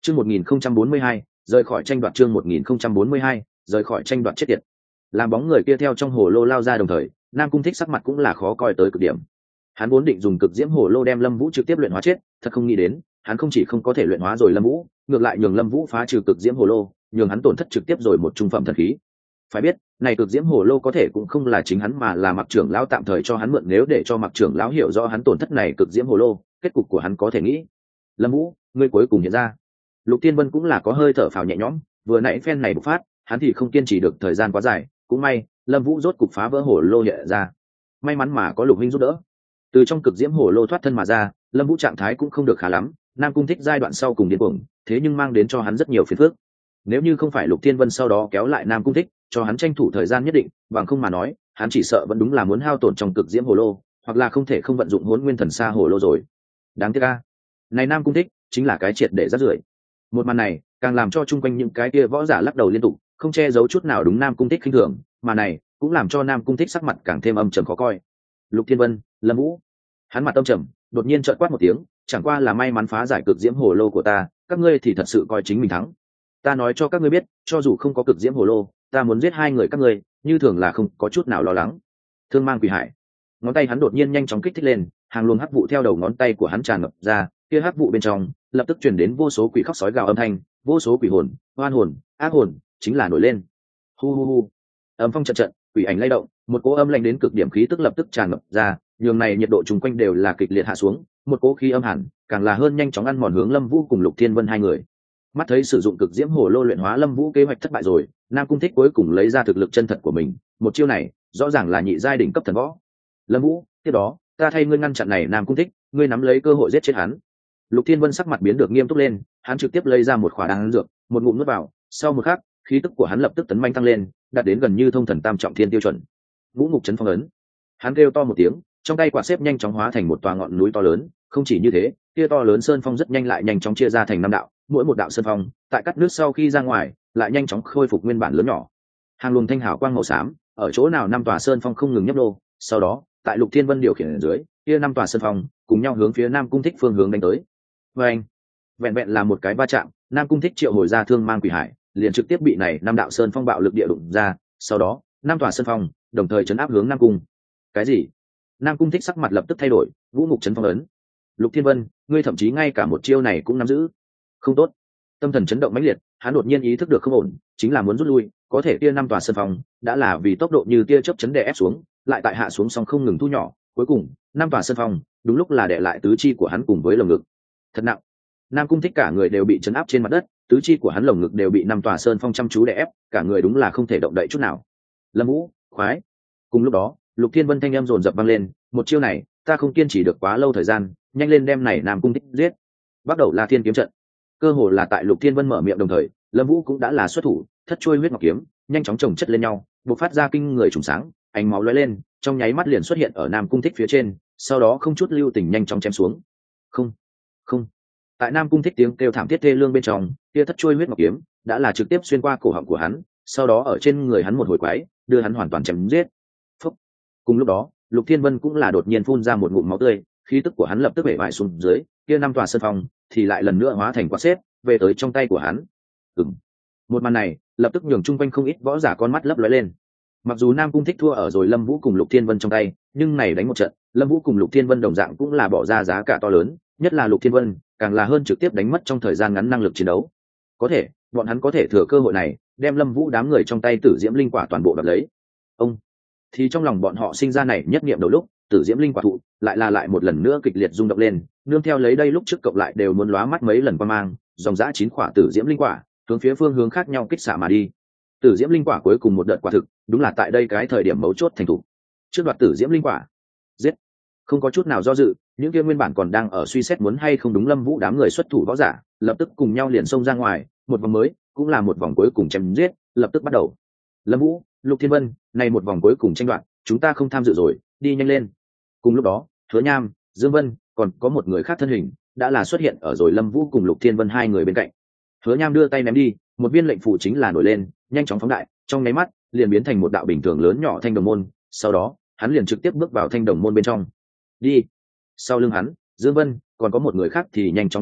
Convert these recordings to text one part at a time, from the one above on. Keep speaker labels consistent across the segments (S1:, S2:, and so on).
S1: Chương 1042, rời khỏi tranh đoạt. Chương 1042, rời khỏi tranh đoạt. Chết tiệt. Làm bóng người kia theo trong hồ lô lao ra đồng thời, Nam Cung Thích sắc mặt cũng là khó coi tới cực điểm. Hắn vốn định dùng cực diễm hồ lô đem Lâm Vũ trực tiếp luyện hóa chết, thật không nghĩ đến, hắn không chỉ không có thể luyện hóa rồi Lâm Vũ, ngược lại nhường Lâm Vũ phá trừ cực diễm hồ lô, nhường hắn tổn thất trực tiếp rồi một trung phẩm thần khí. Phải biết, này cực diễm hồ lô có thể cũng không là chính hắn mà là Mặc trưởng lão tạm thời cho hắn mượn, nếu để cho Mặc trưởng lão hiểu rõ hắn tổn thất này cực diễm hồ lô, kết cục của hắn có thể nghĩ. Lâm Vũ, ngươi cuối cùng hiện ra. Lục Tiên Vân cũng là có hơi thở phào nhẹ nhõm, vừa nãy phen này bộc phát, hắn thì không kiên trì được thời gian quá dài, cũng may, Lâm Vũ rốt cục phá vỡ hồ lô hiện ra. May mắn mà có Lục huynh giúp đỡ. Từ trong cực diễm hồ lô thoát thân mà ra, Lâm Vũ trạng thái cũng không được khá lắm, Nam Cung Thích giai đoạn sau cùng điên cuồng, thế nhưng mang đến cho hắn rất nhiều phiền phức. Nếu như không phải Lục Thiên Vân sau đó kéo lại Nam Cung Thích, cho hắn tranh thủ thời gian nhất định, bằng không mà nói, hắn chỉ sợ vẫn đúng là muốn hao tổn trong cực diễm hồ lô, hoặc là không thể không vận dụng Hỗn Nguyên Thần Sa hồ lô rồi. Đáng tiếc a. Này Nam Cung Thích chính là cái triệt để rác rưởi. Một màn này càng làm cho chung quanh những cái kia võ giả lắc đầu liên tục, không che giấu chút nào đúng Nam Cung Thích khinh thường, mà này cũng làm cho Nam Cung Thích sắc mặt càng thêm âm trầm khó coi. Lục Thiên Vân, Lâm Vũ, hắn mặt âm trầm, đột nhiên trợn quát một tiếng, chẳng qua là may mắn phá giải cực diễm hồ lô của ta, các ngươi thì thật sự coi chính mình thắng. Ta nói cho các ngươi biết, cho dù không có cực diễm hồ lô, ta muốn giết hai người các ngươi, như thường là không có chút nào lo lắng. Thương mang quỷ hải, ngón tay hắn đột nhiên nhanh chóng kích thích lên, hàng luồng hắc vụ theo đầu ngón tay của hắn tràn ngập ra, kia hắc vụ bên trong lập tức truyền đến vô số quỷ khóc sói gào âm thanh, vô số quỷ hồn, oan hồn, ác hồn chính là nổi lên. Hu hu hu. Âm phong trận trận, quỷ ảnh lay động, một cỗ âm lạnh đến cực điểm khí tức lập tức tràn ngập ra, nhường này nhiệt độ chung quanh đều là kịch liệt hạ xuống, một cỗ khí âm hẳn, càng là hơn nhanh chóng ăn mòn hướng Lâm Vũ cùng Lục Thiên Vân hai người. Mắt thấy sử dụng cực diễm hồ lô luyện hóa Lâm Vũ kế hoạch thất bại rồi, Nam Cung Thích cuối cùng lấy ra thực lực chân thật của mình, một chiêu này, rõ ràng là nhị giai đỉnh cấp thần võ. Lâm Vũ, tiếp đó, ta thay ngươi ngăn chặn này Nam Cung Thích, ngươi nắm lấy cơ hội giết chết hắn. Lục Thiên Vân sắc mặt biến được nghiêm túc lên, hắn trực tiếp lấy ra một khỏa đan dược, một ngụm nuốt vào, sau một khắc, khí tức của hắn lập tức tấn manh tăng lên, đạt đến gần như thông thần tam trọng thiên tiêu chuẩn. Vũ Ngục Chấn Phong ấn. Hắn kêu to một tiếng, trong tay quạt xếp nhanh chóng hóa thành một tòa ngọn núi to lớn, không chỉ như thế, kia to lớn sơn phong rất nhanh lại nhanh chóng chia ra thành năm đạo, mỗi một đạo sơn phong, tại cắt nước sau khi ra ngoài, lại nhanh chóng khôi phục nguyên bản lớn nhỏ. Hàng luồng thanh hào quang màu xám, ở chỗ nào năm tòa sơn phong không ngừng nhấp nô, sau đó, tại Lục Thiên Vân điều khiển ở dưới, kia năm tòa sơn phong cùng nhau hướng phía Nam Cung Thích phương hướng đánh tới. Và anh, vẹn vẹn là một cái va chạm, Nam Cung Thích triệu hồi ra thương mang quỷ hải, liền trực tiếp bị này năm đạo sơn phong bạo lực địa đụng ra, sau đó, năm tòa sơn phong đồng thời chấn áp hướng Nam Cung. Cái gì? Nam Cung Thích sắc mặt lập tức thay đổi, Vũ Ngục Chấn Phong ấn. Lục Thiên Vân, ngươi thậm chí ngay cả một chiêu này cũng nắm giữ. Không tốt. Tâm thần chấn động mãnh liệt, hắn đột nhiên ý thức được không ổn, chính là muốn rút lui, có thể kia năm tòa sơn phong đã là vì tốc độ như tia chớp chấn đè ép xuống, lại tại hạ xuống song không ngừng thu nhỏ, cuối cùng, năm tòa sơn phong đúng lúc là đè lại tứ chi của hắn cùng với lồng ngực. Thật nặng. Nam Cung Thích cả người đều bị chấn áp trên mặt đất, tứ chi của hắn lồng ngực đều bị năm tòa sơn phong chăm chú đè ép, cả người đúng là không thể động đậy chút nào. Lâm Vũ, khoái. Cùng lúc đó, Lục Thiên Vân thanh âm dồn dập vang lên, một chiêu này, ta không kiên trì được quá lâu thời gian, nhanh lên đem này Nam Cung Thích giết. Bắt đầu là Thiên kiếm trận. Cơ hồ là tại Lục Thiên Vân mở miệng đồng thời, Lâm Vũ cũng đã là xuất thủ, thất chuôi huyết ngọc kiếm, nhanh chóng chồng chất lên nhau, bộc phát ra kinh người trùng sáng, ánh máu lóe lên, trong nháy mắt liền xuất hiện ở Nam Cung Thích phía trên, sau đó không chút lưu tình nhanh chóng chém xuống. Không, không. Tại Nam Cung Thích tiếng kêu thảm thiết thê lương bên trong, kia thất chuôi huyết ngọc kiếm đã là trực tiếp xuyên qua cổ họng của hắn, sau đó ở trên người hắn một hồi quái, đưa hắn hoàn toàn chém giết. Phúc. Cùng lúc đó, Lục Thiên Vân cũng là đột nhiên phun ra một ngụm máu tươi, khí tức của hắn lập tức bể bại xuống dưới, kia năm tòa sơn phong thì lại lần nữa hóa thành quạt xếp, về tới trong tay của hắn. Một màn này lập tức nhường chung quanh không ít võ giả con mắt lấp lóe lên. Mặc dù Nam Cung Thích thua ở rồi Lâm Vũ cùng Lục Thiên Vân trong tay, nhưng này đánh một trận, Lâm Vũ cùng Lục Thiên Vân đồng dạng cũng là bỏ ra giá cả to lớn, nhất là Lục Thiên Vân, càng là hơn trực tiếp đánh mất trong thời gian ngắn năng lực chiến đấu. Có thể, bọn hắn có thể thừa cơ hội này, đem Lâm Vũ đám người trong tay Tử Diễm Linh Quả toàn bộ đoạt lấy. Ông thì trong lòng bọn họ sinh ra này nhất niệm đầu lúc, Tử Diễm Linh Quả thụ lại một lần nữa kịch liệt rung động lên, nương theo lấy đây lúc trước cộng lại đều muốn lóa mắt mấy lần qua mang, dòng dã 9 quả Tử Diễm Linh Quả, hướng phía phương hướng khác nhau kích xạ mà đi. Tử Diễm Linh Quả cuối cùng một đợt quả thực, đúng là tại đây cái thời điểm mấu chốt thành thủ. Trước đoạt Tử Diễm Linh Quả, giết. Không có chút nào do dự, những kia nguyên bản còn đang ở suy xét muốn hay không đúng Lâm Vũ đám người xuất thủ võ giả, lập tức cùng nhau liền xông ra ngoài, một vòng mới, cũng là một vòng cuối cùng chém giết, lập tức bắt đầu. Lâm Vũ, Lục Thiên Vân, này một vòng cuối cùng tranh đoạt, chúng ta không tham dự rồi, đi nhanh lên. Cùng lúc đó, Hứa Nham, Dương Vân, còn có một người khác thân hình, đã là xuất hiện ở rồi Lâm Vũ cùng Lục Thiên Vân hai người bên cạnh. Hứa Nham đưa tay ném đi, một viên lệnh phù chính là nổi lên, nhanh chóng phóng đại, trong nháy mắt, liền biến thành một đạo bình thường lớn nhỏ thanh đồng môn, sau đó, hắn liền trực tiếp bước vào thanh đồng môn bên trong. Đi. Sau lưng hắn, Dương Vân, còn có một người khác thì nhanh chóng đi theo,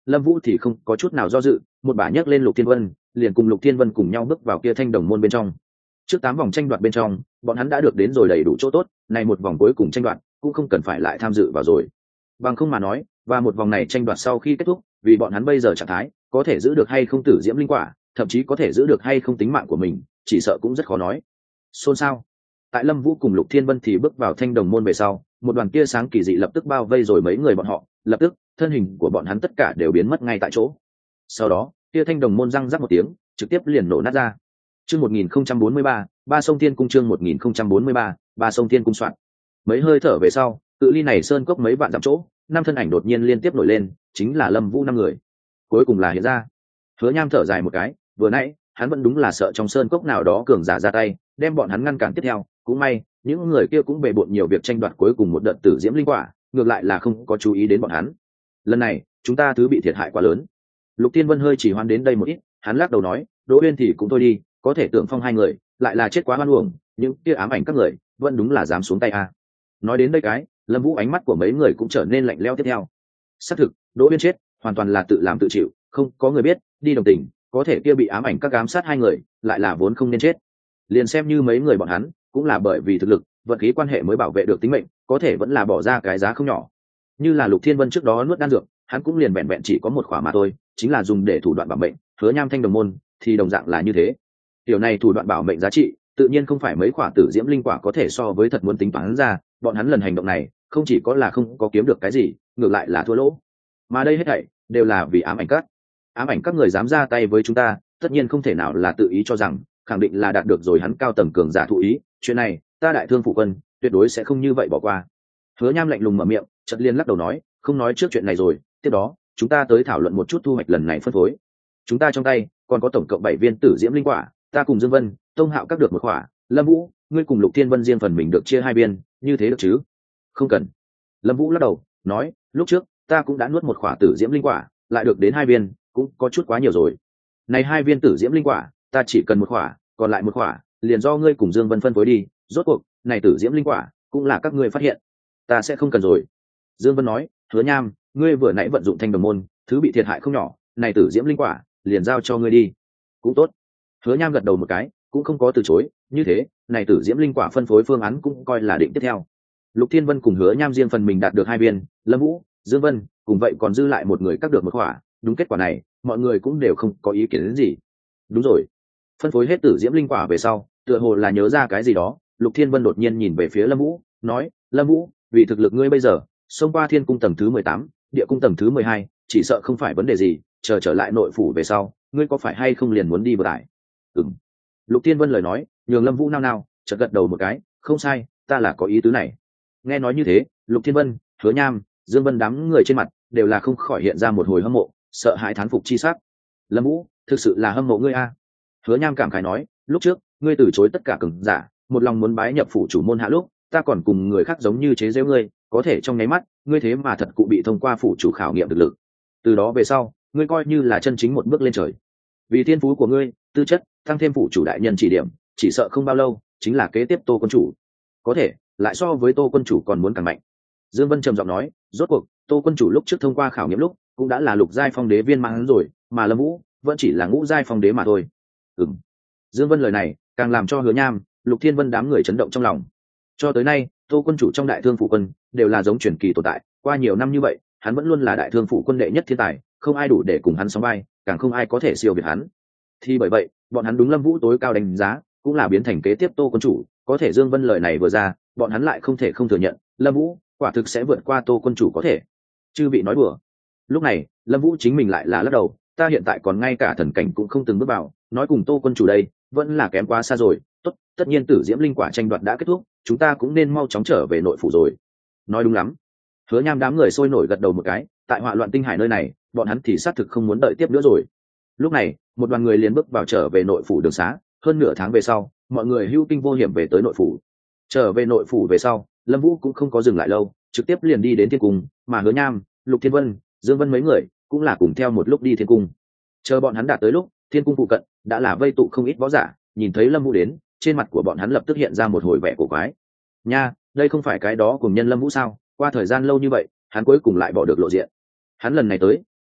S1: Lâm Vũ thì không có chút nào do dự, một bả nhấc lên Lục Thiên Vân, liền cùng Lục Thiên Vân cùng nhau bước vào kia thanh đồng môn bên trong. Trước 8 vòng tranh đoạt bên trong, bọn hắn đã được đến rồi đầy đủ chỗ tốt, này một vòng cuối cùng tranh đoạt cũng không cần phải lại tham dự vào rồi. Bằng không mà nói, và một vòng này tranh đoạt sau khi kết thúc, vì bọn hắn bây giờ trạng thái, có thể giữ được hay không tử diễm linh quả, thậm chí có thể giữ được hay không tính mạng của mình, chỉ sợ cũng rất khó nói. Xôn xao. Tại Lâm Vũ cùng Lục Thiên Vân thì bước vào thanh đồng môn về sau, một đoàn tia sáng kỳ dị lập tức bao vây rồi mấy người bọn họ, lập tức, thân hình của bọn hắn tất cả đều biến mất ngay tại chỗ. Sau đó, tia thanh đồng môn răng rắc một tiếng, trực tiếp liền nổ nát ra. Chương 1043, Ba Sông Thiên Cung chương 1043, Ba Sông Thiên Cung soạn. Mấy hơi thở về sau, cự ly này sơn cốc mấy vạn dặm chỗ, năm thân ảnh đột nhiên liên tiếp nổi lên, chính là Lâm Vũ năm người. Cuối cùng là hiện ra. Hứa Nham thở dài một cái, vừa nãy, hắn vẫn đúng là sợ trong sơn cốc nào đó cường giả ra tay, đem bọn hắn ngăn cản tiếp theo, cũng may, những người kia cũng bề bộn nhiều việc tranh đoạt cuối cùng một đợt tử diễm linh quả, ngược lại là không có chú ý đến bọn hắn. Lần này, chúng ta thứ bị thiệt hại quá lớn. Lục Tiên Vân hơi chỉ hoan đến đây một ít, hắn lắc đầu nói, Đỗ Uyên thì cũng thôi đi, có thể tưởng phong hai người, lại là chết quá hoan uổng, những kia ám ảnh các người, vẫn đúng là dám xuống tay a. Nói đến đây cái, Lâm Vũ ánh mắt của mấy người cũng trở nên lạnh lẽo tiếp theo. Xác thực, Đỗ Uyên chết, hoàn toàn là tự làm tự chịu, không có người biết, đi đồng tình, có thể kia bị ám ảnh các ám sát hai người, lại là vốn không nên chết. Liền xem như mấy người bọn hắn, cũng là bởi vì thực lực, vật khí quan hệ mới bảo vệ được tính mệnh, có thể vẫn là bỏ ra cái giá không nhỏ. Như là Lục Thiên Vân trước đó nuốt đan dược, hắn cũng liền vẹn vẹn chỉ có một khỏa mà thôi, chính là dùng để thủ đoạn bảo mệnh, Hứa Nham thanh đồng môn thì đồng dạng là như thế. Điều này thủ đoạn bảo mệnh giá trị, tự nhiên không phải mấy khỏa tử diễm linh quả có thể so với thật muốn tính toán ra, bọn hắn lần hành động này, không chỉ có là không có kiếm được cái gì, ngược lại là thua lỗ. Mà đây hết thảy đều là vì ám ảnh các. Ám ảnh các người dám ra tay với chúng ta, tất nhiên không thể nào là tự ý cho rằng, khẳng định là đạt được rồi hắn cao tầng cường giả thụ ý, chuyện này, ta Đại Thương phủ quân, tuyệt đối sẽ không như vậy bỏ qua. Hứa Nham lạnh lùng mở miệng, chợt liên lắc đầu nói, không nói trước chuyện này rồi, tiếp đó, chúng ta tới thảo luận một chút thu hoạch lần này phân phối. Chúng ta trong tay còn có tổng cộng 7 viên tử diễm linh quả, ta cùng Dương Vân, Tông Hạo các được một quả, Lâm Vũ, ngươi cùng Lục Thiên Vân riêng phần mình được chia 2 viên, như thế được chứ? Không cần. Lâm Vũ lắc đầu, nói, lúc trước ta cũng đã nuốt một quả tử diễm linh quả, lại được đến 2 viên, cũng có chút quá nhiều rồi. Này 2 viên tử diễm linh quả, ta chỉ cần một quả, còn lại một quả, liền do ngươi cùng Dương Vân phân phối đi, rốt cuộc, này tử diễm linh quả, cũng là các ngươi phát hiện. Ta sẽ không cần rồi. Dương Vân nói, Hứa Nham, ngươi vừa nãy vận dụng thanh đồng môn, thứ bị thiệt hại không nhỏ, này tử diễm linh quả, liền giao cho ngươi đi. Cũng tốt. Hứa Nham gật đầu một cái, cũng không có từ chối, như thế, này tử diễm linh quả phân phối phương án cũng coi là định tiếp theo. Lục Thiên Vân cùng Hứa Nham riêng phần mình đạt được 2 viên, Lâm Vũ, Dương Vân, cùng vậy còn dư lại một người các được một quả, đúng kết quả này, mọi người cũng đều không có ý kiến đến gì. Đúng rồi. Phân phối hết tử diễm linh quả về sau, tựa hồ là nhớ ra cái gì đó, Lục Thiên Vân đột nhiên nhìn về phía Lâm Vũ, nói, Lâm Vũ, vì thực lực ngươi bây giờ, xông qua Thiên cung tầng thứ 18, địa cung tầng thứ 12, chỉ sợ không phải vấn đề gì, chờ trở lại nội phủ về sau, ngươi có phải hay không liền muốn đi vừa tải? Ừm. Lục Thiên Vân lời nói, nhường Lâm Vũ nao nao, chợt gật đầu một cái, không sai, ta là có ý tứ này. Nghe nói như thế, Lục Thiên Vân, Hứa Nham, Dương Vân đám người trên mặt đều là không khỏi hiện ra một hồi hâm mộ, sợ hãi thán phục chi sắc. Lâm Vũ, thực sự là hâm mộ ngươi a. Hứa Nham cảm khái nói, lúc trước, ngươi từ chối tất cả cường giả, một lòng muốn bái nhập phủ chủ môn hạ lúc, ta còn cùng người khác giống như chế giễu ngươi, có thể trong nháy mắt, ngươi thế mà thật cụ bị thông qua phủ chủ khảo nghiệm thực lực. Từ đó về sau, ngươi coi như là chân chính một bước lên trời. Vì thiên phú của ngươi, tư chất, tăng thêm phủ chủ đại nhân chỉ điểm, chỉ sợ không bao lâu, chính là kế tiếp Tô quân chủ. Có thể, lại so với Tô quân chủ còn muốn càng mạnh. Dương Vân trầm giọng nói, rốt cuộc, Tô quân chủ lúc trước thông qua khảo nghiệm lúc, cũng đã là lục giai phong đế viên mãn rồi, mà Lâm Vũ vẫn chỉ là ngũ giai phong đế mà thôi. Ừm. Dương Vân lời này, càng làm cho Hứa Nham, Lục Thiên Vân đám người chấn động trong lòng. Cho tới nay, Tô quân chủ trong Đại Thương phủ quân đều là giống truyền kỳ tồn tại, qua nhiều năm như vậy, hắn vẫn luôn là Đại Thương phủ quân đệ nhất thiên tài, không ai đủ để cùng hắn sánh vai, càng không ai có thể siêu việt hắn. Thì bởi vậy, bọn hắn đúng Lâm Vũ tối cao đánh giá, cũng là biến thành kế tiếp Tô quân chủ, có thể Dương Vân lời này vừa ra, bọn hắn lại không thể không thừa nhận, Lâm Vũ quả thực sẽ vượt qua Tô quân chủ có thể. Chư vị nói đùa. Lúc này, Lâm Vũ chính mình lại là lắc đầu, ta hiện tại còn ngay cả thần cảnh cũng không từng bước vào, nói cùng Tô quân chủ đây, vẫn là kém quá xa rồi. Tốt, tất nhiên tử diễm linh quả tranh đoạt đã kết thúc, chúng ta cũng nên mau chóng trở về nội phủ rồi. Nói đúng lắm. Hứa Nham đám người sôi nổi gật đầu một cái, tại Họa Loạn Tinh Hải nơi này, bọn hắn thì xác thực không muốn đợi tiếp nữa rồi. Lúc này, một đoàn người liền bước vào trở về nội phủ đường xá, hơn nửa tháng về sau, mọi người hưu kinh vô hiểm về tới nội phủ. Trở về nội phủ về sau, Lâm Vũ cũng không có dừng lại lâu, trực tiếp liền đi đến Thiên cung, mà Hứa Nham, Lục Thiên Vân, Dương Vân mấy người cũng là cùng theo một lúc đi Thiên cung. Chờ bọn hắn đạt tới lúc, Thiên cung phụ cận đã là vây tụ không ít võ giả, nhìn thấy Lâm Vũ đến, trên mặt của bọn hắn lập tức hiện ra một hồi vẻ cổ quái. Nha, đây không phải cái đó cùng nhân Lâm Vũ sao? Qua thời gian lâu như vậy, hắn cuối cùng lại bỏ được lộ diện. Hắn lần này tới,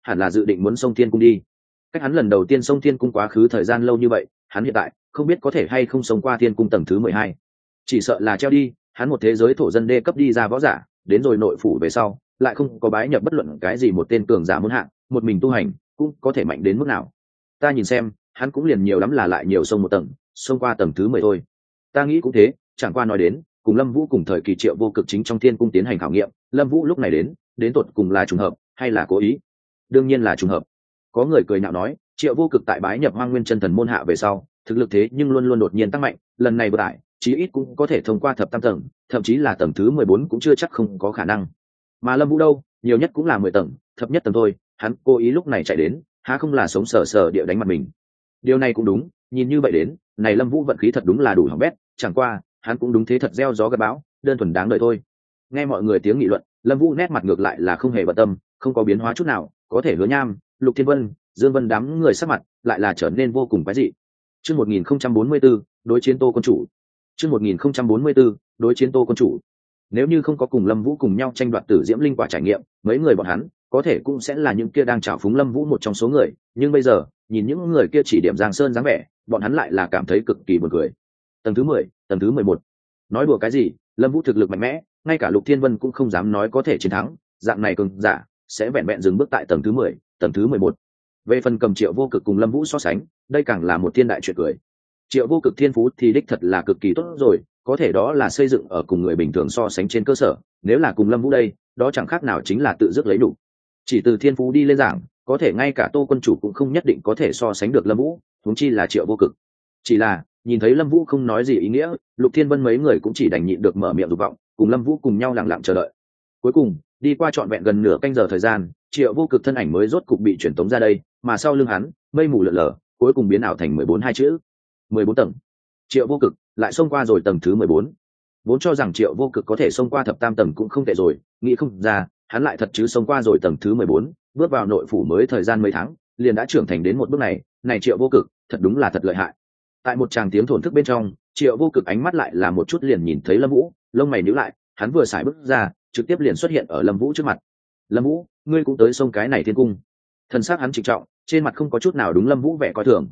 S1: hẳn là dự định muốn xông thiên cung đi. Cách hắn lần đầu tiên xông thiên cung quá khứ thời gian lâu như vậy, hắn hiện tại không biết có thể hay không xông qua thiên cung tầng thứ 12. Chỉ sợ là treo đi, hắn một thế giới thổ dân đê cấp đi ra võ giả, đến rồi nội phủ về sau lại không có bái nhập bất luận cái gì một tên cường giả muôn hạng, một mình tu hành cũng có thể mạnh đến mức nào. Ta nhìn xem hắn cũng liền nhiều lắm là lại nhiều sông một tầng, xông qua tầng thứ 10 thôi. Ta nghĩ cũng thế, chẳng qua nói đến cùng Lâm Vũ cùng thời kỳ Triệu Vô Cực chính trong thiên cung tiến hành khảo nghiệm, Lâm Vũ lúc này đến tột cùng là trùng hợp hay là cố ý? Đương nhiên là trùng hợp. Có người cười nhạo nói, Triệu Vô Cực tại bái nhập Hoang Nguyên Chân Thần môn hạ về sau, thực lực thế nhưng luôn luôn đột nhiên tăng mạnh, lần này vừa tại, chí ít cũng có thể thông qua thập tam tầng, thậm chí là tầng thứ 14 cũng chưa chắc không có khả năng. Mà Lâm Vũ đâu, nhiều nhất cũng là 10 tầng, thấp nhất tầng thôi, hắn cố ý lúc này chạy đến, há không là sống sờ sờ địa đánh mặt mình. Điều này cũng đúng, nhìn như vậy đến, này Lâm Vũ vận khí thật đúng là đủ hỏng bét, chẳng qua, hắn cũng đúng thế thật gieo gió gặt bão, đơn thuần đáng đời thôi. Nghe mọi người tiếng nghị luận, Lâm Vũ nét mặt ngược lại là không hề bận tâm, không có biến hóa chút nào, có thể Hứa Nham, Lục Thiên Vân, Dương Vân đám người sắc mặt lại là trở nên vô cùng quái dị. Chương 1044, đối chiến Tô quân chủ. Chương 1044, đối chiến Tô quân chủ. Nếu như không có cùng Lâm Vũ cùng nhau tranh đoạt Tử Diễm Linh quả trải nghiệm, mấy người bọn hắn có thể cũng sẽ là những kia đang trào phúng Lâm Vũ một trong số người, nhưng bây giờ, nhìn những người kia chỉ điểm Giang Sơn dáng vẻ, bọn hắn lại là cảm thấy cực kỳ buồn cười. Tầng thứ 10, tầng thứ 11. Nói đùa cái gì, Lâm Vũ thực lực mạnh mẽ, ngay cả Lục Thiên Vân cũng không dám nói có thể chiến thắng, dạng này cường giả sẽ vẹn vẹn dừng bước tại tầng thứ 10, tầng thứ 11. Về phần cầm Triệu Vô Cực cùng Lâm Vũ so sánh, đây càng là một thiên đại chuyện cười. Triệu Vô Cực thiên phú thì đích thật là cực kỳ tốt rồi, có thể đó là xây dựng ở cùng người bình thường so sánh trên cơ sở, nếu là cùng Lâm Vũ đây, đó chẳng khác nào chính là tự dứt lấy đủ. Chỉ từ thiên phú đi lên giảng, có thể ngay cả Tô quân chủ cũng không nhất định có thể so sánh được Lâm Vũ, huống chi là Triệu Vô Cực. Chỉ là, nhìn thấy Lâm Vũ không nói gì ý nghĩa, Lục Thiên Vân mấy người cũng chỉ đành nhịn được mở miệng dục vọng, cùng Lâm Vũ cùng nhau lặng lặng chờ đợi. Cuối cùng, đi qua trọn vẹn gần nửa canh giờ thời gian, Triệu Vô Cực thân ảnh mới rốt cục bị truyền tống ra đây, mà sau lưng hắn, mây mù lượn lờ, cuối cùng biến ảo thành 14 hai chữ. 14 tầng. Triệu Vô Cực lại xông qua rồi tầng thứ 14. Vốn cho rằng Triệu Vô Cực có thể xông qua thập tam tầng cũng không tệ rồi, nghĩ không ra, hắn lại thật chứ xông qua rồi tầng thứ 14, bước vào nội phủ mới thời gian mấy tháng, liền đã trưởng thành đến một bước này, này Triệu Vô Cực, thật đúng là thật lợi hại. Tại một tràng tiếng thổn thức bên trong, Triệu Vô Cực ánh mắt lại là một chút liền nhìn thấy Lâm Vũ, lông mày nhíu lại, hắn vừa xài bước ra, trực tiếp liền xuất hiện ở Lâm Vũ trước mặt. Lâm Vũ, ngươi cũng tới xông cái này thiên cung? Thần sắc hắn trịnh trọng, trên mặt không có chút nào đúng Lâm Vũ vẻ coi thường.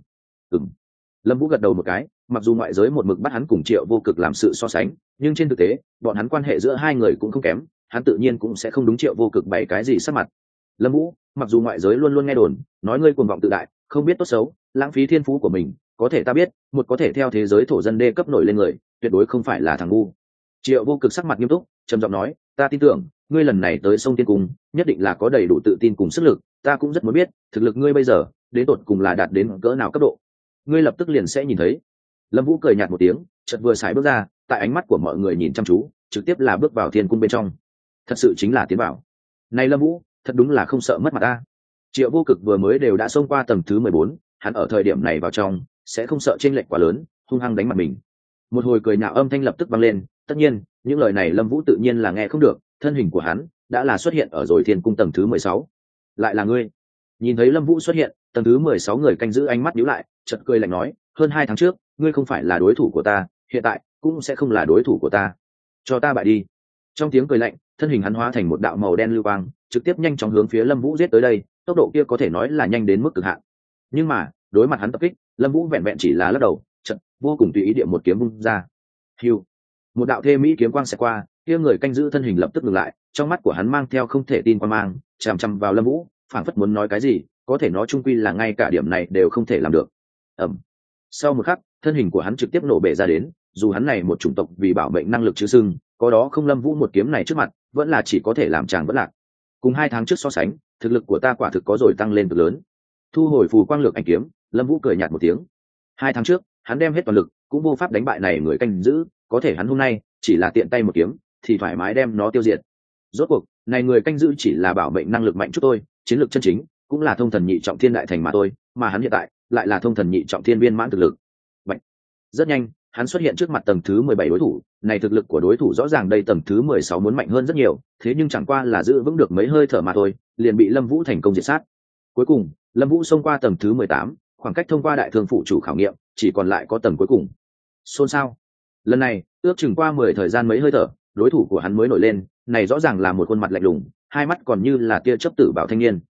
S1: Lâm Vũ gật đầu một cái, mặc dù ngoại giới một mực bắt hắn cùng Triệu Vô Cực làm sự so sánh, nhưng trên thực tế, bọn hắn quan hệ giữa hai người cũng không kém, hắn tự nhiên cũng sẽ không đúng Triệu Vô Cực bày cái gì sắc mặt. Lâm Vũ, mặc dù ngoại giới luôn luôn nghe đồn, nói ngươi cuồng vọng tự đại, không biết tốt xấu, lãng phí thiên phú của mình, có thể ta biết, một có thể theo thế giới thổ dân đê cấp nổi lên người, tuyệt đối không phải là thằng ngu. Triệu Vô Cực sắc mặt nghiêm túc, trầm giọng nói, ta tin tưởng, ngươi lần này tới sông Tiên Cung, nhất định là có đầy đủ tự tin cùng sức lực, ta cũng rất muốn biết, thực lực ngươi bây giờ, đến tột cùng là đạt đến cỡ nào cấp độ. Ngươi lập tức liền sẽ nhìn thấy. Lâm Vũ cười nhạt một tiếng, chợt vừa xài bước ra, tại ánh mắt của mọi người nhìn chăm chú, trực tiếp là bước vào thiên cung bên trong. Thật sự chính là tiến vào. Này Lâm Vũ, thật đúng là không sợ mất mặt ta. Triệu Vô Cực vừa mới đều đã xông qua tầng thứ 14, hắn ở thời điểm này vào trong, sẽ không sợ chênh lệch quá lớn, hung hăng đánh mặt mình. Một hồi cười nhạo âm thanh lập tức vang lên, tất nhiên, những lời này Lâm Vũ tự nhiên là nghe không được, thân hình của hắn đã là xuất hiện ở rồi thiên cung tầng thứ 16. Lại là ngươi. Nhìn thấy Lâm Vũ xuất hiện, tầng thứ 16 người canh giữ ánh mắt nhíu lại, chợt cười lạnh nói, hơn 2 tháng trước, ngươi không phải là đối thủ của ta, hiện tại cũng sẽ không là đối thủ của ta. Cho ta bại đi. Trong tiếng cười lạnh, thân hình hắn hóa thành một đạo màu đen lưu quang, trực tiếp nhanh chóng hướng phía Lâm Vũ giết tới đây, tốc độ kia có thể nói là nhanh đến mức cực hạn. Nhưng mà, đối mặt hắn tập kích, Lâm Vũ vẹn vẹn chỉ là lắc đầu, chợt vô cùng tùy ý địa một kiếm vung ra. Hưu. Một đạo thê mỹ kiếm quang sẽ qua, kia người canh giữ thân hình lập tức ngừng lại, trong mắt của hắn mang theo không thể tin quan mang, chằm chằm vào Lâm Vũ, phảng phất muốn nói cái gì, có thể nói chung quy là ngay cả điểm này đều không thể làm được. Sau một khắc, thân hình của hắn trực tiếp nổ bể ra đến, dù hắn này một chủng tộc vì bảo mệnh năng lực chứ sưng, có đó không Lâm Vũ một kiếm này trước mặt, vẫn là chỉ có thể làm chàng vẫn lạc. Cùng 2 tháng trước so sánh, thực lực của ta quả thực có rồi tăng lên cực lớn. Thu hồi phù quang lược ảnh kiếm, Lâm Vũ cười nhạt một tiếng. 2 tháng trước, hắn đem hết toàn lực, cũng vô pháp đánh bại này người canh giữ, có thể hắn hôm nay chỉ là tiện tay một kiếm, thì thoải mái đem nó tiêu diệt. Rốt cuộc, này người canh giữ chỉ là bảo mệnh năng lực mạnh chút thôi, chiến lược chân chính cũng là thông thần nhị trọng thiên đại thành mà thôi, mà hắn hiện tại lại là thông thần nhị trọng thiên viên mãn thực lực. Mạnh. Rất nhanh, hắn xuất hiện trước mặt tầng thứ 17 đối thủ, này thực lực của đối thủ rõ ràng đây tầng thứ 16 muốn mạnh hơn rất nhiều, thế nhưng chẳng qua là giữ vững được mấy hơi thở mà thôi, liền bị Lâm Vũ thành công diệt sát. Cuối cùng, Lâm Vũ xông qua tầng thứ 18, khoảng cách thông qua đại thương phụ chủ khảo nghiệm, chỉ còn lại có tầng cuối cùng. Xôn xao. Lần này, ước chừng qua 10 thời gian mấy hơi thở, đối thủ của hắn mới nổi lên, này rõ ràng là một khuôn mặt lạnh lùng, hai mắt còn như là tia chớp tử bảo thanh niên.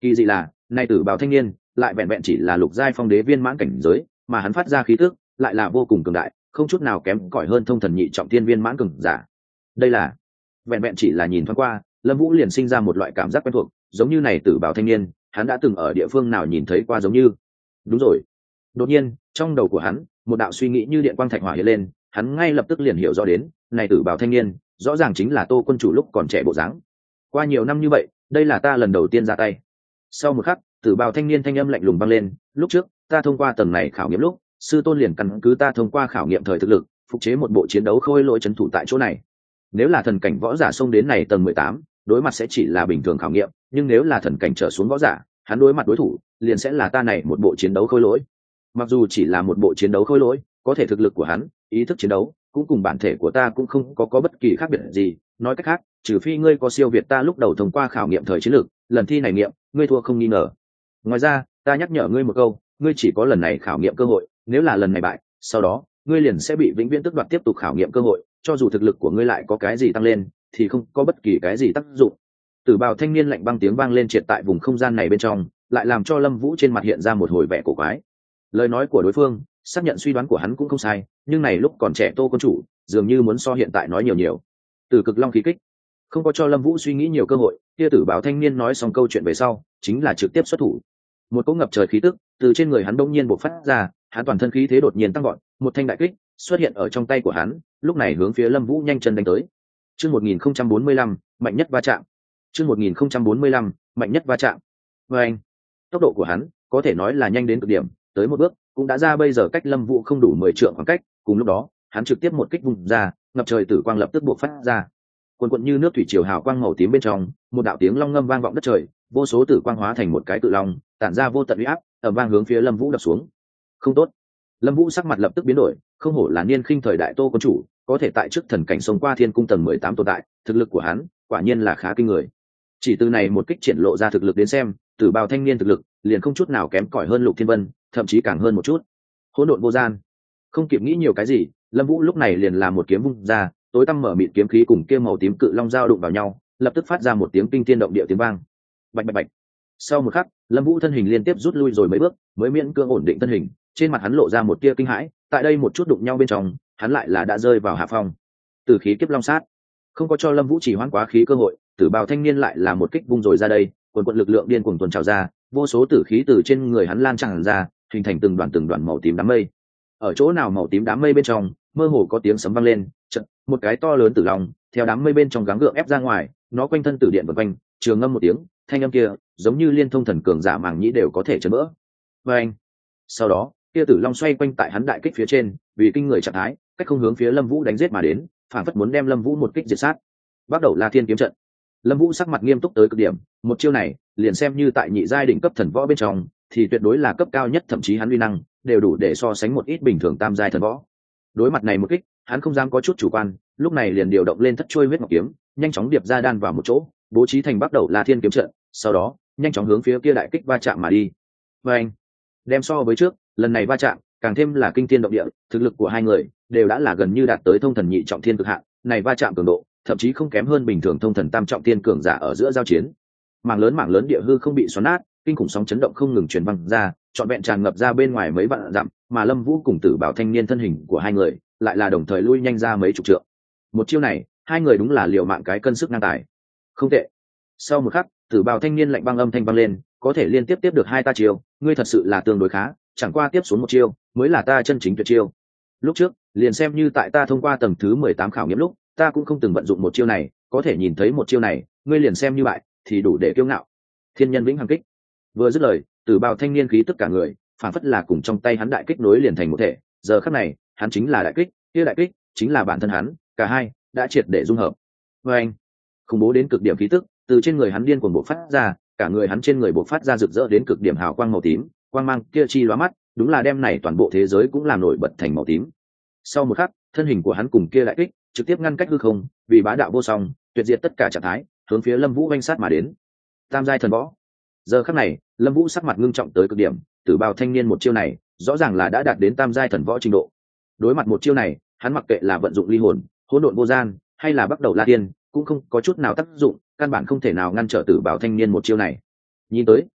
S1: Kỳ dị là nay tử bào thanh niên lại vẹn vẹn chỉ là lục giai phong đế viên mãn cảnh giới, mà hắn phát ra khí tức lại là vô cùng cường đại, không chút nào kém cỏi hơn thông thần nhị trọng thiên viên mãn cường giả. Đây là vẹn vẹn chỉ là nhìn thoáng qua, Lâm Vũ liền sinh ra một loại cảm giác quen thuộc, giống như này tử bào thanh niên hắn đã từng ở địa phương nào nhìn thấy qua giống như. Đúng rồi. Đột nhiên trong đầu của hắn một đạo suy nghĩ như điện quang thạch hỏa hiện lên, hắn ngay lập tức liền hiểu rõ đến này tử bào thanh niên rõ ràng chính là Tô quân chủ lúc còn trẻ bộ dáng. Qua nhiều năm như vậy, đây là ta lần đầu tiên ra tay. Sau một khắc, tử bào thanh niên thanh âm lạnh lùng vang lên, lúc trước ta thông qua tầng này khảo nghiệm lúc, sư tôn liền căn cứ ta thông qua khảo nghiệm thời thực lực, phục chế một bộ chiến đấu khôi lỗi trấn thủ tại chỗ này. Nếu là thần cảnh võ giả xông đến này tầng 18, đối mặt sẽ chỉ là bình thường khảo nghiệm, nhưng nếu là thần cảnh trở xuống võ giả, hắn đối mặt đối thủ liền sẽ là ta này một bộ chiến đấu khôi lỗi. Mặc dù chỉ là một bộ chiến đấu khôi lỗi, có thể thực lực của hắn, ý thức chiến đấu cũng cùng bản thể của ta cũng không có bất kỳ khác biệt gì. Nói cách khác, trừ phi ngươi có siêu việt ta lúc đầu thông qua khảo nghiệm thời chiến lược, lần thi này nghiệm ngươi thua không nghi ngờ. Ngoài ra, ta nhắc nhở ngươi một câu, ngươi chỉ có lần này khảo nghiệm cơ hội, nếu là lần này bại, sau đó ngươi liền sẽ bị vĩnh viễn tước đoạt tiếp tục khảo nghiệm cơ hội, cho dù thực lực của ngươi lại có cái gì tăng lên thì không có bất kỳ cái gì tác dụng. Tử bào thanh niên lạnh băng tiếng vang lên triệt tại vùng không gian này bên trong, lại làm cho Lâm Vũ trên mặt hiện ra một hồi vẻ cổ quái. Lời nói của đối phương xác nhận suy đoán của hắn cũng không sai, nhưng này lúc còn trẻ Tô quân chủ dường như muốn so hiện tại nói nhiều. Từ cực long khí kích không có cho Lâm Vũ suy nghĩ nhiều cơ hội, kia tử bào thanh niên nói xong câu chuyện về sau chính là trực tiếp xuất thủ. Một cỗ ngập trời khí tức từ trên người hắn bỗng nhiên bộc phát ra, hắn toàn thân khí thế đột nhiên tăng vọt, một thanh đại kích xuất hiện ở trong tay của hắn, lúc này hướng phía Lâm Vũ nhanh chân đánh tới. Chương 1045, mạnh nhất va chạm. Chương 1045, mạnh nhất va chạm. Anh, tốc độ của hắn có thể nói là nhanh đến cực điểm, tới một bước cũng đã ra bây giờ cách Lâm Vũ không đủ 10 trượng khoảng cách, cùng lúc đó, hắn trực tiếp một kích vùng ra, ngập trời tử quang lập tức bộc phát ra. Cuồn cuộn như nước thủy triều hào quang màu tím bên trong, một đạo tiếng long ngâm vang vọng đất trời, vô số tử quang hóa thành một cái cự long, tản ra vô tận uy áp, ầm vang hướng phía Lâm Vũ đập xuống. Không tốt. Lâm Vũ sắc mặt lập tức biến đổi, không hổ là niên khinh thời đại Tô quân chủ, có thể tại trước thần cảnh xông qua thiên cung tầng 18 tồn tại, thực lực của hắn quả nhiên là khá kinh người. Chỉ từ này một kích triển lộ ra thực lực đến xem, tử bào thanh niên thực lực liền không chút nào kém cỏi hơn Lục Thiên Vân, thậm chí càng hơn một chút. Hỗn độn vô gian. Không kịp nghĩ nhiều cái gì, Lâm Vũ lúc này liền làm một kiếm vung ra, tối tăm mở mịt kiếm khí cùng kia màu tím cự long giao đụng vào nhau, lập tức phát ra một tiếng kinh thiên động địa tiếng vang. Bạch bạch bạch. Sau một khắc, Lâm Vũ thân hình liên tiếp rút lui rồi mấy bước, mới miễn cưỡng ổn định thân hình, trên mặt hắn lộ ra một tia kinh hãi, tại đây một chút đụng nhau bên trong, hắn lại là đã rơi vào hạ phong. Tử khí kiếp long sát, không có cho Lâm Vũ chỉ hoãn quá khí cơ hội, tử bào thanh niên lại là một kích vung rồi ra đây, quần quần lực lượng điên cuồng tuôn trào ra, vô số tử khí từ trên người hắn lan tràn ra, hình thành từng đoàn màu tím đám mây. Ở chỗ nào màu tím đám mây bên trong, mơ hồ có tiếng sấm vang lên, chợt, một cái to lớn tử long theo đám mây bên trong gắng gượng ép ra ngoài, nó quanh thân tử điện vần quanh, trường ngâm một tiếng, thanh âm kia giống như liên thông thần cường giả màng nhĩ đều có thể chấn vỡ. Và anh, sau đó kia tử long xoay quanh tại hắn đại kích phía trên, vì kinh người trạng thái, cách không hướng phía Lâm Vũ đánh giết mà đến, phản phất muốn đem Lâm Vũ một kích diệt sát. Bắt đầu là thiên kiếm trận. Lâm Vũ sắc mặt nghiêm túc tới cực điểm, một chiêu này liền xem như tại nhị giai đỉnh cấp thần võ bên trong thì tuyệt đối là cấp cao nhất, thậm chí hắn uy năng đều đủ để so sánh một ít bình thường tam giai thần võ. Đối mặt này một kích, hắn không dám có chút chủ quan, lúc này liền điều động lên thất chuôi huyết ngọc kiếm, nhanh chóng điệp ra đan vào một chỗ, bố trí thành bắt đầu là thiên kiếm trận, sau đó nhanh chóng hướng phía kia đại kích va chạm mà đi. Và anh, đem so với trước, lần này va chạm càng thêm là kinh thiên động địa, thực lực của hai người đều đã là gần như đạt tới thông thần nhị trọng thiên cực hạn, này va chạm cường độ thậm chí không kém hơn bình thường thông thần tam trọng thiên cường giả ở giữa giao chiến. Mảng lớn địa hư không bị xoắn nát, kinh khủng sóng chấn động không ngừng truyền văng ra, trọn vẹn tràn ngập ra bên ngoài mấy vạn dặm, mà Lâm Vũ cùng tử bảo thanh niên thân hình của hai người lại là đồng thời lui nhanh ra mấy chục trượng. Một chiêu này, hai người đúng là liều mạng cái cân sức ngang tài. Không tệ. Sau một khắc, tử bào thanh niên lạnh băng âm thanh vang lên, có thể liên tiếp tiếp được hai ta chiêu, ngươi thật sự là tương đối khá, chẳng qua tiếp xuống một chiêu mới là ta chân chính tuyệt chiêu. Lúc trước, liền xem như tại ta thông qua tầng thứ 18 khảo nghiệm lúc, ta cũng không từng vận dụng một chiêu này, có thể nhìn thấy một chiêu này, ngươi liền xem như bại thì đủ để kiêu ngạo. Thiên nhân vĩnh hằng kích. Vừa dứt lời, tử bào thanh niên khí tất cả người, phản phất là cùng trong tay hắn đại kích nối liền thành một thể, giờ khắc này, hắn chính là đại kích, kia đại kích chính là bản thân hắn, cả hai đã triệt để dung hợp. Và anh, khủng bố đến cực điểm khí tức từ trên người hắn điên cuồng bộc phát ra, cả người hắn trên người bộc phát ra rực rỡ đến cực điểm hào quang màu tím, quang mang kia chi lóa mắt, đúng là đem này toàn bộ thế giới cũng làm nổi bật thành màu tím. Sau một khắc, thân hình của hắn cùng kia đại kích trực tiếp ngăn cách hư không, vì bá đạo vô song, tuyệt diệt tất cả trạng thái, hướng phía Lâm Vũ oanh sát mà đến. Tam giai thần võ. Giờ khắc này, Lâm Vũ sắc mặt ngưng trọng tới cực điểm, tử bào thanh niên một chiêu này, rõ ràng là đã đạt đến tam giai thần võ trình độ. Đối mặt một chiêu này, hắn mặc kệ là vận dụng ly hồn, hỗn độn vô gian, hay là bắt đầu la tiên, cũng không có chút nào tác dụng, căn bản không thể nào ngăn trở tử bào thanh niên một chiêu này. Nhìn tới,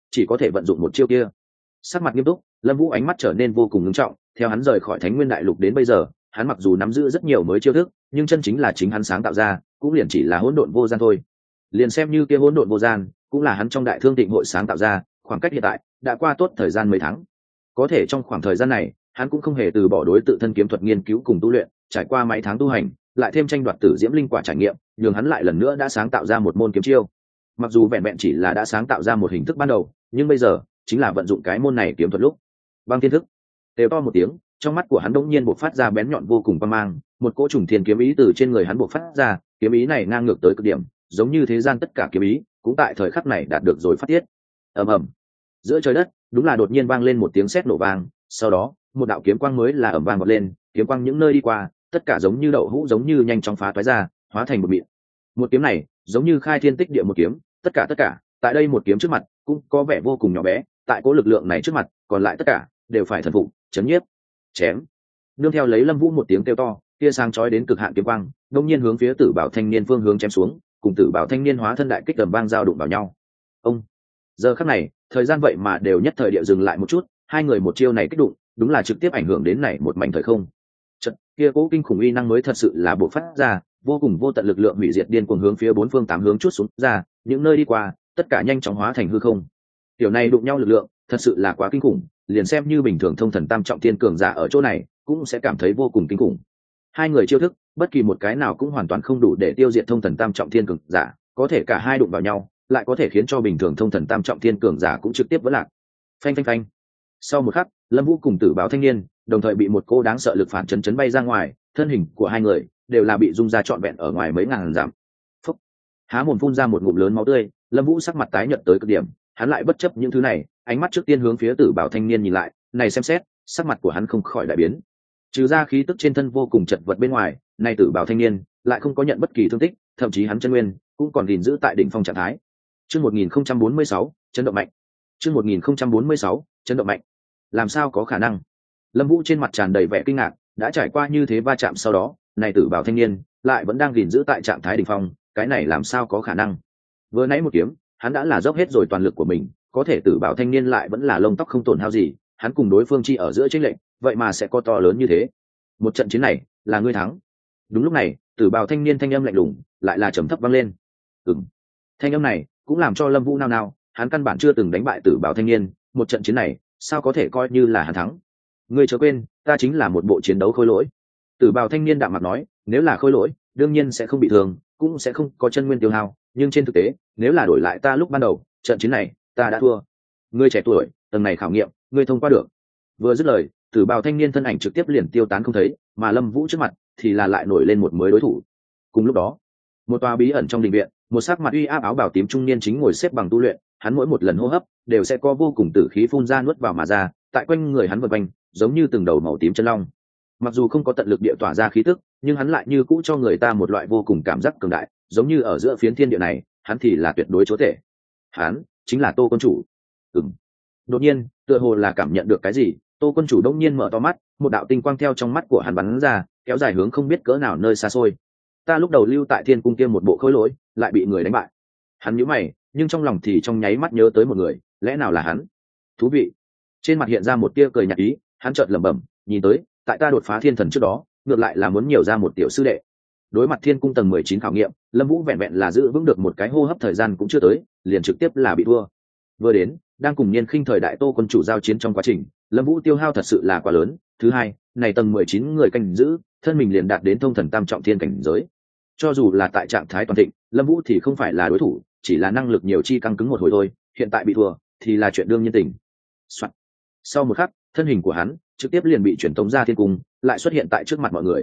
S1: chỉ có thể vận dụng một chiêu kia. Sắc mặt nghiêm túc, Lâm Vũ ánh mắt trở nên vô cùng nghiêm trọng. Theo hắn rời khỏi Thánh Nguyên Đại Lục đến bây giờ, hắn mặc dù nắm giữ rất nhiều mới chiêu thức, nhưng chân chính là chính hắn sáng tạo ra, cũng liền chỉ là hỗn độn vô gian thôi. Liền xem như kia hỗn độn vô gian, cũng là hắn trong Đại Thương Tịnh hội sáng tạo ra, khoảng cách hiện tại đã qua tốt thời gian mấy tháng. Có thể trong khoảng thời gian này, hắn cũng không hề từ bỏ đối tự thân kiếm thuật nghiên cứu cùng tu luyện, trải qua mấy tháng tu hành, lại thêm tranh đoạt tử diễm linh quả trải nghiệm, nhường hắn lại lần nữa đã sáng tạo ra một môn kiếm chiêu. Mặc dù vẹn vẹn chỉ là đã sáng tạo ra một hình thức ban đầu, nhưng bây giờ chính là vận dụng cái môn này kiếm thuật lúc. Băng thiên thức. Đều to một tiếng, trong mắt của hắn đột nhiên bộc phát ra bén nhọn vô cùng quang mang, một cỗ trùng thiên kiếm ý từ trên người hắn bộc phát ra, kiếm ý này ngang ngược tới cực điểm, giống như thế gian tất cả kiếm ý, cũng tại thời khắc này đạt được rồi phát tiết. Ầm ầm. Giữa trời đất, đúng là đột nhiên vang lên một tiếng sét nổ vang, sau đó, một đạo kiếm quang mới là ầm vang vọt lên, kiếm quang những nơi đi qua, tất cả giống như đậu hũ giống như nhanh chóng phá toái ra, hóa thành một mịn. Một kiếm này, giống như khai thiên tích địa một kiếm, tất cả, tại đây một kiếm trước mặt, cũng có vẻ vô cùng nhỏ bé, tại cỗ lực lượng này trước mặt, còn lại tất cả đều phải thần phục, chấn nhiếp. Chém. Nương theo lấy Lâm Vũ một tiếng kêu to, tia sáng chói đến cực hạn kiếm quang, đột nhiên hướng phía Tử Bảo thanh niên phương hướng chém xuống, cùng Tử Bảo thanh niên hóa thân đại kích tầm vang giao đụng vào nhau. Ông. Giờ khắc này, thời gian vậy mà đều nhất thời địa dừng lại một chút, hai người một chiêu này kích đụng, đúng là trực tiếp ảnh hưởng đến này một mảnh thời không. Chợt, kia cố kinh khủng uy năng mới thật sự là bộc phát ra, vô cùng vô tận lực lượng hủy diệt điên cuồng hướng phía bốn phương tám hướng chút xuống ra, những nơi đi qua, tất cả nhanh chóng hóa thành hư không. Tiểu này đụng nhau lực lượng, thật sự là quá kinh khủng, liền xem như bình thường thông thần tam trọng thiên cường giả ở chỗ này, cũng sẽ cảm thấy vô cùng kinh khủng. Hai người chiêu thức, bất kỳ một cái nào cũng hoàn toàn không đủ để tiêu diệt thông thần tam trọng thiên cường giả, có thể cả hai đụng vào nhau, lại có thể khiến cho bình thường thông thần tam trọng thiên cường giả cũng trực tiếp vỡ lạc. Phanh phanh phanh. Sau một khắc, Lâm Vũ cùng Tử Báo thanh niên, đồng thời bị một cô đáng sợ lực phản chấn bay ra ngoài, thân hình của hai người đều là bị rung ra trọn vẹn ở ngoài mấy ngàn dặm. Phúc. Há mồm phun ra một ngụm lớn máu tươi, Lâm Vũ sắc mặt tái nhợt tới cực điểm, hắn lại bất chấp những thứ này, ánh mắt trước tiên hướng phía Tử Bảo thanh niên nhìn lại, này xem xét, sắc mặt của hắn không khỏi đại biến. Trừ ra khí tức trên thân vô cùng chật vật bên ngoài, này Tử Bảo thanh niên lại không có nhận bất kỳ thương tích, thậm chí hắn chân nguyên cũng còn gìn giữ tại đỉnh phong trạng thái. Chương 1046, chấn động mạnh. Chương 1046, chấn động mạnh. Làm sao có khả năng? Lâm Vũ trên mặt tràn đầy vẻ kinh ngạc, đã trải qua như thế va chạm sau đó, này Tử Bảo thanh niên lại vẫn đang gìn giữ tại trạng thái đỉnh phong, cái này làm sao có khả năng? Vừa nãy một kiếm, hắn đã là dốc hết rồi toàn lực của mình, có thể Tử Bảo thanh niên lại vẫn là lông tóc không tổn hao gì, hắn cùng đối phương chi ở giữa chênh lệch, vậy mà sẽ có to lớn như thế. Một trận chiến này, là ngươi thắng. Đúng lúc này, Tử Bảo thanh niên thanh âm lạnh lùng, lại là trầm thấp vang lên. Thanh âm này cũng làm cho Lâm Vũ nao nao, hắn căn bản chưa từng đánh bại Tử Bảo thanh niên, một trận chiến này, sao có thể coi như là hắn thắng? Ngươi chớ quên, ta chính là một bộ chiến đấu khôi lỗi. Tử Bảo thanh niên đạm mặt nói, nếu là khôi lỗi, đương nhiên sẽ không bị thương, cũng sẽ không có chân nguyên tiêu hao, nhưng trên thực tế, nếu là đổi lại ta lúc ban đầu, trận chiến này, ta đã thua. Ngươi trẻ tuổi, tầng này khảo nghiệm, ngươi thông qua được. Vừa dứt lời, Tử Bảo thanh niên thân ảnh trực tiếp liền tiêu tán không thấy, mà Lâm Vũ trước mặt thì là lại nổi lên một mới đối thủ. Cùng lúc đó, một tòa bí ẩn trong đình viện, một sắc mặt uy áp áo bào tím trung niên chính ngồi xếp bằng tu luyện, hắn mỗi một lần hô hấp đều sẽ có vô cùng tử khí phun ra nuốt vào mà ra, tại quanh người hắn vần quanh, giống như từng đầu màu tím chân long. Mặc dù không có tận lực địa tỏa ra khí tức, nhưng hắn lại như cũ cho người ta một loại vô cùng cảm giác cường đại, giống như ở giữa phiến thiên địa này, hắn thì là tuyệt đối chúa tể. Hắn chính là Tô quân chủ. Đột nhiên, tựa hồ là cảm nhận được cái gì, Tô quân chủ đông nhiên mở to mắt, một đạo tinh quang theo trong mắt của hắn bắn ra, kéo dài hướng không biết cỡ nào nơi xa xôi. Ta lúc đầu lưu tại Thiên cung kia một bộ khối lỗi, lại bị người đánh bại. Hắn nhíu mày, nhưng trong lòng thì trong nháy mắt nhớ tới một người, lẽ nào là hắn? Thú vị. Trên mặt hiện ra một tia cười nhạt ý, hắn chợt lẩm bẩm, nhìn tới, tại ta đột phá thiên thần trước đó, ngược lại là muốn nhiều ra một tiểu sư đệ. Đối mặt Thiên cung tầng 19 khảo nghiệm, Lâm Vũ vẹn vẹn là giữ vững được một cái hô hấp thời gian cũng chưa tới, liền trực tiếp là bị thua. Vừa đến, đang cùng Niên Khinh thời đại Tô quân chủ giao chiến trong quá trình, Lâm Vũ tiêu hao thật sự là quá lớn. Thứ hai, này tầng 19 người canh giữ, thân mình liền đạt đến thông thần tam trọng thiên cảnh giới. Cho dù là tại trạng thái toàn thịnh, Lâm Vũ thì không phải là đối thủ, chỉ là năng lực nhiều chi căng cứng một hồi thôi, hiện tại bị thua thì là chuyện đương nhiên tình. Sau một khắc, thân hình của hắn trực tiếp liền bị chuyển tống ra thiên cung, lại xuất hiện tại trước mặt mọi người.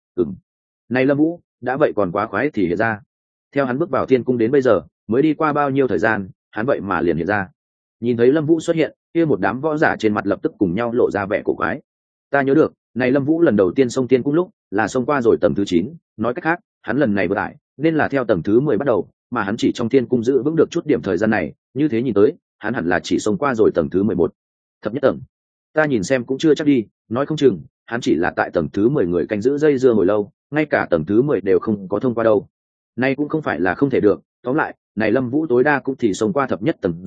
S1: Này Lâm Vũ, đã vậy còn quá khoái thì hiện ra. Theo hắn bước vào thiên cung đến bây giờ, mới đi qua bao nhiêu thời gian, hắn vậy mà liền hiện ra. Nhìn thấy Lâm Vũ xuất hiện, kia một đám võ giả trên mặt lập tức cùng nhau lộ ra vẻ cổ quái. Ta nhớ được, này Lâm Vũ lần đầu tiên xông thiên cung lúc, là xông qua rồi tầng thứ 9, nói cách khác, hắn lần này vừa lại, nên là theo tầng thứ 10 bắt đầu, mà hắn chỉ trong thiên cung giữ vững được chút điểm thời gian này, như thế nhìn tới, hắn hẳn là chỉ xông qua rồi tầng thứ 11. Thập nhất tầng. Ta nhìn xem cũng chưa chắc đi, nói không chừng, hắn chỉ là tại tầng thứ 10 người canh giữ dây dưa hồi lâu, ngay cả tầng thứ 10 đều không có thông qua đâu. Nay cũng không phải là không thể được, tóm lại, này Lâm Vũ tối đa cũng thì xông qua thập nhất tầng rồi,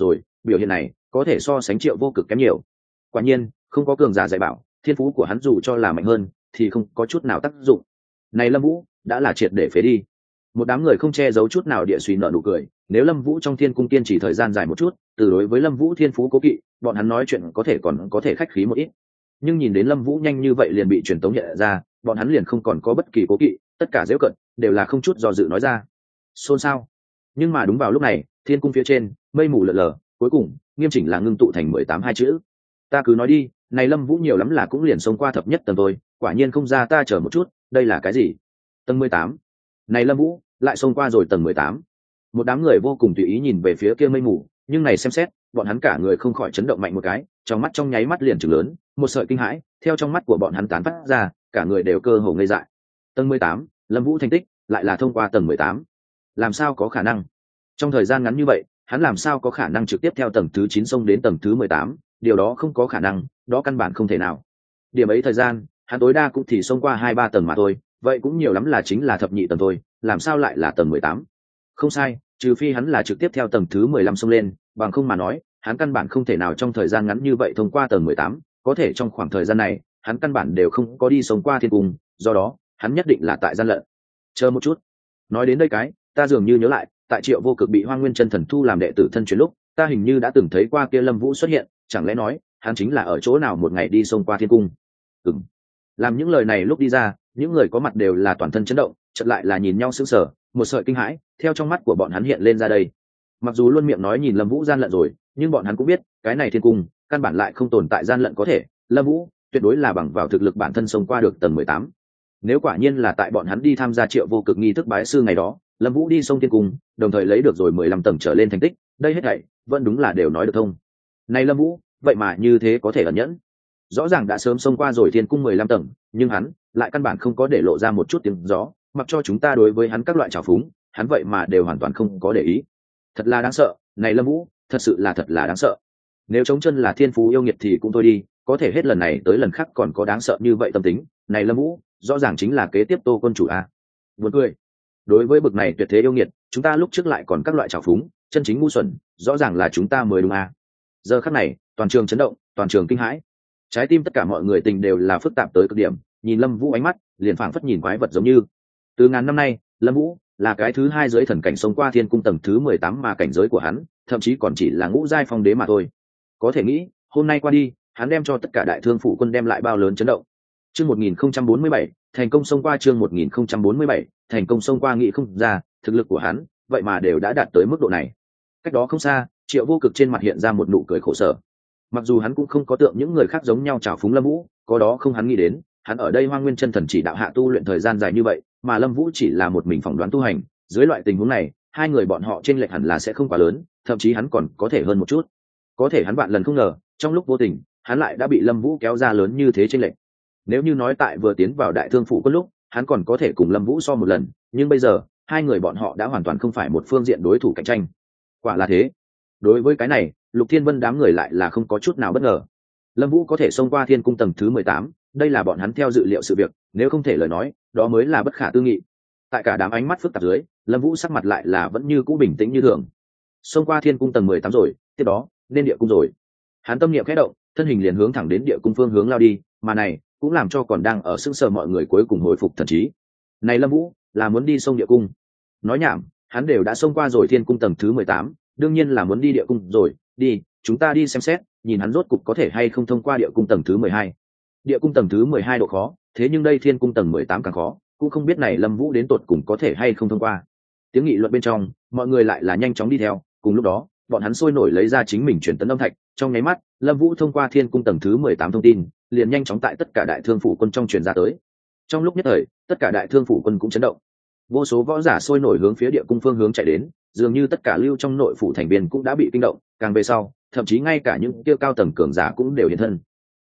S1: biểu hiện này có thể so sánh Triệu Vô Cực kém nhiều. Quả nhiên không có cường giả dạy bảo, thiên phú của hắn dù cho là mạnh hơn thì không có chút nào tác dụng. Này Lâm Vũ đã là triệt để phế đi. Một đám người không che giấu chút nào địa suy nợ nụ cười. Nếu Lâm Vũ trong thiên cung kiên trì thời gian dài một chút, từ đối với Lâm Vũ thiên phú cố kỵ, bọn hắn nói chuyện có thể còn có thể khách khí một ít. Nhưng nhìn đến Lâm Vũ nhanh như vậy liền bị truyền tống hiện ra, bọn hắn liền không còn có bất kỳ cố kỵ, tất cả giễu cận đều là không chút do dự nói ra. Xôn xao. Nhưng mà đúng vào lúc này, thiên cung phía trên mây mù lờ lờ, cuối cùng nghiêm chỉnh là ngưng tụ thành 18 hai chữ. Ta cứ nói đi, này Lâm Vũ nhiều lắm là cũng liền xông qua thập nhất tầng thôi, quả nhiên không ra ta chờ một chút, đây là cái gì? Tầng 18. Này Lâm Vũ lại xông qua rồi tầng 18. Một đám người vô cùng tùy ý nhìn về phía kia mây mù, nhưng này xem xét, bọn hắn cả người không khỏi chấn động mạnh một cái, trong mắt trong nháy mắt liền trừng lớn, một sợi kinh hãi theo trong mắt của bọn hắn tán phát ra, cả người đều cơ hồ ngây dại. Tầng 18, Lâm Vũ thành tích lại là thông qua tầng 18. Làm sao có khả năng? Trong thời gian ngắn như vậy, hắn làm sao có khả năng trực tiếp theo tầng thứ 9 xông đến tầng thứ 18, điều đó không có khả năng, đó căn bản không thể nào. Điểm ấy thời gian, hắn tối đa cũng thì xông qua 2-3 tầng mà thôi, vậy cũng nhiều lắm là chính là thập nhị tầng thôi, làm sao lại là tầng 18? Không sai, trừ phi hắn là trực tiếp theo tầng thứ 15 xông lên, bằng không mà nói, hắn căn bản không thể nào trong thời gian ngắn như vậy thông qua tầng 18, có thể trong khoảng thời gian này, hắn căn bản đều không có đi sống qua thiên cung, do đó, hắn nhất định là tại gian lận. Chờ một chút. Nói đến đây cái, ta dường như nhớ lại, tại Triệu Vô Cực bị Hoang Nguyên Chân Thần thu làm đệ tử thân truyền lúc, ta hình như đã từng thấy qua kia Lâm Vũ xuất hiện, chẳng lẽ nói, hắn chính là ở chỗ nào một ngày đi xông qua thiên cung? Ừm. Làm những lời này lúc đi ra, những người có mặt đều là toàn thân chấn động, chợt lại là nhìn nhau sững sờ, một sợi kinh hãi theo trong mắt của bọn hắn hiện lên ra đây. Mặc dù luôn miệng nói nhìn Lâm Vũ gian lận rồi, nhưng bọn hắn cũng biết, cái này thiên cung, căn bản lại không tồn tại gian lận có thể, Lâm Vũ tuyệt đối là bằng vào thực lực bản thân xông qua được tầng 18. Nếu quả nhiên là tại bọn hắn đi tham gia Triệu Vô Cực nghi thức bái sư ngày đó, Lâm Vũ đi sông thiên cung, đồng thời lấy được rồi 15 tầng trở lên thành tích, đây hết thảy vẫn đúng là đều nói được thông. Này Lâm Vũ, vậy mà như thế có thể ẩn nhẫn. Rõ ràng đã sớm xông qua rồi thiên cung 15 tầng, nhưng hắn lại căn bản không có để lộ ra một chút tiếng gió, mặc cho chúng ta đối với hắn các loại trào phúng, hắn vậy mà đều hoàn toàn không có để ý. Thật là đáng sợ, này Lâm Vũ, thật sự là thật là đáng sợ. Nếu chống chân là thiên phú yêu nghiệt thì cũng thôi đi, có thể hết lần này tới lần khác còn có đáng sợ như vậy tâm tính, này Lâm Vũ, rõ ràng chính là kế tiếp Tô quân chủ a. Buồn cười. Đối với bực này tuyệt thế yêu nghiệt, chúng ta lúc trước lại còn các loại trào phúng, chân chính ngu xuẩn, rõ ràng là chúng ta mới đúng a. Giờ khắc này, toàn trường chấn động, toàn trường kinh hãi. Trái tim tất cả mọi người tình đều là phức tạp tới cực điểm, nhìn Lâm Vũ ánh mắt, liền phảng phất nhìn quái vật giống như. Từ ngàn năm nay, Lâm Vũ là cái thứ hai dưới thần cảnh sống qua thiên cung tầng thứ 18 mà cảnh giới của hắn, thậm chí còn chỉ là ngũ giai phong đế mà thôi. Có thể nghĩ, hôm nay qua đi, hắn đem cho tất cả đại thương phủ quân đem lại bao lớn chấn động. Chương 1047, thành công xông qua chương 1047, thành công xông qua nghị không ra, thực lực của hắn, vậy mà đều đã đạt tới mức độ này. Cách đó không xa, Triệu Vô Cực trên mặt hiện ra một nụ cười khổ sở. Mặc dù hắn cũng không có tượng những người khác giống nhau trào phúng Lâm Vũ, có đó không hắn nghĩ đến, hắn ở đây Hoang Nguyên Chân Thần chỉ đạo hạ tu luyện thời gian dài như vậy, mà Lâm Vũ chỉ là một mình phỏng đoán tu hành, dưới loại tình huống này, hai người bọn họ chênh lệch hẳn là sẽ không quá lớn, thậm chí hắn còn có thể hơn một chút. Có thể hắn vạn lần không ngờ, trong lúc vô tình, hắn lại đã bị Lâm Vũ kéo ra lớn như thế chênh lệch. Nếu như nói tại vừa tiến vào Đại Thương phủ quân lúc, hắn còn có thể cùng Lâm Vũ so một lần, nhưng bây giờ, hai người bọn họ đã hoàn toàn không phải một phương diện đối thủ cạnh tranh. Quả là thế. Đối với cái này, Lục Thiên Vân đám người lại là không có chút nào bất ngờ. Lâm Vũ có thể xông qua thiên cung tầng thứ 18, đây là bọn hắn theo dự liệu sự việc, nếu không thể lời nói, đó mới là bất khả tư nghị. Tại cả đám ánh mắt phức tạp dưới, Lâm Vũ sắc mặt lại là vẫn như cũ bình tĩnh như thường. Xông qua thiên cung tầng 18 rồi, tiếp đó, nên địa cung rồi. Hắn tâm niệm khẽ động, thân hình liền hướng thẳng đến địa cung phương hướng lao đi, mà này cũng làm cho còn đang ở sững sờ mọi người cuối cùng hồi phục thần trí. Này Lâm Vũ, là muốn đi sông địa cung. Nói nhảm, hắn đều đã xông qua rồi thiên cung tầng thứ 18, đương nhiên là muốn đi địa cung rồi, đi, chúng ta đi xem xét, nhìn hắn rốt cục có thể hay không thông qua địa cung tầng thứ 12. Địa cung tầng thứ 12 độ khó, thế nhưng đây thiên cung tầng 18 càng khó, cũng không biết này Lâm Vũ đến tột cùng có thể hay không thông qua. Tiếng nghị luận bên trong, mọi người lại là nhanh chóng đi theo, cùng lúc đó, bọn hắn sôi nổi lấy ra chính mình truyền tấn âm thạch, trong nháy mắt, Lâm Vũ thông qua thiên cung tầng thứ 18 thông tin, liền nhanh chóng tại tất cả đại thương phủ quân trong truyền ra tới. Trong lúc nhất thời, tất cả đại thương phủ quân cũng chấn động. Vô số võ giả sôi nổi hướng phía địa cung phương hướng chạy đến, dường như tất cả lưu trong nội phủ thành viên cũng đã bị kinh động, càng về sau, thậm chí ngay cả những kia cao tầng cường giả cũng đều hiện thân.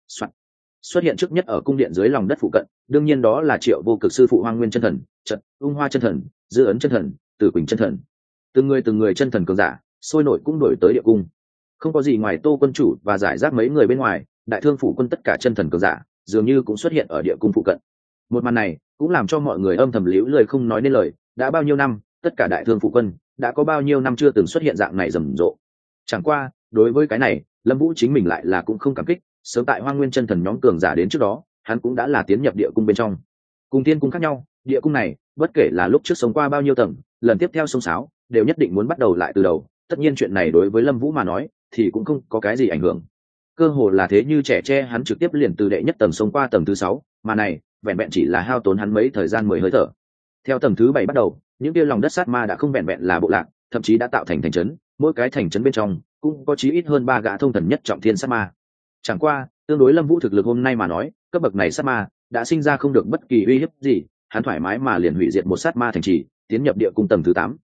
S1: Xuất hiện trước nhất ở cung điện dưới lòng đất phụ cận, đương nhiên đó là Triệu Vô Cực sư phụ Hoang Nguyên Chân Thần, Trận Ung Hoa Chân Thần, Dư Ấn Chân Thần, Tử Quỳnh Chân Thần. Từng người chân thần cường giả, sôi nổi cũng đổi tới địa cung. Không có gì ngoài Tô quân chủ và giải rác mấy người bên ngoài, đại thương phủ quân tất cả chân thần cường giả, dường như cũng xuất hiện ở địa cung phụ cận. Một màn này cũng làm cho mọi người âm thầm liễu lời không nói nên lời, đã bao nhiêu năm, tất cả đại thương phủ quân đã có bao nhiêu năm chưa từng xuất hiện dạng này rầm rộ. Chẳng qua, đối với cái này lâm vũ chính mình lại là cũng không cảm kích. Sớm tại Hoang Nguyên chân thần nhóm cường giả đến trước đó, hắn cũng đã là tiến nhập địa cung bên trong. Cùng tiên cung khác nhau, địa cung này bất kể là lúc trước sống qua bao nhiêu tầng, lần tiếp theo sông sáo đều nhất định muốn bắt đầu lại từ đầu. Tất nhiên chuyện này đối với lâm vũ mà nói thì cũng không có cái gì ảnh hưởng, cơ hồ là thế như trẻ tre, hắn trực tiếp liền từ đệ nhất tầng sống qua tầng thứ 6, mà này vẹn vẹn chỉ là hao tốn hắn mấy thời gian mới hơi thở. Theo tầng thứ 7 bắt đầu, những kia lòng đất sát ma đã không vẹn vẹn là bộ lạc, thậm chí đã tạo thành thành trấn, mỗi cái thành trấn bên trong cũng có chí ít hơn 3 gã thông thần nhất trọng thiên sát ma. Chẳng qua tương đối lâm vũ thực lực hôm nay mà nói, cấp bậc này sát ma đã sinh ra không được bất kỳ uy hiếp gì, hắn thoải mái mà liền hủy diệt một sát ma thành trì, tiến nhập địa cung tầng thứ 8.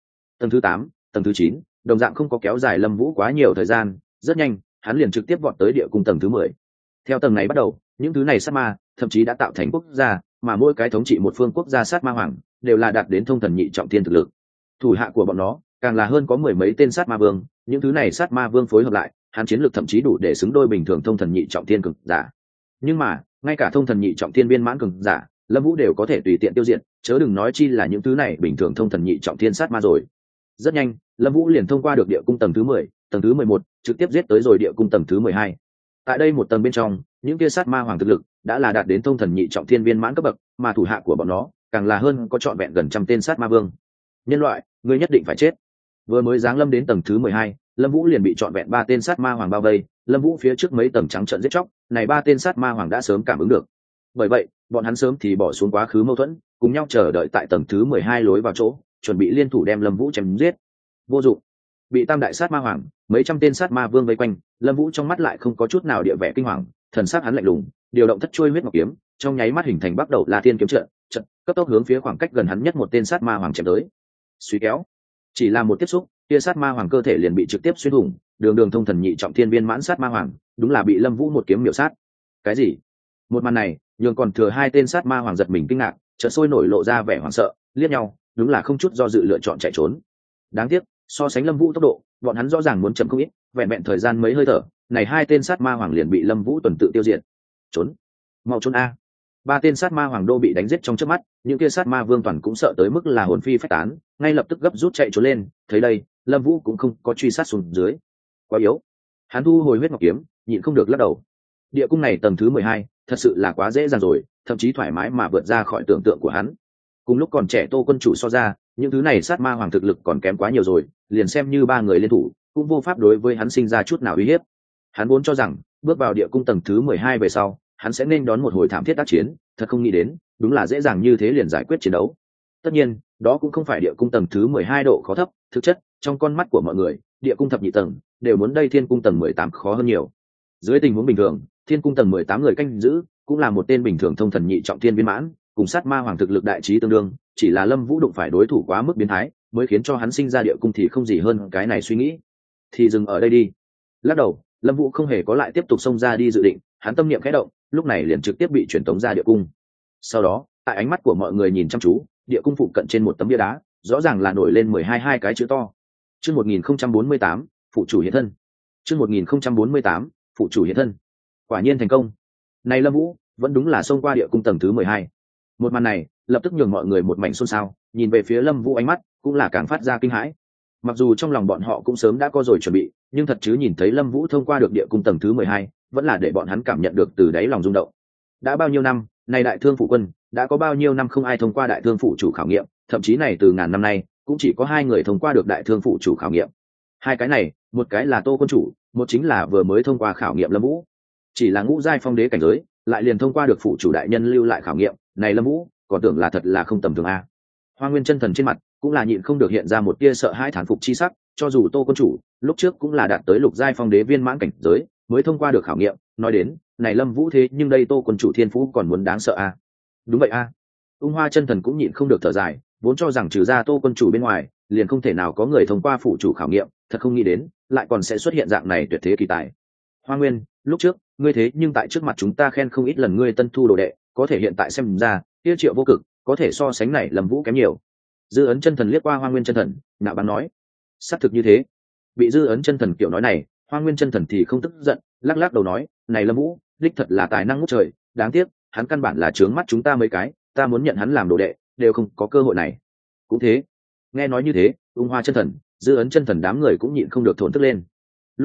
S1: Tầng thứ 9 đồng dạng không có kéo dài lâm vũ quá nhiều thời gian, rất nhanh hắn liền trực tiếp vọt tới địa cung tầng thứ 10. Theo tầng này bắt đầu, những thứ này sát ma thậm chí đã tạo thành quốc gia, mà mỗi cái thống trị một phương quốc gia sát ma hoàng đều là đạt đến thông thần nhị trọng thiên thực lực. Thủ hạ của bọn nó càng là hơn có mười mấy tên sát ma vương, những thứ này sát ma vương phối hợp lại, hắn chiến lược thậm chí đủ để xứng đôi bình thường thông thần nhị trọng thiên cường giả. Nhưng mà ngay cả thông thần nhị trọng thiên viên mãn cường giả lâm vũ đều có thể tùy tiện tiêu diệt, chớ đừng nói chi là những thứ này bình thường thông thần nhị trọng thiên sát ma rồi. Rất nhanh lâm vũ liền thông qua được địa cung tầng thứ 10, tầng thứ 11, trực tiếp giết tới rồi địa cung tầng thứ 12. Tại đây một tầng bên trong, những kia sát ma hoàng thực lực đã là đạt đến thông thần nhị trọng thiên viên mãn cấp bậc, mà thủ hạ của bọn nó càng là hơn có trọn vẹn gần trăm tên sát ma vương. Nhân loại, ngươi nhất định phải chết. Vừa mới giáng lâm đến tầng thứ 12, lâm vũ liền bị trọn vẹn 3 tên sát ma hoàng bao vây. Lâm vũ phía trước mấy tầng trắng trợn giết chóc, này 3 tên sát ma hoàng đã sớm cảm ứng được, bởi vậy bọn hắn sớm thì bỏ xuống quá khứ mâu thuẫn, cùng nhau chờ đợi tại tầng thứ 12 lối vào chỗ, chuẩn bị liên thủ đem lâm vũ chém giết. Vô dụng, bị tam đại sát ma hoàng mấy trăm tên sát ma vương vây quanh, lâm vũ trong mắt lại không có chút nào địa vẻ kinh hoàng, thần sắc hắn lạnh lùng, điều động thất chuôi huyết ngọc kiếm, trong nháy mắt hình thành bắt đầu La Thiên kiếm trận, cấp tốc hướng phía khoảng cách gần hắn nhất một tên sát ma hoàng chém tới. Suy kéo, chỉ là một tiếp xúc, kia sát ma hoàng cơ thể liền bị trực tiếp xuyên thủng, đường thông thần nhị trọng thiên viên mãn sát ma hoàng đúng là bị lâm vũ một kiếm miểu sát. Cái gì? Một màn này nhường còn thừa 2 tên sát ma hoàng giật mình kinh ngạc, chợt sôi nổi lộ ra vẻ hoảng sợ, liếc nhau, đúng là không chút do dự lựa chọn chạy trốn. Đáng tiếc so sánh lâm vũ tốc độ, bọn hắn rõ ràng muốn chậm không ít, vẹn vẹn thời gian mấy hơi thở, này 2 tên sát ma hoàng liền bị lâm vũ tuần tự tiêu diệt. Trốn, mau trốn a! 3 tên sát ma hoàng đô bị đánh giết trong chớp mắt, những kia sát ma vương toàn cũng sợ tới mức là hồn phi phách tán, ngay lập tức gấp rút chạy trốn lên. Thấy đây, lâm vũ cũng không có truy sát xuống dưới, quá yếu. Hắn thu hồi huyết ngọc kiếm, nhịn không được lắc đầu. Địa cung này tầng thứ 12, thật sự là quá dễ dàng rồi, thậm chí thoải mái mà vượt ra khỏi tưởng tượng của hắn. Cùng lúc còn trẻ Tô quân chủ so ra, những thứ này sát ma hoàng thực lực còn kém quá nhiều rồi, liền xem như 3 người liên thủ cũng vô pháp đối với hắn sinh ra chút nào uy hiếp. Hắn vốn cho rằng bước vào địa cung tầng thứ 12 về sau, hắn sẽ nên đón một hồi thảm thiết tác chiến, thật không nghĩ đến đúng là dễ dàng như thế liền giải quyết chiến đấu. Tất nhiên đó cũng không phải địa cung tầng thứ 12 độ khó thấp, thực chất trong con mắt của mọi người, địa cung thập nhị tầng đều muốn đây thiên cung tầng 18 khó hơn nhiều. Dưới tình huống bình thường, thiên cung tầng 18 người canh giữ cũng là một tên bình thường thông thần nhị trọng thiên viên mãn, cùng sát ma hoàng thực lực đại trí tương đương, chỉ là lâm vũ đụng phải đối thủ quá mức biến thái, mới khiến cho hắn sinh ra địa cung thì không gì hơn cái này suy nghĩ. Thì dừng ở đây đi. Lắc đầu, lâm vũ không hề có lại tiếp tục xông ra đi dự định, hắn tâm niệm khẽ động, lúc này liền trực tiếp bị truyền tống ra địa cung. Sau đó tại ánh mắt của mọi người nhìn chăm chú, địa cung phụ cận trên một tấm bia đá rõ ràng là nổi lên 12 cái chữ to. Chương 1048, phụ chủ hiện thân. Chương 1048, phụ chủ hiện thân. Quả nhiên thành công. Này lâm vũ vẫn đúng là xông qua địa cung tầng thứ 12. Một màn này lập tức nhường mọi người một mảnh xôn xao, nhìn về phía lâm vũ ánh mắt cũng là càng phát ra kinh hãi. Mặc dù trong lòng bọn họ cũng sớm đã có rồi chuẩn bị, nhưng thật chứ nhìn thấy lâm vũ thông qua được địa cung tầng thứ 12, vẫn là để bọn hắn cảm nhận được từ đáy lòng rung động. Đã bao nhiêu năm, này đại thương phủ quân đã có bao nhiêu năm không ai thông qua đại thương phủ chủ khảo nghiệm, thậm chí này từ ngàn năm nay cũng chỉ có 2 người thông qua được đại thương phủ chủ khảo nghiệm. 2 cái này, một cái là Tô quân chủ, một chính là vừa mới thông qua khảo nghiệm lâm vũ. Chỉ là ngũ giai phong đế cảnh giới, lại liền thông qua được phủ chủ đại nhân lưu lại khảo nghiệm, này lâm vũ còn tưởng là thật là không tầm thường a. Hoa Nguyên chân thần trên mặt cũng là nhịn không được hiện ra một tia sợ hãi thán phục chi sắc, cho dù Tô quân chủ lúc trước cũng là đạt tới lục giai phong đế viên mãn cảnh giới mới thông qua được khảo nghiệm, nói đến này lâm vũ thế nhưng đây Tô quân chủ thiên phú còn muốn đáng sợ a. Đúng vậy a. Ung Hoa chân thần cũng nhịn không được thở dài, vốn cho rằng trừ ra Tô quân chủ bên ngoài liền không thể nào có người thông qua phủ chủ khảo nghiệm, thật không nghĩ đến lại còn sẽ xuất hiện dạng này tuyệt thế kỳ tài. Hoa Nguyên, lúc trước ngươi thế nhưng tại trước mặt chúng ta khen không ít lần ngươi tân thu đồ đệ, có thể hiện tại xem ra tiêu triệu vô cực có thể so sánh này lâm vũ kém nhiều. Dư ấn chân thần liếc qua Hoa Nguyên chân thần, nạo báng nói, xác thực như thế. Bị dư ấn chân thần kiểu nói này, Hoa Nguyên chân thần thì không tức giận, lắc lắc đầu nói, này lâm vũ đích thật là tài năng ngút trời, đáng tiếc hắn căn bản là trướng mắt chúng ta mấy cái, ta muốn nhận hắn làm đồ đệ đều không có cơ hội này. Cũng thế. Nghe nói như thế, Ung Hoa chân thần, Dư ấn chân thần đám người cũng nhịn không được thổn thức lên. Lúc trước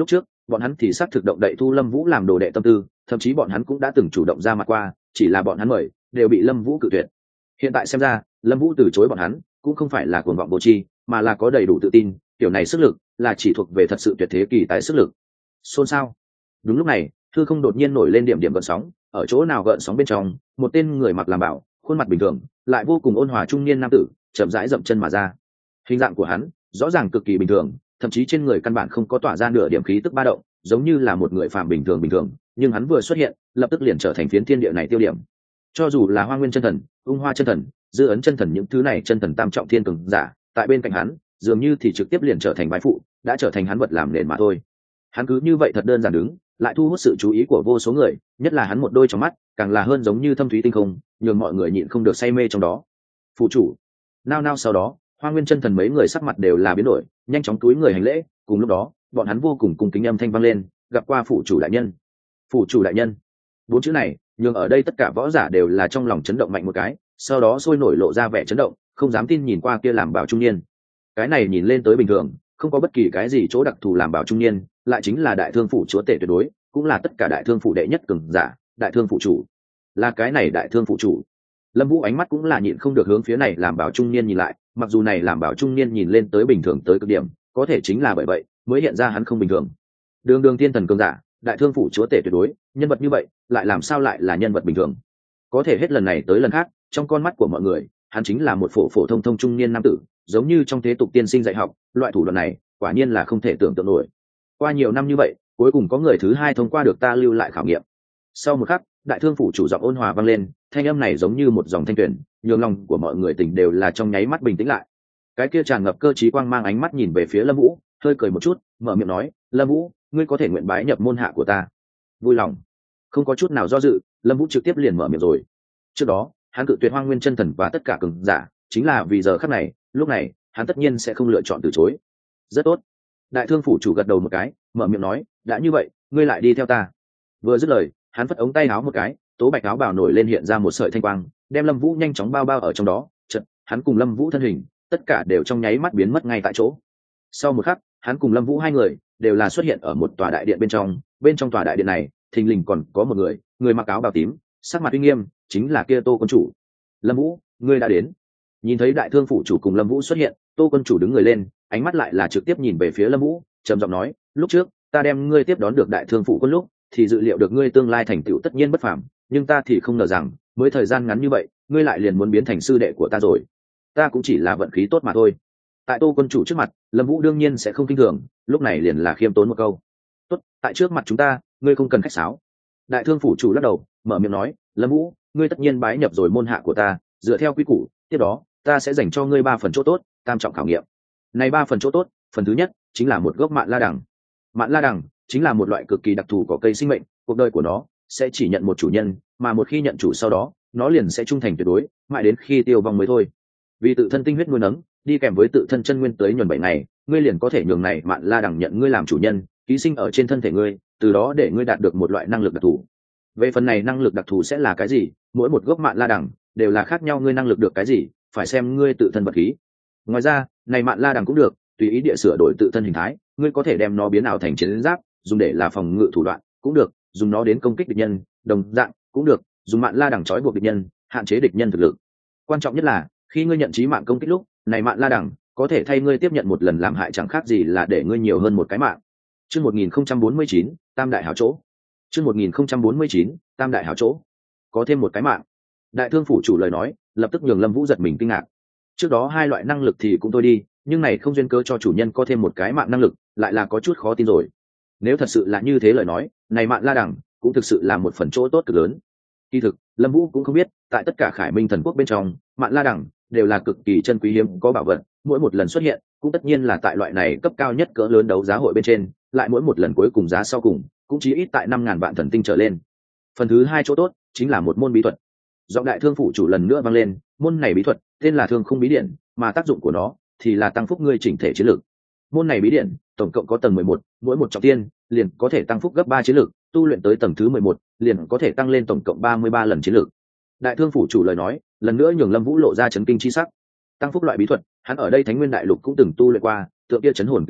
S1: bọn hắn thì xác thực động đậy thu Lâm Vũ làm đồ đệ tâm tư, thậm chí bọn hắn cũng đã từng chủ động ra mặt qua, chỉ là bọn hắn mời đều bị Lâm Vũ cự tuyệt. Hiện tại xem ra, Lâm Vũ từ chối bọn hắn cũng không phải là cuồng vọng vô tri, mà là có đầy đủ tự tin, kiểu này sức lực là chỉ thuộc về thật sự tuyệt thế kỳ tài sức lực. Xôn xao. Đúng lúc này, hư không đột nhiên nổi lên điểm điểm gợn sóng, ở chỗ nào gợn sóng bên trong, một tên người mặc làm bảo, khuôn mặt bình thường, lại vô cùng ôn hòa trung niên nam tử, chậm rãi dậm chân mà ra. Hình dạng của hắn rõ ràng cực kỳ bình thường, thậm chí trên người căn bản không có tỏa ra nửa điểm khí tức ba động, giống như là một người phàm bình thường, nhưng hắn vừa xuất hiện, lập tức liền trở thành phiến thiên địa này tiêu điểm. Cho dù là Hoa Nguyên chân thần, Ung Hoa chân thần, Dư Ấn chân thần những thứ này chân thần tam trọng thiên cường giả, tại bên cạnh hắn, dường như thì trực tiếp liền trở thành bái phụ, đã trở thành hắn vật làm nền mà thôi. Hắn cứ như vậy thật đơn giản đứng, lại thu hút sự chú ý của vô số người, nhất là hắn một đôi trong mắt, càng là hơn giống như thâm thúy tinh không, nhường mọi người nhịn không được say mê trong đó. Phụ chủ. Nao sau đó, Hoa Nguyên chân thần mấy người sắc mặt đều là biến đổi, nhanh chóng túi người hành lễ, cùng lúc đó, bọn hắn vô cùng cung kính âm thanh vang lên, gặp qua phụ chủ đại nhân. Phụ chủ đại nhân. Bốn chữ này, nhường ở đây tất cả võ giả đều là trong lòng chấn động mạnh một cái, sau đó sôi nổi lộ ra vẻ chấn động, không dám tin nhìn qua kia làm bảo trung niên. Cái này nhìn lên tới bình thường, không có bất kỳ cái gì chỗ đặc thù làm bảo trung niên, lại chính là đại thương phủ chúa tể tuyệt đối, cũng là tất cả đại thương phủ đệ nhất cường giả, đại thương phụ chủ. Là cái này đại thương phụ chủ. Lâm Vũ ánh mắt cũng là nhịn không được hướng phía này làm bảo trung niên nhìn lại, mặc dù này làm bảo trung niên nhìn lên tới bình thường tới cực điểm, có thể chính là bởi vậy mới hiện ra hắn không bình thường. Đường thiên thần cường giả, đại thương phủ chúa tể tuyệt đối, nhân vật như vậy, lại làm sao lại là nhân vật bình thường? Có thể hết lần này tới lần khác, trong con mắt của mọi người, hắn chính là một phổ thông trung niên nam tử, giống như trong thế tục tiên sinh dạy học, loại thủ đoạn này, quả nhiên là không thể tưởng tượng nổi. Qua nhiều năm như vậy, cuối cùng có người thứ hai thông qua được ta lưu lại khảo nghiệm. Sau một khắc, đại thương phủ chủ giọng ôn hòa vang lên, thanh âm này giống như một dòng thanh tuyền, nhường lòng của mọi người tỉnh đều là trong nháy mắt bình tĩnh lại. Cái kia tràn ngập cơ trí quang mang ánh mắt nhìn về phía Lâm Vũ, hơi cười một chút, mở miệng nói, Lâm Vũ, ngươi có thể nguyện bái nhập môn hạ của ta. Vui lòng. Không có chút nào do dự, Lâm Vũ trực tiếp liền mở miệng rồi. Trước đó, hắn cự tuyệt Hoang Nguyên chân thần và tất cả cường giả, chính là vì giờ khắc này, lúc này, hắn tất nhiên sẽ không lựa chọn từ chối. Rất tốt. Đại thương phủ chủ gật đầu một cái, mở miệng nói, đã như vậy, ngươi lại đi theo ta. Vừa dứt lời, hắn phất ống tay áo một cái, tố bạch áo bào nổi lên hiện ra một sợi thanh quang, đem Lâm Vũ nhanh chóng bao ở trong đó. Chợt, hắn cùng Lâm Vũ thân hình, tất cả đều trong nháy mắt biến mất ngay tại chỗ. Sau một khắc, hắn cùng Lâm Vũ hai người đều là xuất hiện ở một tòa đại điện bên trong tòa đại điện này, thình lình còn có một người mặc áo bào tím, sắc mặt uy nghiêm, chính là kia Tô quân chủ. Lâm Vũ, ngươi đã đến. Nhìn thấy đại thương phủ chủ cùng Lâm Vũ xuất hiện, Tô quân chủ đứng người lên, ánh mắt lại là trực tiếp nhìn về phía Lâm Vũ, trầm giọng nói, lúc trước ta đem ngươi tiếp đón được đại thương phủ quân lúc thì dự liệu được ngươi tương lai thành tựu tất nhiên bất phàm, nhưng ta thì không ngờ rằng mới thời gian ngắn như vậy ngươi lại liền muốn biến thành sư đệ của ta rồi. Ta cũng chỉ là vận khí tốt mà thôi. Tại Tô quân chủ trước mặt, Lâm Vũ đương nhiên sẽ không kinh thường, lúc này liền là khiêm tốn một câu, tốt, tại trước mặt chúng ta ngươi không cần khách sáo. Đại thương phủ chủ lắc đầu, mở miệng nói, Lâm Vũ, ngươi tất nhiên bái nhập rồi môn hạ của ta, dựa theo quy củ, tiếp đó ta sẽ dành cho ngươi 3 phần chỗ tốt, tam trọng khảo nghiệm. Này 3 phần chỗ tốt, phần thứ nhất chính là một gốc mạn la đằng. Mạn la đằng chính là một loại cực kỳ đặc thù của cây sinh mệnh, cuộc đời của nó sẽ chỉ nhận một chủ nhân, mà một khi nhận chủ sau đó, nó liền sẽ trung thành tuyệt đối, mãi đến khi tiêu vong mới thôi. Vì tự thân tinh huyết nuôi nấng, đi kèm với tự thân chân nguyên tới nhuần 7 ngày, ngươi liền có thể nhường này mạn la đằng nhận ngươi làm chủ nhân, ký sinh ở trên thân thể ngươi, từ đó để ngươi đạt được một loại năng lực đặc thù. Về phần này năng lực đặc thù sẽ là cái gì, mỗi một gốc mạn la đằng đều là khác nhau, ngươi năng lực được cái gì, phải xem ngươi tự thân vật khí. Ngoài ra, này mạn la đằng cũng được tùy ý địa sửa đổi tự thân hình thái, ngươi có thể đem nó biến ảo thành chiến giáp, dùng để là phòng ngự thủ đoạn, cũng được, dùng nó đến công kích địch nhân, đồng dạng cũng được, dùng mạn la đằng trói buộc địch nhân, hạn chế địch nhân thực lực. Quan trọng nhất là, khi ngươi nhận chí mạng công kích lúc, này mạn la đằng có thể thay ngươi tiếp nhận một lần làm hại, chẳng khác gì là để ngươi nhiều hơn một cái mạng. Chương 1049, Tam đại hảo chỗ. Chương 1049, Tam đại hảo chỗ. Có thêm một cái mạng. Đại thương phủ chủ lời nói, lập tức nhường Lâm Vũ giật mình kinh ngạc. Trước đó 2 loại năng lực thì cũng thôi đi, nhưng này không duyên cớ cho chủ nhân có thêm một cái mạng năng lực, lại là có chút khó tin rồi. Nếu thật sự là như thế lời nói, này mạn la đằng cũng thực sự là một phần chỗ tốt cực lớn. Kỳ thực, Lâm Vũ cũng không biết, tại tất cả Khải Minh thần quốc bên trong, mạn la đằng đều là cực kỳ chân quý hiếm có bảo vật, mỗi một lần xuất hiện, cũng tất nhiên là tại loại này cấp cao nhất cỡ lớn đấu giá hội bên trên, lại mỗi một lần cuối cùng giá sau cùng, cũng chỉ ít tại 5000 vạn thần tinh trở lên. Phần thứ 2 chỗ tốt chính là một môn bí thuật. Giọng đại thương phủ chủ lần nữa vang lên, môn này bí thuật tên là Thương Khung bí điển, mà tác dụng của nó thì là tăng phúc ngươi chỉnh thể chiến lược. Môn này bí điển tổng cộng có tầng 11, mỗi một trọng thiên liền có thể tăng phúc gấp 3 chiến lược, tu luyện tới tầng thứ 11 liền có thể tăng lên tổng cộng 33 lần chiến lược. Đại thương phủ chủ lời nói, lần nữa nhường Lâm Vũ lộ ra chấn kinh chi sắc. Tăng phúc loại bí thuật, hắn ở đây Thánh Nguyên Đại Lục cũng từng tu luyện qua, tượng kia chấn hồn cửu kích,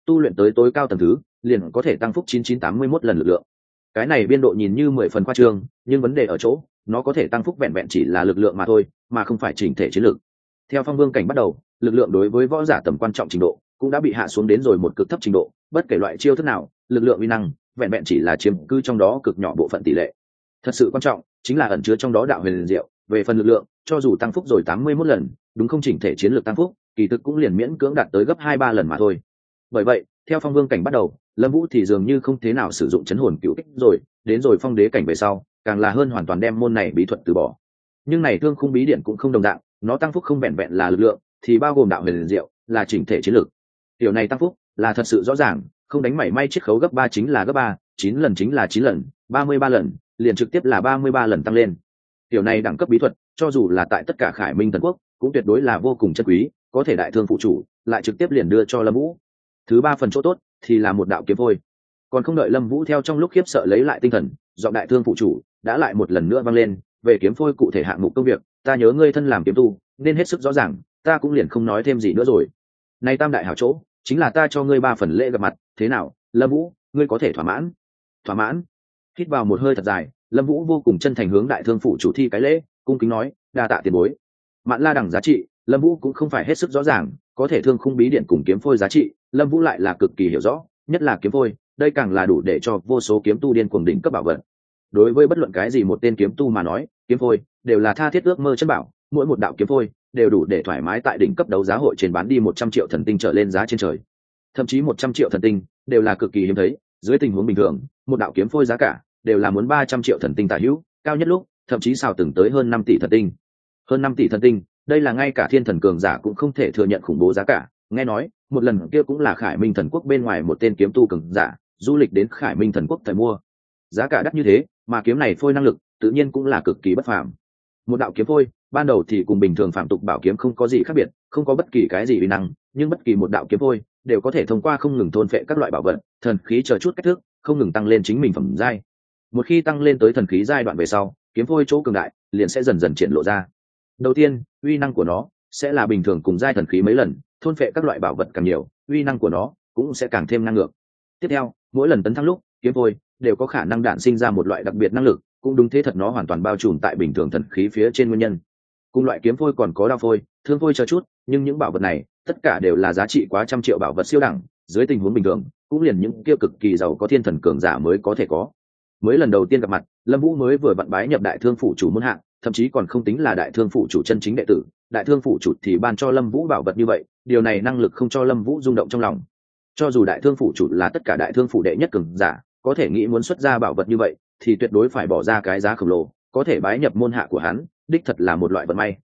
S1: tu luyện tới tối cao tầng thứ liền có thể tăng phúc 9981 lần lực lượng. Cái này biên độ nhìn như 10 phần khoa trương, nhưng vấn đề ở chỗ nó có thể tăng phúc vẹn vẹn chỉ là lực lượng mà thôi, mà không phải chỉnh thể chiến lược. Theo phong vương cảnh bắt đầu, lực lượng đối với võ giả tầm quan trọng trình độ cũng đã bị hạ xuống đến rồi một cực thấp trình độ, bất kể loại chiêu thức nào, lực lượng uy năng vẹn vẹn chỉ là chiếm cứ trong đó cực nhỏ bộ phận tỷ lệ. Thật sự quan trọng chính là ẩn chứa trong đó đạo huyền liền diệu. Về phần lực lượng, cho dù tăng phúc rồi 81 lần, đúng không chỉnh thể chiến lược tăng phúc, kỳ thực cũng liền miễn cưỡng đạt tới gấp 2-3 lần mà thôi. Bởi vậy, theo phong vương cảnh bắt đầu, Lâm Vũ thì dường như không thế nào sử dụng chấn hồn cựu kích rồi, đến rồi phong đế cảnh về sau, càng là hơn hoàn toàn đem môn này bí thuật từ bỏ. Nhưng này thương khung bí điện cũng không đồng dạng, nó tăng phúc không vẹn vẹn là lực lượng, thì bao gồm đạo huyền liền diệu, là chỉnh thể chiến lược. Điều này tăng phúc là thật sự rõ ràng, không đánh mảy may chiết khấu gấp 3 chính là gấp 3, 9 lần chính là 9 lần, 33 lần, liền trực tiếp là 33 lần tăng lên. Điều này đẳng cấp bí thuật, cho dù là tại tất cả Khải Minh thần quốc, cũng tuyệt đối là vô cùng chân quý, có thể đại thương phụ chủ, lại trực tiếp liền đưa cho Lâm Vũ. Thứ ba phần chỗ tốt thì là một đạo kiếm phôi. Còn không đợi Lâm Vũ theo trong lúc khiếp sợ lấy lại tinh thần, giọng đại thương phụ chủ đã lại một lần nữa vang lên, về kiếm phôi cụ thể hạng mục công việc, ta nhớ ngươi thân làm kiếm tu, nên hết sức rõ ràng, ta cũng liền không nói thêm gì nữa rồi. Này tam đại hảo chỗ, chính là ta cho ngươi 3 phần lễ gặp mặt, thế nào, Lâm Vũ, ngươi có thể thỏa mãn? Thỏa mãn. Hít vào một hơi thật dài, Lâm Vũ vô cùng chân thành hướng đại thương phụ chủ thi cái lễ, cung kính nói, đa tạ tiền bối. Mạn La đẳng giá trị, Lâm Vũ cũng không phải hết sức rõ ràng, có thể thương khung bí điện cùng kiếm phôi giá trị, Lâm Vũ lại là cực kỳ hiểu rõ, nhất là kiếm phôi, đây càng là đủ để cho vô số kiếm tu điên cuồng đỉnh cấp bảo vật. Đối với bất luận cái gì một tên kiếm tu mà nói, kiếm phôi đều là tha thiết ước mơ chân bảo, mỗi một đạo kiếm phôi đều đủ để thoải mái tại đỉnh cấp đấu giá hội trên bán đi 100 triệu thần tinh trở lên giá trên trời. Thậm chí 100 triệu thần tinh đều là cực kỳ hiếm thấy, dưới tình huống bình thường, một đạo kiếm phôi giá cả đều là muốn 300 triệu thần tinh tả hữu, cao nhất lúc thậm chí xào từng tới hơn 5 tỷ thần tinh. Hơn 5 tỷ thần tinh, đây là ngay cả thiên thần cường giả cũng không thể thừa nhận khủng bố giá cả. Nghe nói, một lần kia cũng là Khải Minh thần quốc bên ngoài một tên kiếm tu cường giả, du lịch đến Khải Minh thần quốc thời mua. Giá cả đắt như thế, mà kiếm này phôi năng lực, tự nhiên cũng là cực kỳ bất phàm. Một đạo kiếm phôi, ban đầu thì cùng bình thường phạm tục bảo kiếm không có gì khác biệt, không có bất kỳ cái gì uy năng, nhưng bất kỳ một đạo kiếm phôi đều có thể thông qua không ngừng thôn phệ các loại bảo vật, thần khí chờ chút cách thức, không ngừng tăng lên chính mình phẩm giai. Một khi tăng lên tới thần khí giai đoạn về sau, kiếm phôi chỗ cường đại liền sẽ dần dần triển lộ ra. Đầu tiên, uy năng của nó sẽ là bình thường cùng giai thần khí mấy lần, thôn phệ các loại bảo vật càng nhiều, uy năng của nó cũng sẽ càng thêm năng ngược. Tiếp theo, mỗi lần tấn thăng lúc, kiếm phôi đều có khả năng đản sinh ra một loại đặc biệt năng lực, cũng đúng thế thật, nó hoàn toàn bao trùm tại bình thường thần khí phía trên nguyên nhân. Cùng loại kiếm phôi còn có đao phôi, thương phôi chờ chút, nhưng những bảo vật này tất cả đều là giá trị quá trăm triệu bảo vật siêu đẳng, dưới tình huống bình thường cũng liền những kia cực kỳ giàu có thiên thần cường giả mới có thể có. Mới lần đầu tiên gặp mặt, Lâm Vũ mới vừa vặn bái nhập đại thương phủ chủ môn hạng, thậm chí còn không tính là đại thương phủ chủ chân chính đệ tử, đại thương phủ chủ thì ban cho Lâm Vũ bảo vật như vậy, điều này năng lực không cho Lâm Vũ rung động trong lòng. Cho dù đại thương phủ chủ là tất cả đại thương phủ đệ nhất cường giả, có thể nghĩ muốn xuất ra bảo vật như vậy thì tuyệt đối phải bỏ ra cái giá khổng lồ, có thể bái nhập môn hạ của hắn, đích thật là một loại vận may.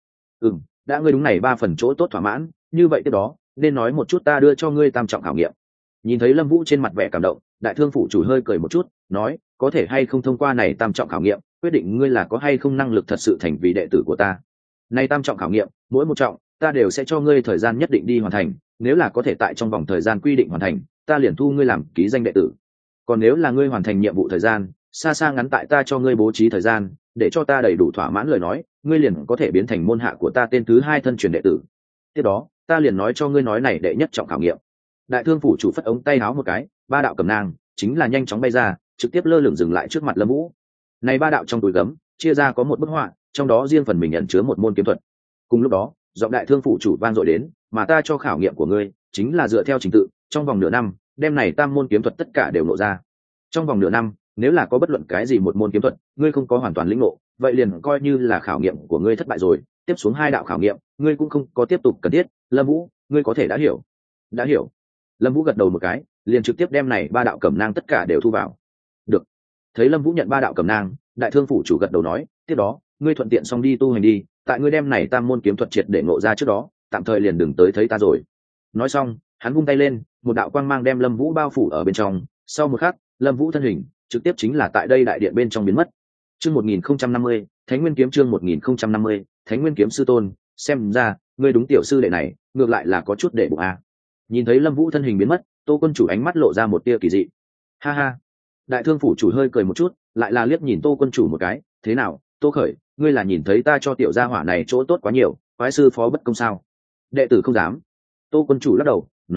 S1: Đã ngươi đúng này 3 phần chỗ tốt thỏa mãn, như vậy tiếp đó nên nói một chút ta đưa cho ngươi tam trọng khảo nghiệm. Nhìn thấy Lâm Vũ trên mặt vẻ cảm động, đại thương phủ chủ hơi cười một chút, nói, có thể hay không thông qua này tam trọng khảo nghiệm, quyết định ngươi là có hay không năng lực thật sự thành vì đệ tử của ta. Này tam trọng khảo nghiệm, mỗi một trọng ta đều sẽ cho ngươi thời gian nhất định đi hoàn thành, nếu là có thể tại trong vòng thời gian quy định hoàn thành, ta liền thu ngươi làm ký danh đệ tử. Còn nếu là ngươi hoàn thành nhiệm vụ thời gian xa xa ngắn tại ta cho ngươi bố trí thời gian, để cho ta đầy đủ thỏa mãn lời nói, ngươi liền có thể biến thành môn hạ của ta tên thứ 2 thân truyền đệ tử. Tiếp đó, ta liền nói cho ngươi nói này đệ nhất trọng khảo nghiệm. Đại thương phủ chủ phất ống tay áo một cái, 3 đạo cầm nang chính là nhanh chóng bay ra, trực tiếp lơ lửng dừng lại trước mặt Lâm Vũ. Này 3 đạo trong túi gấm, chia ra có một bức họa, trong đó riêng phần mình ẩn chứa một môn kiếm thuật. Cùng lúc đó, giọng đại thương phủ chủ vang dội đến, mà ta cho khảo nghiệm của ngươi chính là dựa theo trình tự, trong vòng nửa năm, đem này tam môn kiếm thuật tất cả đều lộ ra. Trong vòng nửa năm, nếu là có bất luận cái gì một môn kiếm thuật, ngươi không có hoàn toàn lĩnh ngộ, vậy liền coi như là khảo nghiệm của ngươi thất bại rồi, tiếp xuống 2 đạo khảo nghiệm, ngươi cũng không có tiếp tục cần thiết. Lâm Vũ, ngươi có thể đã hiểu? Đã hiểu. Lâm Vũ gật đầu một cái, liền trực tiếp đem này 3 đạo cẩm nang tất cả đều thu vào. Được. Thấy Lâm Vũ nhận 3 đạo cẩm nang, đại thương phủ chủ gật đầu nói, tiếp đó, ngươi thuận tiện xong đi tu hành đi, tại ngươi đem này tam môn kiếm thuật triệt để ngộ ra trước đó, tạm thời liền đừng tới thấy ta rồi. Nói xong, hắn vung tay lên, một đạo quang mang đem Lâm Vũ bao phủ ở bên trong, sau một khắc, Lâm Vũ thân hình trực tiếp chính là tại đây đại điện bên trong biến mất. Chương 1050, Thánh Nguyên kiếm chương 1050, Thánh Nguyên kiếm sư tôn, xem ra, ngươi đúng tiểu sư đệ này, ngược lại là có chút để bụng a. Nhìn thấy Lâm Vũ thân hình biến mất, Tô quân chủ ánh mắt lộ ra một tia kỳ dị. Ha ha. Đại thương phủ chủ hơi cười một chút, lại là liếc nhìn Tô quân chủ một cái, thế nào, Tô Khởi, ngươi là nhìn thấy ta cho tiểu gia hỏa này chỗ tốt quá nhiều, phái sư phó bất công sao? Đệ tử không dám. Tô quân chủ lắc đầu, nói,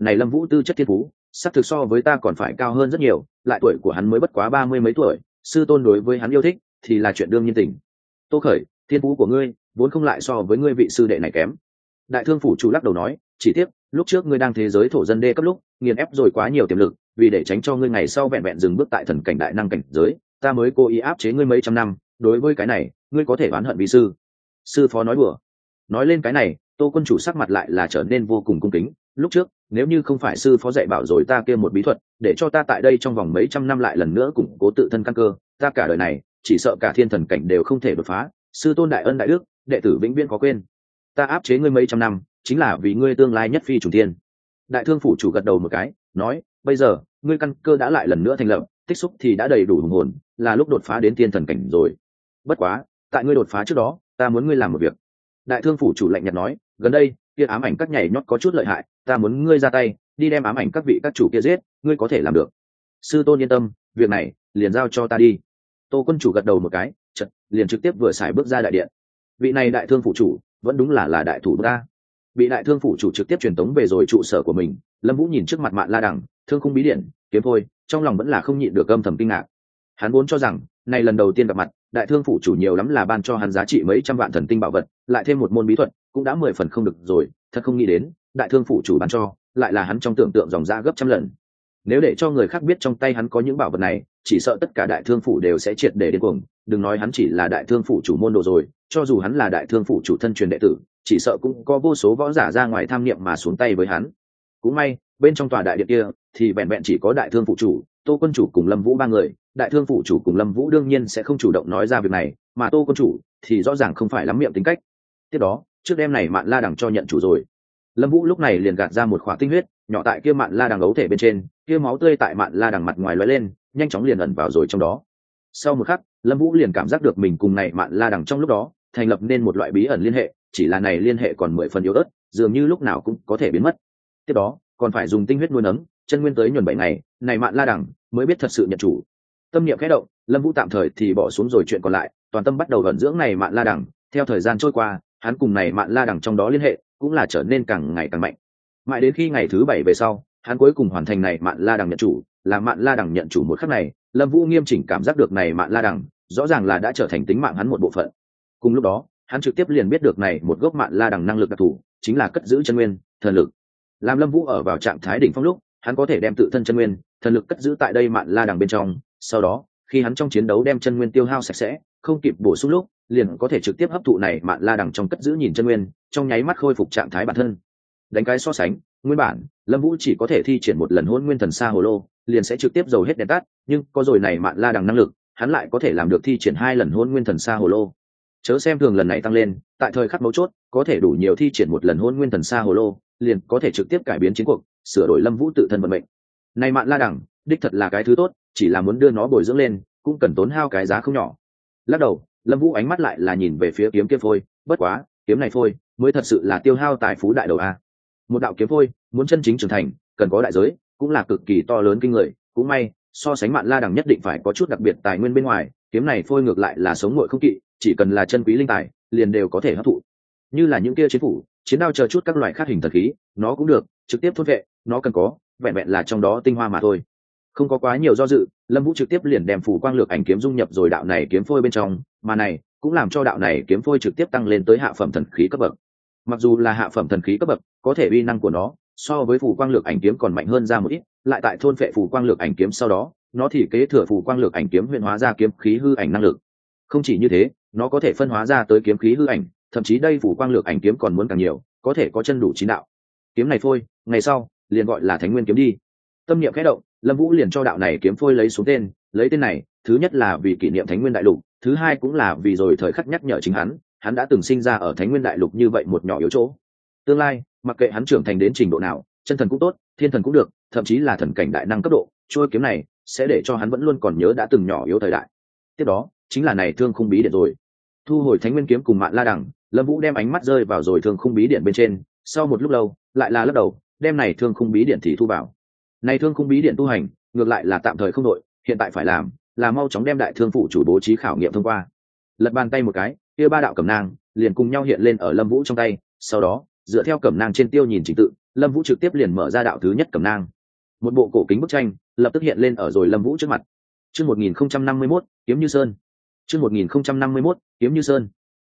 S1: này Lâm Vũ tư chất thiên phú xác thực so với ta còn phải cao hơn rất nhiều, lại tuổi của hắn mới bất quá 30 mấy tuổi, sư tôn đối với hắn yêu thích thì là chuyện đương nhiên tình. Tô Khởi, thiên phú của ngươi vốn không lại so với ngươi vị sư đệ này kém. Đại Thương phủ chủ lắc đầu nói, chỉ tiếc lúc trước ngươi đang thế giới thổ dân đê cấp lúc nghiền ép rồi quá nhiều tiềm lực, vì để tránh cho ngươi ngày sau vẹn vẹn dừng bước tại thần cảnh đại năng cảnh giới, ta mới cố ý áp chế ngươi mấy trăm năm, đối với cái này ngươi có thể oán hận vì sư phó nói đùa. Nói lên cái này, Tô quân chủ sắc mặt lại là trở nên vô cùng cung kính, lúc trước nếu như không phải sư phó dạy bảo rồi ta kia một bí thuật để cho ta tại đây trong vòng mấy trăm năm lại lần nữa củng cố tự thân căn cơ, ta cả đời này chỉ sợ cả thiên thần cảnh đều không thể đột phá. Sư tôn đại ân đại đức, đệ tử vĩnh viễn có quên. Ta áp chế ngươi mấy trăm năm chính là vì ngươi tương lai nhất phi trùng thiên. Đại Thương phủ chủ gật đầu một cái, nói, bây giờ ngươi căn cơ đã lại lần nữa thành lập, tích xúc thì đã đầy đủ hùng hồn, là lúc đột phá đến thiên thần cảnh rồi. Bất quá tại ngươi đột phá trước đó, ta muốn ngươi làm một việc. Đại Thương phủ chủ lạnh nhạt nói, gần đây kia ám ảnh các nhảy nhót có chút lợi hại, ta muốn ngươi ra tay đi đem ám ảnh các vị các chủ kia giết, ngươi có thể làm được. Sư tôn yên tâm, việc này liền giao cho ta đi. Tô quân chủ gật đầu một cái, chợt liền trực tiếp vừa xài bước ra đại điện. Vị này Đại Thương phủ chủ vẫn đúng là đại thủ ta. Bị Đại Thương phủ chủ trực tiếp truyền tống về rồi trụ sở của mình, Lâm Vũ nhìn trước mặt Mạn La Đằng, Thương Khung bí điển, kiếm thôi, trong lòng vẫn là không nhịn được âm thầm kinh ngạc. Hắn vốn cho rằng này lần đầu tiên gặp mặt, Đại Thương phủ chủ nhiều lắm là ban cho hắn giá trị mấy trăm vạn thần tinh bảo vật, lại thêm một môn bí thuật, cũng đã 10 phần không được rồi, thật không nghĩ đến, Đại Thương phủ chủ ban cho, lại là hắn trong tưởng tượng dòng ra gấp trăm lần. Nếu để cho người khác biết trong tay hắn có những bảo vật này, chỉ sợ tất cả Đại Thương phủ đều sẽ triệt để điên cuồng, đừng nói hắn chỉ là Đại Thương phủ chủ môn đồ rồi, cho dù hắn là Đại Thương phủ chủ thân truyền đệ tử, chỉ sợ cũng có vô số võ giả ra ngoài tham niệm mà xuống tay với hắn. Cũng may, bên trong tòa đại điện kia thì vẹn vẹn chỉ có Đại Thương phủ chủ, Tô quân chủ cùng Lâm Vũ ba người. Đại Thương phủ chủ cùng Lâm Vũ đương nhiên sẽ không chủ động nói ra việc này, mà Tô quân chủ thì rõ ràng không phải lắm miệng tính cách. Tiếp đó, trước đêm này Mạn La Đằng cho nhận chủ rồi. Lâm Vũ lúc này liền gạt ra một khỏa tinh huyết, nhỏ tại kia Mạn La Đằng ấu thể bên trên, kia máu tươi tại Mạn La Đằng mặt ngoài lóe lên, nhanh chóng liền ẩn vào rồi trong đó. Sau một khắc, Lâm Vũ liền cảm giác được mình cùng này Mạn La Đằng trong lúc đó thành lập nên một loại bí ẩn liên hệ, chỉ là này liên hệ còn 10 phần yếu ớt, dường như lúc nào cũng có thể biến mất. Tiếp đó, còn phải dùng tinh huyết nuôi nấng, chân nguyên tới nhuần 7 ngày, này Mạn La Đằng mới biết thật sự nhận chủ. Tâm niệm khẽ động, Lâm Vũ tạm thời thì bỏ xuống rồi chuyện còn lại, toàn tâm bắt đầu vận dưỡng này Mạn La Đằng. Theo thời gian trôi qua, hắn cùng này Mạn La Đằng trong đó liên hệ cũng là trở nên càng ngày càng mạnh. Mãi đến khi ngày thứ 7 về sau, hắn cuối cùng hoàn thành này Mạn La Đằng nhận chủ, là Mạn La Đằng nhận chủ một khắc này, Lâm Vũ nghiêm chỉnh cảm giác được này Mạn La Đằng rõ ràng là đã trở thành tính mạng hắn một bộ phận. Cùng lúc đó, hắn trực tiếp liền biết được này một gốc Mạn La Đằng năng lực đặc thù, chính là cất giữ chân nguyên, thần lực. Làm Lâm Vũ ở vào trạng thái đỉnh phong lúc, hắn có thể đem tự thân chân nguyên, thần lực cất giữ tại đây Mạn La Đằng bên trong, sau đó, khi hắn trong chiến đấu đem chân nguyên tiêu hao sạch sẽ, không kịp bổ sung lúc, liền có thể trực tiếp hấp thụ này Mạn La Đằng trong cất giữ nhìn chân nguyên, trong nháy mắt khôi phục trạng thái bản thân. Đánh cái so sánh, nguyên bản, Lâm Vũ chỉ có thể thi triển một lần Hỗn Nguyên Thần Sa Hồ Lô, liền sẽ trực tiếp dầu hết đèn tắt, nhưng có rồi này Mạn La Đằng năng lực, hắn lại có thể làm được thi triển 2 lần Hỗn Nguyên Thần Sa Hồ Lô. Chớ xem thường lần này tăng lên, tại thời khắc mấu chốt, có thể đủ nhiều thi triển một lần Hỗn Nguyên Thần Sa Hồ Lô, liền có thể trực tiếp cải biến chiến cuộc, sửa đổi Lâm Vũ tự thân vận mệnh. Này Mạn La Đằng, đích thật là cái thứ tốt, chỉ là muốn đưa nó bồi dưỡng lên, cũng cần tốn hao cái giá không nhỏ. Lắc đầu, Lâm Vũ ánh mắt lại là nhìn về phía kiếm kia phôi, bất quá, kiếm này phôi mới thật sự là tiêu hao tài phú đại đầu a. Một đạo kiếm phôi, muốn chân chính trưởng thành, cần có đại giới, cũng là cực kỳ to lớn kinh người, cũng may, so sánh Mạn La Đằng nhất định phải có chút đặc biệt tài nguyên bên ngoài, kiếm này phôi ngược lại là sống nguội không kỵ, chỉ cần là chân quý linh tài, liền đều có thể hấp thụ. Như là những kia chiến phủ, chiến đao chờ chút các loại khác hình thần khí, nó cũng được, trực tiếp thôn vệ, nó cần có, vẹn vẹn là trong đó tinh hoa mà thôi. Không có quá nhiều do dự, Lâm Vũ trực tiếp liền đem phủ quang lược ảnh kiếm dung nhập rồi đạo này kiếm phôi bên trong, mà này cũng làm cho đạo này kiếm phôi trực tiếp tăng lên tới hạ phẩm thần khí cấp bậc. Mặc dù là hạ phẩm thần khí cấp bậc, có thể uy năng của nó so với phủ quang lược ảnh kiếm còn mạnh hơn ra một ít, lại tại thôn phệ phủ quang lược ảnh kiếm sau đó, nó thì kế thừa phủ quang lược ảnh kiếm huyền hóa ra kiếm khí hư ảnh năng lực. Không chỉ như thế, nó có thể phân hóa ra tới kiếm khí hư ảnh, thậm chí đây phủ quang lược ảnh kiếm còn muốn càng nhiều, có thể có chân đủ 9 đạo. Kiếm này phôi, ngày sau liền gọi là Thánh Nguyên kiếm đi. Tâm niệm khẽ động, Lâm Vũ liền cho đạo này kiếm phôi lấy xuống tên, lấy tên này, thứ nhất là vì kỷ niệm Thánh Nguyên đại lục, thứ hai cũng là vì rồi thời khắc nhắc nhở chính hắn đã từng sinh ra ở Thánh Nguyên đại lục như vậy một nhỏ yếu chỗ. Tương lai, mặc kệ hắn trưởng thành đến trình độ nào, chân thần cũng tốt, thiên thần cũng được, thậm chí là thần cảnh đại năng cấp độ, trôi kiếm này sẽ để cho hắn vẫn luôn còn nhớ đã từng nhỏ yếu thời đại. Tiếp đó, chính là này Thương Khung bí điện rồi. Thu hồi Thánh Nguyên kiếm cùng Mạn La Đằng, Lâm Vũ đem ánh mắt rơi vào rồi Thương Khung bí điện bên trên, sau một lúc lâu, lại là lắc đầu, đem này Thương Khung bí điện thì thu vào. Này Thương Khung bí điện tu hành, ngược lại là tạm thời không đội, hiện tại phải làm là mau chóng đem Đại Thương phủ chủ bố trí khảo nghiệm thông qua. Lật bàn tay một cái, kia 3 đạo cẩm nang liền cùng nhau hiện lên ở Lâm Vũ trong tay, sau đó, dựa theo cẩm nang trên tiêu nhìn trình tự, Lâm Vũ trực tiếp liền mở ra đạo thứ nhất cẩm nang. Một bộ cổ kính bức tranh lập tức hiện lên ở rồi Lâm Vũ trước mặt. Chương 1051, Kiếm Như Sơn. Chương 1051, Kiếm Như Sơn.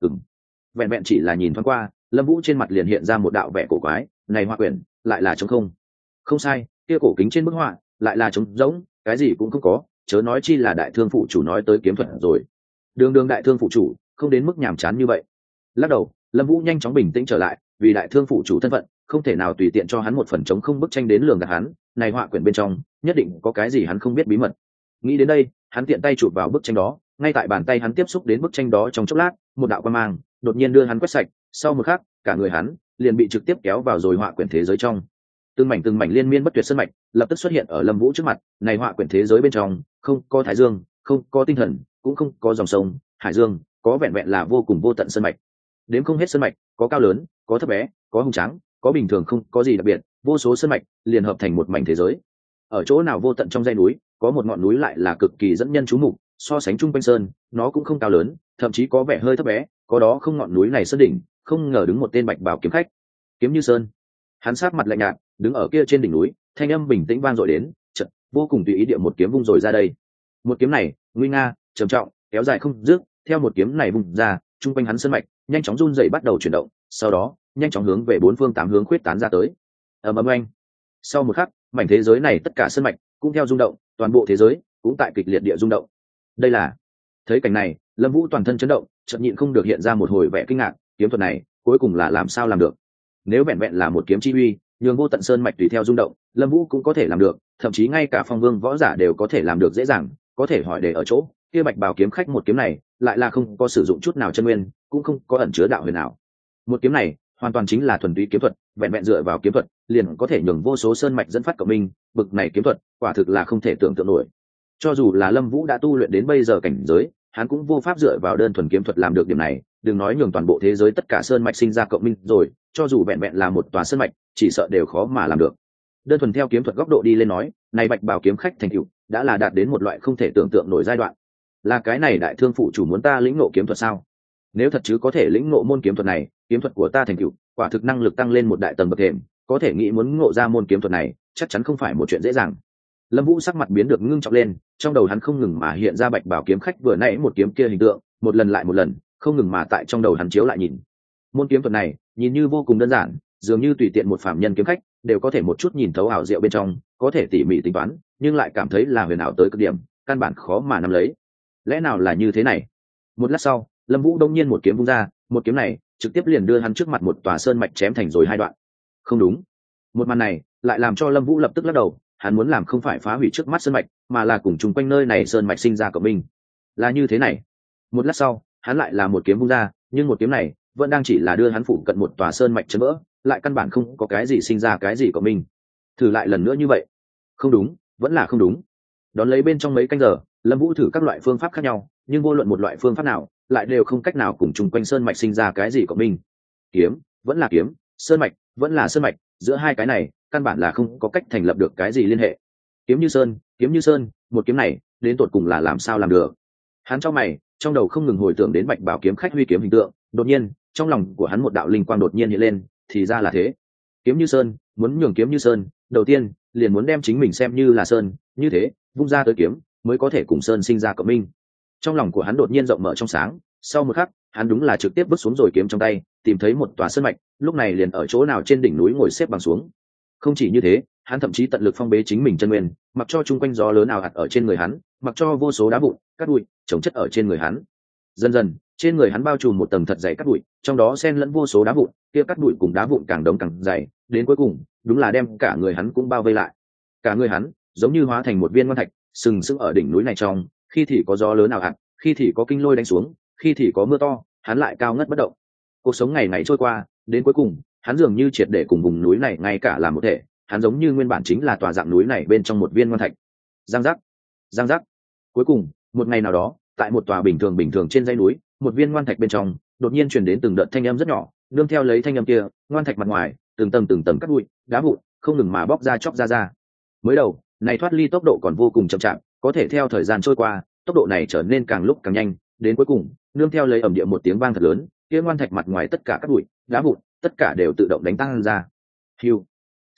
S1: Vẹn vẹn chỉ là nhìn thoáng qua, Lâm Vũ trên mặt liền hiện ra một đạo vẻ cổ quái, này họa quyển lại là trống không. Không sai, kia cổ kính trên bức họa lại là trống rỗng, cái gì cũng không có, chớ nói chi là đại thương phụ chủ nói tới kiếm thuật rồi. Đường đại thương phụ chủ, không đến mức nhàm chán như vậy. Lắc đầu, Lâm Vũ nhanh chóng bình tĩnh trở lại, vì đại thương phụ chủ thân phận, không thể nào tùy tiện cho hắn một phần trống không bức tranh đến lường gạt hắn, này họa quyển bên trong, nhất định có cái gì hắn không biết bí mật. Nghĩ đến đây, hắn tiện tay chụp vào bức tranh đó, ngay tại bàn tay hắn tiếp xúc đến bức tranh đó trong chốc lát, một đạo quang mang đột nhiên đưa hắn quét sạch, sau một khắc, cả người hắn liền bị trực tiếp kéo vào rồi họa quyển thế giới trong. Từng mảnh liên miên bất tuyệt sơn mạch lập tức xuất hiện ở Lâm Vũ trước mặt, này họa quyển thế giới bên trong, không có thái dương, không có tinh thần, cũng không có dòng sông, hải dương, có vẹn vẹn là vô cùng vô tận sơn mạch. Đếm không hết sơn mạch, có cao lớn, có thấp bé, có hùng tráng, có bình thường không có gì đặc biệt, vô số sơn mạch liền hợp thành một mảnh thế giới. Ở chỗ nào vô tận trong dãy núi, có một ngọn núi lại là cực kỳ dẫn nhân chú mục, so sánh trung quanh sơn, nó cũng không cao lớn, thậm chí có vẻ hơi thấp bé, có đó không ngọn núi này sơn đỉnh, không ngờ đứng một tên bạch bào kiếm khách. Kiếm Như Sơn. Hắn sát mặt lạnh nhạt, đứng ở kia trên đỉnh núi, thanh âm bình tĩnh vang dội đến, chợt, vô cùng tùy ý địa một kiếm vung rồi ra đây. Một kiếm này, nguy nga, trầm trọng, kéo dài không dứt, theo một kiếm này vung ra, trung quanh hắn sơn mạch nhanh chóng run rẩy bắt đầu chuyển động, sau đó, nhanh chóng hướng về bốn phương tám hướng khuyết tán ra tới. Ầm ầm oanh. Sau một khắc, mảnh thế giới này tất cả sơn mạch cũng theo rung động, toàn bộ thế giới cũng tại kịch liệt địa rung động. Đây là. Thấy cảnh này, Lâm Vũ toàn thân chấn động, chợt nhịn không được hiện ra một hồi vẻ kinh ngạc, kiếm thuật này, cuối cùng là làm sao làm được? Nếu vẹn vẹn là một kiếm chi uy, nhường vô tận sơn mạch tùy theo rung động, Lâm Vũ cũng có thể làm được, thậm chí ngay cả phong vương võ giả đều có thể làm được dễ dàng, có thể hỏi để ở chỗ, kia bạch bào kiếm khách một kiếm này, lại là không có sử dụng chút nào chân nguyên, cũng không có ẩn chứa đạo huyền nào. Một kiếm này, hoàn toàn chính là thuần túy kiếm thuật, vẹn vẹn dựa vào kiếm thuật, liền có thể nhường vô số sơn mạch dẫn phát cộng minh, bực này kiếm thuật, quả thực là không thể tưởng tượng nổi. Cho dù là Lâm Vũ đã tu luyện đến bây giờ cảnh giới, hắn cũng vô pháp dựa vào đơn thuần kiếm thuật làm được điểm này, đừng nói nhường toàn bộ thế giới tất cả sơn mạch sinh ra cộng minh rồi, cho dù vẹn vẹn là một tòa sơn mạch, chỉ sợ đều khó mà làm được. Đơn thuần theo kiếm thuật góc độ đi lên nói, này bạch bào kiếm khách thành tựu đã là đạt đến một loại không thể tưởng tượng nổi giai đoạn. Là cái này đại thương phụ chủ muốn ta lĩnh ngộ kiếm thuật sao? Nếu thật chứ có thể lĩnh ngộ môn kiếm thuật này, kiếm thuật của ta thành tựu, quả thực năng lực tăng lên một đại tầng bậc thềm, có thể nghĩ muốn ngộ ra môn kiếm thuật này, chắc chắn không phải một chuyện dễ dàng. Lâm Vũ sắc mặt biến được ngưng trọng lên, trong đầu hắn không ngừng mà hiện ra bạch bảo kiếm khách vừa nãy một kiếm kia hình tượng, một lần lại một lần, không ngừng mà tại trong đầu hắn chiếu lại nhìn. Môn kiếm thuật này, nhìn như vô cùng đơn giản, dường như tùy tiện một phàm nhân kiếm khách đều có thể một chút nhìn thấu ảo diệu bên trong, có thể tỉ mỉ tính toán, nhưng lại cảm thấy là huyền ảo tới cực điểm, căn bản khó mà nắm lấy. Lẽ nào là như thế này? Một lát sau, Lâm Vũ đông nhiên một kiếm vung ra, một kiếm này trực tiếp liền đưa hắn trước mặt một tòa sơn mạch chém thành rồi hai đoạn. Không đúng. Một màn này lại làm cho Lâm Vũ lập tức lắc đầu, hắn muốn làm không phải phá hủy trước mắt sơn mạch, mà là cùng chung quanh nơi này sơn mạch sinh ra cộng minh. Là như thế này. Một lát sau, hắn lại là một kiếm vung ra, nhưng một kiếm này vẫn đang chỉ là đưa hắn phụ cận một tòa sơn mạch chấn vỡ, lại căn bản không có cái gì sinh ra cái gì cộng minh. Thử lại lần nữa như vậy. Không đúng, vẫn là không đúng. Đón lấy bên trong mấy canh giờ, Lâm Vũ thử các loại phương pháp khác nhau, nhưng vô luận một loại phương pháp nào, lại đều không cách nào cùng chung quanh sơn mạch sinh ra cái gì cộng minh. Kiếm, vẫn là kiếm, sơn mạch, vẫn là sơn mạch, giữa hai cái này, căn bản là không có cách thành lập được cái gì liên hệ. Kiếm Như Sơn, một kiếm này, đến tột cùng là làm sao làm được? Hắn trong mày, trong đầu không ngừng hồi tưởng đến bạch bảo kiếm khách huy kiếm hình tượng, đột nhiên, trong lòng của hắn một đạo linh quang đột nhiên hiện lên, thì ra là thế. Kiếm Như Sơn, muốn nhường Kiếm Như Sơn, đầu tiên, liền muốn đem chính mình xem như là sơn, như thế, vung ra tới kiếm, mới có thể cùng sơn sinh ra cộng minh. Trong lòng của hắn đột nhiên rộng mở trong sáng, sau một khắc, hắn đúng là trực tiếp bước xuống rồi kiếm trong tay, tìm thấy một tòa sơn mạch, lúc này liền ở chỗ nào trên đỉnh núi ngồi xếp bằng xuống. Không chỉ như thế, hắn thậm chí tận lực phong bế chính mình chân nguyên, mặc cho chung quanh gió lớn ào ạt ở trên người hắn, mặc cho vô số đá vụn, cát bụi chồng chất ở trên người hắn. Dần dần, trên người hắn bao trùm một tầng thật dày cát bụi, trong đó xen lẫn vô số đá vụn, kia cát bụi cùng đá vụn càng đống càng dày, đến cuối cùng, đúng là đem cả người hắn cũng bao vây lại. Cả người hắn giống như hóa thành một viên ngoan thạch, sừng sững ở đỉnh núi này trong, khi thì có gió lớn ào ạt, khi thì có kinh lôi đánh xuống, khi thì có mưa to, hắn lại cao ngất bất động. Cuộc sống ngày ngày trôi qua, đến cuối cùng, hắn dường như triệt để cùng vùng núi này ngay cả làm một thể, hắn giống như nguyên bản chính là tòa dạng núi này bên trong một viên ngoan thạch. Giang giác, giang giác. Cuối cùng, một ngày nào đó, tại một tòa bình thường trên dãy núi, một viên ngoan thạch bên trong, đột nhiên truyền đến từng đợt thanh âm rất nhỏ, nương theo lấy thanh âm kia, ngoan thạch mặt ngoài, từng tầng cát bụi, đá vụn, không ngừng mà bóc ra chóc ra. Mới đầu, này thoát ly tốc độ còn vô cùng chậm chạp, có thể theo thời gian trôi qua, tốc độ này trở nên càng lúc càng nhanh, đến cuối cùng, nương theo lấy ầm địa một tiếng vang thật lớn, kia ngoan thạch mặt ngoài tất cả các bụi, đá vụn, tất cả đều tự động đánh tan ra. Hưu,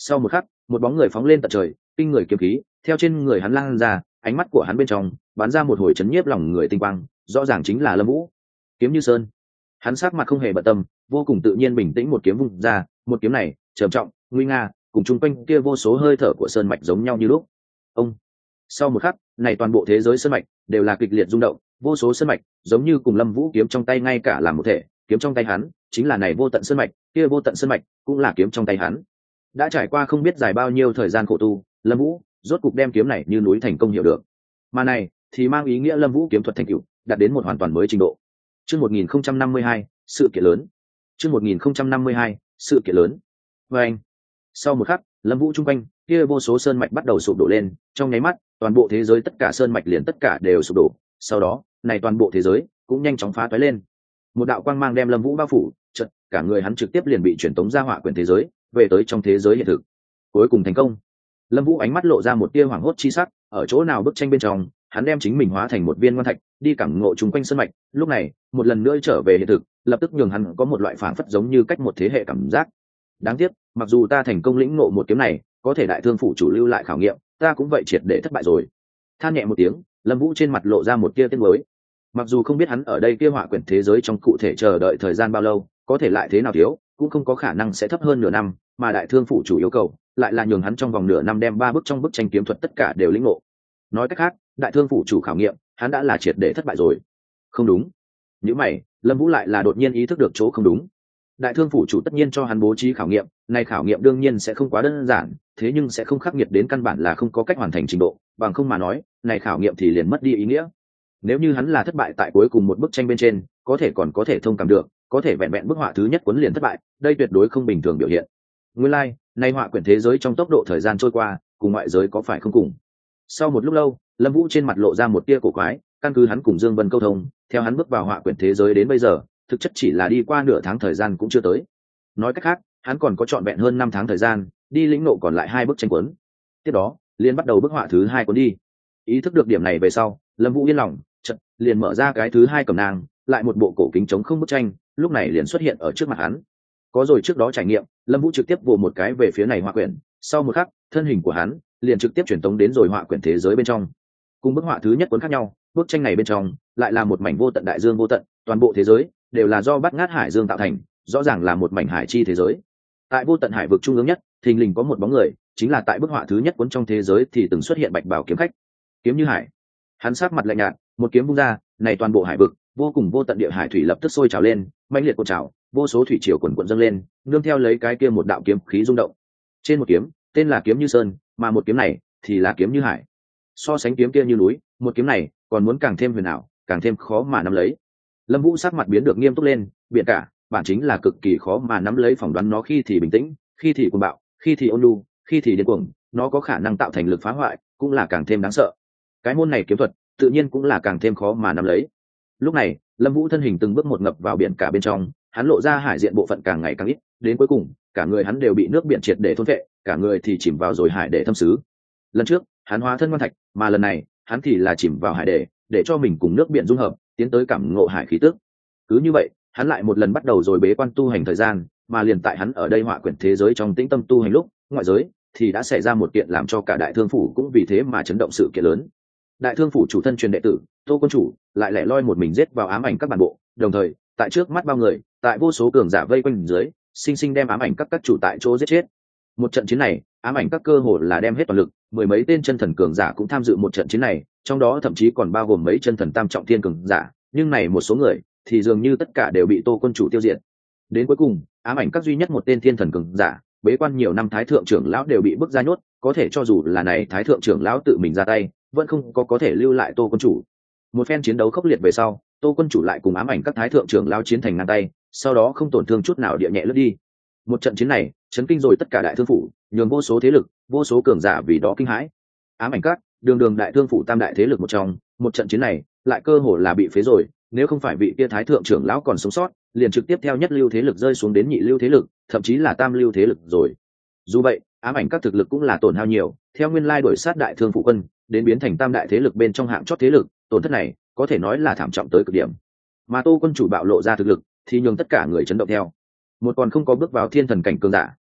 S1: Sau một khắc, một bóng người phóng lên tận trời, kinh người kiếm khí theo trên người hắn lan ra, ánh mắt của hắn bên trong bắn ra một hồi chấn nhiếp lòng người tinh quang, rõ ràng chính là Lâm Vũ. Kiếm như sơn. Hắn sắc mặt không hề bận tâm, vô cùng tự nhiên bình tĩnh một kiếm vung ra, một kiếm này trầm trọng, nguy nga, cùng chung quanh kia vô số hơi thở của sơn mạch giống nhau như lúc. Ông. Sau một khắc, này toàn bộ thế giới sơn mạch đều là kịch liệt rung động, vô số sơn mạch giống như cùng Lâm Vũ kiếm trong tay ngay cả làm một thể, kiếm trong tay hắn chính là này vô tận sơn mạch, kia vô tận sơn mạch cũng là kiếm trong tay hắn. Đã trải qua không biết dài bao nhiêu thời gian khổ tu, Lâm Vũ rốt cục đem kiếm này như núi thành công hiểu được. Mà này thì mang ý nghĩa Lâm Vũ kiếm thuật thành tựu đạt đến một hoàn toàn mới trình độ. Chương 1052, sự kiện lớn. Chương 1052, sự kiện lớn. Và anh. Sau một khắc, Lâm Vũ trung quanh, kia vô số sơn mạch bắt đầu sụp đổ lên, trong nháy mắt, toàn bộ thế giới tất cả sơn mạch liền tất cả đều sụp đổ. Sau đó, này toàn bộ thế giới cũng nhanh chóng phá toái lên. Một đạo quang mang đem Lâm Vũ bao phủ, chợt, cả người hắn trực tiếp liền bị truyền tống ra họa quyển thế giới, về tới trong thế giới hiện thực. Cuối cùng thành công. Lâm Vũ ánh mắt lộ ra một tia hoảng hốt chi sắc, ở chỗ nào bức tranh bên trong, hắn đem chính mình hóa thành một viên ngoan thạch, đi cảm ngộ chúng quanh sơn mạch, lúc này, một lần nữa trở về hiện thực, lập tức nhường hắn có một loại phảng phất giống như cách một thế hệ cảm giác. Đáng tiếc, mặc dù ta thành công lĩnh ngộ một kiếm này, có thể đại thương phủ chủ lưu lại khảo nghiệm, ta cũng vậy triệt để thất bại rồi. Than nhẹ một tiếng, Lâm Vũ trên mặt lộ ra một tia tiếc nuối. Mặc dù không biết hắn ở đây kia họa quyển thế giới trong cụ thể chờ đợi thời gian bao lâu, có thể lại thế nào thiếu, cũng không có khả năng sẽ thấp hơn nửa năm, mà đại thương phủ chủ yêu cầu lại là nhường hắn trong vòng nửa năm đem 3 bức trong bức tranh kiếm thuật tất cả đều lĩnh ngộ. Nói cách khác, đại thương phủ chủ khảo nghiệm, hắn đã là triệt để thất bại rồi. Không đúng. Những mày, Lâm Vũ lại là đột nhiên ý thức được chỗ không đúng. Đại thương phủ chủ tất nhiên cho hắn bố trí khảo nghiệm, này khảo nghiệm đương nhiên sẽ không quá đơn giản, thế nhưng sẽ không khắc nghiệt đến căn bản là không có cách hoàn thành trình độ, bằng không mà nói, này khảo nghiệm thì liền mất đi ý nghĩa. Nếu như hắn là thất bại tại cuối cùng một bức tranh bên trên, có thể còn có thể thông cảm được, có thể vẹn vẹn bức họa thứ nhất cuốn liền thất bại, đây tuyệt đối không bình thường biểu hiện. Nguyên lai, này họa quyển thế giới trong tốc độ thời gian trôi qua, cùng ngoại giới có phải không cùng. Sau một lúc lâu, Lâm Vũ trên mặt lộ ra một tia cổ quái, căn cứ hắn cùng Dương Vân câu thông, theo hắn bước vào họa quyển thế giới đến bây giờ, thực chất chỉ là đi qua nửa tháng thời gian cũng chưa tới. Nói cách khác, hắn còn có trọn vẹn hơn 5 tháng thời gian, đi lĩnh ngộ còn lại 2 bức tranh cuốn. Tiếp đó, liền bắt đầu bức họa thứ 2 cuốn đi. Ý thức được điểm này về sau, Lâm Vũ yên lòng, chợt liền mở ra cái thứ 2 cẩm nang, lại một bộ cổ kính trống không bức tranh, lúc này liền xuất hiện ở trước mặt hắn. Có rồi trước đó trải nghiệm, Lâm Vũ trực tiếp vồ một cái về phía này họa quyển, sau một khắc, thân hình của hắn liền trực tiếp truyền tống đến rồi họa quyển thế giới bên trong. Cùng bức họa thứ nhất cuốn khác nhau, bức tranh này bên trong lại là một mảnh vô tận đại dương vô tận, toàn bộ thế giới đều là do bát ngát hải dương tạo thành, rõ ràng là một mảnh hải chi thế giới. Tại vô tận hải vực trung ương nhất, thình lình có một bóng người, chính là tại bức họa thứ nhất cuốn trong thế giới thì từng xuất hiện Bạch Bảo kiếm khách. Kiếm như hải. Hắn sắc mặt lạnh nhạt, một kiếm vung ra, này toàn bộ hải vực, vô cùng vô tận địa hải thủy lập tức sôi trào lên, mãnh liệt cuộn trào, vô số thủy triều cuồn cuộn dâng lên, nương theo lấy cái kia một đạo kiếm khí rung động. Trên một kiếm, tên là kiếm như sơn, mà một kiếm này thì là kiếm như hải. So sánh kiếm kia như núi, một kiếm này còn muốn càng thêm huyền ảo, càng thêm khó mà nắm lấy. Lâm Vũ sắc mặt biến được nghiêm túc lên, biển cả, bản chính là cực kỳ khó mà nắm lấy, phỏng đoán nó khi thì bình tĩnh, khi thì cuồng bạo, khi thì ôn nhu, khi thì điên cuồng, nó có khả năng tạo thành lực phá hoại, cũng là càng thêm đáng sợ. Cái môn này kiếm thuật, tự nhiên cũng là càng thêm khó mà nắm lấy. Lúc này, Lâm Vũ thân hình từng bước một ngập vào biển cả bên trong, hắn lộ ra hải diện bộ phận càng ngày càng ít, đến cuối cùng, cả người hắn đều bị nước biển triệt để thôn phệ, cả người thì chìm vào rồi hải để thâm xứ. Lần trước, hắn hóa thân ngoan thạch, mà lần này, hắn thì là chìm vào hải để cho mình cùng nước biển dung hợp, tiến tới cảm ngộ hải khí tức. Cứ như vậy, hắn lại một lần bắt đầu rồi bế quan tu hành thời gian, mà liền tại hắn ở đây họa quyển thế giới trong tĩnh tâm tu hành lúc, ngoại giới thì đã xảy ra một kiện làm cho cả đại thương phủ cũng vì thế mà chấn động sự kiện lớn. Đại thương phủ chủ thân truyền đệ tử Tô quân chủ lại lẻ loi một mình giết vào ám ảnh các bản bộ, đồng thời tại trước mắt bao người, tại vô số cường giả vây quanh dưới, sinh sinh đem ám ảnh các chủ tại chỗ giết chết. Một trận chiến này, ám ảnh các cơ hồ là đem hết toàn lực, mười mấy tên chân thần cường giả cũng tham dự một trận chiến này, trong đó thậm chí còn bao gồm mấy chân thần tam trọng thiên cường giả, nhưng này một số người thì dường như tất cả đều bị Tô quân chủ tiêu diệt. Đến cuối cùng, ám ảnh các duy nhất một tên thiên thần cường giả, bế quan nhiều năm thái thượng trưởng lão đều bị bức ra nhốt, có thể cho dù là này thái thượng trưởng lão tự mình ra tay, vẫn không có thể lưu lại Tô quân chủ. Một phen chiến đấu khốc liệt về sau, Tô quân chủ lại cùng ám ảnh các thái thượng trưởng lão chiến thành ngang tay, sau đó không tổn thương chút nào địa nhẹ lướt đi. Một trận chiến này chấn kinh rồi tất cả đại thương phủ, nhường vô số thế lực, vô số cường giả vì đó kinh hãi. Ám ảnh các đường đại thương phủ tam đại thế lực một trong, một trận chiến này lại cơ hồ là bị phế rồi, nếu không phải vị kia thái thượng trưởng lão còn sống sót, liền trực tiếp theo nhất lưu thế lực rơi xuống đến nhị lưu thế lực, thậm chí là tam lưu thế lực rồi. Dù vậy, ám ảnh các thực lực cũng là tổn hao nhiều, theo nguyên lai đuổi sát đại thương phủ quân, đến biến thành tam đại thế lực bên trong hạng chót thế lực, tổn thất này có thể nói là thảm trọng tới cực điểm. Mà Tô quân chủ bạo lộ ra thực lực, thì nhường tất cả người chấn động theo. Một còn không có bước vào thiên thần cảnh cường giả,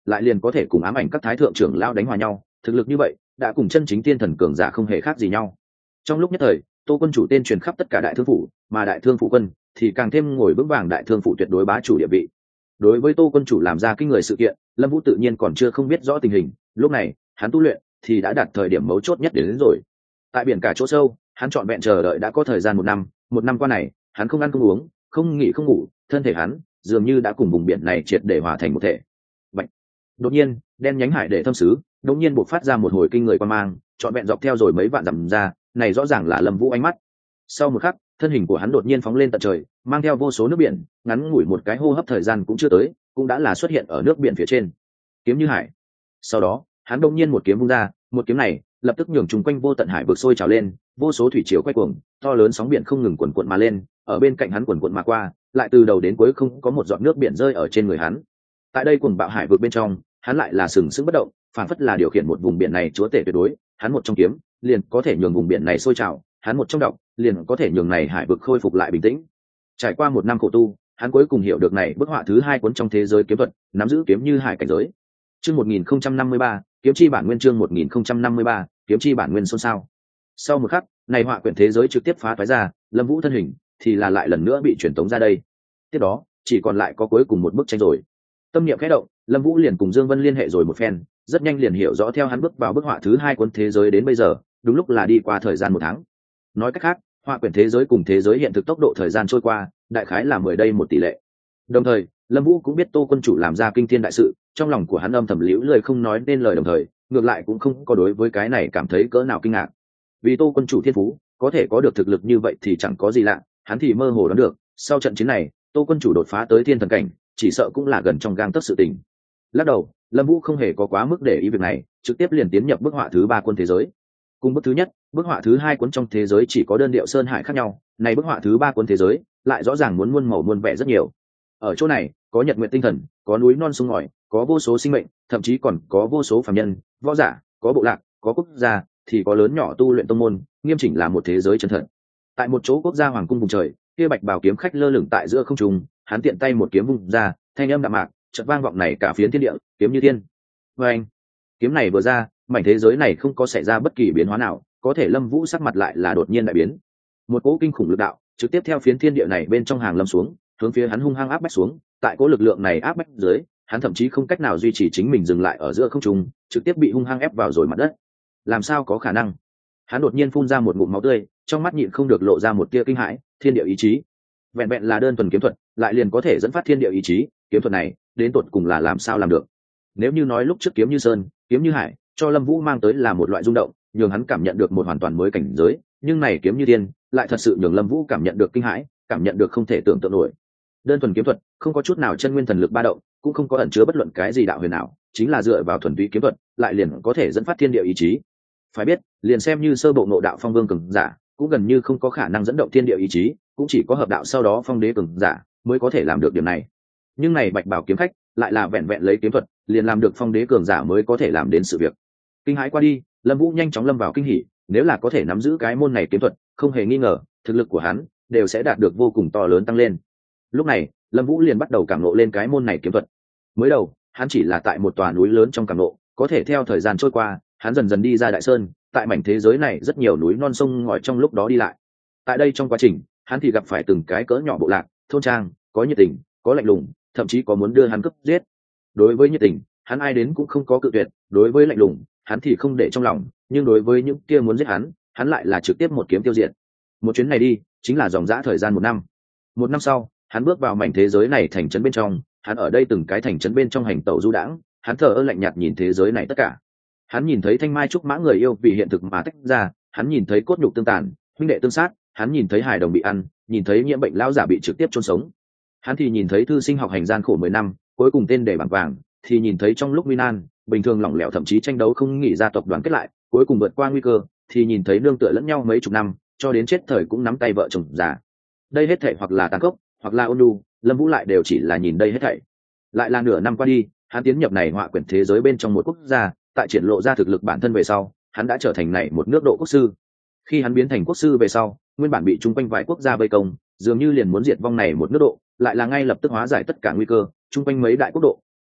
S1: lại liền có thể cùng ám ảnh các thái thượng trưởng lao đánh hòa nhau, thực lực như vậy đã cùng chân chính tiên thần cường giả không hề khác gì nhau. Trong lúc nhất thời, Tô quân chủ tên truyền khắp tất cả đại thương phủ, mà đại thương phủ quân thì càng thêm ngồi vững vàng đại thương phủ tuyệt đối bá chủ địa vị. Đối với Tô quân chủ làm ra kinh người sự kiện, Lâm Vũ tự nhiên còn chưa không biết rõ tình hình, lúc này hắn tu luyện thì đã đạt thời điểm mấu chốt nhất đến rồi. Tại biển cả chỗ sâu, hắn trọn vẹn chờ đợi đã có thời gian một năm qua này hắn không ăn không uống, không nghỉ không ngủ, thân thể hắn dường như đã cùng vùng biển này triệt để hòa thành một thể. Bạch. Đột nhiên, đen nhánh hải để thâm sứ đột nhiên bộc phát ra một hồi kinh người quan mang, trọn vẹn dọc theo rồi mấy vạn dặm ra, này rõ ràng là Lâm Vũ ánh mắt. Sau một khắc, thân hình của hắn đột nhiên phóng lên tận trời, mang theo vô số nước biển, ngắn ngủi một cái hô hấp thời gian cũng chưa tới, cũng đã là xuất hiện ở nước biển phía trên. Kiếm như hải. Sau đó, hắn đột nhiên một kiếm vung ra, một kiếm này lập tức nhường chúng quanh vô tận hải vực sôi trào lên, vô số thủy triều quay cuồng, to lớn sóng biển không ngừng cuồn cuộn mà lên, ở bên cạnh hắn cuồn cuộn mà qua, lại từ đầu đến cuối không có một giọt nước biển rơi ở trên người hắn. Tại đây cuồng bạo hải vực bên trong, hắn lại là sừng sững bất động, phản phất là điều khiển một vùng biển này chúa tể tuyệt đối, hắn một trong kiếm liền có thể nhường vùng biển này sôi trào, hắn một trong độc liền có thể nhường này hải vực khôi phục lại bình tĩnh. Trải qua một năm khổ tu, hắn cuối cùng hiểu được này bức họa thứ hai cuốn trong thế giới kiếm thuật, nắm giữ kiếm như hải cảnh giới. Chương 1053, kiếm chi bản nguyên, chương 1053, kiếm chi bản nguyên xôn xao. Sau một khắc, này họa quyển thế giới trực tiếp phá toái ra, Lâm Vũ thân hình thì là lại lần nữa bị truyền tống ra đây. Tiếp đó, chỉ còn lại có cuối cùng một bức tranh rồi. Tâm niệm khẽ động, Lâm Vũ liền cùng Dương Vân liên hệ rồi một phen, rất nhanh liền hiểu rõ theo hắn bước vào bức họa thứ hai cuốn thế giới đến bây giờ, đúng lúc là đi qua thời gian một tháng. Nói cách khác, họa quyển thế giới cùng thế giới hiện thực tốc độ thời gian trôi qua, đại khái là 10 đây một tỷ lệ. Đồng thời, Lâm Vũ cũng biết Tô quân chủ làm ra kinh thiên đại sự, trong lòng của hắn âm thầm liễu lười không nói nên lời, đồng thời, ngược lại cũng không có đối với cái này cảm thấy cỡ nào kinh ngạc. Vì Tô quân chủ thiên phú, có thể có được thực lực như vậy thì chẳng có gì lạ, hắn thì mơ hồ đoán được, sau trận chiến này, Tô quân chủ đột phá tới thiên thần cảnh, chỉ sợ cũng là gần trong gang tấc sự tình. Lắc đầu, Lâm Vũ không hề có quá mức để ý việc này, trực tiếp liền tiến nhập bức họa thứ ba quân thế giới. Cùng bức thứ nhất, bức họa thứ hai cuốn trong thế giới chỉ có đơn điệu sơn hải khác nhau, này bức họa thứ ba cuốn thế giới lại rõ ràng muốn muôn màu muôn vẻ rất nhiều. Ở chỗ này, có nhật nguyện tinh thần, có núi non sông ngòi, có vô số sinh mệnh, thậm chí còn có vô số phàm nhân, võ giả, có bộ lạc, có quốc gia, thì có lớn nhỏ tu luyện tông môn, nghiêm chỉnh là một thế giới chân thật. Tại một chỗ quốc gia hoàng cung vùng trời, kia bạch bào kiếm khách lơ lửng tại giữa không trung, hắn tiện tay một kiếm vung ra, thanh âm đạm mạc, chợt vang vọng này cả phiến thiên địa, kiếm như tiên. Và anh, kiếm này vừa ra, mảnh thế giới này không có xảy ra bất kỳ biến hóa nào, có thể Lâm Vũ sắc mặt lại là đột nhiên đại biến. Một cỗ kinh khủng lực đạo trực tiếp theo phiến thiên địa này bên trong hàng lâm xuống, hướng phía hắn hung hăng áp bách xuống. Tại cỗ lực lượng này áp bách dưới, hắn thậm chí không cách nào duy trì chính mình dừng lại ở giữa không trung, trực tiếp bị hung hăng ép vào rồi mặt đất. Làm sao có khả năng? Hắn đột nhiên phun ra một ngụm máu tươi, trong mắt nhịn không được lộ ra một tia kinh hãi. Thiên địa ý chí, vẹn vẹn là đơn thuần kiếm thuật, lại liền có thể dẫn phát thiên địa ý chí, kiếm thuật này đến tột cùng là làm sao làm được? Nếu như nói lúc trước kiếm như sơn, kiếm như hải, cho Lâm Vũ mang tới là một loại rung động, nhường hắn cảm nhận được một hoàn toàn mới cảnh giới, nhưng này kiếm như tiên, lại thật sự nhường Lâm Vũ cảm nhận được kinh hãi, cảm nhận được không thể tưởng tượng nổi. Đơn thuần kiếm thuật, không có chút nào chân nguyên thần lực ba động, cũng không có ẩn chứa bất luận cái gì đạo huyền nào, chính là dựa vào thuần túy kiếm thuật, lại liền có thể dẫn phát thiên địa ý chí. Phải biết, liền xem như sơ bộ ngộ đạo phong vương cường giả, cũng gần như không có khả năng dẫn động thiên địa ý chí, cũng chỉ có hợp đạo sau đó phong đế cường giả mới có thể làm được điểm này. Nhưng này bạch bảo kiếm khách lại là vẹn vẹn lấy kiếm thuật, liền làm được phong đế cường giả mới có thể làm đến sự việc. Kinh hãi qua đi, Lâm Vũ nhanh chóng lâm vào kinh hỉ, nếu là có thể nắm giữ cái môn này kiếm thuật, không hề nghi ngờ, thực lực của hắn đều sẽ đạt được vô cùng to lớn tăng lên. Lúc này, Lâm Vũ liền bắt đầu cảm ngộ lên cái môn này kiếm thuật. Mới đầu, hắn chỉ là tại một tòa núi lớn trong cảm ngộ, có thể theo thời gian trôi qua, hắn dần dần đi ra đại sơn, tại mảnh thế giới này rất nhiều núi non sông ngòi trong lúc đó đi lại. Tại đây trong quá trình, hắn thì gặp phải từng cái cỡ nhỏ bộ lạc, thôn trang, có nhiệt tình, có lạnh lùng, thậm chí có muốn đưa hắn cướp giết. Đối với nhiệt tình, hắn ai đến cũng không có cự tuyệt, đối với lạnh lùng, hắn thì không để trong lòng, nhưng đối với những kia muốn giết hắn lại là trực tiếp một kiếm tiêu diệt. Một chuyến này đi, chính là dòng dã thời gian một năm. Một năm sau, hắn bước vào mảnh thế giới này thành trấn bên trong, hắn ở đây từng cái thành trấn bên trong hành tẩu du đãng, hắn thờ ơ lạnh nhạt nhìn thế giới này tất cả. Hắn nhìn thấy thanh mai trúc mã người yêu vì hiện thực mà tách ra, hắn nhìn thấy cốt nhục tương tàn, huynh đệ tương sát, hắn nhìn thấy hài đồng bị ăn, nhìn thấy nhiễm bệnh lão giả bị trực tiếp chôn sống. Hắn thì nhìn thấy thư sinh học hành gian khổ 10 năm, cuối cùng tên để bảng vàng, thì nhìn thấy trong lúc nguy nan, bình thường lỏng lẻo thậm chí tranh đấu không nghỉ gia tộc đoàn kết lại, cuối cùng vượt qua nguy cơ, thì nhìn thấy nương tựa lẫn nhau mấy chục năm, cho đến chết thời cũng nắm tay vợ chồng già. Đây hết thảy hoặc là tàn khốc, hoặc là ôn nhu, Lâm Vũ lại đều chỉ là nhìn đây hết thảy. Lại là nửa năm qua đi, hắn tiến nhập này họa quyển thế giới bên trong một quốc gia, tại triển lộ ra thực lực bản thân về sau, hắn đã trở thành này một nước độ quốc sư. Khi hắn biến thành quốc sư về sau, nguyên bản bị chung quanh vài quốc gia vây công, dường như liền muốn diệt vong này một nước độ, lại là ngay lập tức hóa giải tất cả nguy cơ, chung quanh mấy đại quốc độ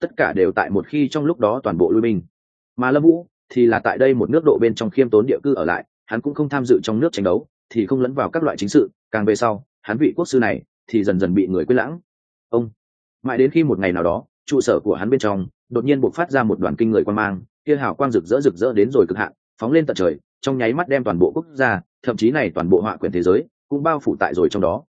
S1: tất cả đều tại một khi trong lúc đó toàn bộ lui binh. Mà Lâm Vũ thì là tại đây một nước độ bên trong khiêm tốn địa cư ở lại, hắn cũng không tham dự trong nước tranh đấu, thì không lẫn vào các loại chính sự, càng về sau hắn vị quốc sư này thì dần dần bị người quên lãng. Ông mãi đến khi một ngày nào đó, trụ sở của hắn bên trong đột nhiên bộc phát ra một đoàn kinh người quang mang, kia hào quang rực rỡ đến rồi cực hạn, phóng lên tận trời, trong nháy mắt đem toàn bộ quốc gia, thậm chí này toàn bộ họa quyển thế giới cũng bao phủ tại rồi trong đó.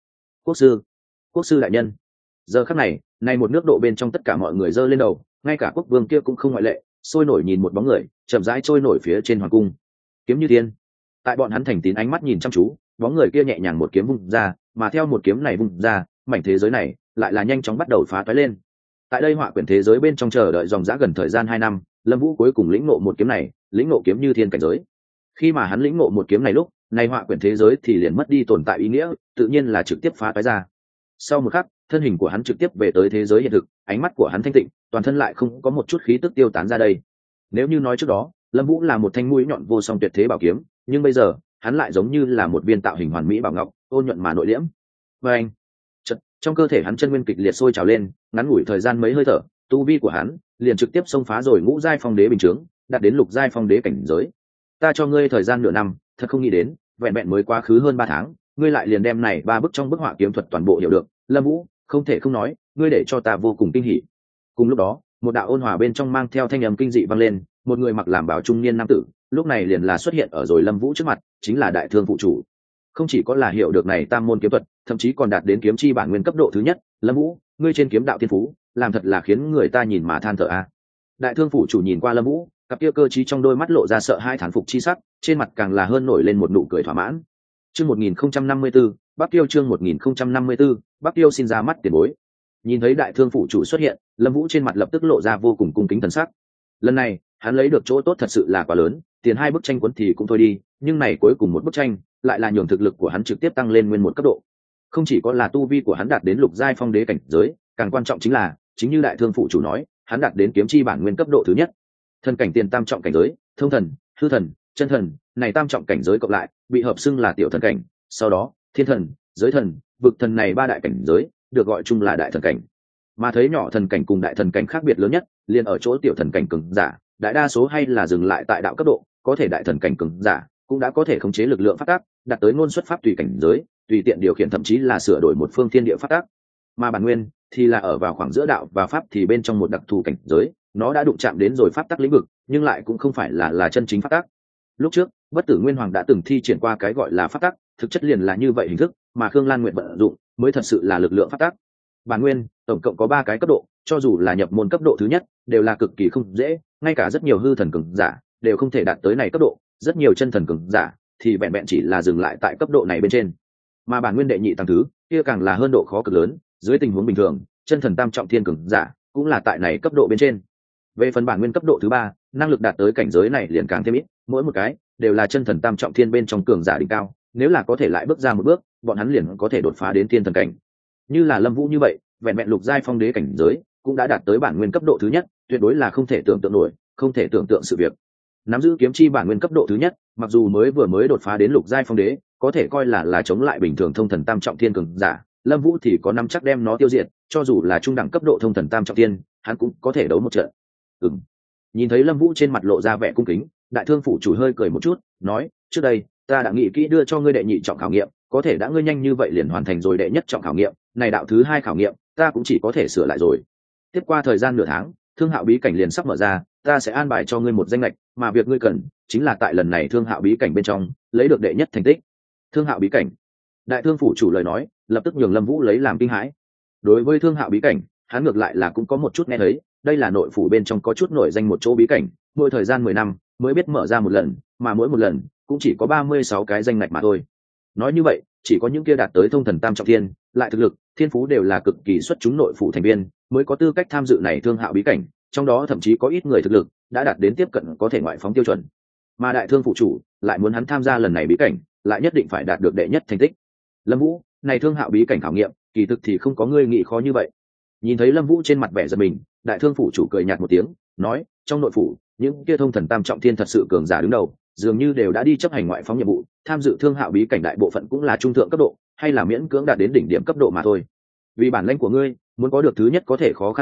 S1: Quốc sư đại nhân. Giờ khắc này, này một nước độ bên trong tất cả mọi người giơ lên đầu, ngay cả quốc vương kia cũng không ngoại lệ, sôi nổi nhìn một bóng người chậm rãi trôi nổi phía trên hoàng cung. Kiếm Như Thiên. Tại bọn hắn thành tín ánh mắt nhìn chăm chú, bóng người kia nhẹ nhàng một kiếm vung ra, mà theo một kiếm này vung ra, mảnh thế giới này lại là nhanh chóng bắt đầu phá toái lên. Tại đây họa quyển thế giới bên trong chờ đợi dòng dã gần thời gian 2 năm, Lâm Vũ cuối cùng lĩnh ngộ một kiếm này, lĩnh ngộ Kiếm Như Thiên cảnh giới. Khi mà hắn lĩnh ngộ một kiếm này lúc, này họa quyển thế giới thì liền mất đi tồn tại ý nghĩa, tự nhiên là trực tiếp phá toái ra. Sau một khắc, thân hình của hắn trực tiếp về tới thế giới hiện thực, ánh mắt của hắn thanh tịnh, toàn thân lại không có một chút khí tức tiêu tán ra đây. Nếu như nói trước đó, Lâm Vũ là một thanh mũi nhọn vô song tuyệt thế bảo kiếm, nhưng bây giờ, hắn lại giống như là một viên tạo hình hoàn mỹ bảo ngọc, ôn nhuận mà nội liễm. Và anh, trong cơ thể hắn chân nguyên kịch liệt sôi trào lên, ngắn ngủi thời gian mấy hơi thở, tu vi của hắn liền trực tiếp xông phá rồi ngũ giai phong đế bình chướng, đạt đến lục giai phong đế cảnh giới. Ta cho ngươi thời gian nửa năm, thật không nghĩ đến, vẹn vẹn mới quá khứ hơn 3 tháng, ngươi lại liền đem này 3 bức trong bức họa kiếm thuật toàn bộ hiểu được. Lâm Vũ, không thể không nói, ngươi để cho ta vô cùng kinh hỉ. Cùng lúc đó, một đạo ôn hòa bên trong mang theo thanh âm kinh dị vang lên, một người mặc làm bào trung niên nam tử, lúc này liền là xuất hiện ở rồi Lâm Vũ trước mặt, chính là Đại Thương phụ chủ. Không chỉ có là hiểu được này tam môn kiếm thuật, thậm chí còn đạt đến kiếm chi bản nguyên cấp độ thứ nhất. Lâm Vũ, ngươi trên kiếm đạo thiên phú, làm thật là khiến người ta nhìn mà than thở a. Đại Thương phụ chủ nhìn qua Lâm Vũ, cặp kia cơ trí trong đôi mắt lộ ra sợ hãi thán phục chi sắc, trên mặt càng là hơn nổi lên một nụ cười thỏa mãn. Chương 1054, Bắc Tiêu chương 1054, Bắc Tiêu xin ra mắt tiền bối. Nhìn thấy Đại Thương phụ chủ xuất hiện, Lâm Vũ trên mặt lập tức lộ ra vô cùng cung kính thần sắc. Lần này, hắn lấy được chỗ tốt thật sự là quá lớn, tiền 2 bức tranh cuốn thì cũng thôi đi, nhưng này cuối cùng một bức tranh, lại là nhường thực lực của hắn trực tiếp tăng lên nguyên một cấp độ. Không chỉ có là tu vi của hắn đạt đến lục giai phong đế cảnh giới, càng quan trọng chính là, chính như Đại Thương phụ chủ nói, hắn đạt đến kiếm chi bản nguyên cấp độ thứ nhất. Thần cảnh tiền tam trọng cảnh giới, thông thần, hư thần, chân thần, này tam trọng cảnh giới cộng lại, bị hợp xưng là tiểu thần cảnh, sau đó, thiên thần, giới thần, vực thần này 3 đại cảnh giới, được gọi chung là đại thần cảnh. Mà thấy nhỏ thần cảnh cùng đại thần cảnh khác biệt lớn nhất, liền ở chỗ tiểu thần cảnh cường giả, đại đa số hay là dừng lại tại đạo cấp độ, có thể đại thần cảnh cường giả cũng đã có thể khống chế lực lượng pháp tắc, đạt tới ngôn xuất pháp tùy cảnh giới, tùy tiện điều khiển thậm chí là sửa đổi một phương thiên địa pháp tắc. Mà bản nguyên thì là ở vào khoảng giữa đạo và pháp thì bên trong một đặc thù cảnh giới, nó đã đụng chạm đến rồi pháp tắc lĩnh vực, nhưng lại cũng không phải là chân chính pháp tắc. Lúc trước, Bất Tử Nguyên Hoàng đã từng thi triển qua cái gọi là pháp tắc, thực chất liền là như vậy hình thức, mà Khương Lan nguyện vận dụng mới thật sự là lực lượng pháp tắc. Bản nguyên tổng cộng có 3 cái cấp độ, cho dù là nhập môn cấp độ thứ nhất, đều là cực kỳ không dễ, ngay cả rất nhiều hư thần cường giả đều không thể đạt tới này cấp độ, rất nhiều chân thần cường giả thì vẹn vẹn chỉ là dừng lại tại cấp độ này bên trên. Mà bản nguyên đệ nhị tầng thứ, kia càng là hơn độ khó cực lớn, dưới tình huống bình thường, chân thần tam trọng thiên cường giả cũng là tại này cấp độ bên trên. Về phần bản nguyên cấp độ thứ 3, năng lực đạt tới cảnh giới này liền càng thêm ít, mỗi một cái đều là chân thần tam trọng thiên bên trong cường giả đỉnh cao, nếu là có thể lại bước ra một bước, bọn hắn liền có thể đột phá đến thiên thần cảnh. Như là Lâm Vũ như vậy, vẹn vẹn lục giai phong đế cảnh giới, cũng đã đạt tới bản nguyên cấp độ thứ nhất, tuyệt đối là không thể tưởng tượng nổi, không thể tưởng tượng sự việc. Nắm giữ kiếm chi bản nguyên cấp độ thứ nhất, mặc dù vừa mới đột phá đến lục giai phong đế, có thể coi là chống lại bình thường thông thần tam trọng thiên cường giả, Lâm Vũ thì có nắm chắc đem nó tiêu diệt, cho dù là trung đẳng cấp độ thông thần tam trọng thiên, hắn cũng có thể đấu một trận. Nhìn thấy Lâm Vũ trên mặt lộ ra vẻ cung kính, Đại Thương phụ chủ hơi cười một chút, nói: "Trước đây, ta đã nghĩ kỹ đưa cho ngươi đệ nhị trọng khảo nghiệm, có thể đã ngươi nhanh như vậy liền hoàn thành rồi đệ nhất trọng khảo nghiệm, này đạo thứ 2 khảo nghiệm, ta cũng chỉ có thể sửa lại rồi. Tiếp qua thời gian nửa tháng, Thương Hạo bí cảnh liền sắp mở ra, ta sẽ an bài cho ngươi một danh lệch, mà việc ngươi cần chính là tại lần này Thương Hạo bí cảnh bên trong lấy được đệ nhất thành tích." Thương Hạo bí cảnh. Đại Thương phủ chủ lời nói, lập tức nhường Lâm Vũ lấy làm kinh hãi. Đối với Thương Hạo bí cảnh, hắn ngược lại là cũng có một chút nghe thấy, đây là nội phủ bên trong có chút nổi danh một chỗ bí cảnh, mỗi thời gian 10 năm mới biết mở ra một lần, mà mỗi một lần cũng chỉ có 36 cái danh ngạch mà thôi. Nói như vậy, chỉ có những kia đạt tới thông thần tam trọng thiên, lại thực lực, thiên phú đều là cực kỳ xuất chúng nội phủ thành viên, mới có tư cách tham dự này Thương Hạo bí cảnh, trong đó thậm chí có ít người thực lực đã đạt đến tiếp cận có thể ngoại phóng tiêu chuẩn. Mà Đại Thương phụ chủ lại muốn hắn tham gia lần này bí cảnh, lại nhất định phải đạt được đệ nhất thành tích. Lâm Vũ, này Thương Hạo bí cảnh khảo nghiệm, kỳ thực thì không có ngươi nghĩ khó như vậy. Nhìn thấy Lâm Vũ trên mặt vẻ giận mình, Đại Thương phủ chủ cười nhạt một tiếng, nói: "Trong nội phủ, những kia thông thần tam trọng thiên thật sự cường giả đứng đầu, dường như đều đã đi chấp hành ngoại phóng nhiệm vụ, tham dự Thương Hạo bí cảnh đại bộ phận cũng là trung thượng cấp độ, hay là miễn cưỡng đạt đến đỉnh điểm cấp độ mà thôi. Vì bản lĩnh của ngươi, muốn có được thứ nhất có thể khó khăn chút ít,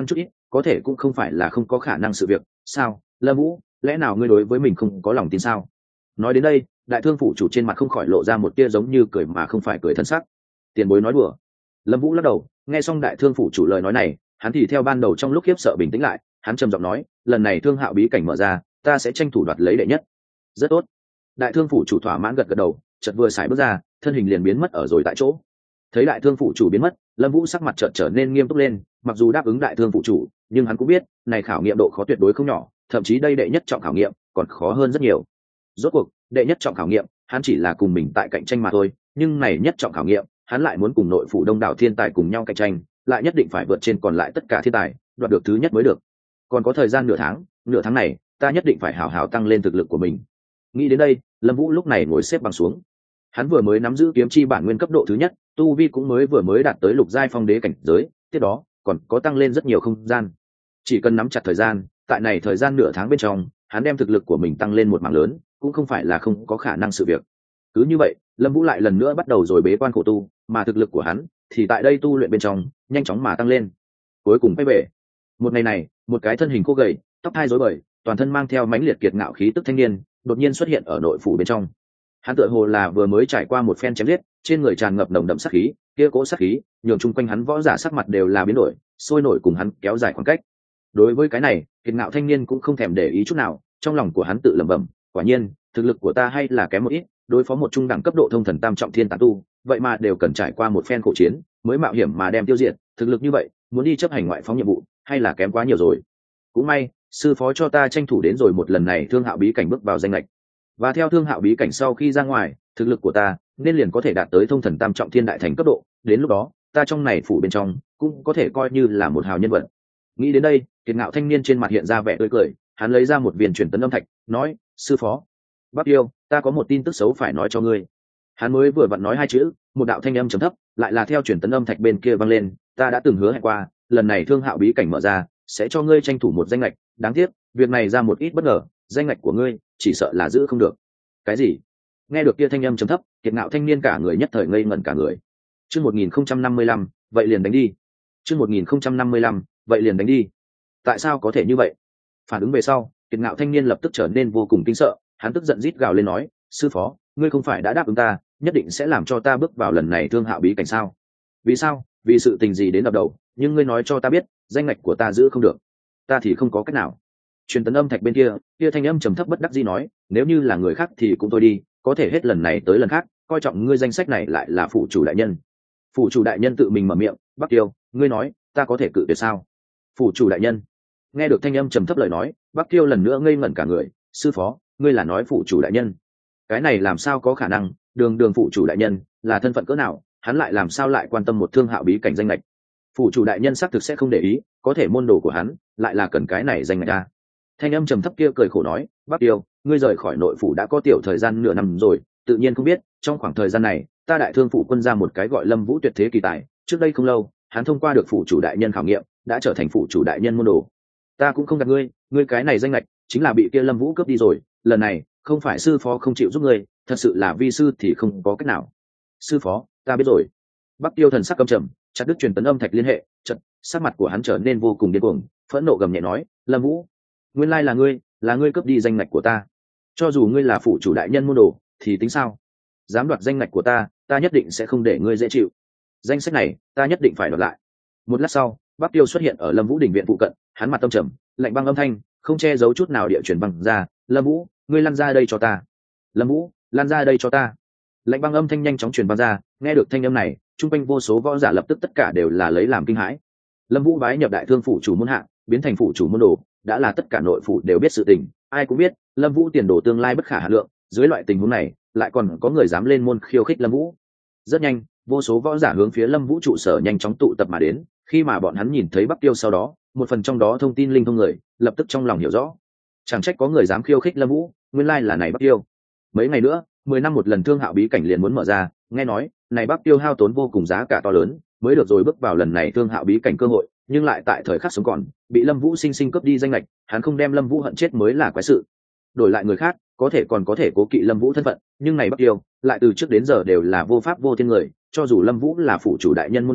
S1: có thể cũng không phải là không có khả năng sự việc. Sao Lâm Vũ, lẽ nào ngươi đối với mình không có lòng tin sao? Nói đến đây, đại thương phủ chủ trên mặt không khỏi lộ ra một tia giống như cười mà không phải cười thân sắc. Tiền bối nói đùa. Lâm Vũ lắc đầu, nghe xong đại thương phủ chủ lời nói này, hắn thì theo ban đầu trong lúc khiếp sợ bình tĩnh lại, hắn trầm giọng nói, lần này thương hạo bí cảnh mở ra, ta sẽ tranh thủ đoạt lấy đệ nhất. Rất tốt. Đại thương phủ chủ thỏa mãn gật gật đầu, chợt vừa xài bước ra, thân hình liền biến mất ở rồi tại chỗ. Thấy đại thương phủ chủ biến mất, Lâm Vũ sắc mặt chợt trở nên nghiêm túc lên, mặc dù đáp ứng đại thương phủ chủ, nhưng hắn cũng biết, này khảo nghiệm độ khó tuyệt đối không nhỏ, thậm chí đây đệ nhất trọng khảo nghiệm còn khó hơn rất nhiều. Rốt cuộc, đệ nhất trọng khảo nghiệm, hắn chỉ là cùng mình tại cạnh tranh mà thôi, nhưng này nhất trọng khảo nghiệm, hắn lại muốn cùng nội phủ đông đảo thiên tài cùng nhau cạnh tranh, lại nhất định phải vượt trên còn lại tất cả thiên tài, đoạt được thứ nhất mới được. Còn có thời gian nửa tháng này, ta nhất định phải hào hào tăng lên thực lực của mình. Nghĩ đến đây, Lâm Vũ lúc này ngồi xếp bằng xuống. Hắn vừa mới nắm giữ kiếm chi bản nguyên cấp độ thứ nhất, tu vi cũng vừa mới đạt tới lục giai phong đế cảnh giới, tiếp đó còn có tăng lên rất nhiều không gian. Chỉ cần nắm chặt thời gian, tại này thời gian nửa tháng bên trong, hắn đem thực lực của mình tăng lên một mảng lớn, cũng không phải là không có khả năng sự việc. Cứ như vậy, Lâm Vũ lại lần nữa bắt đầu rồi bế quan khổ tu, mà thực lực của hắn thì tại đây tu luyện bên trong, nhanh chóng mà tăng lên. Cuối cùng quay về. Một ngày này, một cái thân hình khô gầy, tóc hai rối bời, toàn thân mang theo mãnh liệt kiệt ngạo khí tức thanh niên, đột nhiên xuất hiện ở nội phủ bên trong. Hắn tựa hồ là vừa mới trải qua một phen chém giết, trên người tràn ngập nồng đậm sát khí, kia cỗ sát khí, nhường chung quanh hắn võ giả sắc mặt đều là biến đổi, sôi nổi cùng hắn kéo dài khoảng cách. Đối với cái này, kiệt ngạo thanh niên cũng không thèm để ý chút nào, trong lòng của hắn tự lẩm bẩm, quả nhiên, thực lực của ta hay là kém một ít, đối phó một trung đẳng cấp độ thông thần tam trọng thiên tán tu, vậy mà đều cần trải qua một phen khổ chiến, mới mạo hiểm mà đem tiêu diệt, thực lực như vậy, muốn đi chấp hành ngoại phóng nhiệm vụ, hay là kém quá nhiều rồi. Cũng may, sư phó cho ta tranh thủ đến rồi một lần này thương hạo bí cảnh bước vào danh lệch. Và theo thương hạo bí cảnh sau khi ra ngoài, thực lực của ta nên liền có thể đạt tới thông thần tam trọng thiên đại thành cấp độ, đến lúc đó, ta trong này phủ bên trong cũng có thể coi như là một hào nhân vật. Nghĩ đến đây, kiệt ngạo thanh niên trên mặt hiện ra vẻ tươi cười, hắn lấy ra một viên truyền tấn âm thạch, nói, sư phó, Bắc Yêu, ta có một tin tức xấu phải nói cho ngươi. Hắn mới vừa vặn nói hai chữ, một đạo thanh âm trầm thấp lại là theo truyền tấn âm thạch bên kia vang lên, ta đã từng hứa hẹn qua, lần này thương hạo bí cảnh mở ra, sẽ cho ngươi tranh thủ một danh lệch, đáng tiếc, việc này ra một ít bất ngờ, danh lệch của ngươi chỉ sợ là giữ không được. Cái gì? Nghe được kia thanh âm trầm thấp, kiệt ngạo thanh niên cả người nhất thời ngây ngẩn cả người. Chương 1055, vậy liền đánh đi. Chương 1055, vậy liền đánh đi. Tại sao có thể như vậy? Phản ứng về sau, kiệt ngạo thanh niên lập tức trở nên vô cùng kinh sợ, hắn tức giận rít gào lên nói, sư phó, ngươi không phải đã đáp ứng ta, nhất định sẽ làm cho ta bước vào lần này thương hạo bí cảnh sao? Vì sao? Vì sự tình gì đến đập đầu, nhưng ngươi nói cho ta biết, danh ngạch của ta giữ không được, ta thì không có cách nào. Truyền tấn âm thạch bên kia, kia thanh âm trầm thấp bất đắc dĩ nói, nếu như là người khác thì cũng thôi đi, có thể hết lần này tới lần khác, coi trọng ngươi danh sách này lại là phụ chủ đại nhân. Phụ chủ đại nhân tự mình mở miệng, Bắc Tiêu, ngươi nói, ta có thể cự tuyệt sao? Phụ chủ đại nhân. Nghe được thanh âm trầm thấp lời nói, Bắc Tiêu lần nữa ngây ngẩn cả người, sư phó, ngươi là nói phụ chủ đại nhân? Cái này làm sao có khả năng, đường phụ chủ đại nhân là thân phận cỡ nào, hắn lại làm sao lại quan tâm một thương hạo bí cảnh danh lệch? Phụ chủ đại nhân xác thực sẽ không để ý, có thể môn đồ của hắn lại là cần cái này danh lệch ra. Thanh âm trầm thấp kia cười khổ nói, Bắc Tiêu, ngươi rời khỏi nội phủ đã có tiểu thời gian nửa năm rồi, tự nhiên không biết, trong khoảng thời gian này, ta đại thương phủ quân ra một cái gọi Lâm Vũ tuyệt thế kỳ tài, trước đây không lâu, hắn thông qua được phủ chủ đại nhân khảo nghiệm, đã trở thành phủ chủ đại nhân môn đồ. Ta cũng không gạt ngươi, ngươi cái này danh lệch chính là bị kia Lâm Vũ cướp đi rồi, lần này, không phải sư phó không chịu giúp ngươi, thật sự là vi sư thì không có cách nào. Sư phó, ta biết rồi. Bắc Tiêu thần sắc căm trầm, chặt đứt truyền tấn âm thạch liên hệ, chợt, sắc mặt của hắn trở nên vô cùng điên cuồng, phẫn nộ gầm nhẹ nói, Lâm Vũ, nguyên lai là ngươi cướp đi danh ngạch của ta. Cho dù ngươi là phủ chủ đại nhân môn đồ thì tính sao? Dám đoạt danh ngạch của ta nhất định sẽ không để ngươi dễ chịu. Danh sách này ta nhất định phải đoạt lại. Một lát sau, Bắc Tiêu xuất hiện ở Lâm Vũ đình viện phụ cận, hắn mặt tâm trầm, lạnh băng âm thanh không che giấu chút nào địa chuyển băng ra, Lâm Vũ, ngươi lăn ra đây cho ta. Lâm Vũ, lăn ra đây cho ta. Lạnh băng âm thanh nhanh chóng truyền băng ra, nghe được thanh âm này, trung quanh vô số võ giả lập tức tất cả đều là lấy làm kinh hãi. Lâm Vũ bái nhập đại thương phủ chủ môn hạ, biến thành phủ chủ môn đồ, đã là tất cả nội phủ đều biết sự tình, ai cũng biết Lâm Vũ tiền đồ tương lai bất khả hà lượng, dưới loại tình huống này lại còn có người dám lên môn khiêu khích Lâm Vũ. Rất nhanh, vô số võ giả hướng phía Lâm Vũ trụ sở nhanh chóng tụ tập mà đến, khi mà bọn hắn nhìn thấy Bắc Tiêu sau đó, một phần trong đó thông tin linh thông người, lập tức trong lòng hiểu rõ. Chẳng trách có người dám khiêu khích Lâm Vũ, nguyên lai là này Bắc Tiêu. Mấy ngày nữa, 10 năm một lần thương hạo bí cảnh liền muốn mở ra, nghe nói, này Bắc Tiêu hao tốn vô cùng giá cả to lớn, mới được rồi bước vào lần này thương hạo bí cảnh cơ hội, nhưng lại tại thời khắc sống còn, bị Lâm Vũ sinh sinh cướp đi danh lệch, hắn không đem Lâm Vũ hận chết mới là quái sự. Đổi lại người khác, có thể còn có thể cố kỵ Lâm Vũ thân phận, nhưng này Bắc Tiêu, lại từ trước đến giờ đều là vô pháp vô thiên người, cho dù Lâm Vũ là phụ chủ đại nhân môn đồ,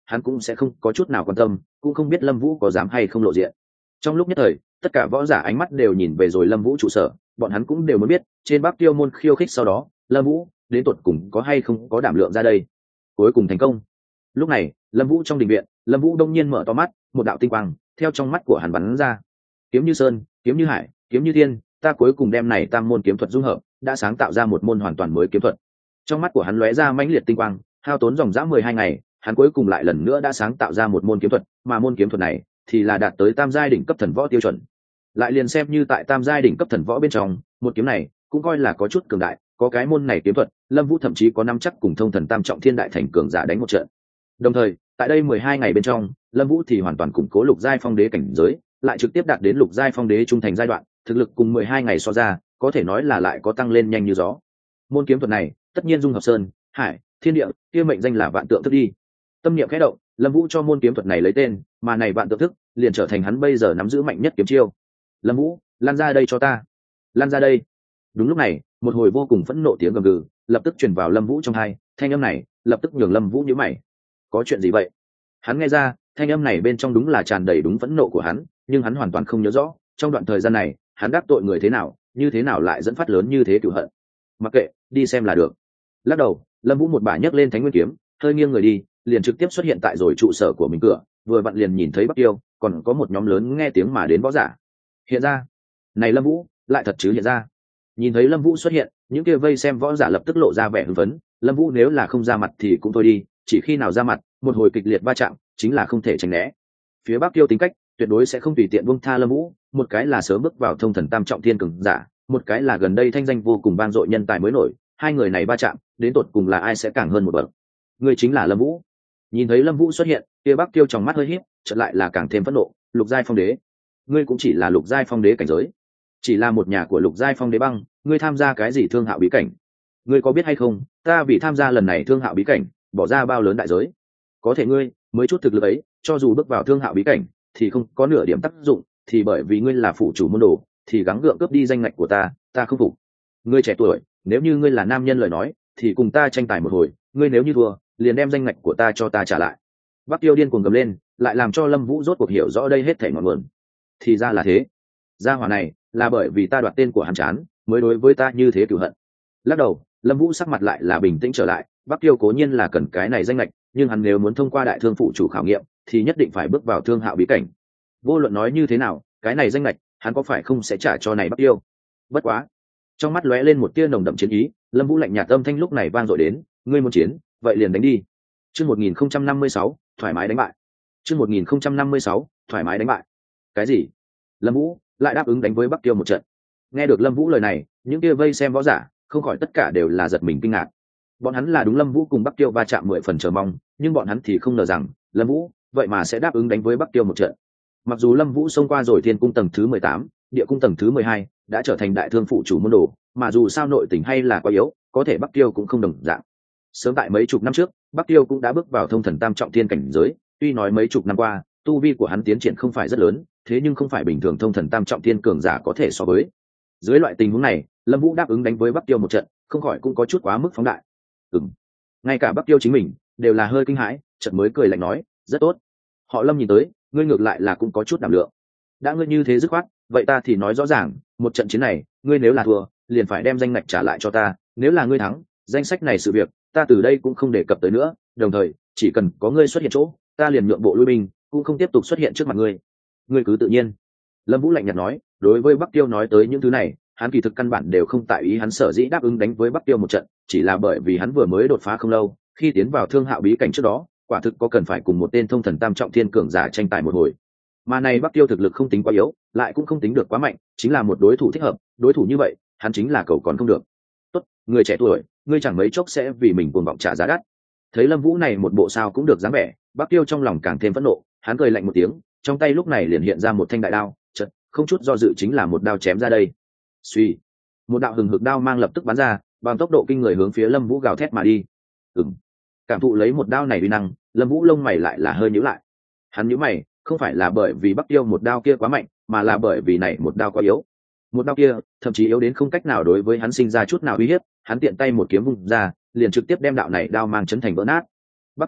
S1: hắn cũng sẽ không có chút nào quan tâm, cũng không biết Lâm Vũ có dám hay không lộ diện. Trong lúc nhất thời, tất cả võ giả ánh mắt đều nhìn về rồi Lâm Vũ trụ sở, bọn hắn cũng đều muốn biết, trên Bắc Tiêu môn khiêu khích sau đó, Lâm Vũ đến tột cùng có hay không có đảm lượng ra đây. Cuối cùng thành công. Lúc này, Lâm Vũ trong đình viện, Lâm Vũ đông nhiên mở to mắt, một đạo tinh quang theo trong mắt của hắn bắn ra. Kiếm như sơn, kiếm như hải, kiếm như thiên, ta cuối cùng đem này tam môn kiếm thuật dung hợp, đã sáng tạo ra một môn hoàn toàn mới kiếm thuật. Trong mắt của hắn lóe ra mãnh liệt tinh quang, hao tốn dòng dã 12 ngày, hắn cuối cùng lại lần nữa đã sáng tạo ra một môn kiếm thuật, mà môn kiếm thuật này thì là đạt tới tam giai đỉnh cấp thần võ tiêu chuẩn. Lại liền xem như tại tam giai đỉnh cấp thần võ bên trong, một kiếm này cũng coi là có chút cường đại, có cái môn này kiếm thuật, Lâm Vũ thậm chí có nắm chắc cùng thông thần tam trọng thiên đại thành cường giả đánh một trận. Đồng thời, tại đây 12 ngày bên trong, Lâm Vũ thì hoàn toàn củng cố lục giai phong đế cảnh giới, lại trực tiếp đạt đến lục giai phong đế trung thành giai đoạn, thực lực cùng 12 ngày so ra, có thể nói là lại có tăng lên nhanh như gió. Môn kiếm thuật này, tất nhiên dung hợp sơn, hải, thiên địa, kia mệnh danh là vạn tượng thức đi. Tâm niệm khẽ động, Lâm Vũ cho môn kiếm thuật này lấy tên, mà này vạn tượng thức liền trở thành hắn bây giờ nắm giữ mạnh nhất kiếm chiêu. Lâm Vũ, lan ra đây cho ta, lan ra đây. Đúng lúc này, một hồi vô cùng phẫn nộ tiếng gầm gừ lập tức truyền vào Lâm Vũ trong tai, thanh âm này lập tức nhường Lâm Vũ nhíu mày. Có chuyện gì vậy? Hắn nghe ra, thanh âm này bên trong đúng là tràn đầy đúng phẫn nộ của hắn, nhưng hắn hoàn toàn không nhớ rõ, trong đoạn thời gian này, hắn đắc tội người thế nào, như thế nào lại dẫn phát lớn như thế cửu hận. Mặc kệ, đi xem là được. Lắc đầu, Lâm Vũ một bả nhấc lên Thánh Nguyên kiếm, hơi nghiêng người đi, liền trực tiếp xuất hiện tại rồi trụ sở của mình cửa, vừa vặn liền nhìn thấy Bắc Tiêu, còn có một nhóm lớn nghe tiếng mà đến võ giả. Hiện ra, này Lâm Vũ, lại thật chứ hiện ra. Nhìn thấy Lâm Vũ xuất hiện, những kia vây xem võ giả lập tức lộ ra vẻ hưng phấn, Lâm Vũ nếu là không ra mặt thì cũng thôi đi, chỉ khi nào ra mặt, một hồi kịch liệt va chạm, chính là không thể tránh né. Phía Bắc Tiêu tính cách, tuyệt đối sẽ không tùy tiện buông tha Lâm Vũ, một cái là sớm bước vào thông thần tam trọng thiên cường giả, một cái là gần đây thanh danh vô cùng vang dội nhân tài mới nổi, hai người này va chạm, đến tột cùng là ai sẽ càng hơn một bậc. Người chính là Lâm Vũ. Nhìn thấy Lâm Vũ xuất hiện, kia Bắc Tiêu trong mắt hơi híp, chợt lại là càng thêm phẫn nộ, lục giai phong đế. Ngươi cũng chỉ là lục giai phong đế cảnh giới, chỉ là một nhà của lục giai phong đế băng, ngươi tham gia cái gì thương hạo bí cảnh? Ngươi có biết hay không, ta vì tham gia lần này thương hạo bí cảnh, bỏ ra bao lớn đại giới. Có thể ngươi mới chút thực lực ấy, cho dù bước vào thương hạo bí cảnh thì không có nửa điểm tác dụng, thì bởi vì ngươi là phụ chủ môn đồ, thì gắng gượng cướp đi danh ngạch của ta không phục. Ngươi trẻ tuổi, nếu như ngươi là nam nhân lời nói, thì cùng ta tranh tài một hồi, ngươi nếu như thua, liền đem danh ngạch của ta cho ta trả lại. Bắc Tiêu điên cuồng gầm lên, lại làm cho Lâm Vũ rốt cuộc hiểu rõ đây hết thảy ngọn nguồn. Thì ra là thế, gia hỏa này là bởi vì ta đoạt tên của hắn chán, mới đối với ta như thế cửu hận. Lắc đầu, Lâm Vũ sắc mặt lại là bình tĩnh trở lại, Bắc Tiêu cố nhiên là cần cái này danh lệch, nhưng hắn nếu muốn thông qua đại thương phụ chủ khảo nghiệm, thì nhất định phải bước vào thương hạo bí cảnh. Vô luận nói như thế nào, cái này danh lệch, hắn có phải không sẽ trả cho này Bắc Tiêu. Bất quá, trong mắt lóe lên một tia nồng đậm chiến ý, Lâm Vũ lạnh nhạt âm thanh lúc này vang dội đến, ngươi muốn chiến, vậy liền đánh đi. Chương 1056, thoải mái đánh bại. Chương 1056, thoải mái đánh bại. Cái gì? Lâm Vũ lại đáp ứng đánh với Bắc Tiêu một trận. Nghe được Lâm Vũ lời này, những kia vây xem võ giả không khỏi tất cả đều là giật mình kinh ngạc. Bọn hắn là đúng Lâm Vũ cùng Bắc Tiêu va chạm 10 phần chờ mong, nhưng bọn hắn thì không ngờ rằng Lâm Vũ vậy mà sẽ đáp ứng đánh với Bắc Tiêu một trận. Mặc dù Lâm Vũ xông qua rồi Thiên cung tầng thứ 18, Địa cung tầng thứ 12, đã trở thành đại thương phụ chủ môn đồ, mà dù sao nội tình hay là quá yếu, có thể Bắc Tiêu cũng không đồng dạng. Sớm tại mấy chục năm trước, Bắc Tiêu cũng đã bước vào thông thần tam trọng thiên cảnh giới, tuy nói mấy chục năm qua, tu vi của hắn tiến triển không phải rất lớn, thế nhưng không phải bình thường thông thần tam trọng thiên cường giả có thể so với. Dưới loại tình huống này, Lâm Vũ đáp ứng đánh với Bắc Tiêu một trận, không khỏi cũng có chút quá mức phóng đại. Ngay cả Bắc Tiêu chính mình đều là hơi kinh hãi, chợt mới cười lạnh nói, rất tốt. Họ Lâm nhìn tới, ngươi ngược lại là cũng có chút đảm lượng. Đã ngươi như thế dứt khoát, vậy ta thì nói rõ ràng, một trận chiến này, ngươi nếu là thua, liền phải đem danh ngạch trả lại cho ta, nếu là ngươi thắng, danh sách này sự việc, ta từ đây cũng không đề cập tới nữa, đồng thời, chỉ cần có ngươi xuất hiện chỗ, ta liền nhượng bộ lui binh, cũng không tiếp tục xuất hiện trước mặt ngươi. Ngươi cứ tự nhiên. Lâm Vũ lạnh nhạt nói, đối với Bắc Tiêu nói tới những thứ này, hắn kỳ thực căn bản đều không tại ý, hắn sở dĩ đáp ứng đánh với Bắc Tiêu một trận, chỉ là bởi vì hắn vừa mới đột phá không lâu, khi tiến vào thương hạo bí cảnh trước đó, quả thực có cần phải cùng một tên thông thần tam trọng thiên cường giả tranh tài một hồi. Mà này Bắc Tiêu thực lực không tính quá yếu, lại cũng không tính được quá mạnh, chính là một đối thủ thích hợp, đối thủ như vậy, hắn chính là cầu còn không được. Tốt, người trẻ tuổi, ngươi chẳng mấy chốc sẽ vì mình cuồng vọng trả giá đắt. Thấy Lâm Vũ này một bộ sao cũng được dáng vẻ, Bắc Tiêu trong lòng càng thêm phẫn nộ, hắn cười lạnh một tiếng, trong tay lúc này liền hiện ra một thanh đại đao, chợt, không chút do dự chính là một đao chém ra đây. Suy, một đạo hừng hực đao mang lập tức bắn ra, bằng tốc độ kinh người hướng phía Lâm Vũ gào thét mà đi. Cảm thụ lấy một đao này uy năng, Lâm Vũ lông mày lại là hơi nhíu lại. Hắn nhíu mày, không phải là bởi vì Bắc Tiêu một đao kia quá mạnh, mà là bởi vì này một đao quá yếu. Một đao kia, thậm chí yếu đến không cách nào đối với hắn sinh ra chút nào uy hiếp, hắn tiện tay một kiếm vung ra, liền trực tiếp đem đạo này đao mang chấn thành vỡ nát. Bắc Tiêu,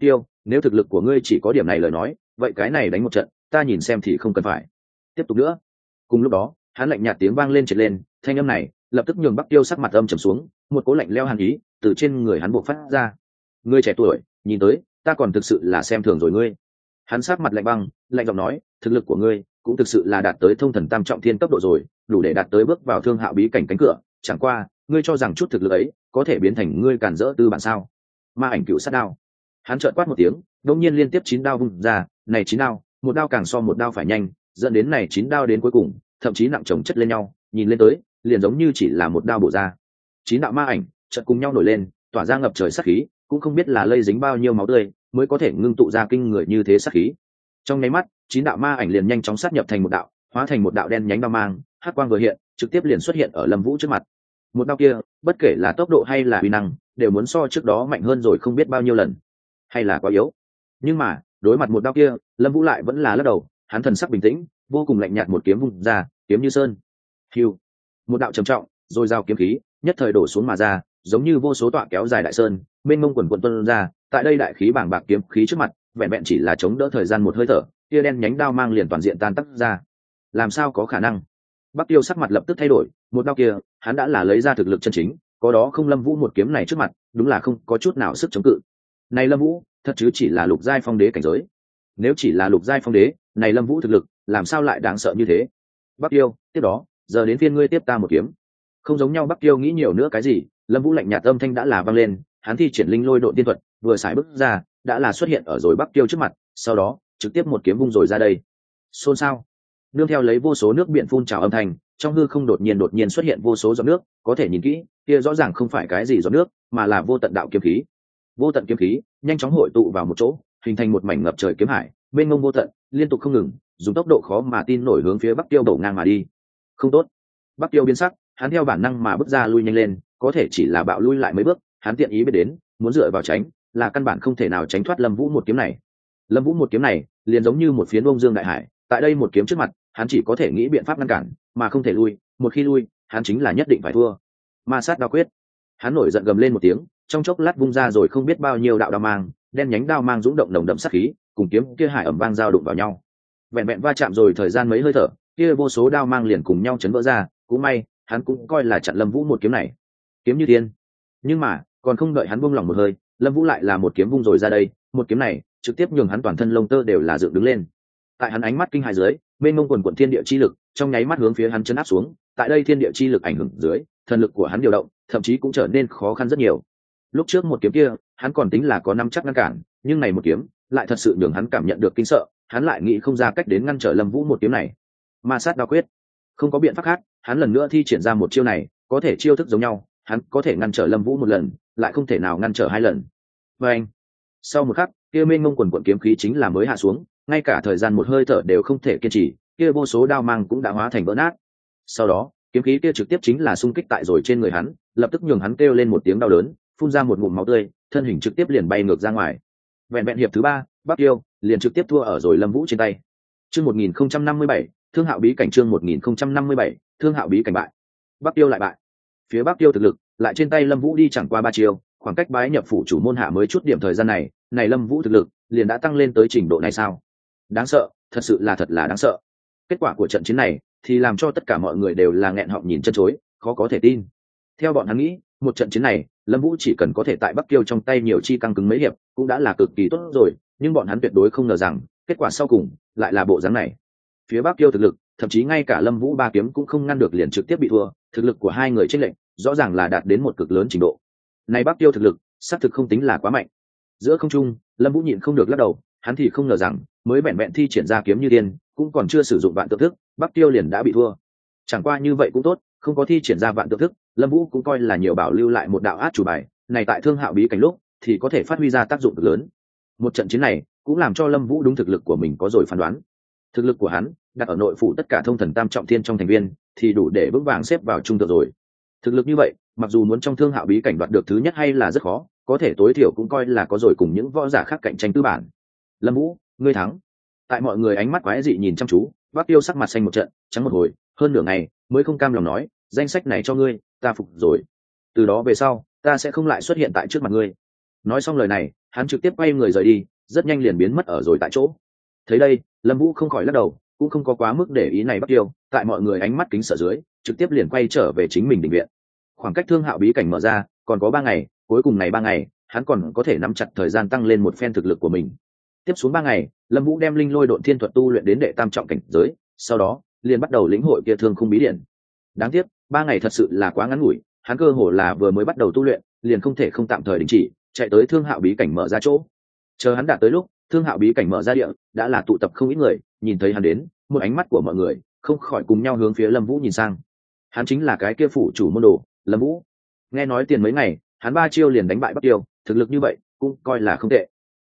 S1: nếu thực lực của ngươi chỉ có điểm này lời nói vậy cái này đánh một trận ta nhìn xem thì không cần phải tiếp tục nữa. Cùng lúc đó hắn lạnh nhạt tiếng vang lên trệt lên, thanh âm này lập tức nhường Bắc Tiêu sắc mặt âm trầm xuống, một cố lạnh lẽo hàn ý từ trên người hắn bộc phát ra. Ngươi trẻ tuổi, nhìn tới ta còn thực sự là xem thường rồi ngươi. Hắn sắc mặt lạnh băng, lạnh giọng nói, thực lực của ngươi cũng thực sự là đạt tới thông thần tam trọng thiên cấp độ rồi, đủ để đạt tới bước vào thương hạo bí cảnh cánh cửa, chẳng qua ngươi cho rằng chút thực lực ấy có thể biến thành ngươi cản rỡ tư bản sao? Ma ảnh cựu sát đao. Hắn trợn quát một tiếng, đột nhiên liên tiếp 9 đao vung ra, này 9 đao, một đao càng so một đao phải nhanh, dẫn đến này 9 đao đến cuối cùng thậm chí nặng chồng chất lên nhau, nhìn lên tới liền giống như chỉ là một đao bổ ra. 9 đạo ma ảnh chợt cùng nhau nổi lên, tỏa ra ngập trời sát khí, cũng không biết là lây dính bao nhiêu máu tươi mới có thể ngưng tụ ra kinh người như thế sát khí. Trong nháy mắt 9 đạo ma ảnh liền nhanh chóng sát nhập thành một đạo, hóa thành một đạo đen nhánh đao mang, hắc quang vừa hiện trực tiếp liền xuất hiện ở Lâm Vũ trước mặt. Một đao kia bất kể là tốc độ hay là uy năng đều muốn so trước đó mạnh hơn rồi không biết bao nhiêu lần, hay là quá yếu. Nhưng mà đối mặt một đao kia Lâm Vũ lại vẫn là lắc đầu, hắn thần sắc bình tĩnh vô cùng lạnh nhạt, một kiếm vung ra, kiếm như sơn. Hưu, một đạo trầm trọng rồi giao kiếm khí nhất thời đổ xuống mà ra, giống như vô số tọa kéo dài đại sơn mênh mông quần quần tuôn ra. Tại đây đại khí bàng bạc kiếm khí trước mặt vẹn vẹn chỉ là chống đỡ thời gian một hơi thở, kia đen nhánh đao mang liền toàn diện tan tác ra. Làm sao có khả năng? Bắc Tiêu sắc mặt lập tức thay đổi, một đao kia hắn đã là lấy ra thực lực chân chính, có đó không Lâm Vũ một kiếm này trước mặt đúng là không có chút nào sức chống cự. Này Lâm Vũ thật chứ chỉ là lục giai phong đế cảnh giới. Nếu chỉ là lục giai phong đế, này Lâm Vũ thực lực làm sao lại đáng sợ như thế? Bắc Tiêu, tiếp đó giờ đến phiên ngươi tiếp ta một kiếm. Không giống nhau, Bắc Tiêu nghĩ nhiều nữa cái gì, Lâm Vũ lạnh nhạt âm thanh đã là vang lên, hắn thi triển linh lôi độ tiên thuật vừa xài bước ra đã là xuất hiện ở rồi Bắc Tiêu trước mặt, sau đó trực tiếp một kiếm vung rồi ra đây. Xôn xao, nương theo lấy vô số nước biển phun trào âm thanh, trong hư không đột nhiên xuất hiện vô số giọt nước, có thể nhìn kỹ kia rõ ràng không phải cái gì giọt nước mà là vô tận đạo kiếm khí. Vô tận kiếm khí nhanh chóng hội tụ vào một chỗ, hình thành một mảnh ngập trời kiếm hải mênh mông vô tận, liên tục không ngừng dùng tốc độ khó mà tin nổi hướng phía Bắc Tiêu đổ ngang mà đi. Không tốt! Bắc Tiêu biến sắc, hắn theo bản năng mà bước ra lui nhanh lên, có thể chỉ là bạo lui lại mấy bước, hắn tiện ý biết đến muốn dựa vào tránh là căn bản không thể nào tránh thoát Lâm Vũ một kiếm này. Lâm Vũ một kiếm này liền giống như một phiến bông dương đại hải, tại đây một kiếm trước mặt hắn chỉ có thể nghĩ biện pháp ngăn cản mà không thể lui, một khi lui hắn chính là nhất định phải thua. Ma sát đao quyết. Hắn nổi giận gầm lên một tiếng, trong chốc lát vung ra rồi không biết bao nhiêu đạo đao mang, đen nhánh đao mang dũng động nồng đậm sát khí, cùng kiếm kia hải ẩm vang giao đụng vào nhau. Vẹn vẹn va chạm rồi thời gian mấy hơi thở, kia vô số đao mang liền cùng nhau chấn vỡ ra, cũng may hắn cũng coi là chặn Lâm Vũ một kiếm này. Kiếm như tiên. Nhưng mà còn không đợi hắn buông lỏng một hơi, Lâm Vũ lại là một kiếm vung rồi ra đây, một kiếm này trực tiếp nhường hắn toàn thân lông tơ đều là dựng đứng lên. Tại hắn ánh mắt kinh hãi dưới, mênh mông quần quần thiên địa chi lực trong nháy mắt hướng phía hắn chấn áp xuống, tại đây thiên địa chi lực ảnh hưởng dưới, thần lực của hắn điều động thậm chí cũng trở nên khó khăn rất nhiều. Lúc trước một kiếm kia hắn còn tính là có nắm chắc ngăn cản, nhưng này một kiếm lại thật sự nhường hắn cảm nhận được kinh sợ, hắn lại nghĩ không ra cách đến ngăn trở Lâm Vũ một kiếm này. Ma sát đao quyết. Không có biện pháp khác, hắn lần nữa thi triển ra một chiêu này, có thể chiêu thức giống nhau, hắn có thể ngăn trở Lâm Vũ một lần, lại không thể nào ngăn trở hai lần. Và anh, sau một khắc, kia mênh mông quần quần kiếm khí chính là mới hạ xuống, ngay cả thời gian một hơi thở đều không thể kiên trì, kia vô số đao mang cũng đã hóa thành vỡ nát. Sau đó, kiếm khí kia trực tiếp chính là xung kích tại rồi trên người hắn, lập tức nhường hắn kêu lên một tiếng đau đớn, phun ra một ngụm máu tươi, thân hình trực tiếp liền bay ngược ra ngoài. Vẹn vẹn hiệp thứ 3, Bắc Tiêu liền trực tiếp thua ở rồi Lâm Vũ trên tay. Chương 1057, Thương Hạo bí cảnh, chương 1057, Thương Hạo bí cảnh bại. Bắc Tiêu lại bại. Phía Bắc Tiêu thực lực lại trên tay Lâm Vũ đi chẳng qua 3 chiêu, khoảng cách bái nhập phủ chủ môn hạ mới chút điểm thời gian này, này Lâm Vũ thực lực liền đã tăng lên tới trình độ này sao? Đáng sợ, thật sự là thật là đáng sợ. Kết quả của trận chiến này thì làm cho tất cả mọi người đều là nghẹn họng nhìn chân chối, khó có thể tin. Theo bọn hắn nghĩ, một trận chiến này Lâm Vũ chỉ cần có thể tại Bắc Tiêu trong tay nhiều chi căng cứng mấy hiệp cũng đã là cực kỳ tốt rồi, nhưng bọn hắn tuyệt đối không ngờ rằng kết quả sau cùng lại là bộ dáng này. Phía Bắc Tiêu thực lực thậm chí ngay cả Lâm Vũ ba kiếm cũng không ngăn được, liền trực tiếp bị thua, thực lực của hai người chênh lệch rõ ràng là đạt đến một cực lớn trình độ. Này Bắc Tiêu thực lực xác thực không tính là quá mạnh. Giữa không trung, Lâm Vũ nhịn không được lắc đầu, hắn thì không ngờ rằng mới vẹn vẹn thi triển ra kiếm như tiên, cũng còn chưa sử dụng vạn tự thức, Bắc Tiêu liền đã bị thua. Chẳng qua như vậy cũng tốt, không có thi triển ra vạn tự thức, Lâm Vũ cũng coi là nhiều bảo lưu lại một đạo át chủ bài, này tại Thương Hạo bí cảnh lúc thì có thể phát huy ra tác dụng cực lớn. Một trận chiến này cũng làm cho Lâm Vũ đúng thực lực của mình có rồi phán đoán. Thực lực của hắn đặt ở nội phủ tất cả thông thần tam trọng thiên trong thành viên thì đủ để vững vàng xếp vào trung thượng rồi. Thực lực như vậy, mặc dù muốn trong Thương Hạo bí cảnh đoạt được thứ nhất hay là rất khó, có thể tối thiểu cũng coi là có rồi cùng những võ giả khác cạnh tranh tư bản. Lâm Vũ, ngươi thắng. Tại mọi người ánh mắt quái dị nhìn chăm chú, Bắc Tiêu sắc mặt xanh một trận, trắng một hồi, hơn nửa ngày mới không cam lòng nói, danh sách này cho ngươi, ta phục rồi. Từ đó về sau, ta sẽ không lại xuất hiện tại trước mặt ngươi. Nói xong lời này, hắn trực tiếp quay người rời đi, rất nhanh liền biến mất ở rồi tại chỗ. Thấy đây, Lâm Vũ không khỏi lắc đầu, cũng không có quá mức để ý này Bắc Tiêu, tại mọi người ánh mắt kính sợ dưới, trực tiếp liền quay trở về chính mình định viện. Khoảng cách Thương Hạo bí cảnh mở ra còn có 3 ngày, cuối cùng này 3 ngày, hắn còn có thể nắm chặt thời gian tăng lên một phen thực lực của mình. Tiếp xuống 3 ngày, Lâm Vũ đem Linh Lôi Độn Thiên thuật tu luyện đến đệ tam trọng cảnh giới, sau đó liền bắt đầu lĩnh hội kia Thương Khung bí điển. Đáng tiếc, 3 ngày thật sự là quá ngắn ngủi, hắn cơ hồ là vừa mới bắt đầu tu luyện, liền không thể không tạm thời đình chỉ, chạy tới Thương Hạo bí cảnh mở ra chỗ. Chờ hắn đạt tới lúc, Thương Hạo bí cảnh mở ra địa, đã là tụ tập không ít người, nhìn thấy hắn đến, một ánh mắt của mọi người không khỏi cùng nhau hướng phía Lâm Vũ nhìn sang. Hắn chính là cái kia phủ chủ môn đồ, Lâm Vũ. Nghe nói tiền mấy ngày, hắn 3 chiêu liền đánh bại Bắc Tiêu, thực lực như vậy, cũng coi là không tệ.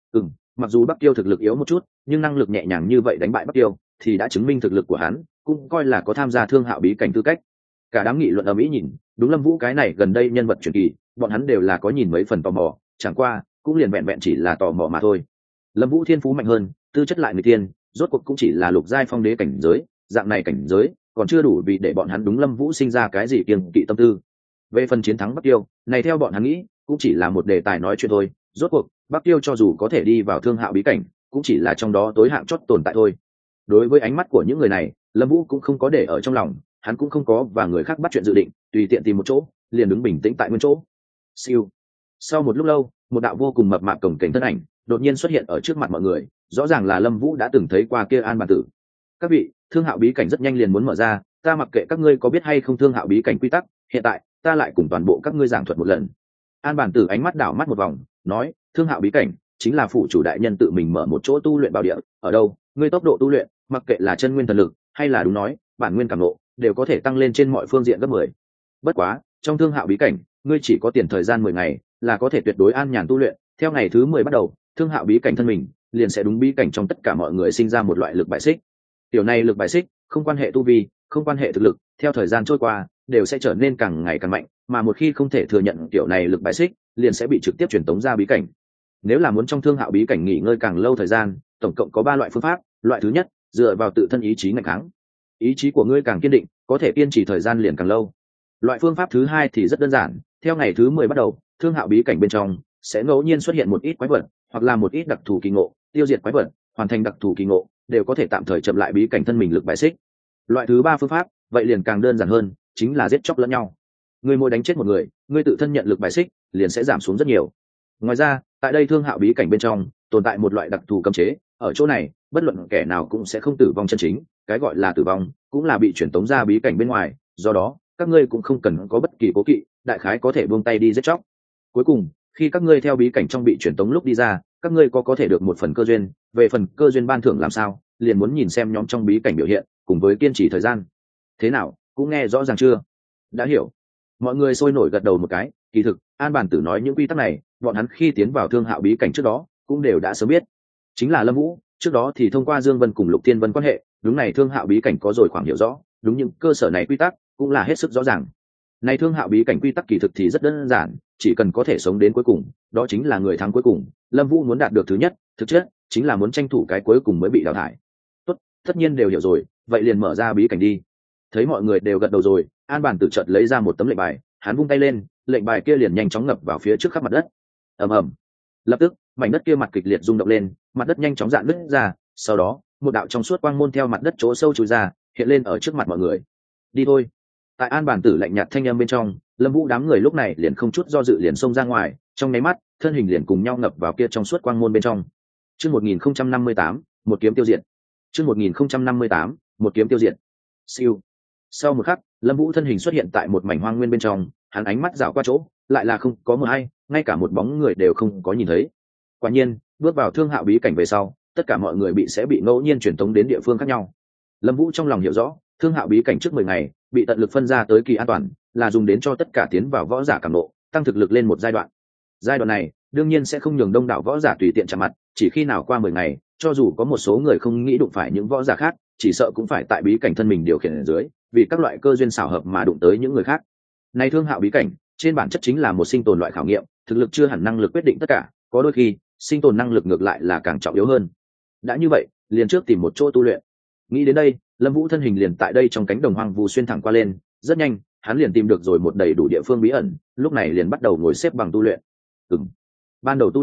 S1: Mặc dù Bắc Tiêu thực lực yếu một chút, nhưng năng lực nhẹ nhàng như vậy đánh bại Bắc Tiêu, thì đã chứng minh thực lực của hắn, cũng coi là có tham gia Thương Hạo bí cảnh tư cách. Cả đám nghị luận ầm ĩ nhìn, đúng Lâm Vũ cái này gần đây nhân vật truyền kỳ, bọn hắn đều là có nhìn mấy phần tò mò, chẳng qua, cũng liền vẹn vẹn chỉ là tò mò mà thôi. Lâm Vũ thiên phú mạnh hơn, tư chất lại người tiên, rốt cuộc cũng chỉ là lục giai phong đế cảnh giới, dạng này cảnh giới, còn chưa đủ vì để bọn hắn đúng Lâm Vũ sinh ra cái gì kiêng kỵ tâm tư. Về phần chiến thắng Bắc Tiêu, này theo bọn hắn nghĩ, cũng chỉ là một đề tài nói chuyện thôi, rốt cuộc, Bắc Tiêu cho dù có thể đi vào Thương Hạo bí cảnh, cũng chỉ là trong đó tối hạng chót tồn tại thôi. Đối với ánh mắt của những người này, Lâm Vũ cũng không có để ở trong lòng, hắn cũng không có và người khác bắt chuyện dự định, tùy tiện tìm một chỗ, liền đứng bình tĩnh tại nguyên chỗ. Siêu. Sau một lúc lâu, một đạo vô cùng mập mạp cổng kềnh thân ảnh đột nhiên xuất hiện ở trước mặt mọi người, rõ ràng là Lâm Vũ đã từng thấy qua kia An Bản Tử. Các vị, Thương Hạo bí cảnh rất nhanh liền muốn mở ra, ta mặc kệ các ngươi có biết hay không Thương Hạo bí cảnh quy tắc, hiện tại, ta lại cùng toàn bộ các ngươi giảng thuật một lần. An Bản Tử ánh mắt đảo mắt một vòng, nói, Thương Hạo bí cảnh chính là phụ chủ đại nhân tự mình mở một chỗ tu luyện bảo địa, ở đâu, ngươi tốc độ tu luyện, mặc kệ là chân nguyên thần lực, hay là đúng nói, bản nguyên cảm ngộ, đều có thể tăng lên trên mọi phương diện gấp 10. Bất quá, trong Thương Hạo bí cảnh, ngươi chỉ có tiền thời gian 10 ngày, là có thể tuyệt đối an nhàn tu luyện, theo ngày thứ 10 bắt đầu, Thương Hạo bí cảnh thân mình liền sẽ đúng bí cảnh trong tất cả mọi người sinh ra một loại lực bài xích. Tiểu này lực bài xích, không quan hệ tu vi, không quan hệ thực lực, theo thời gian trôi qua, đều sẽ trở nên càng ngày càng mạnh, mà một khi không thể thừa nhận tiểu này lực bài xích, liền sẽ bị trực tiếp truyền tống ra bí cảnh. Nếu là muốn trong Thương Hạo bí cảnh nghỉ ngơi càng lâu thời gian, tổng cộng có 3 loại phương pháp, loại thứ nhất, dựa vào tự thân ý chí nghịch kháng. Ý chí của ngươi càng kiên định, có thể kiên trì thời gian liền càng lâu. Loại phương pháp thứ hai thì rất đơn giản, theo ngày thứ 10 bắt đầu, Thương Hạo bí cảnh bên trong sẽ ngẫu nhiên xuất hiện một ít quái vật, hoặc là một ít đặc thù kỳ ngộ, tiêu diệt quái vật, hoàn thành đặc thù kỳ ngộ, đều có thể tạm thời chậm lại bí cảnh thân mình lực bài xích. Loại thứ ba phương pháp, vậy liền càng đơn giản hơn, chính là giết chóc lẫn nhau. Ngươi mỗi đánh chết một người, ngươi tự thân nhận lực bài xích liền sẽ giảm xuống rất nhiều. Ngoài ra, tại đây Thương Hạo bí cảnh bên trong tồn tại một loại đặc thù cấm chế, ở chỗ này, bất luận kẻ nào cũng sẽ không tử vong chân chính, cái gọi là tử vong, cũng là bị chuyển tống ra bí cảnh bên ngoài, do đó, các ngươi cũng không cần có bất kỳ cố kỵ, đại khái có thể buông tay đi giết chóc. Cuối cùng, khi các ngươi theo bí cảnh trong bị chuyển tống lúc đi ra, các ngươi có thể được một phần cơ duyên, về phần cơ duyên ban thưởng làm sao, liền muốn nhìn xem nhóm trong bí cảnh biểu hiện, cùng với kiên trì thời gian. Thế nào, cũng nghe rõ ràng chưa? Đã hiểu. Mọi người sôi nổi gật đầu một cái, kỳ thực, An Bản Tử nói những quy tắc này, bọn hắn khi tiến vào Thương Hạo bí cảnh trước đó, cũng đều đã sớm biết. Chính là Lâm Vũ, trước đó thì thông qua Dương Vân cùng Lục Thiên Vân quan hệ, đúng này Thương Hạo bí cảnh có rồi khoảng hiểu rõ, đúng những cơ sở này quy tắc cũng là hết sức rõ ràng. Này Thương Hạo bí cảnh quy tắc kỳ thực thì rất đơn giản, chỉ cần có thể sống đến cuối cùng, đó chính là người thắng cuối cùng. Lâm Vũ muốn đạt được thứ nhất, thực chất chính là muốn tranh thủ cái cuối cùng mới bị đào thải. Tốt, tất nhiên đều hiểu rồi, vậy liền mở ra bí cảnh đi. Thấy mọi người đều gật đầu rồi, An Bản Tử chợt lấy ra một tấm lệnh bài, hắn vung tay lên, lệnh bài kia liền nhanh chóng ngập vào phía trước khắp mặt đất. Ầm ầm. Lập tức, mảnh đất kia mặt kịch liệt rung động lên, mặt đất nhanh chóng rạn nứt ra, sau đó, một đạo trong suốt quang môn theo mặt đất chỗ sâu chui ra, hiện lên ở trước mặt mọi người. Đi thôi. Tại An Bản Tử lạnh nhạt thanh âm bên trong, Lâm Vũ đám người lúc này liền không chút do dự liền xông ra ngoài, trong nháy mắt, thân hình liền cùng nhau ngập vào kia trong suốt quang môn bên trong. Chương 1058, một kiếm tiêu diệt. Chương 1058, một kiếm tiêu diệt. Siêu. Sau một khắc, Lâm Vũ thân hình xuất hiện tại một mảnh hoang nguyên bên trong, hắn ánh mắt dạo qua chỗ, lại là không có một ai, ngay cả một bóng người đều không có nhìn thấy. Quả nhiên, bước vào Thương Hạo bí cảnh về sau, tất cả mọi người sẽ bị ngẫu nhiên truyền tống đến địa phương khác nhau. Lâm Vũ trong lòng hiểu rõ, Thương Hạo bí cảnh trước 10 ngày, bị tận lực phân ra tới kỳ an toàn, là dùng đến cho tất cả tiến vào võ giả cảm ngộ, tăng thực lực lên một giai đoạn. Giai đoạn này, đương nhiên sẽ không nhường đông đảo võ giả tùy tiện chạm mặt, chỉ khi nào qua 10 ngày, cho dù có một số người không nghĩ đụng phải những võ giả khác, chỉ sợ cũng phải tại bí cảnh thân mình điều khiển ở dưới, vì các loại cơ duyên xảo hợp mà đụng tới những người khác. Này Thương Hạo bí cảnh, trên bản chất chính là một sinh tồn loại khảo nghiệm, thực lực chưa hẳn năng lực quyết định tất cả, có đôi khi, sinh tồn năng lực ngược lại là càng trọng yếu hơn. Đã như vậy, liền trước tìm một chỗ tu luyện. Nghĩ đến đây, Lâm Vũ thân hình liền tại đây trong cánh đồng hoang vu xuyên thẳng qua lên, rất nhanh, hắn liền tìm được rồi một đầy đủ địa phương bí ẩn, lúc này liền bắt đầu ngồi xếp bằng tu luyện. Ban đầu tu luyện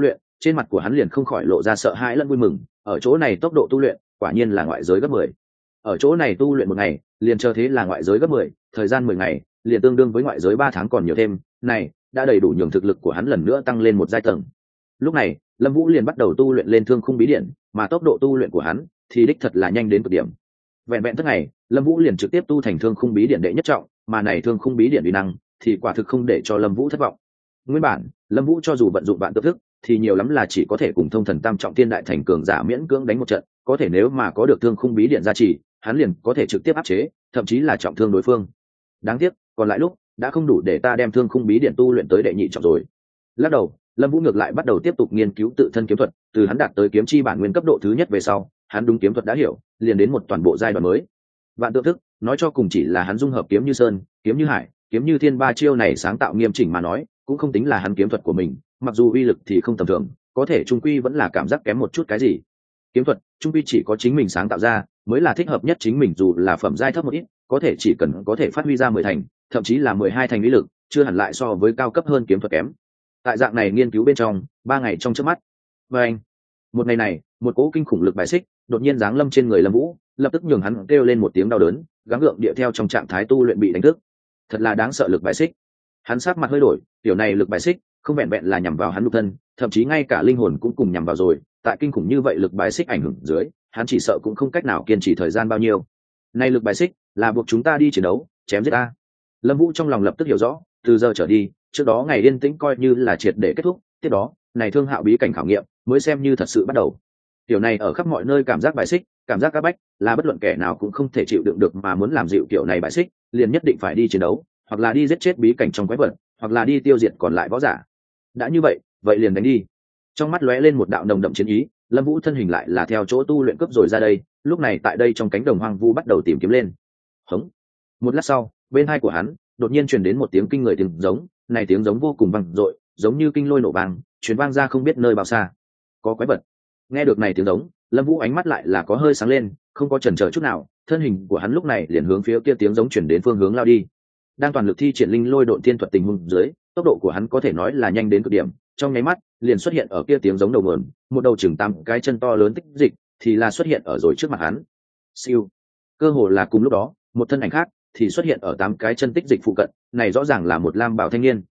S1: trên mặt của hắn liền không khỏi lộ ra sợ hãi lẫn vui mừng. Ở chỗ này tốc độ tu luyện quả nhiên là ngoại giới gấp 10. Ở chỗ này tu luyện một ngày liền chờ thế là ngoại giới gấp 10, thời gian 10 ngày liền tương đương với ngoại giới 3 tháng còn nhiều thêm, này đã đầy đủ nhường thực lực của hắn lần nữa tăng lên một giai tầng. Lúc này Lâm Vũ liền bắt đầu tu luyện lên Thương Khung Bí Điển, mà tốc độ tu luyện của hắn thì đích thật là nhanh đến cực điểm. Vẹn vẹn tức ngày, Lâm Vũ liền trực tiếp tu thành Thương Khung Bí Điển đệ nhất trọng, mà này Thương Khung Bí Điển uy năng thì quả thực không để cho Lâm Vũ thất vọng. Nguyên bản, Lâm Vũ cho dù vận dụng vạn tự thức, thì nhiều lắm là chỉ có thể cùng Thông Thần Tam trọng thiên đại thành cường giả miễn cưỡng đánh một trận, có thể nếu mà có được Thương Khung Bí Điển gia trì, hắn liền có thể trực tiếp áp chế, thậm chí là trọng thương đối phương. Đáng tiếc, còn lại lúc đã không đủ để ta đem Thương Khung Bí Điển tu luyện tới đệ nhị trọng rồi. Lắc đầu, Lâm Vũ ngược lại bắt đầu tiếp tục nghiên cứu tự thân kiếm thuật, từ hắn đạt tới kiếm chi bản nguyên cấp độ thứ nhất về sau, hắn đúng kiếm thuật đã hiểu, liền đến một toàn bộ giai đoạn mới. Vạn tượng thức, nói cho cùng chỉ là hắn dung hợp kiếm như sơn, kiếm như hải, kiếm như thiên ba chiêu này sáng tạo nghiêm chỉnh mà nói, cũng không tính là hắn kiếm thuật của mình, mặc dù uy lực thì không tầm thường, có thể trung quy vẫn là cảm giác kém một chút cái gì. Kiếm thuật, trung quy chỉ có chính mình sáng tạo ra, mới là thích hợp nhất chính mình, dù là phẩm giai thấp một ít, có thể chỉ cần có thể phát huy ra 10 thành, thậm chí là 12 thành uy lực, chưa hẳn lại so với cao cấp hơn kiếm thuật kém. Tại dạng này nghiên cứu bên trong 3 ngày trong chớp mắt, và anh một ngày này, một cỗ kinh khủng lực bài xích đột nhiên giáng lâm trên người Lâm Vũ, lập tức nhường hắn kêu lên một tiếng đau đớn, gắng gượng địa theo trong trạng thái tu luyện bị đánh thức. Thật là đáng sợ lực bài xích. Hắn sắc mặt hơi đổi, tiểu này lực bài xích không vẹn vẹn là nhằm vào hắn nhục thân, thậm chí ngay cả linh hồn cũng cùng nhằm vào rồi. Tại kinh khủng như vậy lực bài xích ảnh hưởng dưới, hắn chỉ sợ cũng không cách nào kiên trì thời gian bao nhiêu. Này lực bài xích là buộc chúng ta đi chiến đấu, chém giết ta. Lâm Vũ trong lòng lập tức hiểu rõ, từ giờ trở đi, trước đó ngày yên tĩnh coi như là triệt để kết thúc, tiếp đó, này Thương Hạo bí cảnh khảo nghiệm mới xem như thật sự bắt đầu. Tiểu này ở khắp mọi nơi cảm giác bài xích, cảm giác áp bách, là bất luận kẻ nào cũng không thể chịu đựng được, mà muốn làm dịu kiểu này bài xích, liền nhất định phải đi chiến đấu, hoặc là đi giết chết bí cảnh trong quái vật, hoặc là đi tiêu diệt còn lại võ giả. Đã như vậy, vậy liền đánh đi. Trong mắt lóe lên một đạo nồng đậm chiến ý, Lâm Vũ thân hình lại là theo chỗ tu luyện cấp rồi ra đây, lúc này tại đây trong cánh đồng hoang vu bắt đầu tìm kiếm lên. Hống. Một lát sau, bên tai của hắn đột nhiên truyền đến một tiếng kinh người tiếng giống, này tiếng giống vô cùng vang dội, giống như kinh lôi nổ vang, truyền vang ra không biết nơi bao xa. Có quái vật. Nghe được này tiếng giống, Lâm Vũ ánh mắt lại là có hơi sáng lên, không có chần chờ chút nào, thân hình của hắn lúc này liền hướng phía kia tiếng giống truyền đến phương hướng lao đi. Đang toàn lực thi triển linh lôi độn thiên thuật tình huống dưới, tốc độ của hắn có thể nói là nhanh đến cực điểm, trong nháy mắt liền xuất hiện ở kia tiếng giống đầu nguồn, một đầu chừng 8 cái chân to lớn tích dịch thì là xuất hiện ở rồi trước mặt hắn. Siêu. Cơ hồ là cùng lúc đó, một thân ảnh khác thì xuất hiện ở 8 cái chân tích dịch phụ cận, này rõ ràng là một lam bảo thanh niên.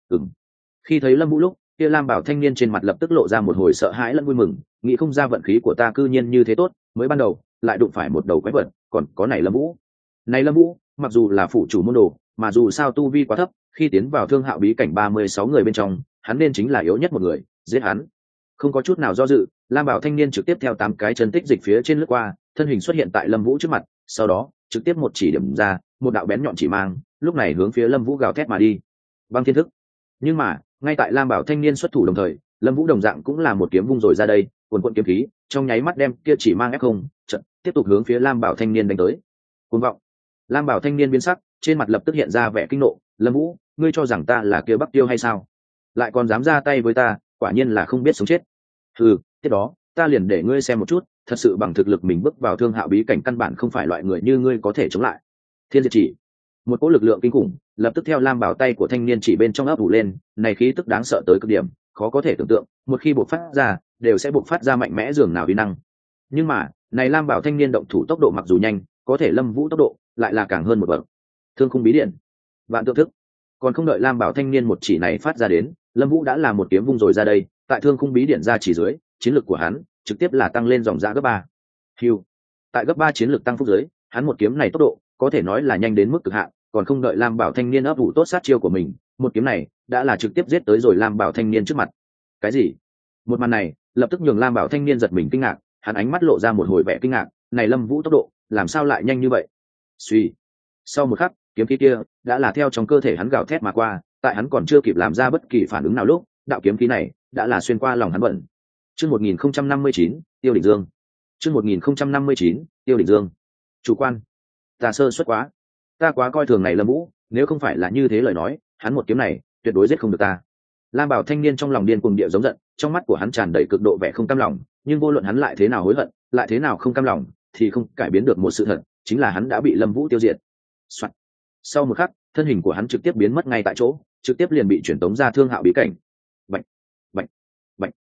S1: Khi thấy Lâm Vũ lúc, kia lam bảo thanh niên trên mặt lập tức lộ ra một hồi sợ hãi lẫn vui mừng, nghĩ không ra vận khí của ta cư nhiên như thế tốt, mới ban đầu lại đụng phải một đầu quái vật, còn có này Lâm Vũ. Này Lâm Vũ, mặc dù là phụ chủ môn đồ, mà dù sao tu vi quá thấp, khi tiến vào Thương Hạo bí cảnh 36 người bên trong, hắn nên chính là yếu nhất một người, giết hắn. Không có chút nào do dự, lam bảo thanh niên trực tiếp theo 8 cái chân tích dịch phía trên lướt qua, thân hình xuất hiện tại Lâm Vũ trước mặt, sau đó trực tiếp một chỉ điểm ra, một đạo bén nhọn chỉ mang, lúc này hướng phía Lâm Vũ gào thét mà đi. Băng thiên thức. Nhưng mà, ngay tại lam bảo thanh niên xuất thủ đồng thời, Lâm Vũ đồng dạng cũng là một kiếm vung rồi ra đây, cuồn cuộn kiếm khí trong nháy mắt đem kia chỉ mang ép không, trận tiếp tục hướng phía lam bảo thanh niên đánh tới. Cuồng vọng. Lam bảo thanh niên biến sắc, trên mặt lập tức hiện ra vẻ kinh nộ, Lâm Vũ, ngươi cho rằng ta là kia Bắc Tiêu hay sao? Lại còn dám ra tay với ta, quả nhiên là không biết sống chết. Tiếp đó, ta liền để ngươi xem một chút, thật sự bằng thực lực mình bước vào Thương Hạo bí cảnh căn bản không phải loại người như ngươi có thể chống lại. Thiên diệt chỉ. Một cỗ lực lượng kinh khủng lập tức theo lam bảo tay của thanh niên chỉ bên trong ấp ủ lên, này khí tức đáng sợ tới cực điểm, khó có thể tưởng tượng, một khi bộc phát ra, đều sẽ bộc phát ra mạnh mẽ dường nào uy năng. Nhưng mà, này lam bảo thanh niên động thủ tốc độ mặc dù nhanh, có thể Lâm Vũ tốc độ lại là càng hơn một bậc. Thương Khung bí điện, vạn tượng thức. Còn không đợi lam bảo thanh niên một chỉ này phát ra đến, Lâm Vũ đã là một kiếm vung rồi ra đây, tại Thương Khung bí điện ra chỉ dưới, chiến lực của hắn trực tiếp là tăng lên dòng dã gấp 3. Tại gấp 3 chiến lực tăng phúc dưới, hắn một kiếm này tốc độ có thể nói là nhanh đến mức cực hạn, còn không đợi lam bảo thanh niên ấp ủ tốt sát chiêu của mình, một kiếm này đã là trực tiếp giết tới rồi lam bảo thanh niên trước mặt. Cái gì? Một màn này lập tức nhường lam bảo thanh niên giật mình kinh ngạc, hắn ánh mắt lộ ra một hồi vẻ kinh ngạc, này Lâm Vũ tốc độ làm sao lại nhanh như vậy? Suy. Sau một khắc, kiếm khí kia đã là theo trong cơ thể hắn gào thét mà qua, tại hắn còn chưa kịp làm ra bất kỳ phản ứng nào lúc, đạo kiếm khí này đã là xuyên qua lòng hắn bận. Chương 1059, Tiêu Đỉnh Dương. Chương 1059, Tiêu Đỉnh Dương. Chủ quan, ta sơ suất quá, ta quá coi thường này Lâm Vũ, nếu không phải là như thế lời nói, hắn một kiếm này tuyệt đối giết không được ta. Lam bảo thanh niên trong lòng điên cuồng địa giống giận, trong mắt của hắn tràn đầy cực độ vẻ không cam lòng, nhưng vô luận hắn lại thế nào hối hận, lại thế nào không cam lòng, thì không cải biến được một sự thật, chính là hắn đã bị Lâm Vũ tiêu diệt. Soạn. Sau một khắc, thân hình của hắn trực tiếp biến mất ngay tại chỗ, trực tiếp liền bị chuyển tống ra Thương Hạo bí cảnh. Bạch, bạch, bạch.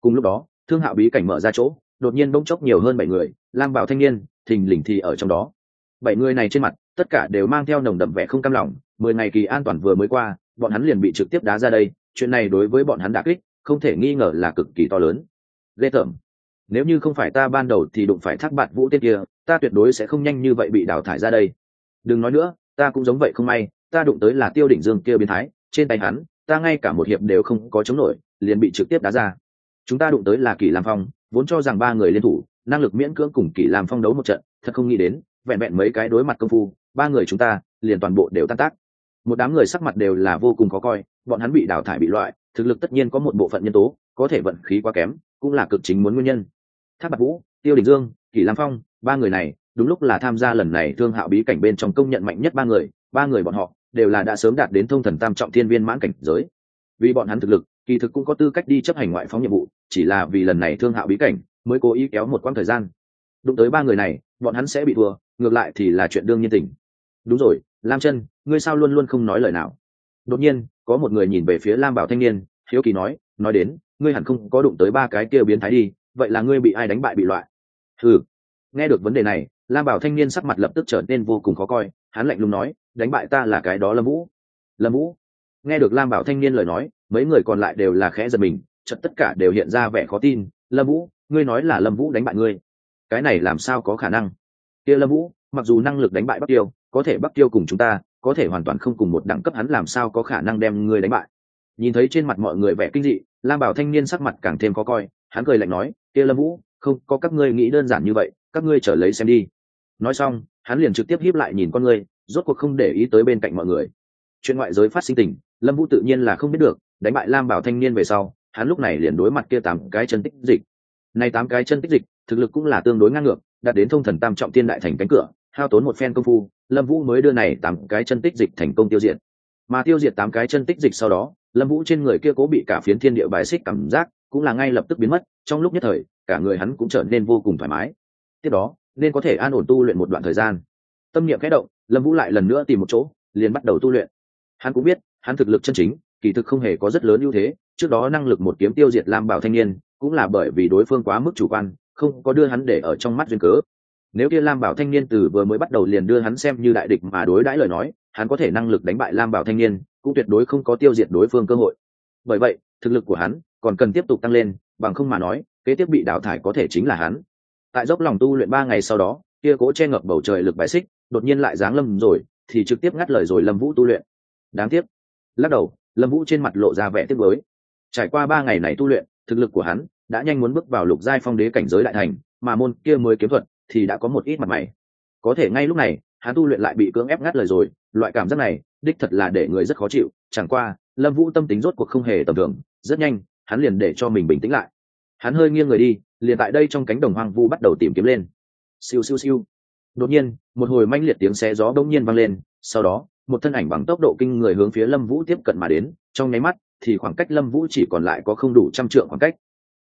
S1: Cùng lúc đó thương hạo bí cảnh mở ra chỗ, đột nhiên bỗng chốc nhiều hơn 7 người, lam bảo thanh niên thình lình thì ở trong đó. 7 người này trên mặt tất cả đều mang theo nồng đậm vẻ không cam lòng. 10 ngày kỳ an toàn vừa mới qua, bọn hắn liền bị trực tiếp đá ra đây. Chuyện này đối với bọn hắn đả kích không thể nghi ngờ là cực kỳ to lớn. Ghê tởm. Nếu như không phải ta ban đầu thì đụng phải Thác Bạt Vũ tên kia, ta tuyệt đối sẽ không nhanh như vậy bị đào thải ra đây. Đừng nói nữa, ta cũng giống vậy không may, ta đụng tới là Tiêu Đỉnh Dương kia biến thái, trên tay hắn ta ngay cả một hiệp đều không có chống nổi, liền bị trực tiếp đá ra. Chúng ta đụng tới là Kỷ Lam Phong, vốn cho rằng 3 người liên thủ năng lực miễn cưỡng cùng Kỷ Lam Phong đấu một trận, thật không nghĩ đến vẹn vẹn mấy cái đối mặt công phu, 3 người chúng ta liền toàn bộ đều tan tác. Một đám người sắc mặt đều là vô cùng khó coi, bọn hắn bị đào thải bị loại, thực lực tất nhiên có một bộ phận nhân tố, có thể vận khí quá kém cũng là cực chính muốn nguyên nhân. Thác Bạt Vũ, Tiêu Đỉnh Dương, Kỷ Lam Phong, 3 người này đúng lúc là tham gia lần này thương hạo bí cảnh bên trong công nhận mạnh nhất 3 người bọn họ đều là đã sớm đạt đến thông thần tam trọng thiên viên mãn cảnh giới. Vì bọn hắn thực lực kỳ thực cũng có tư cách đi chấp hành ngoại phóng nhiệm vụ, chỉ là vì lần này thương hạo bí cảnh mới cố ý kéo một quãng thời gian. Đụng tới 3 người này bọn hắn sẽ bị thua, ngược lại thì là chuyện đương nhiên tình. Đúng rồi, Lam Chân, ngươi sao luôn luôn không nói lời nào? Đột nhiên có một người nhìn về phía Lam Bảo thanh niên, hiếu kỳ nói đến, ngươi hẳn không có đụng tới 3 cái kia biến thái đi, vậy là ngươi bị ai đánh bại bị loại? Ừ. Nghe được vấn đề này, Lam Bảo thanh niên sắc mặt lập tức trở nên vô cùng khó coi, hắn lạnh lùng nói, đánh bại ta là cái đó Lâm Vũ. Lâm Vũ? Nghe được Lam Bảo thanh niên lời nói, mấy người còn lại đều là khẽ giật mình, chợt tất cả đều hiện ra vẻ khó tin. Lâm Vũ? Ngươi nói là Lâm Vũ đánh bại ngươi? Cái này làm sao có khả năng? Kia Lâm Vũ mặc dù năng lực đánh bại Bắc Tiêu, có thể Bắc Tiêu cùng chúng ta có thể hoàn toàn không cùng một đẳng cấp, hắn làm sao có khả năng đem ngươi đánh bại? Nhìn thấy trên mặt mọi người vẻ kinh dị, Lam Bảo thanh niên sắc mặt càng thêm khó coi, hắn cười lạnh nói, kia Lâm Vũ, không có các ngươi nghĩ đơn giản như vậy, các ngươi trở lấy xem đi. Nói xong hắn liền trực tiếp híp lại nhìn con ngươi, rốt cuộc không để ý tới bên cạnh mọi người. Chuyện ngoại giới phát sinh tình, Lâm Vũ tự nhiên là không biết được. Đánh bại Lam Bảo thanh niên về sau, hắn lúc này liền đối mặt kia 8 cái chân tích dịch. Này 8 cái chân tích dịch thực lực cũng là tương đối ngang ngược, đạt đến thông thần tam trọng thiên đại thành cánh cửa, hao tốn một phen công phu, Lâm Vũ mới đưa này 8 cái chân tích dịch thành công tiêu diệt. Mà tiêu diệt 8 cái chân tích dịch sau đó, Lâm Vũ trên người kia cố bị cả phiến thiên địa bài xích cảm giác cũng là ngay lập tức biến mất, trong lúc nhất thời cả người hắn cũng trở nên vô cùng thoải mái. Tiếp đó nên có thể an ổn tu luyện một đoạn thời gian. Tâm niệm khẽ động, Lâm Vũ lại lần nữa tìm một chỗ liền bắt đầu tu luyện. Hắn cũng biết hắn thực lực chân chính kỳ thực không hề có rất lớn ưu thế, trước đó năng lực một kiếm tiêu diệt Lam Bảo thanh niên cũng là bởi vì đối phương quá mức chủ quan, không có đưa hắn để ở trong mắt duyên cớ. Nếu kia Lam Bảo thanh niên từ vừa mới bắt đầu liền đưa hắn xem như đại địch mà đối đãi lời nói, hắn có thể năng lực đánh bại Lam Bảo thanh niên cũng tuyệt đối không có tiêu diệt đối phương cơ hội. Bởi vậy thực lực của hắn còn cần tiếp tục tăng lên, bằng không mà nói kế tiếp bị đào thải có thể chính là hắn. Tại dốc lòng tu luyện 3 ngày sau đó, kia cố che ngập bầu trời lực bài xích đột nhiên lại giáng lâm rồi, thì trực tiếp ngắt lời rồi Lâm Vũ tu luyện. Đáng tiếc. Lắc đầu, Lâm Vũ trên mặt lộ ra vẻ tiếc nuối. Trải qua 3 ngày này tu luyện, thực lực của hắn đã nhanh muốn bước vào lục giai phong đế cảnh giới đại thành, mà môn kia mới kiếm thuật thì đã có một ít mặt mày. Có thể ngay lúc này, hắn tu luyện lại bị cưỡng ép ngắt lời rồi, loại cảm giác này, đích thật là để người rất khó chịu, chẳng qua, Lâm Vũ tâm tính rốt cuộc không hề tầm thường, rất nhanh, hắn liền để cho mình bình tĩnh lại. Hắn hơi nghiêng người đi, liền tại đây trong cánh đồng hoang vu bắt đầu tìm kiếm lên. Siêu siêu siêu. Đột nhiên, một hồi manh liệt tiếng xé gió bỗng nhiên vang lên, sau đó, một thân ảnh bằng tốc độ kinh người hướng phía Lâm Vũ tiếp cận mà đến, trong nháy mắt, thì khoảng cách Lâm Vũ chỉ còn lại có không đủ 100 trượng khoảng cách.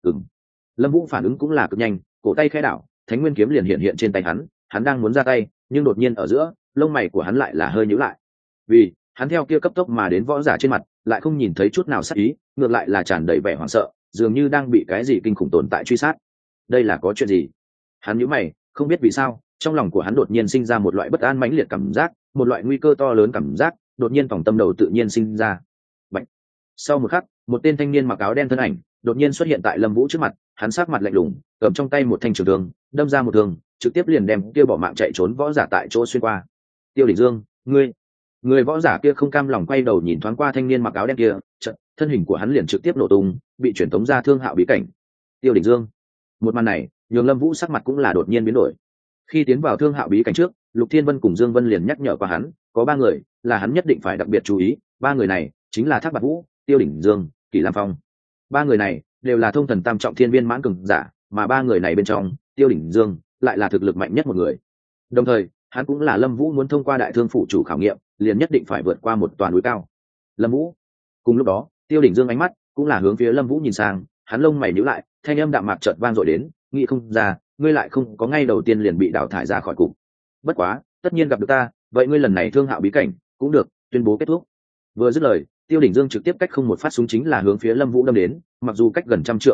S1: Lâm Vũ phản ứng cũng là cực nhanh, cổ tay khẽ đảo, Thánh Nguyên kiếm liền hiện hiện trên tay hắn, hắn đang muốn ra tay, nhưng đột nhiên ở giữa, lông mày của hắn lại là hơi nhíu lại. Vì, hắn theo kia cấp tốc mà đến võ giả trên mặt, lại không nhìn thấy chút nào sát ý, ngược lại là tràn đầy vẻ hoảng sợ, dường như đang bị cái gì kinh khủng tồn tại truy sát. Đây là có chuyện gì? Hắn nhíu mày, không biết vì sao, trong lòng của hắn đột nhiên sinh ra một loại bất an mãnh liệt cảm giác, một loại nguy cơ to lớn cảm giác, đột nhiên phòng tâm đầu tự nhiên sinh ra. Bạch. Sau một khắc, một tên thanh niên mặc áo đen thân ảnh đột nhiên xuất hiện tại Lâm Vũ trước mặt, hắn sắc mặt lạnh lùng, cầm trong tay một thanh trường thương, đâm ra một thương, trực tiếp liền đem kia bỏ mạng chạy trốn võ giả tại chỗ xuyên qua. Tiêu Đỉnh Dương, ngươi! Người võ giả kia không cam lòng quay đầu nhìn thoáng qua thanh niên mặc áo đen kia, chợt, thân hình của hắn liền trực tiếp nổ tung, bị chuyển tống ra thương hạo bí cảnh. Tiêu Đỉnh Dương! Một màn này, nhường Lâm Vũ sắc mặt cũng là đột nhiên biến đổi. Khi tiến vào thương hạo bí cảnh trước, Lục Thiên Vân cùng Dương Vân liền nhắc nhở qua hắn, có 3 người là hắn nhất định phải đặc biệt chú ý, 3 người này chính là Thác Bạt Vũ, Tiêu Đỉnh Dương, Kỷ Lam Phong. 3 người này đều là thông thần tam trọng thiên viên mãn cường giả, mà 3 người này bên trong, Tiêu Đỉnh Dương lại là thực lực mạnh nhất một người. Đồng thời, hắn cũng là Lâm Vũ muốn thông qua đại thương phủ chủ khảo nghiệm, liền nhất định phải vượt qua một tòa núi cao. Lâm Vũ. Cùng lúc đó, Tiêu Đỉnh Dương ánh mắt cũng là hướng phía Lâm Vũ nhìn sang, hắn lông mày nhíu lại, thanh âm đạm mạc chợt vang dội đến, nghĩ không ra, ngươi lại không có ngay đầu tiên liền bị đào thải ra khỏi cục. Bất quá, tất nhiên gặp được ta, vậy ngươi lần này thương hạo bí cảnh cũng được tuyên bố kết thúc. Vừa dứt lời, Tiêu Đỉnh Dương trực tiếp cách không một phát súng chính là hướng phía Lâm Vũ đâm đến, mặc dù cách gần 100 trượng khoảng cách,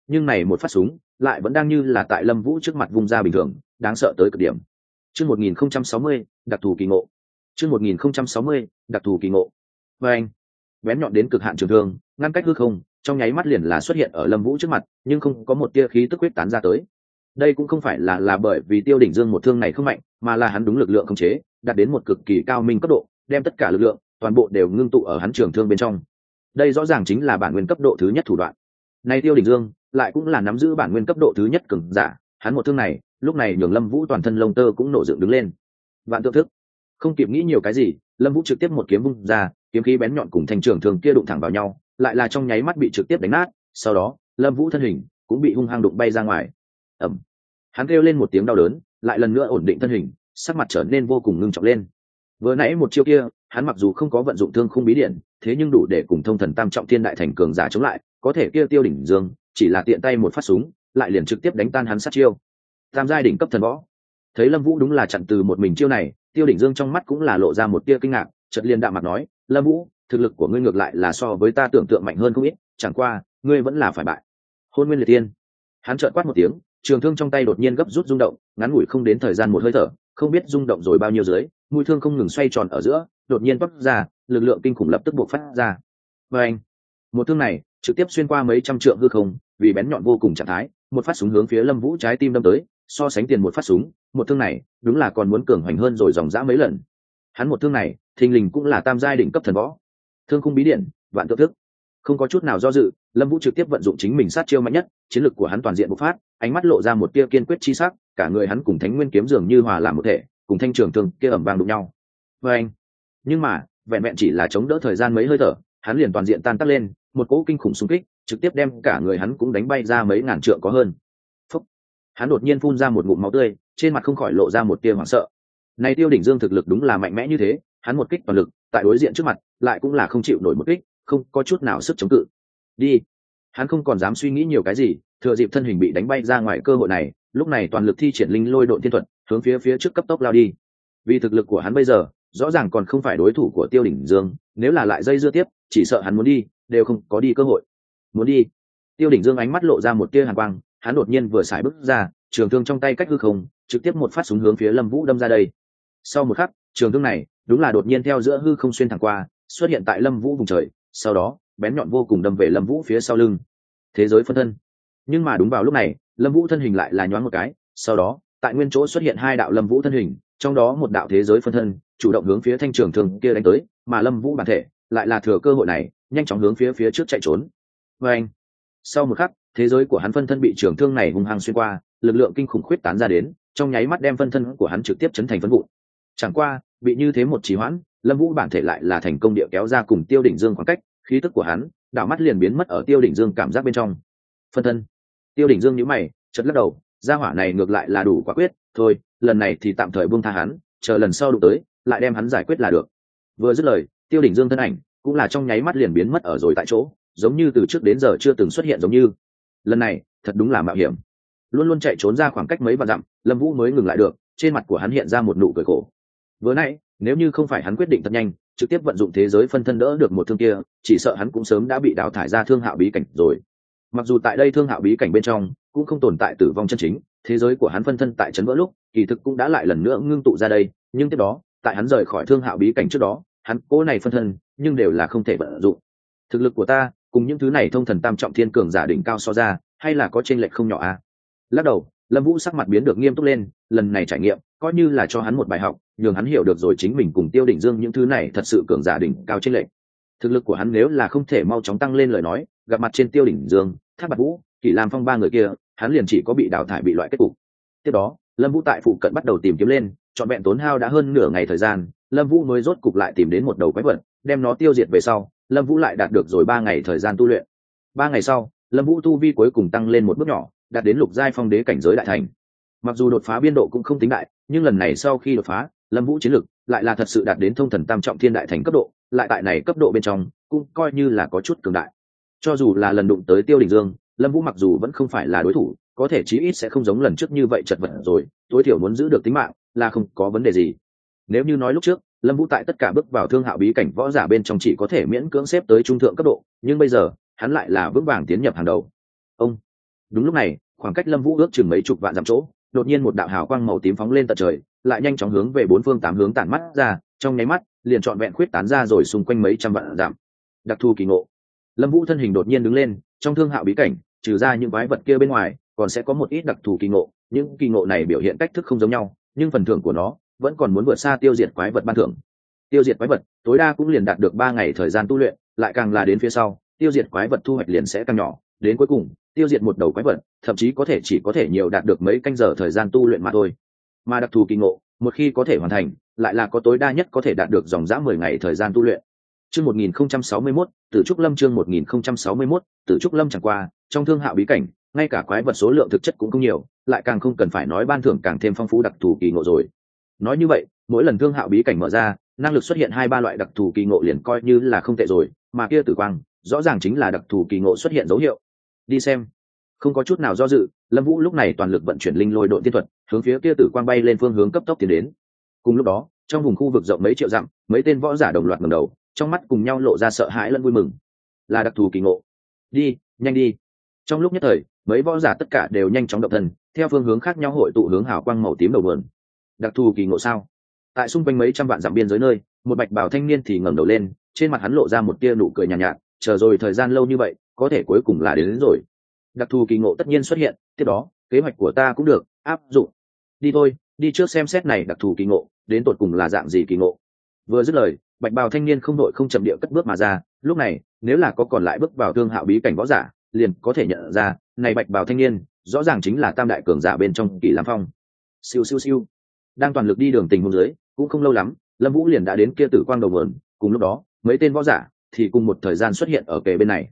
S1: nhưng này một phát súng lại vẫn đang như là tại Lâm Vũ trước mặt vung ra bình thường, đáng sợ tới cực điểm. Chương 1060, đặc thù kỳ ngộ. Chương 1060, đặc thù kỳ ngộ. Và anh, bén nhọn đến cực hạn trường thương, ngăn cách hư không, trong nháy mắt liền là xuất hiện ở Lâm Vũ trước mặt, nhưng không có một tia khí tức huyết tán ra tới. Đây cũng không phải là bởi vì Tiêu Đỉnh Dương một thương này không mạnh, mà là hắn đúng lực lượng khống chế, đạt đến một cực kỳ cao minh cấp độ, đem tất cả lực lượng, toàn bộ đều ngưng tụ ở hắn trường thương bên trong. Đây rõ ràng chính là bản nguyên cấp độ thứ nhất thủ đoạn. Này Tiêu Đỉnh Dương lại cũng là nắm giữ bản nguyên cấp độ thứ nhất cường giả, hắn một thương này, lúc này nhường Lâm Vũ toàn thân lông tơ cũng nổ dựng đứng lên. Vạn tượng thức. Không kịp nghĩ nhiều cái gì, Lâm Vũ trực tiếp một kiếm vung ra, kiếm khí bén nhọn cùng thanh trường thương kia đụng thẳng vào nhau, lại là trong nháy mắt bị trực tiếp đánh nát, sau đó, Lâm Vũ thân hình cũng bị hung hăng đụng bay ra ngoài. Ầm. Hắn kêu lên một tiếng đau đớn, lại lần nữa ổn định thân hình, sắc mặt trở nên vô cùng ngưng trọng lên. Vừa nãy một chiêu kia, hắn mặc dù không có vận dụng thương khung bí điện, thế nhưng đủ để cùng thông thần tam trọng thiên đại thành cường giả chống lại, có thể kia Tiêu Đỉnh Dương chỉ là tiện tay một phát súng, lại liền trực tiếp đánh tan hắn sát chiêu. Tam giai đỉnh cấp thần võ. Thấy Lâm Vũ đúng là chặn từ một mình chiêu này, Tiêu Đỉnh Dương trong mắt cũng là lộ ra một tia kinh ngạc, chợt liền đạm mặt nói, "Lâm Vũ, thực lực của ngươi ngược lại là so với ta tưởng tượng mạnh hơn không ít, chẳng qua, ngươi vẫn là phải bại." Hôn Nguyên Liệt Tiên. Hắn chợt quát một tiếng, trường thương trong tay đột nhiên gấp rút rung động, ngắn ngủi không đến thời gian một hơi thở, không biết rung động rồi bao nhiêu dưới, mũi thương không ngừng xoay tròn ở giữa, đột nhiên toát ra, lực lượng kinh khủng lập tức bộc phát ra. Và anh, một thương này trực tiếp xuyên qua mấy trăm trượng hư không, vì bén nhọn vô cùng trạng thái, một phát súng hướng phía Lâm Vũ trái tim đâm tới, so sánh tiền một phát súng, một thương này đúng là còn muốn cường hoành hơn rồi dòng dã mấy lần. Hắn một thương này, thình lình cũng là tam giai đỉnh cấp thần võ. Thương khung bí điển, vạn tượng thức. Không có chút nào do dự, Lâm Vũ trực tiếp vận dụng chính mình sát chiêu mạnh nhất, chiến lực của hắn toàn diện bộc phát, ánh mắt lộ ra một tia kiên quyết chi sắc, cả người hắn cùng Thánh Nguyên kiếm dường như hòa làm một thể, cùng thanh trường thương kia ầm vang đụng nhau. Và anh, nhưng mà, vẹn vẹn chỉ là chống đỡ thời gian mấy hơi thở, hắn liền toàn diện tan tác lên, một cỗ kinh khủng xung kích, trực tiếp đem cả người hắn cũng đánh bay ra mấy ngàn trượng có hơn. Phúc. Hắn đột nhiên phun ra một ngụm máu tươi, trên mặt không khỏi lộ ra một tia hoảng sợ. Này Tiêu Đỉnh Dương thực lực đúng là mạnh mẽ như thế, hắn một kích toàn lực, tại đối diện trước mặt, lại cũng là không chịu nổi một kích, không có chút nào sức chống cự. Đi. Hắn không còn dám suy nghĩ nhiều cái gì, thừa dịp thân hình bị đánh bay ra ngoài cơ hội này, lúc này toàn lực thi triển linh lôi độn thiên thuật, hướng phía trước cấp tốc lao đi. Vì thực lực của hắn bây giờ, rõ ràng còn không phải đối thủ của Tiêu Đỉnh Dương, nếu là lại dây dưa tiếp, chỉ sợ hắn muốn đi, đều không có đi cơ hội. Muốn đi. Tiêu Đỉnh Dương ánh mắt lộ ra một tia hàn quang, hắn đột nhiên vừa xài bước ra, trường thương trong tay cách hư không, trực tiếp một phát súng hướng phía Lâm Vũ đâm ra đây. Sau một khắc, trường thương này đúng là đột nhiên theo giữa hư không xuyên thẳng qua, xuất hiện tại Lâm Vũ vùng trời, sau đó, bén nhọn vô cùng đâm về Lâm Vũ phía sau lưng. Thế giới phân thân. Nhưng mà đúng vào lúc này, Lâm Vũ thân hình lại là nhoáng một cái, sau đó, tại nguyên chỗ xuất hiện hai đạo Lâm Vũ thân hình, trong đó một đạo thế giới phân thân, chủ động hướng phía thanh trường thương kia đánh tới, mà Lâm Vũ bản thể lại là thừa cơ hội này, nhanh chóng hướng phía trước chạy trốn. Và anh, sau một khắc, thế giới của hắn phân thân bị trường thương này hung hăng xuyên qua, lực lượng kinh khủng khuyết tán ra đến, trong nháy mắt đem phân thân của hắn trực tiếp chấn thành phân vụn. Chẳng qua, bị như thế một trì hoãn, Lâm Vũ bản thể lại là thành công địa kéo ra cùng Tiêu Đỉnh Dương khoảng cách, khí tức của hắn, đảo mắt liền biến mất ở Tiêu Đỉnh Dương cảm giác bên trong. Phân thân. Tiêu Đỉnh Dương nhíu mày, chợt lắc đầu, gia hỏa này ngược lại là đủ quả quyết, thôi, lần này thì tạm thời buông tha hắn, chờ lần sau đụng tới, lại đem hắn giải quyết là được. Vừa dứt lời, Tiêu Đỉnh Dương thân ảnh cũng là trong nháy mắt liền biến mất ở rồi tại chỗ, giống như từ trước đến giờ chưa từng xuất hiện giống như. Lần này, thật đúng là mạo hiểm. Luôn luôn chạy trốn ra khoảng cách mấy vạn dặm, Lâm Vũ mới ngừng lại được, trên mặt của hắn hiện ra một nụ cười khổ. Vừa nãy, nếu như không phải hắn quyết định thật nhanh, trực tiếp vận dụng thế giới phân thân đỡ được một thương kia, chỉ sợ hắn cũng sớm đã bị đào thải ra Thương Hạo bí cảnh rồi. Mặc dù tại đây Thương Hạo bí cảnh bên trong cũng không tồn tại tử vong chân chính, thế giới của hắn phân thân tại chấn vỡ lúc, kỳ thực cũng đã lại lần nữa ngưng tụ ra đây, nhưng tiếp đó, tại hắn rời khỏi Thương Hạo bí cảnh trước đó, hắn cố này phân thân, nhưng đều là không thể vận dụng. Thực lực của ta, cùng những thứ này thông thần tam trọng thiên cường giả đỉnh cao so ra, hay là có chênh lệch không nhỏ à? Lắc đầu, Lâm Vũ sắc mặt biến được nghiêm túc lên, lần này trải nghiệm, coi như là cho hắn một bài học, nhường hắn hiểu được rồi chính mình cùng Tiêu Đỉnh Dương những thứ này thật sự cường giả đỉnh cao chênh lệch. Thực lực của hắn nếu là không thể mau chóng tăng lên lời nói, gặp mặt trên Tiêu Đỉnh Dương, Thác Bạt Vũ, Kỷ Lam Phong ba người kia, hắn liền chỉ có bị đào thải bị loại kết cục. Tiếp đó, Lâm Vũ tại phụ cận bắt đầu tìm kiếm lên, trọn vẹn tốn hao đã hơn nửa ngày thời gian, Lâm Vũ mới rốt cục lại tìm đến một đầu quái vật, đem nó tiêu diệt về sau, Lâm Vũ lại đạt được rồi 3 ngày thời gian tu luyện. 3 ngày sau, Lâm Vũ tu vi cuối cùng tăng lên một bước nhỏ, đạt đến lục giai phong đế cảnh giới đại thành. Mặc dù đột phá biên độ cũng không tính đại, nhưng lần này sau khi đột phá, Lâm Vũ chiến lực lại là thật sự đạt đến thông thần tam trọng thiên đại thành cấp độ, lại tại này cấp độ bên trong, cũng coi như là có chút cường đại. Cho dù là lần đụng tới Tiêu Đỉnh Dương, Lâm Vũ mặc dù vẫn không phải là đối thủ, có thể chí ít sẽ không giống lần trước như vậy chật vật rồi, tối thiểu muốn giữ được tính mạng là không có vấn đề gì. Nếu như nói lúc trước, Lâm Vũ tại tất cả bước vào Thương Hạo bí cảnh võ giả bên trong chỉ có thể miễn cưỡng xếp tới trung thượng cấp độ, nhưng bây giờ, hắn lại là vững vàng tiến nhập hàng đầu. Ông, Đúng lúc này, khoảng cách Lâm Vũ ước chừng mấy chục vạn dặm chỗ, đột nhiên một đạo hào quang màu tím phóng lên tận trời, lại nhanh chóng hướng về bốn phương tám hướng tản mắt ra, trong nháy mắt, liền trọn vẹn khuyết tán ra rồi xung quanh mấy trăm vạn dặm. Đặc thù kỳ ngộ. Lâm Vũ thân hình đột nhiên đứng lên, trong Thương Hạo bí cảnh, trừ ra những quái vật kia bên ngoài, còn sẽ có một ít đặc thù kỳ ngộ, những kỳ ngộ này biểu hiện cách thức không giống nhau, nhưng phần thưởng của nó vẫn còn muốn vượt xa tiêu diệt quái vật ban thưởng. Tiêu diệt quái vật, tối đa cũng liền đạt được 3 ngày thời gian tu luyện, lại càng là đến phía sau, tiêu diệt quái vật thu hoạch liền sẽ càng nhỏ, đến cuối cùng, tiêu diệt một đầu quái vật, thậm chí chỉ có thể nhiều đạt được mấy canh giờ thời gian tu luyện mà thôi. Mà đặc thù kỳ ngộ, một khi có thể hoàn thành, lại là có tối đa nhất có thể đạt được dòng dã 10 ngày thời gian tu luyện. Chương 1061, Tử Trúc Lâm chương 1061, Tử Trúc Lâm chẳng qua, trong Thương Hạo bí cảnh, ngay cả quái vật số lượng thực chất cũng không nhiều, lại càng không cần phải nói ban thưởng càng thêm phong phú đặc thù kỳ ngộ rồi. Nói như vậy, mỗi lần Thương Hạo bí cảnh mở ra, năng lực xuất hiện 2-3 loại đặc thù kỳ ngộ liền coi như là không tệ rồi, mà kia tử quang, rõ ràng chính là đặc thù kỳ ngộ xuất hiện dấu hiệu. Đi xem. Không có chút nào do dự, Lâm Vũ lúc này toàn lực vận chuyển linh lôi độn tiên thuật, hướng phía kia tử quang bay lên phương hướng cấp tốc tiến đến. Cùng lúc đó, trong vùng khu vực rộng mấy triệu dặm, mấy tên võ giả đồng loạt ngẩng đầu, trong mắt cùng nhau lộ ra sợ hãi lẫn vui mừng. Là đặc thù kỳ ngộ. Đi, nhanh đi. Trong lúc nhất thời, mấy võ giả tất cả đều nhanh chóng động thân, theo phương hướng khác nhau hội tụ hướng hào quang màu tím đầu vườn. Đặc thù kỳ ngộ sao? Tại xung quanh mấy trăm vạn dặm biên giới nơi, một bạch bào thanh niên thì ngẩng đầu lên, trên mặt hắn lộ ra một tia nụ cười nhàn nhạt, chờ rồi thời gian lâu như vậy, có thể cuối cùng là đến rồi. Đặc thù kỳ ngộ tất nhiên xuất hiện, tiếp đó, kế hoạch của ta cũng được áp dụng. Đi thôi, đi trước xem xét này đặc thù kỳ ngộ, đến tột cùng là dạng gì kỳ ngộ. Vừa dứt lời, bạch bào thanh niên không đội không chậm địa cất bước mà ra, lúc này, nếu là có còn lại bước vào Thương Hạo bí cảnh võ giả, liền có thể nhận ra, này bạch bào thanh niên, rõ ràng chính là tam đại cường giả bên trong Kỳ Lam Phong. Siêu siêu siêu. Đang toàn lực đi đường tình huống dưới, cũng không lâu lắm, Lâm Vũ liền đã đến kia tử quang đầu nguồn, cùng lúc đó, mấy tên võ giả thì cùng một thời gian xuất hiện ở kề bên này.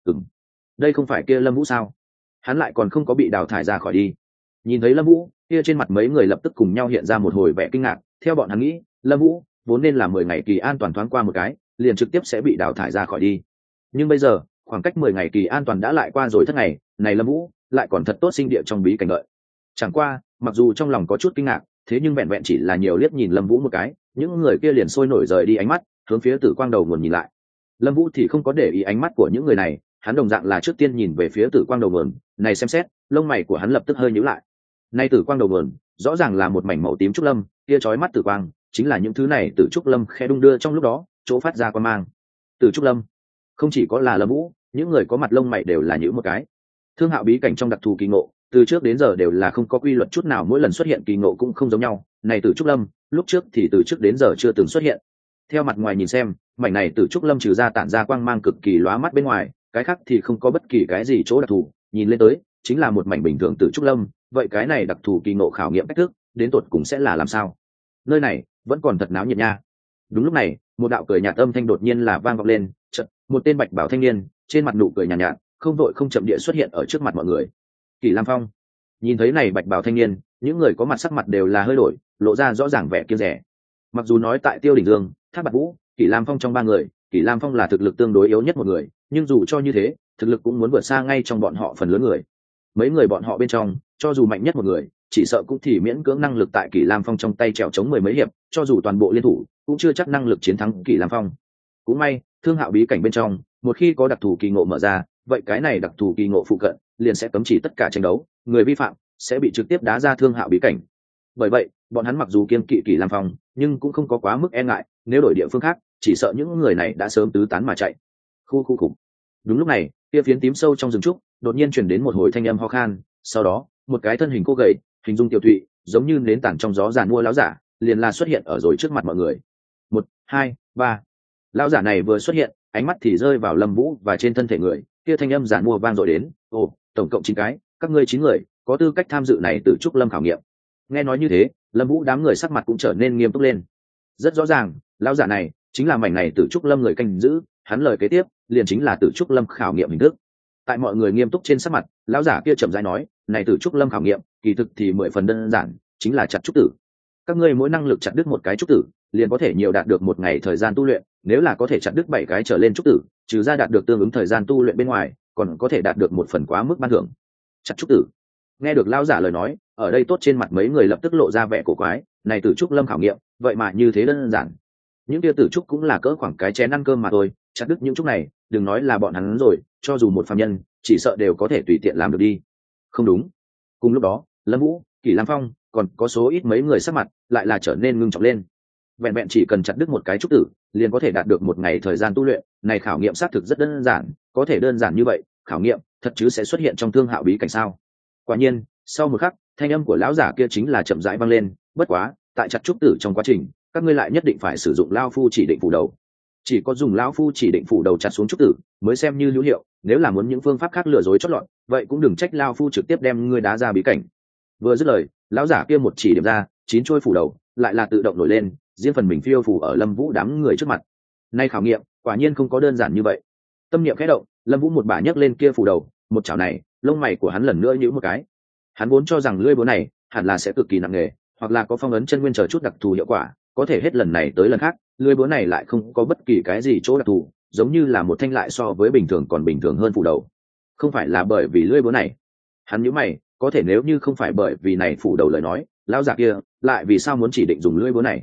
S1: Đây không phải kia Lâm Vũ sao? Hắn lại còn không có bị đào thải ra khỏi đi. Nhìn thấy Lâm Vũ, kia trên mặt mấy người lập tức cùng nhau hiện ra một hồi vẻ kinh ngạc, theo bọn hắn nghĩ, Lâm Vũ vốn nên là 10 ngày kỳ an toàn thoáng qua một cái, liền trực tiếp sẽ bị đào thải ra khỏi đi. Nhưng bây giờ, khoảng cách 10 ngày kỳ an toàn đã lại qua rồi thất ngày, này Lâm Vũ lại còn thật tốt sinh địa trong bí cảnh đợi. Chẳng qua, mặc dù trong lòng có chút kinh ngạc, thế nhưng vẹn vẹn chỉ là nhiều liếc nhìn Lâm Vũ một cái, những người kia liền sôi nổi rời đi ánh mắt, hướng phía tử quang đầu nguồn nhìn lại. Lâm Vũ thì không có để ý ánh mắt của những người này, hắn đồng dạng là trước tiên nhìn về phía tử quang đầu nguồn, này xem xét, lông mày của hắn lập tức hơi nhíu lại. Nay tử quang đầu nguồn, rõ ràng là một mảnh màu tím trúc lâm, kia chói mắt tử quang, chính là những thứ này tử trúc lâm khẽ đung đưa trong lúc đó, chỗ phát ra quang mang. Tử trúc lâm, không chỉ có là Lâm Vũ, những người có mặt lông mày đều là nhíu một cái. Thương Hạo bí cảnh trong đặc thù kỳ ngộ, từ trước đến giờ đều là không có quy luật chút nào, mỗi lần xuất hiện kỳ ngộ cũng không giống nhau, này tử trúc lâm, lúc trước thì từ trước đến giờ chưa từng xuất hiện. Theo mặt ngoài nhìn xem, mảnh này tử trúc lâm trừ ra tản ra quang mang cực kỳ lóa mắt bên ngoài, cái khác thì không có bất kỳ cái gì chỗ đặc thù, nhìn lên tới chính là một mảnh bình thường tử trúc lâm, vậy cái này đặc thù kỳ ngộ khảo nghiệm cách thức, đến tột cùng sẽ là làm sao? Nơi này vẫn còn thật náo nhiệt nha. Đúng lúc này, một đạo cười nhạt âm thanh đột nhiên là vang vọng lên, chợt, một tên bạch bảo thanh niên, trên mặt nụ cười nhàn nhạt, không vội không chậm địa xuất hiện ở trước mặt mọi người. Kỳ Lam Phong. Nhìn thấy này bạch bảo thanh niên, những người có mặt sắc mặt đều là hơi đổi, lộ ra rõ ràng vẻ kiêng dè. Mặc dù nói tại Tiêu Đỉnh Dương, Thác Bạt Vũ, Kỳ Lam Phong trong 3 người, Kỳ Lam Phong là thực lực tương đối yếu nhất một người, nhưng dù cho như thế, thực lực cũng muốn vượt xa ngay trong bọn họ phần lớn người. Mấy người bọn họ bên trong, cho dù mạnh nhất một người, chỉ sợ cũng thì miễn cưỡng năng lực tại Kỳ Lam Phong trong tay trèo chống 10 mấy hiệp, cho dù toàn bộ liên thủ, cũng chưa chắc năng lực chiến thắng Kỳ Lam Phong. Cũng may, Thương Hạo bí cảnh bên trong, một khi có đặc thù kỳ ngộ mở ra, vậy cái này đặc thù kỳ ngộ phụ cận, liền sẽ cấm chỉ tất cả tranh đấu, người vi phạm sẽ bị trực tiếp đá ra Thương Hạo bí cảnh. Bởi vậy, bọn hắn mặc dù kiêng kỵ Kỳ Lam Phong, nhưng cũng không có quá mức e ngại, nếu đổi địa phương khác, chỉ sợ những người này đã sớm tứ tán mà chạy. Khu. Đúng lúc này, kia phiến tím sâu trong rừng trúc, đột nhiên truyền đến một hồi thanh âm ho khan, sau đó, một cái thân hình cô gầy, hình dung tiểu thụy, giống như nến tản trong gió giàn mua lão giả, liền là xuất hiện ở rồi trước mặt mọi người. 1, 2, 3. Lão giả này vừa xuất hiện, ánh mắt thì rơi vào Lâm Vũ và trên thân thể người, kia thanh âm giàn mua vang dội đến, "Ồ, tổng cộng 9 cái, các ngươi 9 người, có tư cách tham dự này Tử Trúc Lâm khảo nghiệm." Nghe nói như thế, Lâm Vũ đám người sắc mặt cũng trở nên nghiêm túc lên. Rất rõ ràng, lão giả này chính là mảnh này Tử Trúc Lâm người canh giữ, hắn lời kế tiếp liền chính là Tử Trúc Lâm khảo nghiệm hình thức. Tại mọi người nghiêm túc trên sắc mặt, lão giả kia chậm rãi nói, "Này Tử Trúc Lâm khảo nghiệm, kỳ thực thì 10 phần đơn giản, chính là chặt trúc tử. Các ngươi mỗi năng lực chặt đứt một cái trúc tử, liền có thể nhiều đạt được 1 ngày thời gian tu luyện, nếu là có thể chặt đứt 7 cái trở lên trúc tử, trừ ra đạt được tương ứng thời gian tu luyện bên ngoài, còn có thể đạt được 1 phần quá mức ban thưởng." Chặt trúc tử. Nghe được lão giả lời nói, ở đây tốt trên mặt mấy người lập tức lộ ra vẻ cổ quái, này Tử Trúc Lâm khảo nghiệm, vậy mà như thế đơn giản. Những tia tử trúc cũng là cỡ khoảng cái chén ăn cơm mà thôi, chặt đứt những trúc này, đừng nói là bọn hắn rồi, cho dù một phàm nhân, chỉ sợ đều có thể tùy tiện làm được đi. không đúng. Cùng lúc đó Lâm Vũ, Kỷ Lam Phong còn có số ít mấy người sắc mặt lại là trở nên ngưng trọng lên. Vẹn vẹn chỉ cần chặt đứt một cái trúc tử liền có thể đạt được một ngày thời gian tu luyện, này khảo nghiệm xác thực rất đơn giản. Có thể đơn giản như vậy khảo nghiệm thật chứ sẽ xuất hiện trong Thương Hạo bí cảnh sao? Quả nhiên sau một khắc thanh âm của lão giả kia chính là chậm rãi vang lên, bất quá tại chặt trúc tử trong quá trình các ngươi lại nhất định phải sử dụng lao phu chỉ định phủ đầu, chỉ có dùng lão phu chỉ định phủ đầu chặt xuống trúc tử mới xem như hữu hiệu, nếu là muốn những phương pháp khác lừa dối chót lọt vậy cũng đừng trách lao phu trực tiếp đem ngươi đá ra bí cảnh. Vừa dứt lời lão giả kia một chỉ điểm ra, 9 trôi phủ đầu lại là tự động nổi lên, riêng phần mình phiêu phủ ở Lâm Vũ đám người trước mặt. Nay khảo nghiệm quả nhiên không có đơn giản như vậy. Tâm niệm khẽ động, Lâm Vũ một bà nhấc lên kia phủ đầu, một chảo này lông mày của hắn lần nữa nhíu một cái. Hắn vốn cho rằng lưỡi búa này hẳn là sẽ cực kỳ nặng nề, hoặc là có phong ấn chân nguyên chờ chút đặc thù hiệu quả, có thể hết lần này tới lần khác lưỡi búa này lại không có bất kỳ cái gì chỗ đặc thù, giống như là một thanh lại so với bình thường còn bình thường hơn phủ đầu. Không phải là bởi vì lưỡi búa này. Hắn nhíu mày, có thể nếu như không phải bởi vì này phủ đầu lời nói, lão giả kia lại vì sao muốn chỉ định dùng lưỡi búa này?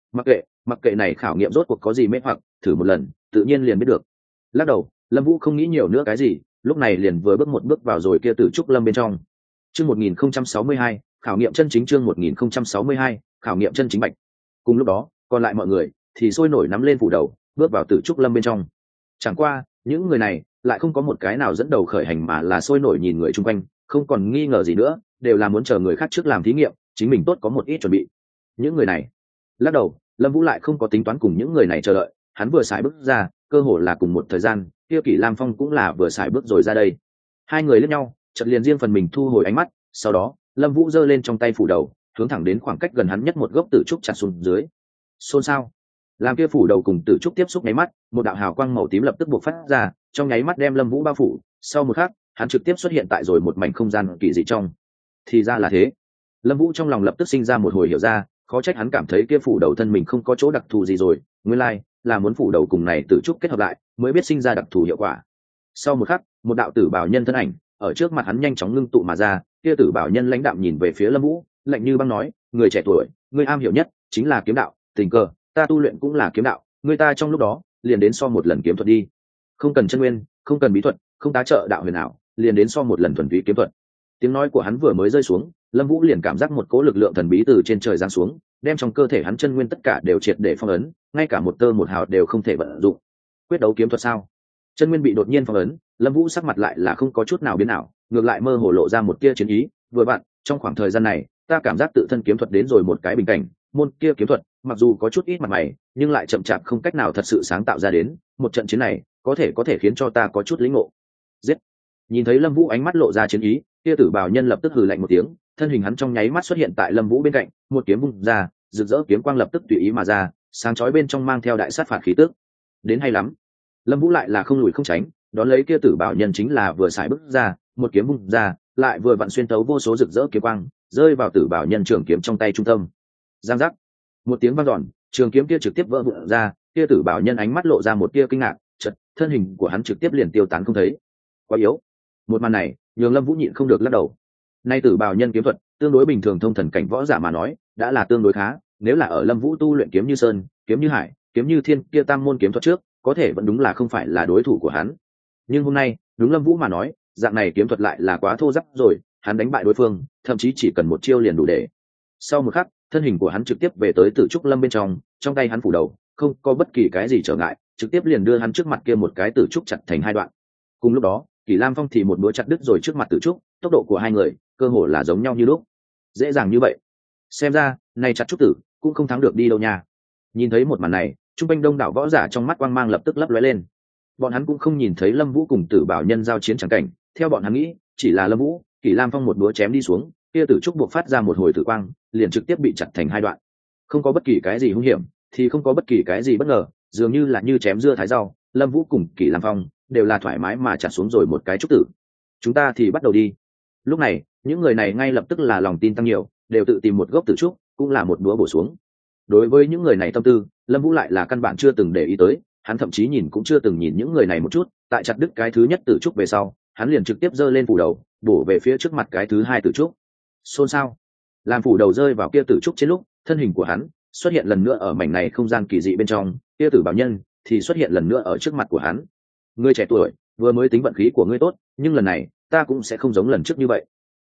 S1: Mặc kệ này khảo nghiệm rốt cuộc có gì mê hoặc, thử một lần tự nhiên liền biết được. Lắc đầu Lâm Vũ không nghĩ nhiều nữa cái gì, lúc này liền vừa bước một bước vào rồi kia Tử Trúc Lâm bên trong. Chương 1062, khảo nghiệm chân chính. Chương 1062, khảo nghiệm chân chính bạch. Cùng lúc đó còn lại mọi người thì sôi nổi nắm lên phủ đầu bước vào Tử Trúc Lâm bên trong. Chẳng qua những người này lại không có một cái nào dẫn đầu khởi hành, mà là sôi nổi nhìn người chung quanh, không còn nghi ngờ gì nữa, đều là muốn chờ người khác trước làm thí nghiệm, chính mình tốt có một ít chuẩn bị. Những người này lắc đầu, Lâm Vũ lại không có tính toán cùng những người này chờ đợi, hắn vừa xài bước ra cơ hồ là cùng một thời gian, kia Kỷ Lam Phong cũng là vừa xài bước rồi ra đây. Hai người liếc nhau chợt liền riêng phần mình thu hồi ánh mắt, sau đó Lâm Vũ giơ lên trong tay phủ đầu hướng thẳng đến khoảng cách gần hắn nhất một gốc tử trúc chặt xuống dưới. Xôn xao, làm kia phủ đầu cùng tử trúc tiếp xúc nháy mắt, một đạo hào quang màu tím lập tức bộc phát ra, trong nháy mắt đem Lâm Vũ bao phủ. Sau một khắc hắn trực tiếp xuất hiện tại rồi một mảnh không gian kỳ dị trong. Thì ra là thế. Lâm Vũ trong lòng lập tức sinh ra một hồi hiểu ra, khó trách hắn cảm thấy kia phủ đầu thân mình không có chỗ đặc thù gì rồi, nguyên lai là muốn phủ đầu cùng này tử trúc kết hợp lại mới biết sinh ra đặc thù hiệu quả. Sau một khắc một đạo tử bảo nhân thân ảnh ở trước mặt hắn nhanh chóng ngưng tụ mà ra, kia tử bảo nhân lãnh đạm nhìn về phía Lâm Vũ, lạnh như băng nói, người trẻ tuổi, ngươi am hiểu nhất chính là kiếm đạo, tình cờ ta tu luyện cũng là kiếm đạo, ngươi ta trong lúc đó liền đến so một lần kiếm thuật đi. Không cần chân nguyên, không cần bí thuật, không tá trợ đạo huyền ảo, liền đến so một lần thuần túy kiếm thuật. Tiếng nói của hắn vừa mới rơi xuống, Lâm Vũ liền cảm giác một cỗ lực lượng thần bí từ trên trời giáng xuống, đem trong cơ thể hắn chân nguyên tất cả đều triệt để phong ấn, ngay cả một tơ một hào đều không thể vận dụng. Quyết đấu kiếm thuật sao? Chân nguyên bị đột nhiên phong ấn, Lâm Vũ sắc mặt lại là không có chút nào biến ảo, ngược lại mơ hồ lộ ra một tia chiến ý, vừa vặn, trong khoảng thời gian này, ta cảm giác tự thân kiếm thuật đến rồi một cái bình cảnh, môn kia kiếm thuật, mặc dù có chút ít mặt mày, nhưng lại chậm chạp không cách nào thật sự sáng tạo ra đến, một trận chiến này, có thể khiến cho ta có chút lĩnh ngộ. Giết. Nhìn thấy Lâm Vũ ánh mắt lộ ra chiến ý, kia tử bào nhân lập tức hừ lạnh một tiếng, thân hình hắn trong nháy mắt xuất hiện tại Lâm Vũ bên cạnh, một kiếm vung ra, rực rỡ kiếm quang lập tức tùy ý mà ra, sáng chói bên trong mang theo đại sát phạt khí tức. Đến hay lắm. Lâm Vũ lại là không lùi không tránh, đón lấy kia tử bảo nhân chính là vừa xài bước ra, một kiếm vung ra, lại vừa vặn xuyên tấu vô số rực rỡ kiếm quang, rơi vào tử bảo nhân trường kiếm trong tay trung tâm. Giang giác. Một tiếng vang dọn, trường kiếm kia trực tiếp vỡ vụn ra, kia tử bảo nhân ánh mắt lộ ra một tia kinh ngạc, chợt, thân hình của hắn trực tiếp liền tiêu tán không thấy. Quá yếu. Một màn này, nhường Lâm Vũ nhịn không được lắc đầu. Nay tử bào nhân kiếm thuật, tương đối bình thường thông thần cảnh võ giả mà nói, đã là tương đối khá, nếu là ở Lâm Vũ tu luyện kiếm như sơn, kiếm như hải, kiếm như thiên kia tam môn kiếm thuật trước, có thể vẫn đúng là không phải là đối thủ của hắn. Nhưng hôm nay, đúng Lâm Vũ mà nói, dạng này kiếm thuật lại là quá thô ráp rồi, hắn đánh bại đối phương, thậm chí chỉ cần một chiêu liền đủ để. Sau một khắc, thân hình của hắn trực tiếp về tới Tử Trúc Lâm bên trong tay hắn phủ đầu, không có bất kỳ cái gì trở ngại, trực tiếp liền đưa hắn trước mặt kia một cái tử trúc chặt thành hai đoạn. Cùng lúc đó, Kỷ Lam Phong thì một búa chặt đứt rồi trước mặt tử trúc, tốc độ của hai người cơ hồ là giống nhau như lúc. Dễ dàng như vậy, xem ra này chặt trúc tử cũng không thắng được đi đâu nha. Nhìn thấy một màn này, trung quanh đông đảo võ giả trong mắt quang mang lập tức lấp lóe lên. Bọn hắn cũng không nhìn thấy Lâm Vũ cùng Tử Bảo Nhân giao chiến chẳng cảnh, theo bọn hắn nghĩ, chỉ là Lâm Vũ, Kỷ Lam Phong một búa chém đi xuống, kia tử trúc buộc phát ra một hồi tử quang, liền trực tiếp bị chặt thành hai đoạn. Không có bất kỳ cái gì hung hiểm, thì không có bất kỳ cái gì bất ngờ, dường như là như chém dưa thái rau, Lâm Vũ cùng Kỷ Lam Phong đều là thoải mái mà chặt xuống rồi một cái trúc tử. Chúng ta thì bắt đầu đi. Lúc này, những người này ngay lập tức là lòng tin tăng nhiều, đều tự tìm một gốc tử trúc, cũng là một búa bổ xuống. Đối với những người này tâm tư, Lâm Vũ lại là căn bản chưa từng để ý tới, hắn thậm chí nhìn cũng chưa từng nhìn những người này một chút, tại chặt đứt cái thứ nhất tử trúc về sau, hắn liền trực tiếp giơ lên phủ đầu, bổ về phía trước mặt cái thứ hai tử trúc. Xôn xao. Làm phủ đầu rơi vào kia tử trúc trên lúc, thân hình của hắn xuất hiện lần nữa ở mảnh này không gian kỳ dị bên trong, kia tử bảo nhân thì xuất hiện lần nữa ở trước mặt của hắn. Ngươi trẻ tuổi, vừa mới tính vận khí của ngươi tốt, nhưng lần này, ta cũng sẽ không giống lần trước như vậy.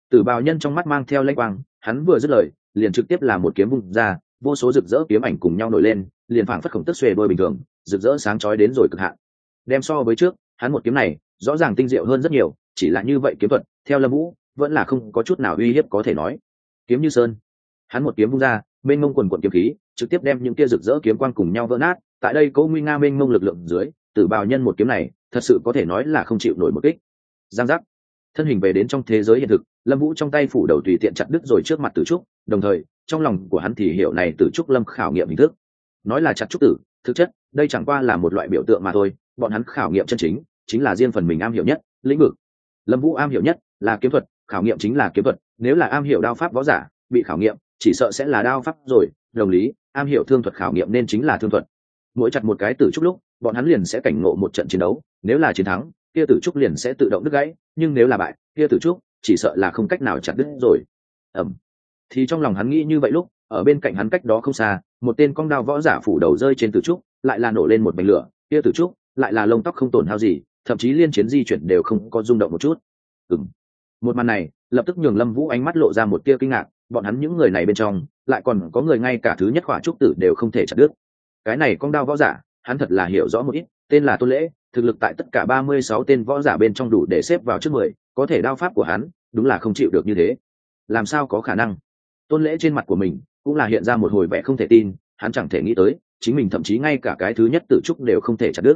S1: Tử bào nhân trong mắt mang theo lanh quang, hắn vừa dứt lời liền trực tiếp là một kiếm vung ra, vô số rực rỡ kiếm ảnh cùng nhau nổi lên, liền phảng phất khổng tức xuề đôi bình thường, rực rỡ sáng chói đến rồi cực hạn. Đem so với trước, hắn một kiếm này rõ ràng tinh diệu hơn rất nhiều, chỉ là như vậy kiếm thuật theo Lâm Vũ vẫn là không có chút nào uy hiếp có thể nói. Kiếm như sơn, hắn một kiếm vung ra, mênh mông quần quần kiếm khí trực tiếp đem những kia rực rỡ kiếm quang cùng nhau vỡ nát. Tại đây Cố nguy nga mênh mông lực lượng dưới, Tử bào nhân một kiếm này thật sự có thể nói là không chịu nổi một kích. Giang giác, thân hình về đến trong thế giới hiện thực, Lâm Vũ trong tay phủ đầu tùy tiện chặt đứt rồi trước mặt Tử Trúc, đồng thời trong lòng của hắn thì hiểu này Tử Trúc Lâm khảo nghiệm hình thức. Nói là chặt trúc tử, thực chất đây chẳng qua là một loại biểu tượng mà thôi, bọn hắn khảo nghiệm chân chính chính là riêng phần mình am hiểu nhất lĩnh vực. Lâm Vũ am hiểu nhất là kiếm thuật, khảo nghiệm chính là kiếm thuật, nếu là am hiểu đao pháp võ giả bị khảo nghiệm chỉ sợ sẽ là đao pháp rồi, đồng lý am hiểu thương thuật khảo nghiệm nên chính là thương thuật. Mỗi chặt một cái Tử Trúc lúc, bọn hắn liền sẽ cảnh ngộ một trận chiến đấu, nếu là chiến thắng kia Tử Trúc liền sẽ tự động đứt gãy, nhưng nếu là bại kia Tử Trúc chỉ sợ là không cách nào chặt đứt rồi. Thì trong lòng hắn nghĩ như vậy lúc, ở bên cạnh hắn cách đó không xa, một tên cong đao võ giả phủ đầu rơi trên Tử Trúc, lại là nổ lên một bánh lửa, kia Tử Trúc lại là lông tóc không tổn hao gì, thậm chí liên chiến di chuyển đều không có rung động một chút. Một màn này lập tức nhường Lâm Vũ ánh mắt lộ ra một tia kinh ngạc, bọn hắn những người này bên trong lại còn có người ngay cả thứ nhất khỏa trúc tử đều không thể chặt đứt. Cái này cong đao võ giả hắn thật là hiểu rõ một ít, tên là Tôn Lễ, thực lực tại tất cả 36 tên võ giả bên trong đủ để xếp vào trước 10, có thể đao pháp của hắn đúng là không chịu được như thế. Làm sao có khả năng? Tôn Lễ trên mặt của mình cũng là hiện ra một hồi vẻ không thể tin, hắn chẳng thể nghĩ tới chính mình thậm chí ngay cả cái thứ nhất Tử Trúc đều không thể chặt đứt.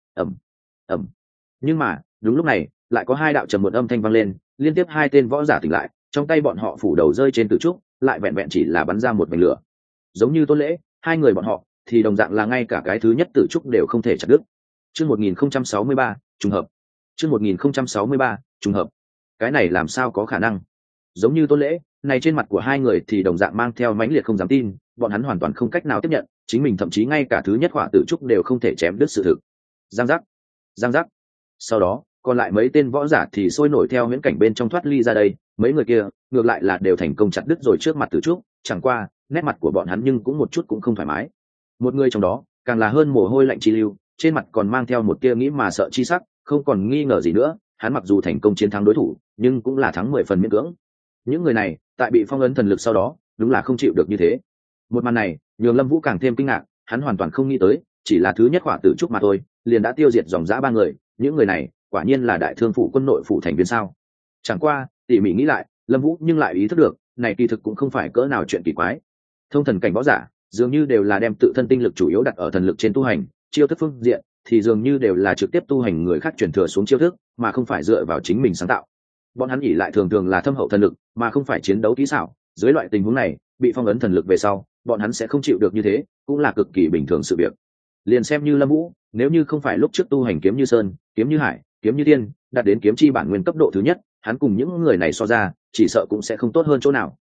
S1: ầm Nhưng mà đúng lúc này lại có hai đạo trầm một âm thanh vang lên, liên tiếp hai tên võ giả tỉnh lại, trong tay bọn họ phủ đầu rơi trên Tử Trúc lại vẹn vẹn chỉ là bắn ra một mảnh lửa. Giống như Tôn Lễ, hai người bọn họ thì đồng dạng là ngay cả cái thứ nhất Tử Trúc đều không thể chặt đứt. Chương 1063, trùng hợp. Chương 1063, trùng hợp. Cái này làm sao có khả năng? Giống như Tôn Lễ, này trên mặt của hai người thì đồng dạng mang theo mãnh liệt không dám tin, bọn hắn hoàn toàn không cách nào tiếp nhận, chính mình thậm chí ngay cả thứ nhất hỏa Tử Trúc đều không thể chém đứt sự thực. Giang giác, giang giác. Sau đó, còn lại mấy tên võ giả thì sôi nổi theo huyễn cảnh bên trong thoát ly ra đây, mấy người kia ngược lại là đều thành công chặt đứt rồi trước mặt Tử Trúc, chẳng qua, nét mặt của bọn hắn nhưng cũng một chút cũng không thoải mái. Một người trong đó, càng là hơn mồ hôi lạnh chi lưu, trên mặt còn mang theo một tia nghĩ mà sợ chi sắc, không còn nghi ngờ gì nữa, hắn mặc dù thành công chiến thắng đối thủ, nhưng cũng là thắng 10 phần miễn cưỡng. Những người này, tại bị phong ấn thần lực sau đó, đúng là không chịu được như thế. Một màn này, nhường Lâm Vũ càng thêm kinh ngạc, hắn hoàn toàn không nghĩ tới, chỉ là thứ nhất hỏa Tử Trúc mà thôi, liền đã tiêu diệt dòng dã ba người, những người này, quả nhiên là đại thương phủ quân nội phủ thành viên sao? Chẳng qua, tỉ mỉ nghĩ lại, Lâm Vũ nhưng lại ý thức được, này kỳ thực cũng không phải cỡ nào chuyện kỳ quái. Thông thần cảnh võ giả, dường như đều là đem tự thân tinh lực chủ yếu đặt ở thần lực trên tu hành, chiêu thức phương diện thì dường như đều là trực tiếp tu hành người khác truyền thừa xuống chiêu thức, mà không phải dựa vào chính mình sáng tạo. Bọn hắn ỷ lại thường thường là thâm hậu thần lực, mà không phải chiến đấu kỹ xảo. Dưới loại tình huống này, bị phong ấn thần lực về sau, bọn hắn sẽ không chịu được như thế, cũng là cực kỳ bình thường sự việc. Liền xem như Lâm Vũ, nếu như không phải lúc trước tu hành kiếm như sơn, kiếm như hải, kiếm như tiên, đạt đến kiếm chi bản nguyên cấp độ thứ nhất, hắn cùng những người này so ra, chỉ sợ cũng sẽ không tốt hơn chỗ nào.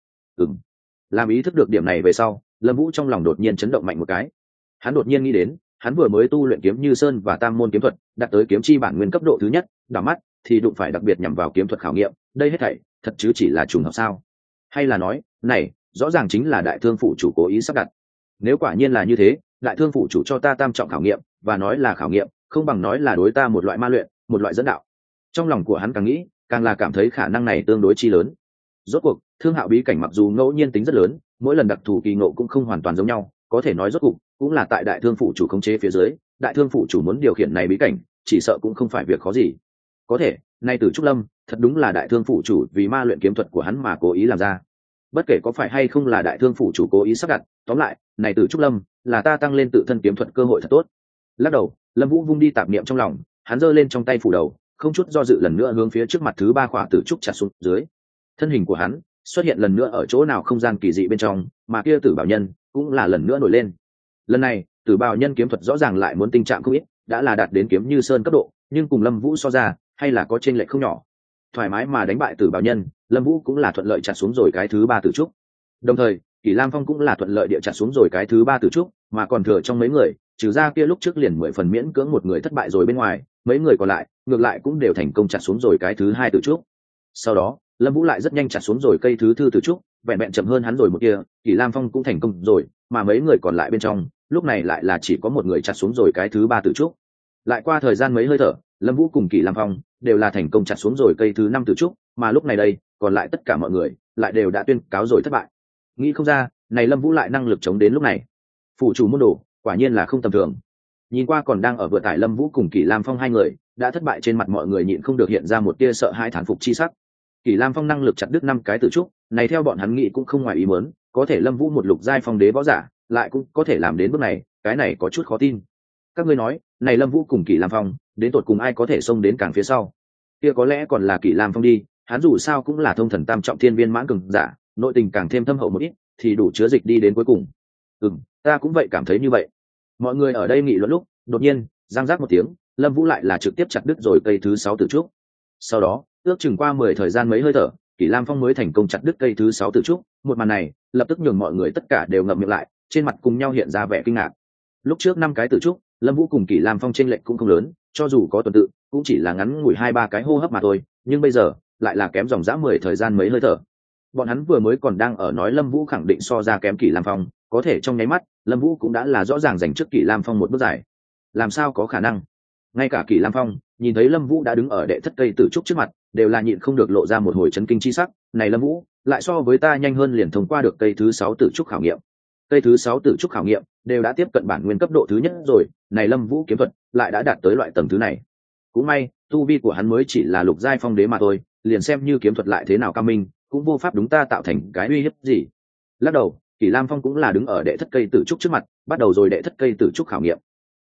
S1: Làm ý thức được điểm này về sau, Lâm Vũ trong lòng đột nhiên chấn động mạnh một cái. Hắn đột nhiên nghĩ đến, hắn vừa mới tu luyện kiếm như sơn và tam môn kiếm thuật, đạt tới kiếm chi bản nguyên cấp độ thứ nhất, đảo mắt thì đụng phải đặc biệt nhằm vào kiếm thuật khảo nghiệm, đây hết thảy thật chứ chỉ là trùng hợp sao? Hay là nói, này rõ ràng chính là đại thương phụ chủ cố ý sắp đặt. Nếu quả nhiên là như thế, đại thương phụ chủ cho ta tam trọng khảo nghiệm, và nói là khảo nghiệm, không bằng nói là đối ta một loại ma luyện, một loại dẫn đạo. Trong lòng của hắn càng nghĩ, càng là cảm thấy khả năng này tương đối chi lớn. Rốt cuộc, Thương Hạo bí cảnh mặc dù ngẫu nhiên tính rất lớn, mỗi lần đặc thù kỳ ngộ cũng không hoàn toàn giống nhau, có thể nói rốt cuộc cũng là tại đại thương phụ chủ khống chế phía dưới, đại thương phụ chủ muốn điều khiển này bí cảnh, chỉ sợ cũng không phải việc khó gì. Có thể, nay Tử Trúc Lâm, thật đúng là đại thương phụ chủ vì ma luyện kiếm thuật của hắn mà cố ý làm ra. Bất kể có phải hay không là đại thương phụ chủ cố ý sắp đặt, tóm lại, này Tử Trúc Lâm, là ta tăng lên tự thân kiếm thuật cơ hội thật tốt. Lắc đầu, Lâm Vũ vung đi tạp niệm trong lòng, hắn giơ lên trong tay phủ đầu, không chút do dự lần nữa hướng phía trước mặt thứ ba khỏa Tử Trúc chặt xuống dưới. Thân hình của hắn xuất hiện lần nữa ở chỗ nào không gian kỳ dị bên trong, mà kia Tử Bảo Nhân cũng là lần nữa nổi lên. Lần này, Tử Bảo Nhân kiếm thuật rõ ràng lại muốn tình trạng không ít, đã là đạt đến kiếm như sơn cấp độ, nhưng cùng Lâm Vũ so ra, hay là có chênh lệch không nhỏ. Thoải mái mà đánh bại Tử Bảo Nhân, Lâm Vũ cũng là thuận lợi chặt xuống rồi cái thứ ba Tử Trúc. Đồng thời, Kỷ Lam Phong cũng là thuận lợi địa chặt xuống rồi cái thứ ba Tử Trúc, mà còn thừa trong mấy người, trừ ra kia lúc trước liền 10 phần miễn cưỡng một người thất bại rồi bên ngoài, mấy người còn lại, ngược lại cũng đều thành công chặt xuống rồi cái thứ hai Tử Trúc. Sau đó, Lâm Vũ lại rất nhanh chặt xuống rồi cây thứ tư Tử Trúc, vẹn vẹn chậm hơn hắn rồi một kia, Kỷ Lam Phong cũng thành công rồi, mà mấy người còn lại bên trong, lúc này lại là chỉ có một người chặt xuống rồi cái thứ ba Tử Trúc. Lại qua thời gian mấy hơi thở, Lâm Vũ cùng Kỷ Lam Phong đều là thành công chặt xuống rồi cây thứ năm Tử Trúc, mà lúc này đây còn lại tất cả mọi người lại đều đã tuyên cáo rồi thất bại. Nghĩ không ra này Lâm Vũ lại năng lực chống đến lúc này, phụ chủ môn đồ quả nhiên là không tầm thường. Nhìn qua còn đang ở vừa tải Lâm Vũ cùng Kỷ Lam Phong hai người đã thất bại, trên mặt mọi người nhịn không được hiện ra một tia sợ hãi thán phục chi sắc. Kỷ Lam Phong năng lực chặt đứt 5 cái tử trúc này theo bọn hắn nghĩ cũng không ngoài ý muốn, có thể Lâm Vũ một lục giai phong đế võ giả lại cũng có thể làm đến bước này, cái này có chút khó tin. Các ngươi nói này Lâm Vũ cùng Kỷ Lam Phong đến tột cùng ai có thể xông đến càng phía sau? Kia có lẽ còn là Kỷ Lam Phong đi, hắn dù sao cũng là thông thần tam trọng thiên viên mãn cường giả, nội tình càng thêm thâm hậu một ít thì đủ chứa dịch đi đến cuối cùng. Ta cũng vậy cảm thấy như vậy. Mọi người ở đây nghị luận lúc đột nhiên giang giác một tiếng, Lâm Vũ lại là trực tiếp chặt đứt rồi cây thứ 6 tử trúc. Sau đó ước chừng qua 10 thời gian mấy hơi thở, Kỷ Lam Phong mới thành công chặt đứt cây thứ 6 tử trúc. Một màn này lập tức nhường mọi người tất cả đều ngậm miệng lại, trên mặt cùng nhau hiện ra vẻ kinh ngạc. Lúc trước 5 cái tử trúc, Lâm Vũ cùng Kỷ Lam Phong chênh lệch cũng không lớn, cho dù có tuần tự cũng chỉ là ngắn ngủi 2-3 cái hô hấp mà thôi, nhưng bây giờ lại là kém dòng dã 10 thời gian mấy hơi thở. Bọn hắn vừa mới còn đang ở nói Lâm Vũ khẳng định so ra kém Kỷ Lam Phong, có thể trong nháy mắt Lâm Vũ cũng đã là rõ ràng giành trước Kỷ Lam Phong một bước dài. Làm sao có khả năng? Ngay cả Kỷ Lam Phong nhìn thấy Lâm Vũ đã đứng ở đệ thất cây tử trúc trước mặt đều là nhịn không được lộ ra một hồi chấn kinh chi sắc. Này Lâm Vũ lại so với ta nhanh hơn, liền thông qua được cây thứ 6 tử trúc khảo nghiệm. Cây thứ 6 tử trúc khảo nghiệm đều đã tiếp cận bản nguyên cấp độ thứ nhất rồi, này Lâm Vũ kiếm thuật lại đã đạt tới loại tầng thứ này. Cũng may tu vi của hắn mới chỉ là lục giai phong đế mà thôi, liền xem như kiếm thuật lại thế nào cao minh cũng vô pháp đúng ta tạo thành cái uy hiếp gì. Lắc đầu, Kỷ Lam Phong cũng là đứng ở đệ thất cây tử trúc trước mặt, bắt đầu rồi đệ thất cây tử trúc khảo nghiệm.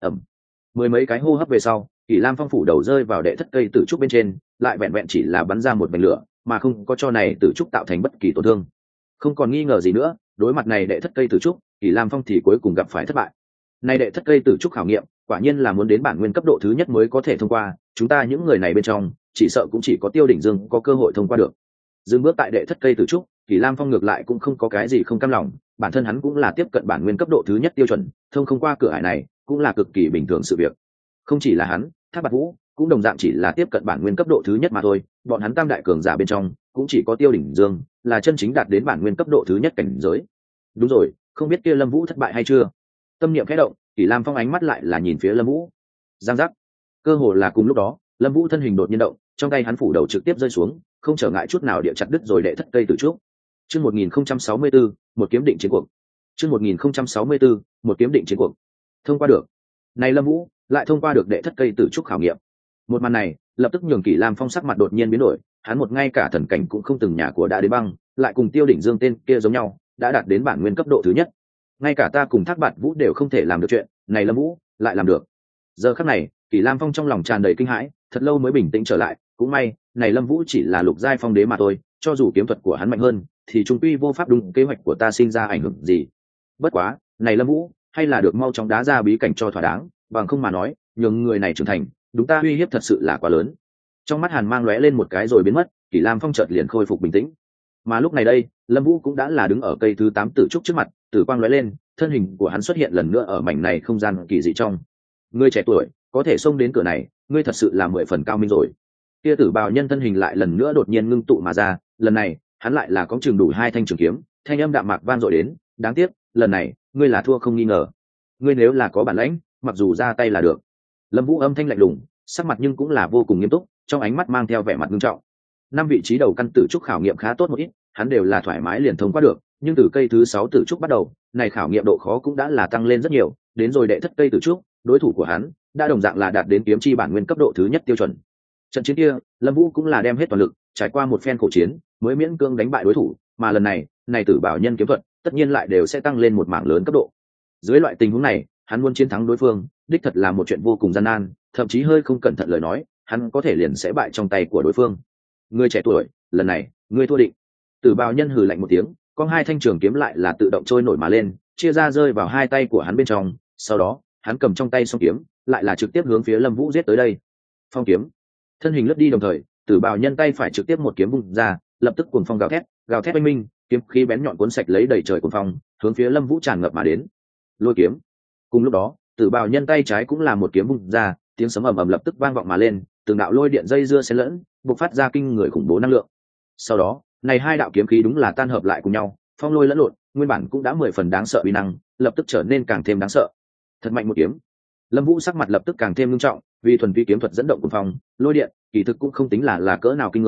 S1: Mười mấy cái hô hấp về sau, Kỷ Lam Phong phủ đầu rơi vào đệ thất cây tử trúc bên trên, lại vẹn vẹn chỉ là bắn ra một vành lửa, mà không có cho này tử trúc tạo thành bất kỳ tổn thương. Không còn nghi ngờ gì nữa, đối mặt này đệ thất cây tử trúc, Kỷ Lam Phong thì cuối cùng gặp phải thất bại. Này đệ thất cây tử trúc khảo nghiệm, quả nhiên là muốn đến bản nguyên cấp độ thứ nhất mới có thể thông qua, chúng ta những người này bên trong, chỉ sợ cũng chỉ có Tiêu Đỉnh Dương có cơ hội thông qua được. Dừng bước tại đệ thất cây tử trúc, Kỷ Lam Phong ngược lại cũng không có cái gì không cam lòng, bản thân hắn cũng là tiếp cận bản nguyên cấp độ thứ nhất tiêu chuẩn, thông không qua cửa ải này cũng là cực kỳ bình thường sự việc. Không chỉ là hắn, Thác Bạt Vũ cũng đồng dạng chỉ là tiếp cận bản nguyên cấp độ thứ nhất mà thôi, bọn hắn tam đại cường giả bên trong cũng chỉ có Tiêu Đỉnh Dương là chân chính đạt đến bản nguyên cấp độ thứ nhất cảnh giới. Đúng rồi, không biết kia Lâm Vũ thất bại hay chưa? Tâm niệm khẽ động, Kỷ Lam Phong ánh mắt lại là nhìn phía Lâm Vũ. Giang giác. Cơ hồ là cùng lúc đó, Lâm Vũ thân hình đột nhiên động, trong tay hắn phủ đầu trực tiếp rơi xuống, không trở ngại chút nào địa chặt đứt rồi đệ thất cây tử trúc. Chương 1064, một kiếm định chiến cuộc. Chương 1064, một kiếm định chiến cuộc. Thông qua được. Này Lâm Vũ lại thông qua được đệ thất cây tử trúc khảo nghiệm. Một màn này lập tức nhường Kỷ Lam Phong sắc mặt đột nhiên biến đổi, hắn một ngay cả thần cảnh cũng không từng nhà của đã đến băng, lại cùng Tiêu Đỉnh Dương tên kia giống nhau, đã đạt đến bản nguyên cấp độ thứ nhất. Ngay cả ta cùng Thác Bạt Vũ đều không thể làm được chuyện, này Lâm Vũ lại làm được. Giờ khắc này, Kỷ Lam Phong trong lòng tràn đầy kinh hãi, thật lâu mới bình tĩnh trở lại, cũng may, này Lâm Vũ chỉ là lục giai phong đế mà thôi, cho dù kiếm thuật của hắn mạnh hơn, thì chúng quy vô pháp đúng kế hoạch của ta sinh ra ảnh hưởng gì. Bất quá, này Lâm Vũ, hay là được mau chóng đá ra bí cảnh cho thỏa đáng, bằng không mà nói, nhường người này trưởng thành, đúng ta uy hiếp thật sự là quá lớn. Trong mắt Hàn mang lóe lên một cái rồi biến mất, Kỷ Lam Phong chợt liền khôi phục bình tĩnh. Mà lúc này đây, Lâm Vũ cũng đã là đứng ở cây thứ 8 tử trúc trước mặt, tử quang lóe lên, thân hình của hắn xuất hiện lần nữa ở mảnh này không gian kỳ dị trong. Ngươi trẻ tuổi, có thể xông đến cửa này, ngươi thật sự là 10 phần cao minh rồi. Kia Tử Bào Nhân thân hình lại lần nữa đột nhiên ngưng tụ mà ra, lần này, hắn lại là có chừng đủ 2 thanh trường kiếm, thanh âm đạm mạc vang dội đến, đáng tiếc, lần này, ngươi là thua không nghi ngờ. Ngươi nếu là có bản lãnh, mặc dù ra tay là được. Lâm Vũ âm thanh lạnh lùng, sắc mặt nhưng cũng là vô cùng nghiêm túc, trong ánh mắt mang theo vẻ mặt nghiêm trọng. 5 vị trí đầu căn tử trúc khảo nghiệm khá tốt một ít, hắn đều là thoải mái liền thông qua được, nhưng từ cây thứ 6 tử trúc bắt đầu, này khảo nghiệm độ khó cũng đã là tăng lên rất nhiều, đến rồi đệ thất cây tử trúc, đối thủ của hắn đã đồng dạng là đạt đến kiếm chi bản nguyên cấp độ thứ nhất tiêu chuẩn. Trận chiến kia, Lâm Vũ cũng là đem hết toàn lực, trải qua một phen khổ chiến, mới miễn cưỡng đánh bại đối thủ, mà lần này, này Tử Bảo Nhân kiếm thuật, tất nhiên lại đều sẽ tăng lên một mảng lớn cấp độ. Dưới loại tình huống này, hắn muốn chiến thắng đối phương, đích thật là một chuyện vô cùng gian nan, thậm chí hơi không cẩn thận lời nói, hắn có thể liền sẽ bại trong tay của đối phương. Ngươi trẻ tuổi, lần này, ngươi thua định. Tử Bào Nhân hừ lạnh một tiếng, có 2 thanh trường kiếm lại là tự động trôi nổi mà lên, chia ra rơi vào 2 tay của hắn bên trong, sau đó, hắn cầm trong tay song kiếm, lại là trực tiếp hướng phía Lâm Vũ giết tới đây. Phong kiếm, thân hình lướt đi đồng thời, Tử Bào Nhân tay phải trực tiếp một kiếm vung ra, lập tức cuồng phong gào thét oanh minh, kiếm khí bén nhọn cuốn sạch lấy đầy trời cuồng phong, hướng phía Lâm Vũ tràn ngập mà đến. Lôi kiếm. Cùng lúc đó, Tử Bào Nhân tay trái cũng là một kiếm vung ra, tiếng sấm ầm ầm lập tức vang vọng mà lên, từng đạo lôi điện dây dưa xen lẫn, bộc phát ra kinh người khủng bố năng lượng. Sau đó, này 2 đạo kiếm khí đúng là tan hợp lại cùng nhau, phong lôi lẫn lộn, nguyên bản cũng đã 10 phần đáng sợ uy năng, lập tức trở nên càng thêm đáng sợ. Thật mạnh một kiếm. Lâm Vũ sắc mặt lập tức càng thêm nghiêm trọng, vì thuần túy kiếm thuật dẫn động cuồng phong, lôi điện, kỳ thực cũng không tính là cỡ nào kinh người,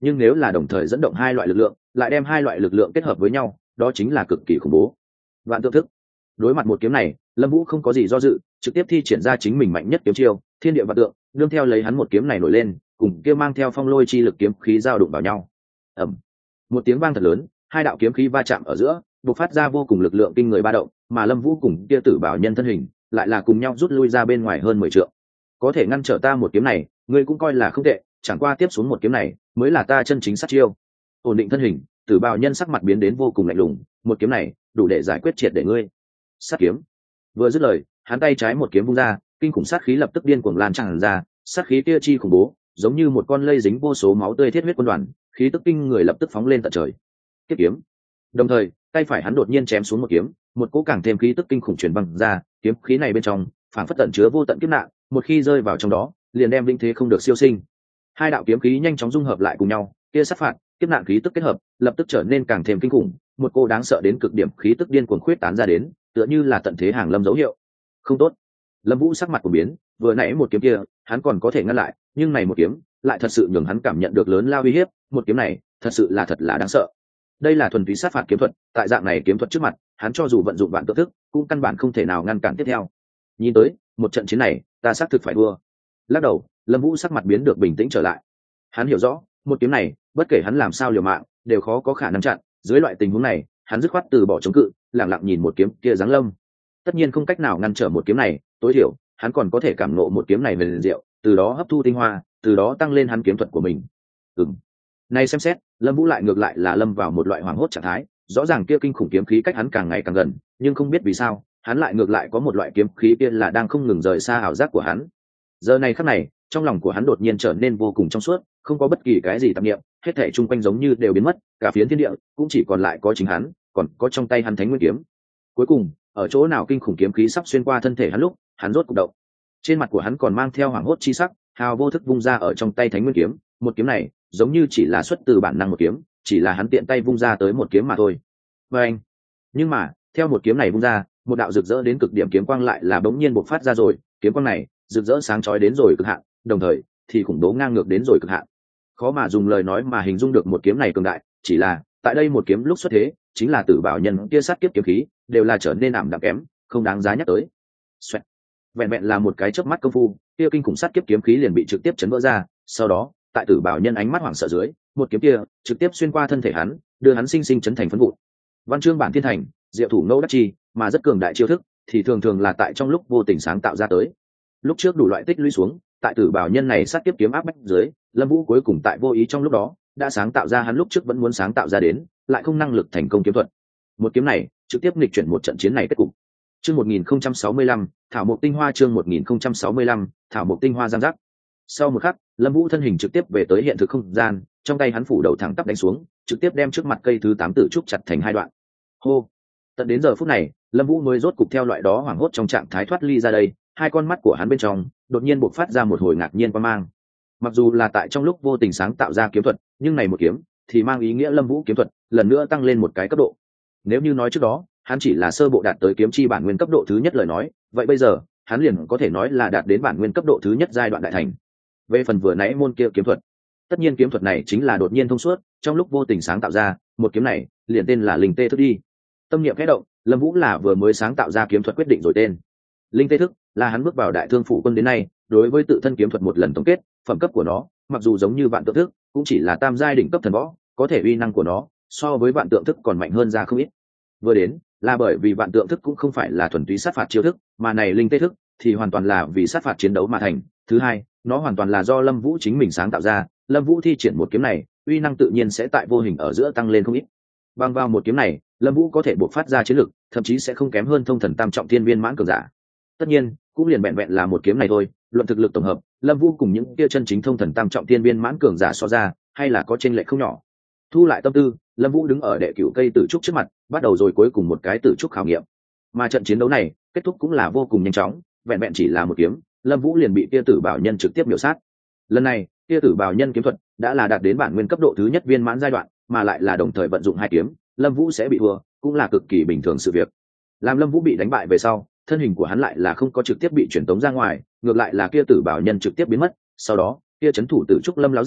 S1: nhưng nếu là đồng thời dẫn động hai loại lực lượng, lại đem hai loại lực lượng kết hợp với nhau, đó chính là cực kỳ khủng bố. Vạn tượng thức. Đối mặt một kiếm này, Lâm Vũ không có gì do dự, trực tiếp thi triển ra chính mình mạnh nhất kiếm chiêu, Thiên địa vạn tượng, đương theo lấy hắn một kiếm này nổi lên, cùng kia mang theo phong lôi chi lực kiếm khí giao đụng vào nhau. Ầm. Một tiếng vang thật lớn, hai đạo kiếm khí va chạm ở giữa, bộc phát ra vô cùng lực lượng kinh người ba động, mà Lâm Vũ cùng kia Tử Bảo Nhân thân hình, lại là cùng nhau rút lui ra bên ngoài hơn 10 trượng. Có thể ngăn trở ta một kiếm này, ngươi cũng coi là không tệ, chẳng qua tiếp xuống một kiếm này, mới là ta chân chính sát chiêu. Ổn định thân hình, Tử Bảo Nhân sắc mặt biến đến vô cùng lạnh lùng, một kiếm này, đủ để giải quyết triệt để ngươi. Sát kiếm. Vừa dứt lời, hắn tay trái một kiếm vung ra, kinh khủng sát khí lập tức điên cuồng lan tràn ra, sát khí kia chi khủng bố, giống như một con lây dính vô số máu tươi thiết huyết quân đoàn, khí tức kinh người lập tức phóng lên tận trời. Tiếp kiếm. Đồng thời, tay phải hắn đột nhiên chém xuống một kiếm, một cỗ càng thêm khí tức kinh khủng truyền băng ra, kiếm khí này bên trong, phảng phất tận chứa vô tận kiếp nạn, một khi rơi vào trong đó, liền đem vĩnh thế không được siêu sinh. Hai đạo kiếm khí nhanh chóng dung hợp lại cùng nhau, kia sát phạt, kiếp nạn khí tức kết hợp, lập tức trở nên càng thêm kinh khủng, một cô đáng sợ đến cực điểm khí tức điên cuồng khuyết tán ra đến, tựa như là tận thế hàng lâm dấu hiệu. Không tốt. Lâm Vũ sắc mặt của biến, vừa nãy một kiếm kia, hắn còn có thể ngăn lại, nhưng này một kiếm, lại thật sự nhường hắn cảm nhận được lớn lao uy hiếp, một kiếm này, thật là đáng sợ. Đây là thuần túy sát phạt kiếm thuật, tại dạng này kiếm thuật trước mặt, hắn cho dù vận dụng vạn tự thức, cũng căn bản không thể nào ngăn cản tiếp theo. Nhìn tới, một trận chiến này, ta xác thực phải thua. Lắc đầu, Lâm Vũ sắc mặt biến được bình tĩnh trở lại. Hắn hiểu rõ, một kiếm này, bất kể hắn làm sao liều mạng, đều khó có khả năng chặn, dưới loại tình huống này, hắn dứt khoát từ bỏ chống cự, lặng lặng nhìn một kiếm kia giáng lâm. Tất nhiên không cách nào ngăn trở một kiếm này, tối thiểu, hắn còn có thể cảm ngộ một kiếm này về liền diệu, từ đó hấp thu tinh hoa, từ đó tăng lên hắn kiếm thuật của mình. Này xem xét, Lâm Vũ lại ngược lại là lâm vào một loại hoảng hốt trạng thái, rõ ràng kia kinh khủng kiếm khí cách hắn càng ngày càng gần, nhưng không biết vì sao, hắn lại ngược lại có một loại kiếm khí kia là đang không ngừng rời xa ảo giác của hắn. Giờ này khắc này, trong lòng của hắn đột nhiên trở nên vô cùng trong suốt, không có bất kỳ cái gì tạp niệm, hết thảy xung quanh giống như đều biến mất, cả phiến thiên địa cũng chỉ còn lại có chính hắn, còn có trong tay hắn Thánh Nguyên kiếm. Cuối cùng, ở chỗ nào kinh khủng kiếm khí sắp xuyên qua thân thể hắn lúc, hắn rốt cục động. Trên mặt của hắn còn mang theo hoảng hốt chi sắc, hào vô thức vung ra ở trong tay Thánh Nguyên kiếm, một kiếm này, giống như chỉ là xuất từ bản năng một kiếm, chỉ là hắn tiện tay vung ra tới một kiếm mà thôi. Anh. Nhưng mà, theo một kiếm này vung ra, một đạo rực rỡ đến cực điểm kiếm quang lại là bỗng nhiên bộc phát ra rồi, kiếm quang này, rực rỡ sáng chói đến rồi cực hạn, đồng thời thì khủng bố ngang ngược đến rồi cực hạn. Khó mà dùng lời nói mà hình dung được một kiếm này cường đại, chỉ là, tại đây một kiếm lúc xuất thế, chính là Tử Bảo Nhân kia sát kiếp kiếm khí, đều là trở nên ảm đạm kém, không đáng giá nhắc tới. Xoẹt. Vẹn vẹn là một cái chớp mắt công phu, kia kinh khủng sát kiếp kiếm khí liền bị trực tiếp chấn vỡ ra, sau đó, tại Tử Bảo Nhân ánh mắt hoảng sợ dưới, một kiếm kia trực tiếp xuyên qua thân thể hắn, đưa hắn sinh sinh chấn thành phấn vụn. Văn chương bản thiên thành, diệu thủ ngẫu đắc chi, mà rất cường đại chiêu thức, thì thường thường là tại trong lúc vô tình sáng tạo ra tới. Lúc trước đủ loại tích lũy xuống, tại Tử Bảo Nhân này sát kiếp kiếm áp bách dưới, Lâm Vũ cuối cùng tại vô ý trong lúc đó, đã sáng tạo ra hắn lúc trước vẫn muốn sáng tạo ra đến, lại không năng lực thành công kiếm thuật. Một kiếm này, trực tiếp nghịch chuyển một trận chiến này kết cục. Chương 1065, thảo mộc tinh hoa chương 1065, thảo mộc tinh hoa giang giác. Sau một khắc, Lâm Vũ thân hình trực tiếp về tới hiện thực không gian, trong tay hắn phủ đầu thẳng tắp đánh xuống, trực tiếp đem trước mặt cây thứ 8 tử trúc chặt thành hai đoạn. Hô. Tận đến giờ phút này, Lâm Vũ mới rốt cục theo loại đó hoảng hốt trong trạng thái thoát ly ra đây, hai con mắt của hắn bên trong đột nhiên bộc phát ra một hồi ngạc nhiên quan mang. Mặc dù là tại trong lúc vô tình sáng tạo ra kiếm thuật, nhưng này một kiếm thì mang ý nghĩa Lâm Vũ kiếm thuật lần nữa tăng lên một cái cấp độ. Nếu như nói trước đó, hắn chỉ là sơ bộ đạt tới kiếm chi bản nguyên cấp độ thứ nhất lời nói, vậy bây giờ, hắn liền có thể nói là đạt đến bản nguyên cấp độ thứ nhất giai đoạn đại thành. Về phần vừa nãy môn kia kiếm thuật, tất nhiên kiếm thuật này chính là đột nhiên thông suốt, trong lúc vô tình sáng tạo ra, một kiếm này liền tên là Linh Tê Thức đi. Tâm niệm khẽ động, Lâm Vũ là vừa mới sáng tạo ra kiếm thuật quyết định rồi tên. Linh Tê Thức là hắn bước vào Đại Thương Phủ Quân đến nay, đối với tự thân kiếm thuật một lần tổng kết, phẩm cấp của nó, mặc dù giống như Vạn Tượng Thức, cũng chỉ là tam giai đỉnh cấp thần võ, có thể uy năng của nó so với Vạn Tượng Thức còn mạnh hơn ra không ít. Vừa đến, là bởi vì Vạn Tượng Thức cũng không phải là thuần túy sát phạt chiêu thức, mà này Linh Tê Thức thì hoàn toàn là vì sát phạt chiến đấu mà thành. Thứ hai, nó hoàn toàn là do Lâm Vũ chính mình sáng tạo ra, Lâm Vũ thi triển một kiếm này, uy năng tự nhiên sẽ tại vô hình ở giữa tăng lên không ít. Bằng vào một kiếm này, Lâm Vũ có thể bộc phát ra chiến lực, thậm chí sẽ không kém hơn thông thần tam trọng thiên viên mãn cường giả. Tất nhiên, cũng liền vẹn vẹn là một kiếm này thôi, luận thực lực tổng hợp, Lâm Vũ cùng những kia chân chính thông thần tam trọng thiên viên mãn cường giả so ra, hay là có chênh lệch không nhỏ. Thu lại tâm tư, Lâm Vũ đứng ở đệ cửu cây tử trúc trước mặt, bắt đầu rồi cuối cùng một cái tử trúc khảo nghiệm. Mà trận chiến đấu này, kết thúc cũng là vô cùng nhanh chóng, vẹn vẹn chỉ là một kiếm, Lâm Vũ liền bị kia Tử Bảo Nhân trực tiếp miểu sát. Lần này, kia Tử Bảo Nhân kiếm thuật đã là đạt đến bản nguyên cấp độ thứ nhất viên mãn giai đoạn, mà lại là đồng thời vận dụng hai kiếm, Lâm Vũ sẽ bị thua, cũng là cực kỳ bình thường sự việc. Làm Lâm Vũ bị đánh bại về sau, thân hình của hắn lại là không có trực tiếp bị chuyển tống ra ngoài, ngược lại là kia Tử Bảo Nhân trực tiếp biến mất, sau đó, kia trấn thủ Tử Trúc Lâm lão giả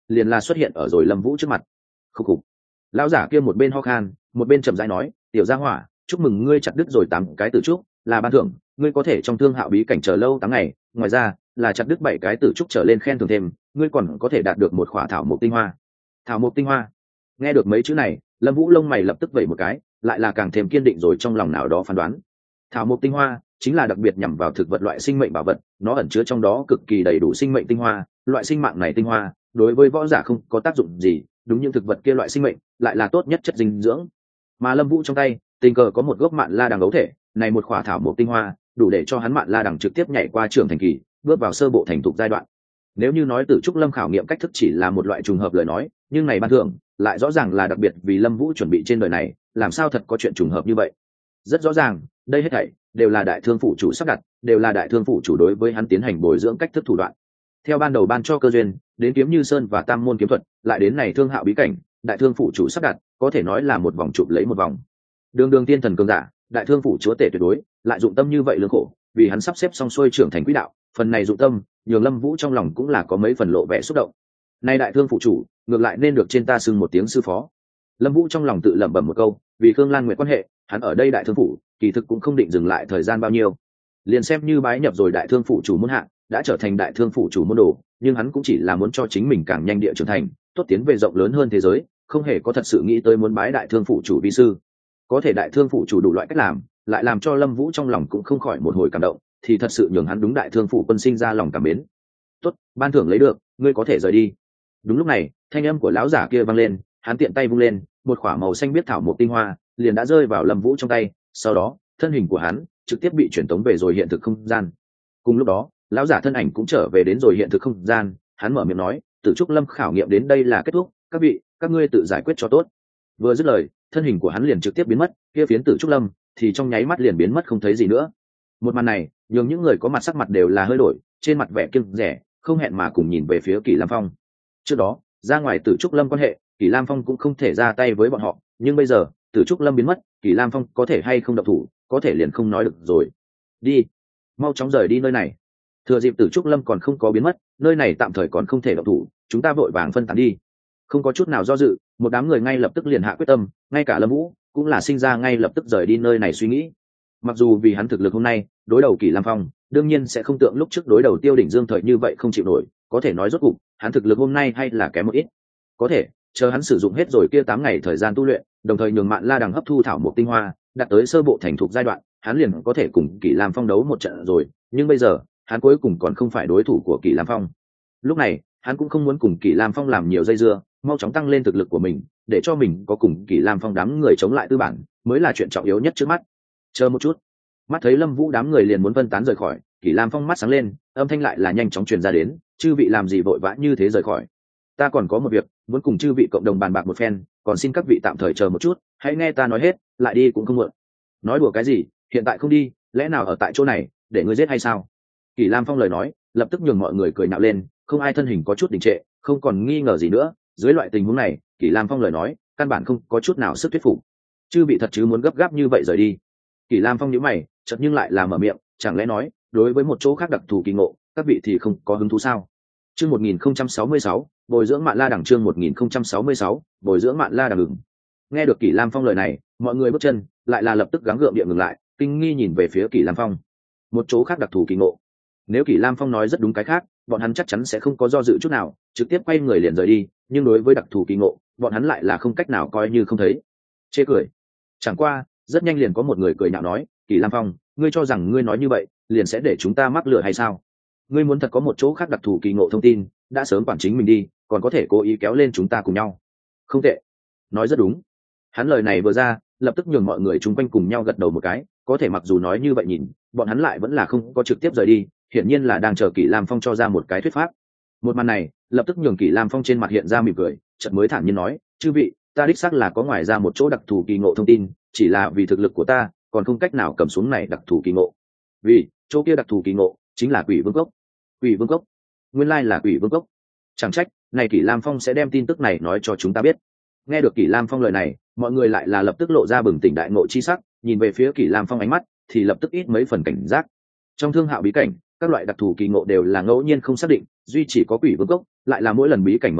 S1: liền là xuất hiện ở rồi Lâm Vũ trước mặt. Khúc khục. Lão giả kia một bên ho khan, một bên chậm rãi nói, "Tiểu gia hỏa, chúc mừng ngươi chặt đứt rồi 8 cái tử trúc, là ban thưởng, ngươi có thể trong Thương Hạo bí cảnh chờ lâu 8 ngày, ngoài ra, là chặt đứt 7 cái tử trúc trở lên khen thưởng thêm, ngươi còn có thể đạt được một khỏa thảo mộc tinh hoa." Thảo mộc tinh hoa. Nghe được mấy chữ này, Lâm Vũ lông mày lập tức vẩy một cái, lại là càng thêm kiên định rồi trong lòng nào đó phán đoán. Thảo mộc tinh hoa chính là đặc biệt nhằm vào thực vật loại sinh mệnh bảo vật, nó ẩn chứa trong đó cực kỳ đầy đủ sinh mệnh tinh hoa, loại sinh mạng này tinh hoa, đối với võ giả không có tác dụng gì, đúng như thực vật kia loại sinh mệnh, lại là tốt nhất chất dinh dưỡng. Mà Lâm Vũ trong tay, tình cờ có một gốc mạn la đằng ấu thể, này một khỏa thảo mộc tinh hoa, đủ để cho hắn mạn la đằng trực tiếp nhảy qua trưởng thành kỳ, bước vào sơ bộ thành thục giai đoạn. Nếu như nói Tử Trúc Lâm khảo nghiệm cách thức chỉ là một loại trùng hợp lời nói, nhưng này ban thưởng lại rõ ràng là đặc biệt vì Lâm Vũ chuẩn bị trên đời này, làm sao thật có chuyện trùng hợp như vậy? Rất rõ ràng, đây hết thảy đều là Đại Thương phủ chủ sắp đặt, đều là Đại Thương phủ chủ đối với hắn tiến hành bồi dưỡng cách thức thủ đoạn. Theo ban đầu ban cho cơ duyên, đến Kiếm Như Sơn và Tam môn kiếm thuật, lại đến này Thương Hạo bí cảnh, Đại Thương phủ chủ sắp đặt, có thể nói là một vòng chụp lấy một vòng. Đường đường tiên thần cường giả, Đại Thương phủ chúa tể tuyệt đối, lại dụng tâm như vậy lương khổ, vì hắn sắp xếp xong xuôi trưởng thành quỹ đạo, phần này dụng tâm, nhường Lâm Vũ trong lòng cũng là có mấy phần lộ vẻ xúc động. Nay Đại Thương phủ chủ, ngược lại nên được trên ta xưng một tiếng sư phó. Lâm Vũ trong lòng tự lẩm bẩm một câu, vì Khương Lan Nguyệt quan hệ, hắn ở đây Đại Thương phủ, kỳ thực cũng không định dừng lại thời gian bao nhiêu. Liền xem như bái nhập rồi Đại Thương phủ chủ môn hạ, đã trở thành Đại Thương phủ chủ môn đồ, nhưng hắn cũng chỉ là muốn cho chính mình càng nhanh địa trưởng thành, tốt tiến về rộng lớn hơn thế giới, không hề có thật sự nghĩ tới muốn bái Đại Thương phủ chủ vi sư. Có thể Đại Thương phủ chủ đủ loại cách làm, lại làm cho Lâm Vũ trong lòng cũng không khỏi một hồi cảm động, thì thật sự nhường hắn đúng Đại Thương phủ quân sinh ra lòng cảm mến. "Tốt, ban thưởng lấy được, ngươi có thể rời đi." Đúng lúc này, thanh âm của lão giả kia vang lên, hắn tiện tay vung lên, một khỏa màu xanh biếc thảo mộc tinh hoa liền đã rơi vào Lâm Vũ trong tay, sau đó, thân hình của hắn trực tiếp bị chuyển tống về rồi hiện thực không gian. Cùng lúc đó, lão giả thân ảnh cũng trở về đến rồi hiện thực không gian, hắn mở miệng nói, "Tử Trúc Lâm khảo nghiệm đến đây là kết thúc, các vị, các ngươi tự giải quyết cho tốt." Vừa dứt lời, thân hình của hắn liền trực tiếp biến mất, kia phiến Tử Trúc Lâm thì trong nháy mắt liền biến mất không thấy gì nữa. Một màn này, nhường những người có mặt sắc mặt đều là hơi đổi, trên mặt vẻ kiêng dè, không hẹn mà cùng nhìn về phía Kỷ Lam Phong. Trước đó, ra ngoài Tử Trúc Lâm quan hệ, Kỷ Lam Phong cũng không thể ra tay với bọn họ, nhưng bây giờ, Tử Trúc Lâm biến mất, Kỷ Lam Phong có thể hay không động thủ, có thể liền không nói được rồi. Đi, mau chóng rời đi nơi này. Thừa dịp Tử Trúc Lâm còn không có biến mất, nơi này tạm thời còn không thể động thủ, chúng ta vội vàng phân tán đi. Không có chút nào do dự, một đám người ngay lập tức liền hạ quyết tâm, ngay cả Lâm Vũ cũng là sinh ra ngay lập tức rời đi nơi này suy nghĩ. Mặc dù vì hắn thực lực hôm nay, đối đầu Kỷ Lam Phong, đương nhiên sẽ không tượng lúc trước đối đầu Tiêu Đỉnh Dương thời như vậy không chịu nổi, có thể nói rốt cục, hắn thực lực hôm nay hay là kém một ít. Có thể, chờ hắn sử dụng hết rồi kia 8 ngày thời gian tu luyện, đồng thời nhường Mạn La Đằng hấp thu thảo mộc tinh hoa, đạt tới sơ bộ thành thục giai đoạn, hắn liền có thể cùng Kỷ Lam Phong đấu một trận rồi, nhưng bây giờ, hắn cuối cùng còn không phải đối thủ của Kỷ Lam Phong. Lúc này, hắn cũng không muốn cùng Kỷ Lam Phong làm nhiều dây dưa, mau chóng tăng lên thực lực của mình, để cho mình có cùng Kỷ Lam Phong đám người chống lại tư bản, mới là chuyện trọng yếu nhất trước mắt. Chờ một chút. Mắt thấy Lâm Vũ đám người liền muốn phân tán rời khỏi, Kỷ Lam Phong mắt sáng lên, âm thanh lại là nhanh chóng truyền ra đến, "Chư vị làm gì vội vã như thế rời khỏi? Ta còn có một việc, muốn cùng chư vị cộng đồng bàn bạc một phen, còn xin các vị tạm thời chờ một chút, hãy nghe ta nói hết, lại đi cũng không muộn." "Nói đùa cái gì, hiện tại không đi, lẽ nào ở tại chỗ này, để ngươi giết hay sao?" Kỷ Lam Phong lời nói, lập tức nhường mọi người cười nhạo lên, không ai thân hình có chút đình trệ, không còn nghi ngờ gì nữa, dưới loại tình huống này, Kỷ Lam Phong lời nói, căn bản không có chút nào sức thuyết phục. "Chư vị thật chứ muốn gấp gáp như vậy rời đi?" Kỷ Lam Phong nhíu mày, chợt nhưng lại là mở miệng, chẳng lẽ nói, đối với một chỗ khác đặc thù kỳ ngộ, các vị thì không có hứng thú sao? Chương 1066, bồi dưỡng Mạn La Đằng, chương 1066, bồi dưỡng Mạn La Đằng ngừng. Nghe được Kỷ Lam Phong lời này, mọi người bước chân lại là lập tức gắng gượng địa ngừng lại, kinh nghi nhìn về phía Kỷ Lam Phong. Một chỗ khác đặc thù kỳ ngộ. Nếu Kỷ Lam Phong nói rất đúng cái khác, bọn hắn chắc chắn sẽ không có do dự chút nào, trực tiếp quay người liền rời đi, nhưng đối với đặc thù kỳ ngộ, bọn hắn lại là không cách nào coi như không thấy. Chê cười. Chẳng qua, rất nhanh liền có một người cười nhạo nói, "Kỷ Lam Phong, ngươi cho rằng ngươi nói như vậy, liền sẽ để chúng ta mắc lừa hay sao? Ngươi muốn thật có một chỗ khác đặc thù kỳ ngộ thông tin, đã sớm quản chính mình đi, còn có thể cố ý kéo lên chúng ta cùng nhau." Không tệ, nói rất đúng. Hắn lời này vừa ra, lập tức nhường mọi người chung quanh cùng nhau gật đầu một cái, có thể mặc dù nói như vậy nhìn, bọn hắn lại vẫn là không có trực tiếp rời đi, hiển nhiên là đang chờ Kỷ Lam Phong cho ra một cái thuyết pháp. Một màn này, lập tức nhường Kỷ Lam Phong trên mặt hiện ra mỉm cười, chợt mới thản nhiên nói, "Chư vị, ta đích xác là có ngoài ra một chỗ đặc thù kỳ ngộ thông tin, chỉ là vì thực lực của ta, còn không cách nào cầm xuống này đặc thù kỳ ngộ. Vì chỗ kia đặc thù kỳ ngộ chính là Quỷ Vương Cốc." Quỷ Vương Cốc? Nguyên lai là Quỷ Vương Cốc. Chẳng trách, này Kỷ Lam Phong sẽ đem tin tức này nói cho chúng ta biết. Nghe được Kỷ Lam Phong lời này, mọi người lại là lập tức lộ ra bừng tỉnh đại ngộ chi sắc, nhìn về phía Kỷ Lam Phong ánh mắt thì lập tức ít mấy phần cảnh giác. Trong Thương Hạo bí cảnh, các loại đặc thù kỳ ngộ đều là ngẫu nhiên không xác định, duy chỉ có Quỷ Vương Cốc lại là mỗi lần bí cảnh mở ra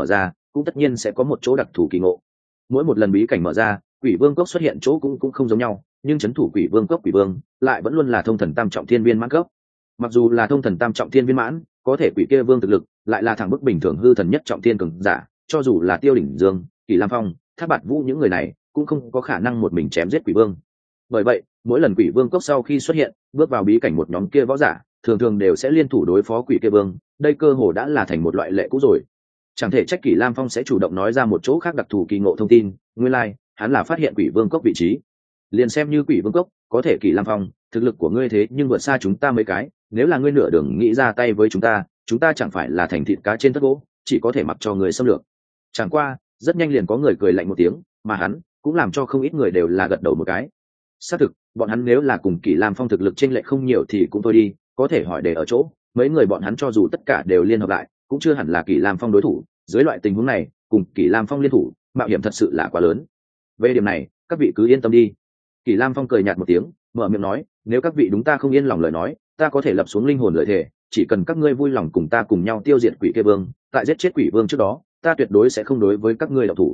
S1: cũng tất nhiên sẽ có một chỗ đặc thù kỳ ngộ. Mỗi một lần bí cảnh mở ra, quỷ vương cốc xuất hiện chỗ cũng không giống nhau, nhưng c h ấ n thủ quỷ vương cốc quỷ vương lại vẫn luôn là thông thần tam trọng thiên viên mãn cốc. Mặc dù là thông thần tam trọng thiên viên mãn, có thể quỷ kia vương thực lực lại là thẳng bức bình thường hư thần nhất trọng thiên cường giả, cho dù là Tiêu Đỉnh Dương, Kỷ Lam Phong, Thác Bạt Vũ những người này cũng không có khả năng một mình chém giết quỷ vương. Bởi vậy mỗi lần quỷ vương cốc sau khi xuất hiện, bước vào bí cảnh một nhóm kia võ giả thường thường đều sẽ liên thủ đối phó quỷ kia vương, đây cơ hồ đã là thành một loại lệ cũ rồi. Chẳng thể trách Kỷ Lam Phong sẽ chủ động nói ra một chỗ khác đặc thù kỳ ngộ thông tin, nguyên lai hắn là phát hiện quỷ vương cốc vị trí. Liền xem như quỷ vương cốc, có thể Kỷ Lam Phong, thực lực của ngươi thế nhưng vượt xa chúng ta mấy cái, nếu là ngươi nửa đường nghĩ ra tay với chúng ta chẳng phải là thành thịt cá trên tất gỗ, chỉ có thể mặc cho người xâm lược. Chẳng qua rất nhanh liền có người cười lạnh một tiếng, mà hắn cũng làm cho không ít người đều là gật đầu một cái. Xác thực, bọn hắn nếu là cùng Kỷ Lam Phong thực lực chênh lệch không nhiều thì cũng thôi đi, có thể hỏi để ở chỗ mấy người bọn hắn cho dù tất cả đều liên hợp lại cũng chưa hẳn là Kỷ Lam Phong đối thủ. Dưới loại tình huống này cùng Kỷ Lam Phong liên thủ, mạo hiểm thật sự là quá lớn. Về điểm này các vị cứ yên tâm đi. Kỷ Lam Phong cười nhạt một tiếng, mở miệng nói, nếu các vị đúng ta không yên lòng lời nói, ta có thể lập xuống linh hồn lợi thể, chỉ cần các ngươi vui lòng cùng ta cùng nhau tiêu diệt quỷ kia vương, tại giết chết quỷ vương trước đó ta tuyệt đối sẽ không đối với các ngươi động thủ.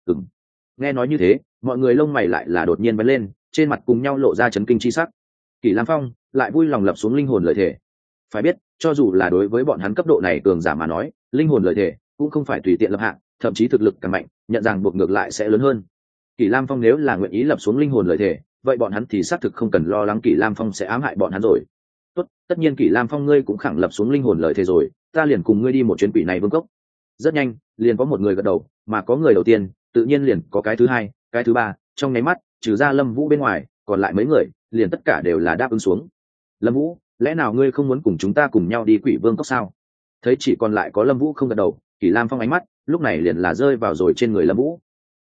S1: Nghe nói như thế, mọi người lông mày lại là đột nhiên bén lên, trên mặt cùng nhau lộ ra chấn kinh chi sắc. Kỷ Lam Phong lại vui lòng lập xuống linh hồn lợi thể. Phải biết, cho dù là đối với bọn hắn cấp độ này cường giả mà nói, linh hồn lợi thể cũng không phải tùy tiện lập hạng, thậm chí thực lực càng mạnh, nhận rằng buộc ngược lại sẽ lớn hơn. Kỷ Lam Phong nếu là nguyện ý lập xuống linh hồn lợi thể, vậy bọn hắn thì xác thực không cần lo lắng Kỷ Lam Phong sẽ ám hại bọn hắn rồi. Tốt, tất nhiên Kỷ Lam Phong ngươi cũng khẳng lập xuống linh hồn lợi thể rồi, ta liền cùng ngươi đi một chuyến quỷ này vương cốc. Rất nhanh, liền có một người gật đầu, mà có người đầu tiên, tự nhiên liền có cái thứ hai, cái thứ ba, trong nháy mắt, trừ ra Lâm Vũ bên ngoài, còn lại mấy người, liền tất cả đều là đáp ứng xuống. Lâm Vũ, lẽ nào ngươi không muốn cùng chúng ta cùng nhau đi quỷ vương cốc sao? Thấy chỉ còn lại có Lâm Vũ không gật đầu, Kỷ Lam Phong ánh mắt lúc này liền là rơi vào rồi trên người Lâm Vũ.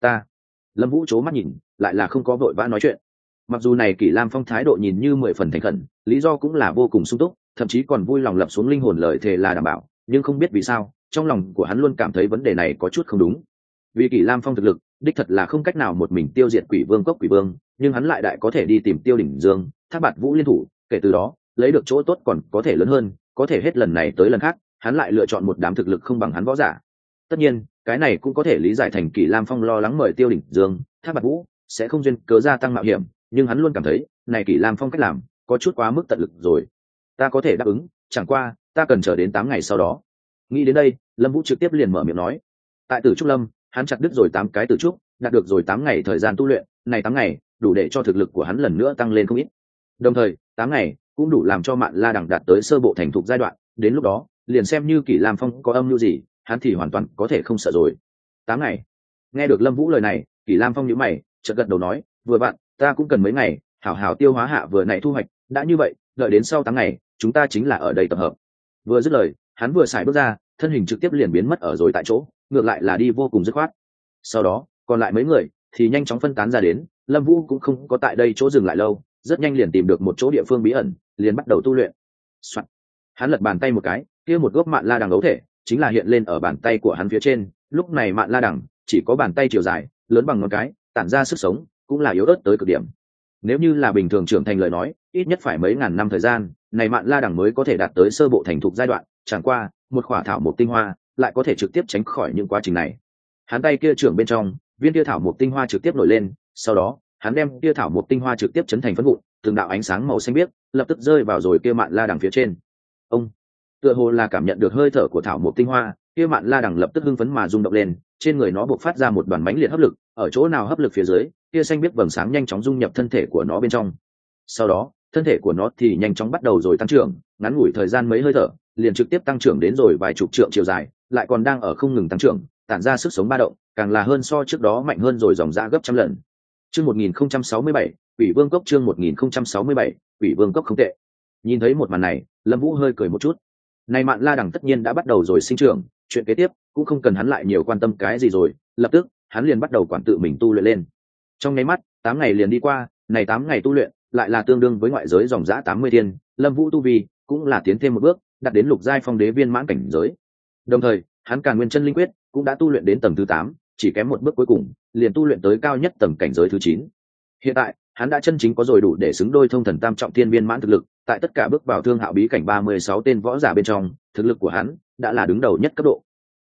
S1: Lâm Vũ chố mắt nhìn, lại là không có vội vã nói chuyện. Mặc dù này Kỷ Lam Phong thái độ nhìn như 10 phần thành khẩn, lý do cũng là vô cùng sung túc, thậm chí còn vui lòng lập xuống linh hồn lợi thể là đảm bảo, nhưng không biết vì sao, trong lòng của hắn luôn cảm thấy vấn đề này có chút không đúng. Vì Kỷ Lam Phong thực lực, đích thật là không cách nào một mình tiêu diệt quỷ vương cốc quỷ vương, nhưng hắn lại đại có thể đi tìm Tiêu Đỉnh Dương, Thác Bạt Vũ liên thủ, kể từ đó, lấy được chỗ tốt còn có thể lớn hơn, có thể hết lần này tới lần khác, hắn lại lựa chọn một đám thực lực không bằng hắn võ giả. Tất nhiên, cái này cũng có thể lý giải thành Kỷ Lam Phong lo lắng mời Tiêu Đỉnh Dương, Thác Bạt Vũ sẽ không duyên cớ gia tăng mạo hiểm, nhưng hắn luôn cảm thấy, này Kỷ Lam Phong cách làm có chút quá mức tận lực rồi. Ta có thể đáp ứng, chẳng qua, ta cần chờ đến 8 ngày sau đó. Nghĩ đến đây, Lâm Vũ trực tiếp liền mở miệng nói. Tại Tử Trúc Lâm, hắn chặt đứt rồi 8 cái tử trúc, đạt được rồi 8 ngày thời gian tu luyện, này 8 ngày đủ để cho thực lực của hắn lần nữa tăng lên không ít. Đồng thời, 8 ngày cũng đủ làm cho Mạn La Đằng đạt tới sơ bộ thành thục giai đoạn, đến lúc đó, liền xem như Kỷ Lam Phong có âm mưu gì, hắn thì hoàn toàn có thể không sợ rồi. 8 ngày. Nghe được Lâm Vũ lời này, Kỷ Lam Phong nhíu mày, chợt gật đầu nói, vừa vặn, ta cũng cần mấy ngày, hảo hảo tiêu hóa hạ vừa này thu hoạch, đã như vậy, đợi đến sau 8 ngày, chúng ta chính là ở đây tập hợp. Vừa dứt lời, hắn vừa xài bước ra, thân hình trực tiếp liền biến mất ở rồi tại chỗ, ngược lại là đi vô cùng dứt khoát. Sau đó, còn lại mấy người thì nhanh chóng phân tán ra đến, Lâm Vũ cũng không có tại đây chỗ dừng lại lâu, rất nhanh liền tìm được một chỗ địa phương bí ẩn, liền bắt đầu tu luyện. Soạn. Hắn lật bàn tay một cái, kia một gốc Mạn La Đằng ấu thể chính là hiện lên ở bàn tay của hắn phía trên, lúc này Mạn La Đằng chỉ có bàn tay chiều dài, lớn bằng ngón cái, tản ra sức sống, cũng là yếu ớt tới cực điểm. Nếu như là bình thường trưởng thành lời nói, ít nhất phải mấy ngàn năm thời gian, này Mạn La Đằng mới có thể đạt tới sơ bộ thành thục giai đoạn, chẳng qua, một khỏa thảo mộc tinh hoa lại có thể trực tiếp tránh khỏi những quá trình này. Hắn tay kia trưởng bên trong, viên kia thảo mộc tinh hoa trực tiếp nổi lên, sau đó, hắn đem kia thảo mộc tinh hoa trực tiếp chấn thành phấn vụn, từng đạo ánh sáng màu xanh biếc lập tức rơi vào rồi kia Mạn La Đằng phía trên. Ông, tựa hồ là cảm nhận được hơi thở của thảo mộc tinh hoa, kia Mạn La Đằng lập tức hưng phấn mà rung động lên, trên người nó bộc phát ra một đoàn mãnh liệt hấp lực, ở chỗ nào hấp lực phía dưới, kia xanh biếc vầng sáng nhanh chóng dung nhập thân thể của nó bên trong. Sau đó, thân thể của nó thì nhanh chóng bắt đầu rồi tăng trưởng, ngắn ngủi thời gian mấy hơi thở, liền trực tiếp tăng trưởng đến rồi vài chục trượng chiều dài, lại còn đang ở không ngừng tăng trưởng, tản ra sức sống ba động, càng là hơn so trước đó mạnh hơn rồi dòng dã gấp trăm lần. Chương 1067, Quỷ Vương Cốc chương 1067, Quỷ Vương Cốc không tệ. Nhìn thấy một màn này, Lâm Vũ hơi cười một chút. Này Mạn La Đằng tất nhiên đã bắt đầu rồi sinh trưởng, chuyện kế tiếp cũng không cần hắn lại nhiều quan tâm cái gì rồi, lập tức, hắn liền bắt đầu quản tự mình tu luyện lên. Trong nháy mắt, 8 ngày liền đi qua, này 8 ngày tu luyện, lại là tương đương với ngoại giới dòng dã 80 thiên, Lâm Vũ tu vi cũng là tiến thêm một bước, đạt đến lục giai phong đế viên mãn cảnh giới. Đồng thời, hắn Càn Nguyên Chân Linh Quyết cũng đã tu luyện đến tầng thứ 8, chỉ kém một bước cuối cùng, liền tu luyện tới cao nhất tầng cảnh giới thứ 9. Hiện tại, hắn đã chân chính có rồi đủ để xứng đôi thông thần tam trọng thiên viên mãn thực lực, tại tất cả bước vào Thương Hạo bí cảnh 36 tên võ giả bên trong, thực lực của hắn đã là đứng đầu nhất cấp độ.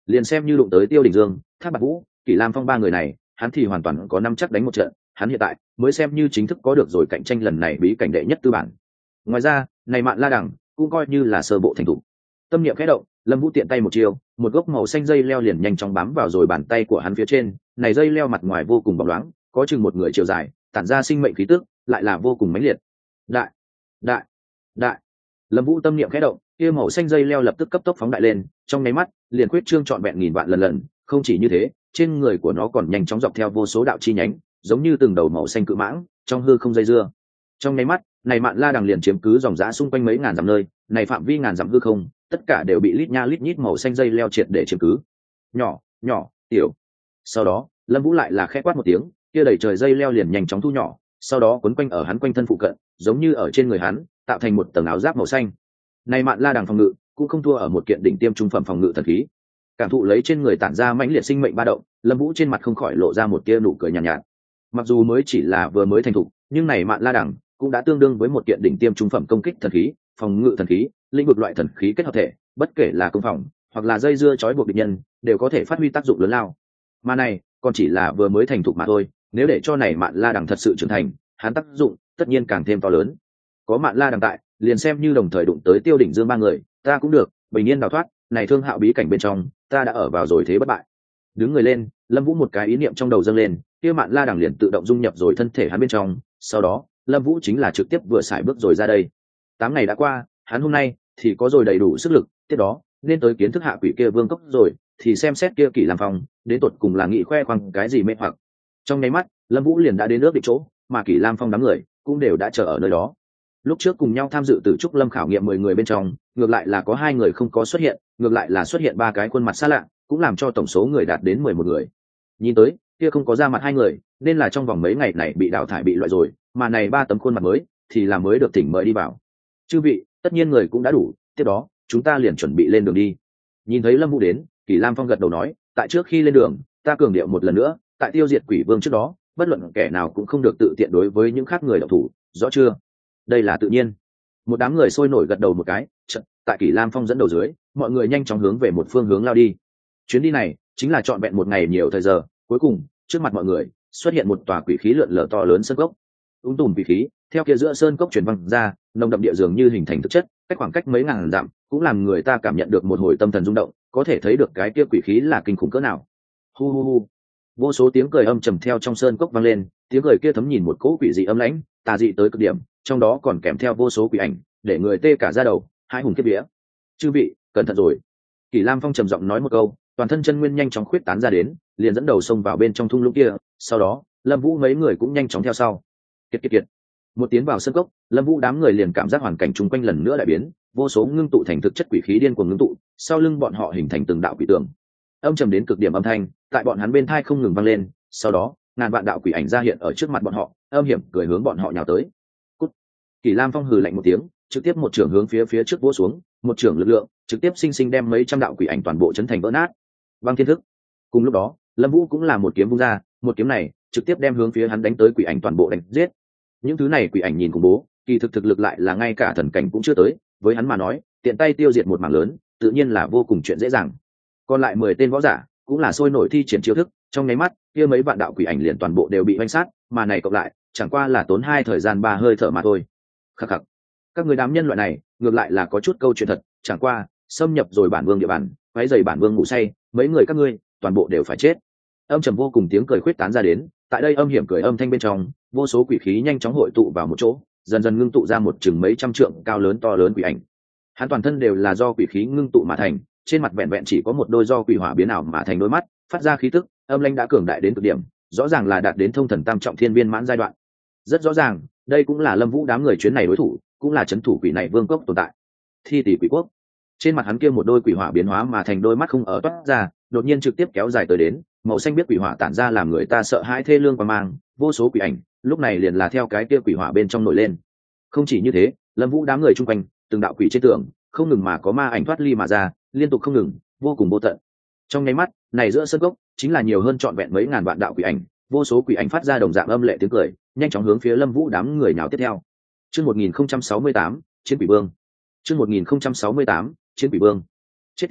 S1: Liền xem như đụng tới Tiêu Đình Dương, Thác Bạt Vũ, Kỷ Lam Phong ba người này, hắn thì hoàn toàn có nắm chắc đánh một trận. Hắn hiện tại mới xem như chính thức có được rồi cạnh tranh lần này bí cảnh đệ nhất tư bản. Ngoài ra, này Mạn La Đằng cũng coi như là sơ bộ thành thủ. Tâm niệm khẽ động, Lâm Vũ tiện tay một chiều, một gốc màu xanh dây leo liền nhanh chóng bám vào rồi bàn tay của hắn phía trên. Này dây leo mặt ngoài vô cùng bóng loáng, có chừng một người chiều dài, tản ra sinh mệnh khí tức, lại là vô cùng mãnh liệt. Đại, đại, đại. Lâm Vũ tâm niệm khẽ động, kia màu xanh dây leo lập tức cấp tốc phóng đại lên, trong nháy mắt, liền khuyết trương trọn vẹn nghìn vạn lần, không chỉ như thế, trên người của nó còn nhanh chóng dọc theo vô số đạo chi nhánh, giống như từng đầu màu xanh cự mãng, trong hư không dây dưa. Trong nháy mắt, này Mạn La Đằng liền chiếm cứ dòng dã xung quanh mấy ngàn dặm nơi, này phạm vi ngàn dặm hư không, tất cả đều bị lít nha lít nhít màu xanh dây leo triệt để chiếm cứ. Nhỏ, nhỏ, tiểu. Sau đó, Lâm Vũ lại là khẽ quát một tiếng, kia đầy trời dây leo liền nhanh chóng thu nhỏ, sau đó quấn quanh ở hắn quanh thân phụ cận, giống như ở trên người hắn, tạo thành một tầng áo giáp màu xanh. Này Mạn La Đằng phòng ngự cũng không thua ở một kiện đỉnh tiêm trung phẩm phòng ngự thần khí. Cảm thụ lấy trên người tản ra mãnh liệt sinh mệnh ba động, Lâm Vũ trên mặt không khỏi lộ ra một tia nụ cười nhàn nhạt. Mặc dù mới chỉ là vừa mới thành thục, nhưng này Mạn La Đằng cũng đã tương đương với một kiện đỉnh tiêm trung phẩm công kích thần khí, phòng ngự thần khí, lĩnh vực loại thần khí kết hợp thể, bất kể là công phòng hoặc là dây dưa trói buộc địch nhân, đều có thể phát huy tác dụng lớn lao. Mà này còn chỉ là vừa mới thành thục mà thôi, nếu để cho này Mạn La Đằng thật sự trưởng thành, hắn tác dụng tất nhiên càng thêm to lớn. Có Mạn La Đằng tại, liền xem như đồng thời đụng tới Tiêu Đỉnh Dương ba người, ta cũng được bình yên đào thoát. Này Thương Hạo bí cảnh bên trong, ta đã ở vào rồi thế bất bại. Đứng người lên, Lâm Vũ một cái ý niệm trong đầu dâng lên, kia Mạn La Đằng liền tự động dung nhập rồi thân thể hắn bên trong. Sau đó, Lâm Vũ chính là trực tiếp vừa xài bước rồi ra đây. 8 ngày đã qua, hắn hôm nay thì có rồi đầy đủ sức lực, tiếp đó nên tới kiến thức hạ quỷ kia vương cốc rồi, thì xem xét kia Kỷ Lam Phong đến tột cùng là nghĩ khoe khoang cái gì mê hoặc. Trong nháy mắt, Lâm Vũ liền đã đến nước định chỗ, mà Kỷ Lam Phong đám người cũng đều đã chờ ở nơi đó. Lúc trước cùng nhau tham dự Tử Trúc Lâm khảo nghiệm 10 người bên trong, ngược lại là có 2 người không có xuất hiện, ngược lại là xuất hiện 3 cái khuôn mặt xa lạ, cũng làm cho tổng số người đạt đến 11 người. Nhìn tới, kia không có ra mặt 2 người, nên là trong vòng mấy ngày này bị đào thải bị loại rồi, mà này 3 tấm khuôn mặt mới thì là mới được thỉnh mời đi vào. Chư vị, tất nhiên người cũng đã đủ, tiếp đó, chúng ta liền chuẩn bị lên đường đi. Nhìn thấy Lâm Vũ đến, Kỷ Lam Phong gật đầu nói, tại trước khi lên đường, ta cường điệu một lần nữa, tại tiêu diệt quỷ vương trước đó, bất luận kẻ nào cũng không được tự tiện đối với những khác người động thủ, rõ chưa? Đây là tự nhiên. Một đám người sôi nổi gật đầu một cái, tại Kỷ Lam Phong dẫn đầu dưới, mọi người nhanh chóng hướng về một phương hướng lao đi. Chuyến đi này chính là trọn vẹn một ngày nhiều thời giờ, cuối cùng, trước mặt mọi người, xuất hiện một tòa quỷ khí lượn lờ to lớn sơn cốc. Tùm quỷ khí, theo kia giữa sơn cốc truyền văng ra, nồng đậm địa dường như hình thành thực chất, cách khoảng cách mấy ngàn dặm, cũng làm người ta cảm nhận được một hồi tâm thần rung động, có thể thấy được cái kia quỷ khí là kinh khủng cỡ nào. Hu hu hu. Vô số tiếng cười âm trầm theo trong sơn cốc vang lên, tiếng cười kia thấm nhìn một cỗ quỷ dị âm lãnh, tà dị tới cực điểm, trong đó còn kèm theo vô số quỷ ảnh, để người tê cả da đầu, hai hùng kiếp vía. Chư vị, cẩn thận rồi. Kỷ Lam Phong trầm giọng nói một câu, toàn thân chân nguyên nhanh chóng khuyết tán ra đến, liền dẫn đầu xông vào bên trong thung lũng kia, sau đó, Lâm Vũ mấy người cũng nhanh chóng theo sau. Kiệt kiệt kiệt. Một tiến vào sân cốc, Lâm Vũ đám người liền cảm giác hoàn cảnh chung quanh lần nữa đại biến, vô số ngưng tụ thành thực chất quỷ khí điên cuồng ngưng tụ, sau lưng bọn họ hình thành từng đạo quỷ tường. Âm trầm đến cực điểm âm thanh, tại bọn hắn bên tai không ngừng vang lên, sau đó, ngàn vạn đạo quỷ ảnh ra hiện ở trước mặt bọn họ, âm hiểm cười hướng bọn họ nhào tới. Cút. Kỷ Lam Phong hừ lạnh một tiếng, trực tiếp một trường hướng phía trước vỗ xuống, một trường lực lượng, trực tiếp sinh sinh đem mấy trăm đạo quỷ ảnh toàn bộ chấn thành vỡ nát. Băng thiên thức. Cùng lúc đó, Lâm Vũ cũng là một kiếm vung ra, một kiếm này trực tiếp đem hướng phía hắn đánh tới quỷ ảnh toàn bộ đánh giết. Những thứ này quỷ ảnh nhìn khủng bố, kỳ thực lực lại là ngay cả thần cảnh cũng chưa tới, với hắn mà nói, tiện tay tiêu diệt một mảng lớn, tự nhiên là vô cùng chuyện dễ dàng. Còn lại 10 tên võ giả, cũng là sôi nổi thi triển chiêu thức, trong nháy mắt, kia mấy vạn đạo quỷ ảnh liền toàn bộ đều bị hoành sát, mà này cộng lại, chẳng qua là tốn 2 thời gian 3 hơi thở mà thôi. Khắc khắc. Các người đám nhân loại này, ngược lại là có chút câu chuyện thật, chẳng qua, xâm nhập rồi bản vương địa bàn, quấy rầy bản vương ngủ say, mấy người các ngươi, toàn bộ đều phải chết. Âm trầm vô cùng tiếng cười khuyết tán ra đến, tại đây âm hiểm cười âm thanh bên trong, vô số quỷ khí nhanh chóng hội tụ vào một chỗ, dần dần ngưng tụ ra một chừng mấy trăm trượng cao lớn to lớn quỷ ảnh. Hắn toàn thân đều là do quỷ khí ngưng tụ mà thành, trên mặt vẹn vẹn chỉ có một đôi do quỷ hỏa biến ảo mà thành đôi mắt, phát ra khí tức, âm lãnh đã cường đại đến cực điểm, rõ ràng là đạt đến thông thần tam trọng thiên viên mãn giai đoạn. Rất rõ ràng, đây cũng là Lâm Vũ đám người chuyến này đối thủ, cũng là trấn thủ quỷ này vương cốc tồn tại. Thi tỷ quỷ quốc. Trên mặt hắn kia một đôi quỷ hỏa biến hóa mà thành đôi mắt không ở toát ra, đột nhiên trực tiếp kéo dài tới đến, màu xanh biết quỷ hỏa tản ra làm người ta sợ hãi thê lương và mang, vô số quỷ ảnh, lúc này liền là theo cái kia quỷ hỏa bên trong nổi lên. Không chỉ như thế, Lâm Vũ đám người chung quanh, từng đạo quỷ trên tường, không ngừng mà có ma ảnh thoát ly mà ra, liên tục không ngừng, vô cùng vô tận. Trong nháy mắt, này giữa sân cốc, chính là nhiều hơn trọn vẹn mấy ngàn vạn đạo quỷ ảnh, vô số quỷ ảnh phát ra đồng dạng âm lệ tiếng cười, nhanh chóng hướng phía Lâm Vũ đám người nào tiếp theo. Chương 1068, Chiến quỷ vương. Chương 1068, Chiến quỷ vương. Chết tiệt,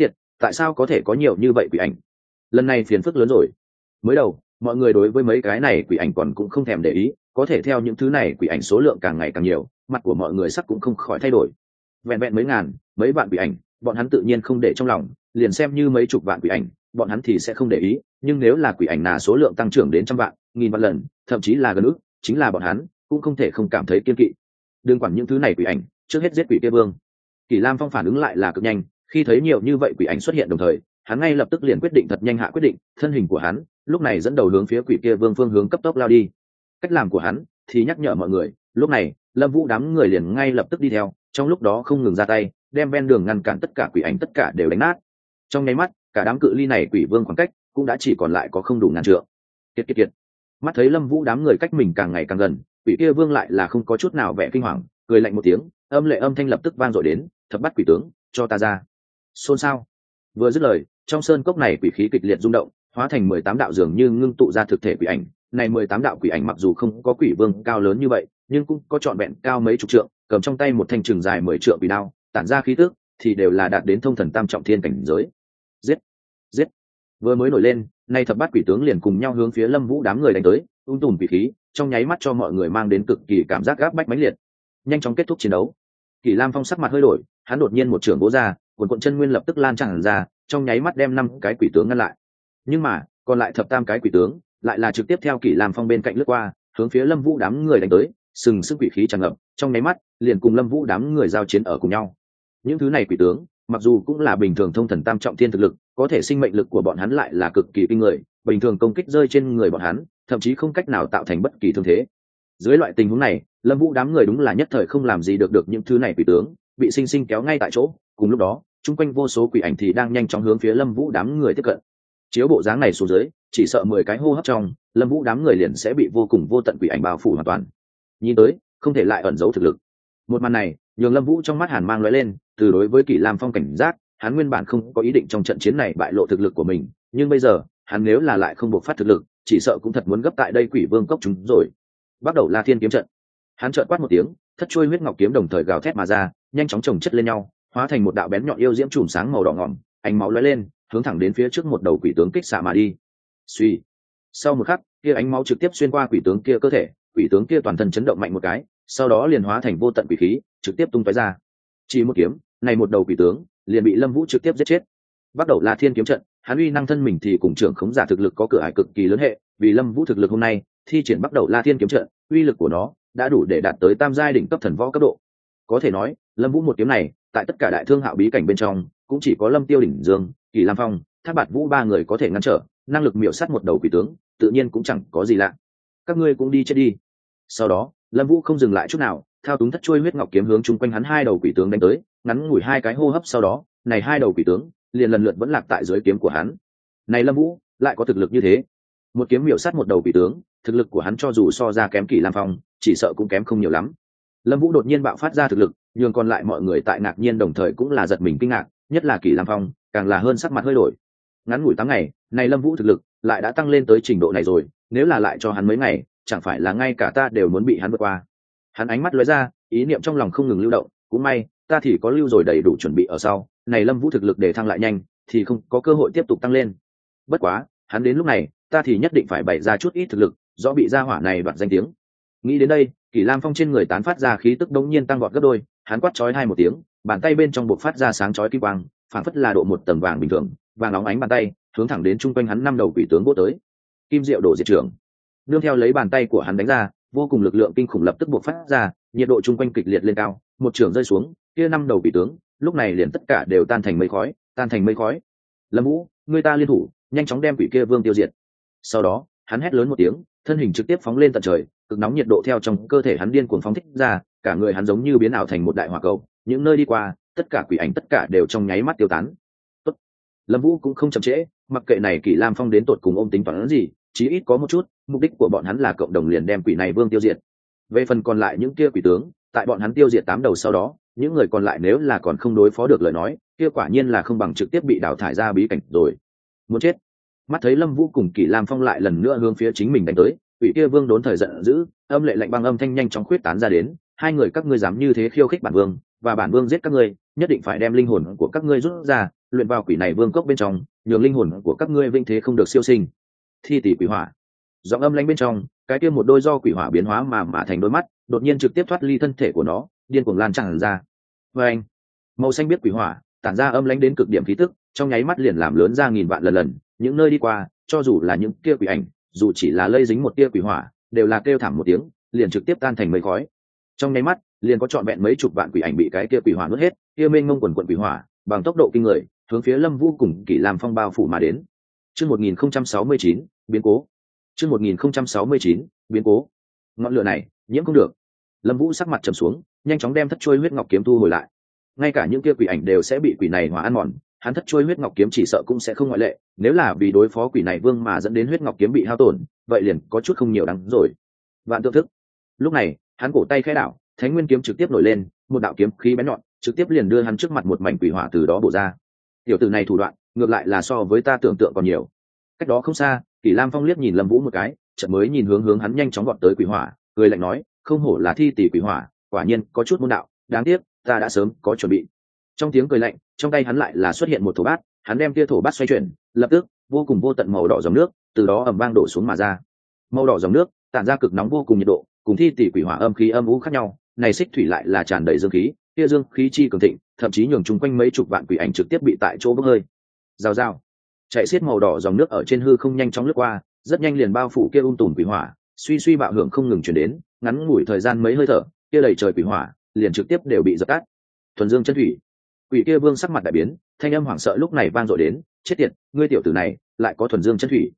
S1: tại sao có thể có nhiều như vậy quỷ ảnh? Lần này phiền phức lớn rồi. Mới đầu mọi người đối với mấy cái này quỷ ảnh còn cũng không thèm để ý, có thể theo những thứ này quỷ ảnh số lượng càng ngày càng nhiều, mặt của mọi người sắc cũng không khỏi thay đổi. Vẹn vẹn mấy ngàn mấy vạn quỷ ảnh, bọn hắn tự nhiên không để trong lòng, liền xem như mấy chục vạn quỷ ảnh bọn hắn thì sẽ không để ý, nhưng nếu là quỷ ảnh nào số lượng tăng trưởng đến trăm vạn nghìn vạn lần, thậm chí là gần ước, chính là bọn hắn cũng không thể không cảm thấy kiên kỵ. Đừng quản những thứ này quỷ ảnh, trước hết giết quỷ kia vương. Kỷ Lam Phong phản ứng lại là cực nhanh, khi thấy nhiều như vậy quỷ ảnh xuất hiện đồng thời, hắn ngay lập tức liền quyết định thật nhanh hạ quyết định, thân hình của hắn lúc này dẫn đầu hướng phía quỷ kia vương phương hướng cấp tốc lao đi. Cách làm của hắn thì nhắc nhở mọi người, lúc này Lâm Vũ đám người liền ngay lập tức đi theo, trong lúc đó không ngừng ra tay, đem ven đường ngăn cản tất cả quỷ ảnh tất cả đều đánh nát. Trong nháy mắt, cả đám cự ly này quỷ vương khoảng cách cũng đã chỉ còn lại có không đủ ngàn trượng. Kiệt. Mắt thấy Lâm Vũ đám người cách mình càng ngày càng gần, quỷ kia vương lại là không có chút nào vẻ kinh hoàng, cười lạnh một tiếng, âm lệ âm thanh lập tức vang dội đến, thập bắt quỷ tướng, cho ta ra. Xôn xao. Vừa dứt lời, trong sơn cốc này quỷ khí kịch liệt rung động, hóa thành 18 đạo dường như ngưng tụ ra thực thể quỷ ảnh. Này 18 đạo quỷ ảnh mặc dù không có quỷ vương cao lớn như vậy, nhưng cũng có trọn vẹn cao mấy chục trượng, cầm trong tay một thanh trường dài 10 trượng quỷ đao, tản ra khí tức thì đều là đạt đến thông thần tam trọng thiên cảnh giới. Giết. Vừa mới nổi lên, nay thập bát quỷ tướng liền cùng nhau hướng phía Lâm Vũ đám người đánh tới, tùm quỷ khí, trong nháy mắt cho mọi người mang đến cực kỳ cảm giác gáp bách mãnh liệt. Nhanh chóng kết thúc chiến đấu. Kỷ Lam Phong sắc mặt hơi đổi, hắn đột nhiên một trường vỗ ra, cuồn chân nguyên lập tức lan tràn ra, trong nháy mắt đem 5 cái quỷ tướng ngăn lại. Nhưng mà, còn lại thập tam cái quỷ tướng lại là trực tiếp theo Kỷ Lam Phong bên cạnh lướt qua, hướng phía Lâm Vũ đám người đánh tới, sừng sững quỷ khí tràn ngập, trong nháy mắt liền cùng Lâm Vũ đám người giao chiến ở cùng nhau. Những thứ này quỷ tướng, mặc dù cũng là bình thường thông thần tam trọng thiên thực lực, có thể sinh mệnh lực của bọn hắn lại là cực kỳ kinh người, bình thường công kích rơi trên người bọn hắn, thậm chí không cách nào tạo thành bất kỳ thương thế. Dưới loại tình huống này, Lâm Vũ đám người đúng là nhất thời không làm gì được những thứ này quỷ tướng, bị sinh sinh kéo ngay tại chỗ. Cùng lúc đó, chung quanh vô số quỷ ảnh thì đang nhanh chóng hướng phía Lâm Vũ đám người tiếp cận. Chiếu bộ dáng này xuống dưới, chỉ sợ 10 cái hô hấp trong, Lâm Vũ đám người liền sẽ bị vô cùng vô tận quỷ ảnh bao phủ hoàn toàn. Nhìn tới, không thể lại ẩn giấu thực lực. Một màn này, nhường Lâm Vũ trong mắt hàn mang lóe lên, từ đối với Kỷ Lam Phong cảnh giác, hắn nguyên bản không có ý định trong trận chiến này bại lộ thực lực của mình, nhưng bây giờ, hắn nếu là lại không bộc phát thực lực, chỉ sợ cũng thật muốn gấp tại đây Quỷ Vương cốc chúng rồi. Bắt đầu La Thiên kiếm trận. Hắn chợt quát một tiếng, thất chuôi huyết ngọc kiếm đồng thời gào thét mà ra, nhanh chóng chồng chất lên nhau, hóa thành một đạo bén nhọn yêu diễm chùm sáng màu đỏ ngòm, ánh máu lóe lên, hướng thẳng đến phía trước một đầu quỷ tướng kích xạ mà đi. Suy. Sau một khắc, kia ánh máu trực tiếp xuyên qua quỷ tướng kia cơ thể, quỷ tướng kia toàn thân chấn động mạnh một cái, sau đó liền hóa thành vô tận quỷ khí, trực tiếp tung tóe ra. Chỉ một kiếm, này một đầu quỷ tướng liền bị Lâm Vũ trực tiếp giết chết. Bắt đầu La Thiên kiếm trận, hắn uy năng thân mình thì cùng trưởng khống giả thực lực có cửa ải cực kỳ lớn hệ, vì Lâm Vũ thực lực hôm nay, thi triển bắt đầu La Thiên kiếm trận, uy lực của nó đã đủ để đạt tới tam giai đỉnh cấp thần võ cấp độ. Có thể nói, Lâm Vũ một kiếm này, tại tất cả đại thương hạo bí cảnh bên trong, cũng chỉ có Lâm Tiêu đỉnh Dương, Kỷ Lam Phong, Thác Bạt Vũ ba người có thể ngăn trở, năng lực miểu sát một đầu quỷ tướng, tự nhiên cũng chẳng có gì lạ. Các ngươi cũng đi chết đi. Sau đó, Lâm Vũ không dừng lại chút nào, thao túng thất chuôi huyết ngọc kiếm hướng chung quanh hắn 2 đầu quỷ tướng đánh tới, ngắn ngủi 2 cái hô hấp sau đó, này 2 đầu quỷ tướng liền lần lượt vẫn lạc tại dưới kiếm của hắn. Này Lâm Vũ lại có thực lực như thế, một kiếm miểu sát một đầu quỷ tướng, thực lực của hắn cho dù so ra kém Kỷ Lam Phong, chỉ sợ cũng kém không nhiều lắm. Lâm Vũ đột nhiên bạo phát ra thực lực, nhường còn lại mọi người tại ngạc nhiên đồng thời cũng là giật mình kinh ngạc, nhất là Kỷ Lam Phong, càng là hơn sắc mặt hơi đổi. Ngắn ngủi 8 ngày, này Lâm Vũ thực lực lại đã tăng lên tới trình độ này rồi, nếu là lại cho hắn mấy ngày, chẳng phải là ngay cả ta đều muốn bị hắn vượt qua. Hắn ánh mắt lóe ra, ý niệm trong lòng không ngừng lưu động, cũng may, ta thì có lưu rồi đầy đủ chuẩn bị ở sau, này Lâm Vũ thực lực để thăng lại nhanh, thì không có cơ hội tiếp tục tăng lên. Bất quá, hắn đến lúc này, ta thì nhất định phải bày ra chút ít thực lực, do bị gia hỏa này đoạt danh tiếng. Nghĩ đến đây, Kỷ Lam Phong trên người tán phát ra khí tức đống nhiên tăng vọt gấp đôi, hắn quát chói hai một tiếng, bàn tay bên trong bộc phát ra sáng chói kim quang, phản phất là độ một tầng vàng bình thường, vàng óng ánh bàn tay, hướng thẳng đến trung quanh hắn 5 đầu quỷ tướng vỗ tới. Kim Diệu Đổ Diệt Trưởng. Nương theo lấy bàn tay của hắn đánh ra, vô cùng lực lượng kinh khủng lập tức bộc phát ra, nhiệt độ trung quanh kịch liệt lên cao, một trường rơi xuống, kia 5 đầu quỷ tướng, lúc này liền tất cả đều tan thành mây khói, tan thành mây khói. Lâm Vũ, người ta liên thủ, nhanh chóng đem quỷ kia vương tiêu diệt. Sau đó, hắn hét lớn một tiếng, thân hình trực tiếp phóng lên tận trời, cực nóng nhiệt độ theo trong cơ thể hắn điên cuồng phóng thích ra, cả người hắn giống như biến ảo thành một đại hỏa cầu, những nơi đi qua, tất cả quỷ ảnh tất cả đều trong nháy mắt tiêu tán. Tốt. Lâm Vũ cũng không chậm trễ, mặc kệ này Kỷ Lam Phong đến tột cùng ôm tính toán gì, chí ít có một chút, mục đích của bọn hắn là cộng đồng liền đem quỷ này vương tiêu diệt. Về phần còn lại những kia quỷ tướng, tại bọn hắn tiêu diệt 8 đầu sau đó, những người còn lại nếu là còn không đối phó được lời nói, kia quả nhiên là không bằng trực tiếp bị đào thải ra bí cảnh rồi. Muốn chết. Mắt thấy Lâm Vũ cùng Kỷ Lam Phong lại lần nữa hướng phía chính mình đánh tới, quỷ kia vương đốn thời giận dữ, âm lệ lạnh băng âm thanh nhanh chóng khuyết tán ra đến, hai người các ngươi dám như thế khiêu khích bản vương, và bản vương giết các ngươi, nhất định phải đem linh hồn của các ngươi rút ra, luyện vào quỷ này vương cốc bên trong, nhường linh hồn của các ngươi vinh thế không được siêu sinh. Thi tỷ quỷ hỏa. Giọng âm lãnh bên trong, cái kia một đôi do quỷ hỏa biến hóa mà thành đôi mắt, đột nhiên trực tiếp thoát ly thân thể của nó, điên cuồng lan tràn ra. Và anh, màu xanh biết quỷ hỏa, tản ra âm lãnh đến cực điểm khí tức, trong nháy mắt liền làm lớn ra nghìn vạn lần, những nơi đi qua, cho dù là những kia quỷ ảnh, dù chỉ là lây dính một tia quỷ hỏa, đều là kêu thảm một tiếng, liền trực tiếp tan thành mây khói. Trong nháy mắt, liền có trọn vẹn mấy chục vạn quỷ ảnh bị cái kia quỷ hỏa nuốt hết, kia mênh mông quần quần quỷ hỏa, bằng tốc độ kinh người, hướng phía Lâm Vũ cùng Kỷ Lam Phong bao phủ mà đến. Chương 1069, biến cố. Chương 1069, biến cố. Ngọn lửa này, nhiễm không được. Lâm Vũ sắc mặt trầm xuống, nhanh chóng đem thất chuôi huyết ngọc kiếm thu hồi lại. Ngay cả những kia quỷ ảnh đều sẽ bị quỷ này hỏa ăn mòn, hắn thất chuôi huyết ngọc kiếm chỉ sợ cũng sẽ không ngoại lệ, nếu là vì đối phó quỷ này vương mà dẫn đến huyết ngọc kiếm bị hao tổn, vậy liền có chút không nhiều đáng rồi. Vạn tượng thức. Lúc này, hắn cổ tay khẽ đảo, Thánh Nguyên kiếm trực tiếp nổi lên, một đạo kiếm khí bén nhọn, trực tiếp liền đưa hắn trước mặt một mảnh quỷ hỏa từ đó bổ ra. Tiểu tử này thủ đoạn, ngược lại là so với ta tưởng tượng còn nhiều. Cách đó không xa, Kỷ Lam Phong liếc nhìn Lâm Vũ một cái, chợt mới nhìn hướng hắn nhanh chóng vọt tới quỷ hỏa, cười lạnh nói, không hổ là thi tỷ quỷ hỏa, quả nhiên có chút môn đạo, đáng tiếc, ta đã sớm có chuẩn bị. Trong tiếng cười lạnh, trong tay hắn lại là xuất hiện một thổ bát, hắn đem kia thổ bát xoay chuyển, lập tức, vô cùng vô tận màu đỏ dòng nước, từ đó ầm vang đổ xuống mà ra. Màu đỏ dòng nước, tản ra cực nóng vô cùng nhiệt độ, cùng thi tỷ quỷ hỏa âm khí âm u khác nhau, này xích thủy lại là tràn đầy dương khí, kia dương khí chi cường thịnh, thậm chí nhường chung quanh mấy chục vạn quỷ ảnh trực tiếp bị tại chỗ bốc hơi. Rào rào, chạy xiết màu đỏ dòng nước ở trên hư không nhanh chóng lướt qua, rất nhanh liền bao phủ kia tùm quỷ hỏa, suy suy bạo hưởng không ngừng truyền đến, ngắn ngủi thời gian mấy hơi thở, kia đầy trời quỷ hỏa liền trực tiếp đều bị dập tắt. Thuần dương chân thủy. Quỷ kia vương sắc mặt đại biến, thanh âm hoảng sợ lúc này vang dội đến, chết tiệt, ngươi tiểu tử này lại có thuần dương chân thủy.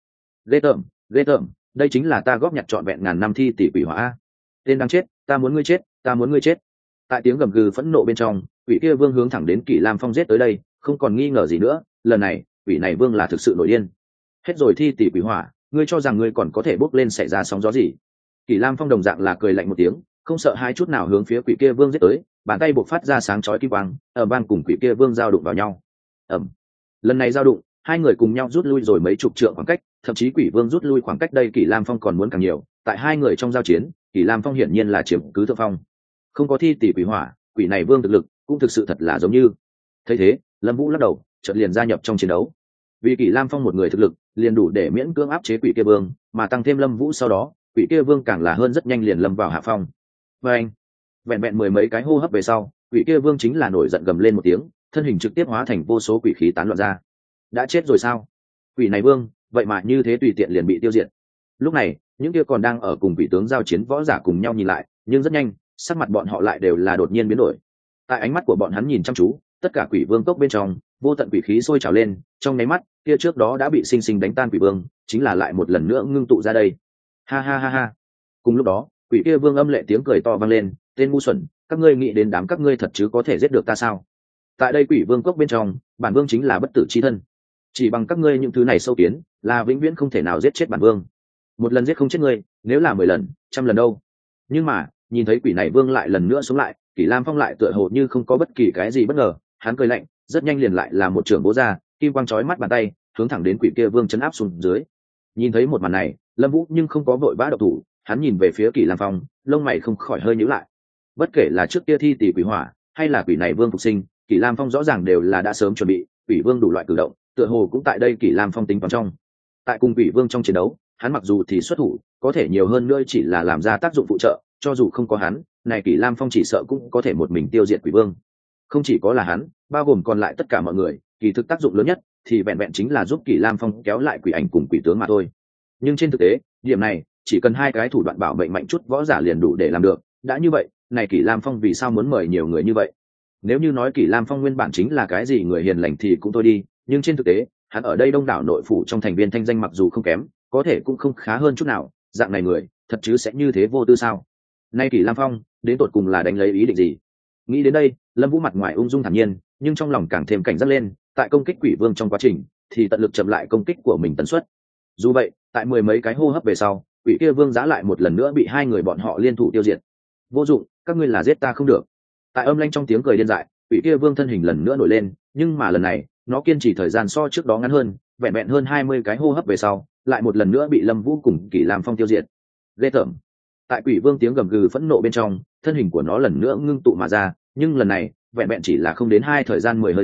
S1: Ghê tởm, đây chính là ta góp nhặt trọn vẹn ngàn năm thi tỷ quỷ hỏa. Tên đang chết, ta muốn ngươi chết, ta muốn ngươi chết. Tại tiếng gầm gừ phẫn nộ bên trong, quỷ kia vương hướng thẳng đến Kỷ Lam Phong giết tới đây, không còn nghi ngờ gì nữa, lần này, quỷ này vương là thực sự nổi điên. Hết rồi thi tỷ quỷ hỏa, ngươi cho rằng ngươi còn có thể bốc lên xảy ra sóng gió gì? Kỷ Lam Phong đồng dạng là cười lạnh một tiếng, không sợ hai chút nào hướng phía quỷ kia vương giết tới, bàn tay bộc phát ra sáng chói kim quang, ở ban cùng quỷ kia vương giao đụng vào nhau. Ầm. Lần này giao đụng, hai người cùng nhau rút lui rồi mấy chục trượng khoảng cách, thậm chí quỷ vương rút lui khoảng cách đây Kỷ Lam Phong còn muốn càng nhiều, tại hai người trong giao chiến, Kỷ Lam Phong hiển nhiên là chiếm cứ thượng phong. Không có thi tỷ quỷ hỏa, quỷ này vương thực lực cũng thực sự thật là giống như. Thấy thế, Lâm Vũ lắc đầu, chợt liền gia nhập trong chiến đấu. Vì Kỷ Lam Phong một người thực lực, liền đủ để miễn cưỡng áp chế quỷ kia vương, mà tăng thêm Lâm Vũ sau đó, quỷ kia vương càng là hơn rất nhanh liền lâm vào hạ phong. Và anh, vẹn vẹn mười mấy cái hô hấp về sau, quỷ kia vương chính là nổi giận gầm lên một tiếng, thân hình trực tiếp hóa thành vô số quỷ khí tán loạn ra. Đã chết rồi sao? Quỷ này vương, vậy mà như thế tùy tiện liền bị tiêu diệt. Lúc này, những kia còn đang ở cùng quỷ tướng giao chiến võ giả cùng nhau nhìn lại, nhưng rất nhanh, sắc mặt bọn họ lại đều là đột nhiên biến đổi. Tại ánh mắt của bọn hắn nhìn chăm chú, tất cả quỷ vương cốc bên trong, vô tận quỷ khí sôi trào lên, trong nháy mắt, kia trước đó đã bị sinh sinh đánh tan quỷ vương, chính là lại một lần nữa ngưng tụ ra đây. Ha ha ha ha. Cùng lúc đó, quỷ kia vương âm lệ tiếng cười to vang lên, tên ngu xuẩn, các ngươi nghĩ đến đám các ngươi thật chứ có thể giết được ta sao? Tại đây quỷ vương cốc bên trong, bản vương chính là bất tử chi thân. Chỉ bằng các ngươi những thứ này sâu kiến, là vĩnh viễn không thể nào giết chết bản vương. Một lần giết không chết ngươi, nếu là 10 lần, 100 lần đâu. Nhưng mà, nhìn thấy quỷ này vương lại lần nữa xuống lại, Kỷ Lam Phong lại tựa hồ như không có bất kỳ cái gì bất ngờ, hắn cười lạnh, rất nhanh liền lại là một trưởng bố ra, kim quang chói mắt bàn tay, hướng thẳng đến quỷ kia vương chấn áp xuống dưới. Nhìn thấy một màn này, Lâm Vũ nhưng không có vội vã động thủ, hắn nhìn về phía Kỷ Lam Phong, lông mày không khỏi hơi nhíu lại. Bất kể là trước kia thi tỷ quỷ hỏa, hay là quỷ này vương phục sinh, Kỷ Lam Phong rõ ràng đều là đã sớm chuẩn bị, quỷ vương đủ loại cử động, tựa hồ cũng tại đây Kỷ Lam Phong tính toán trong. Tại cùng quỷ vương trong chiến đấu, hắn mặc dù thì xuất thủ, có thể nhiều hơn nữa chỉ là làm ra tác dụng phụ trợ, cho dù không có hắn, này Kỷ Lam Phong chỉ sợ cũng có thể một mình tiêu diệt quỷ vương. Không chỉ có là hắn, bao gồm còn lại tất cả mọi người, kỳ thực tác dụng lớn nhất thì vẹn vẹn chính là giúp Kỷ Lam Phong kéo lại quỷ ảnh cùng quỷ tướng mà thôi. Nhưng trên thực tế, điểm này chỉ cần hai cái thủ đoạn bảo mệnh mạnh chút võ giả liền đủ để làm được. Đã như vậy, này Kỷ Lam Phong vì sao muốn mời nhiều người như vậy? Nếu như nói Kỷ Lam Phong nguyên bản chính là cái gì người hiền lành thì cũng thôi đi, nhưng trên thực tế, hắn ở đây đông đảo nội phủ trong thành viên thanh danh mặc dù không kém, có thể cũng không khá hơn chút nào, dạng này người, thật chứ sẽ như thế vô tư sao? Nay Kỷ Lam Phong, đến tột cùng là đánh lấy ý định gì? Nghĩ đến đây, Lâm Vũ mặt ngoài ung dung thản nhiên, nhưng trong lòng càng thêm cảnh giác lên, tại công kích quỷ vương trong quá trình, thì tận lực chậm lại công kích của mình tần suất. Dù vậy, tại mười mấy cái hô hấp về sau, quỷ kia vương giá lại một lần nữa bị hai người bọn họ liên thủ tiêu diệt. Vô dụng, các ngươi là giết ta không được. Tại âm lanh trong tiếng cười điên dại, quỷ kia vương thân hình lần nữa nổi lên, nhưng mà lần này, nó kiên trì thời gian so trước đó ngắn hơn, vẹn vẹn hơn 20 cái hô hấp về sau, lại một lần nữa bị Lâm Vũ cùng Kỷ Lam Phong tiêu diệt. Ghê tởm. Tại quỷ vương tiếng gầm gừ phẫn nộ bên trong, thân hình của nó lần nữa ngưng tụ mà ra, nhưng lần này, vẹn vẹn chỉ là không đến 2 thời gian 10 hơi thở,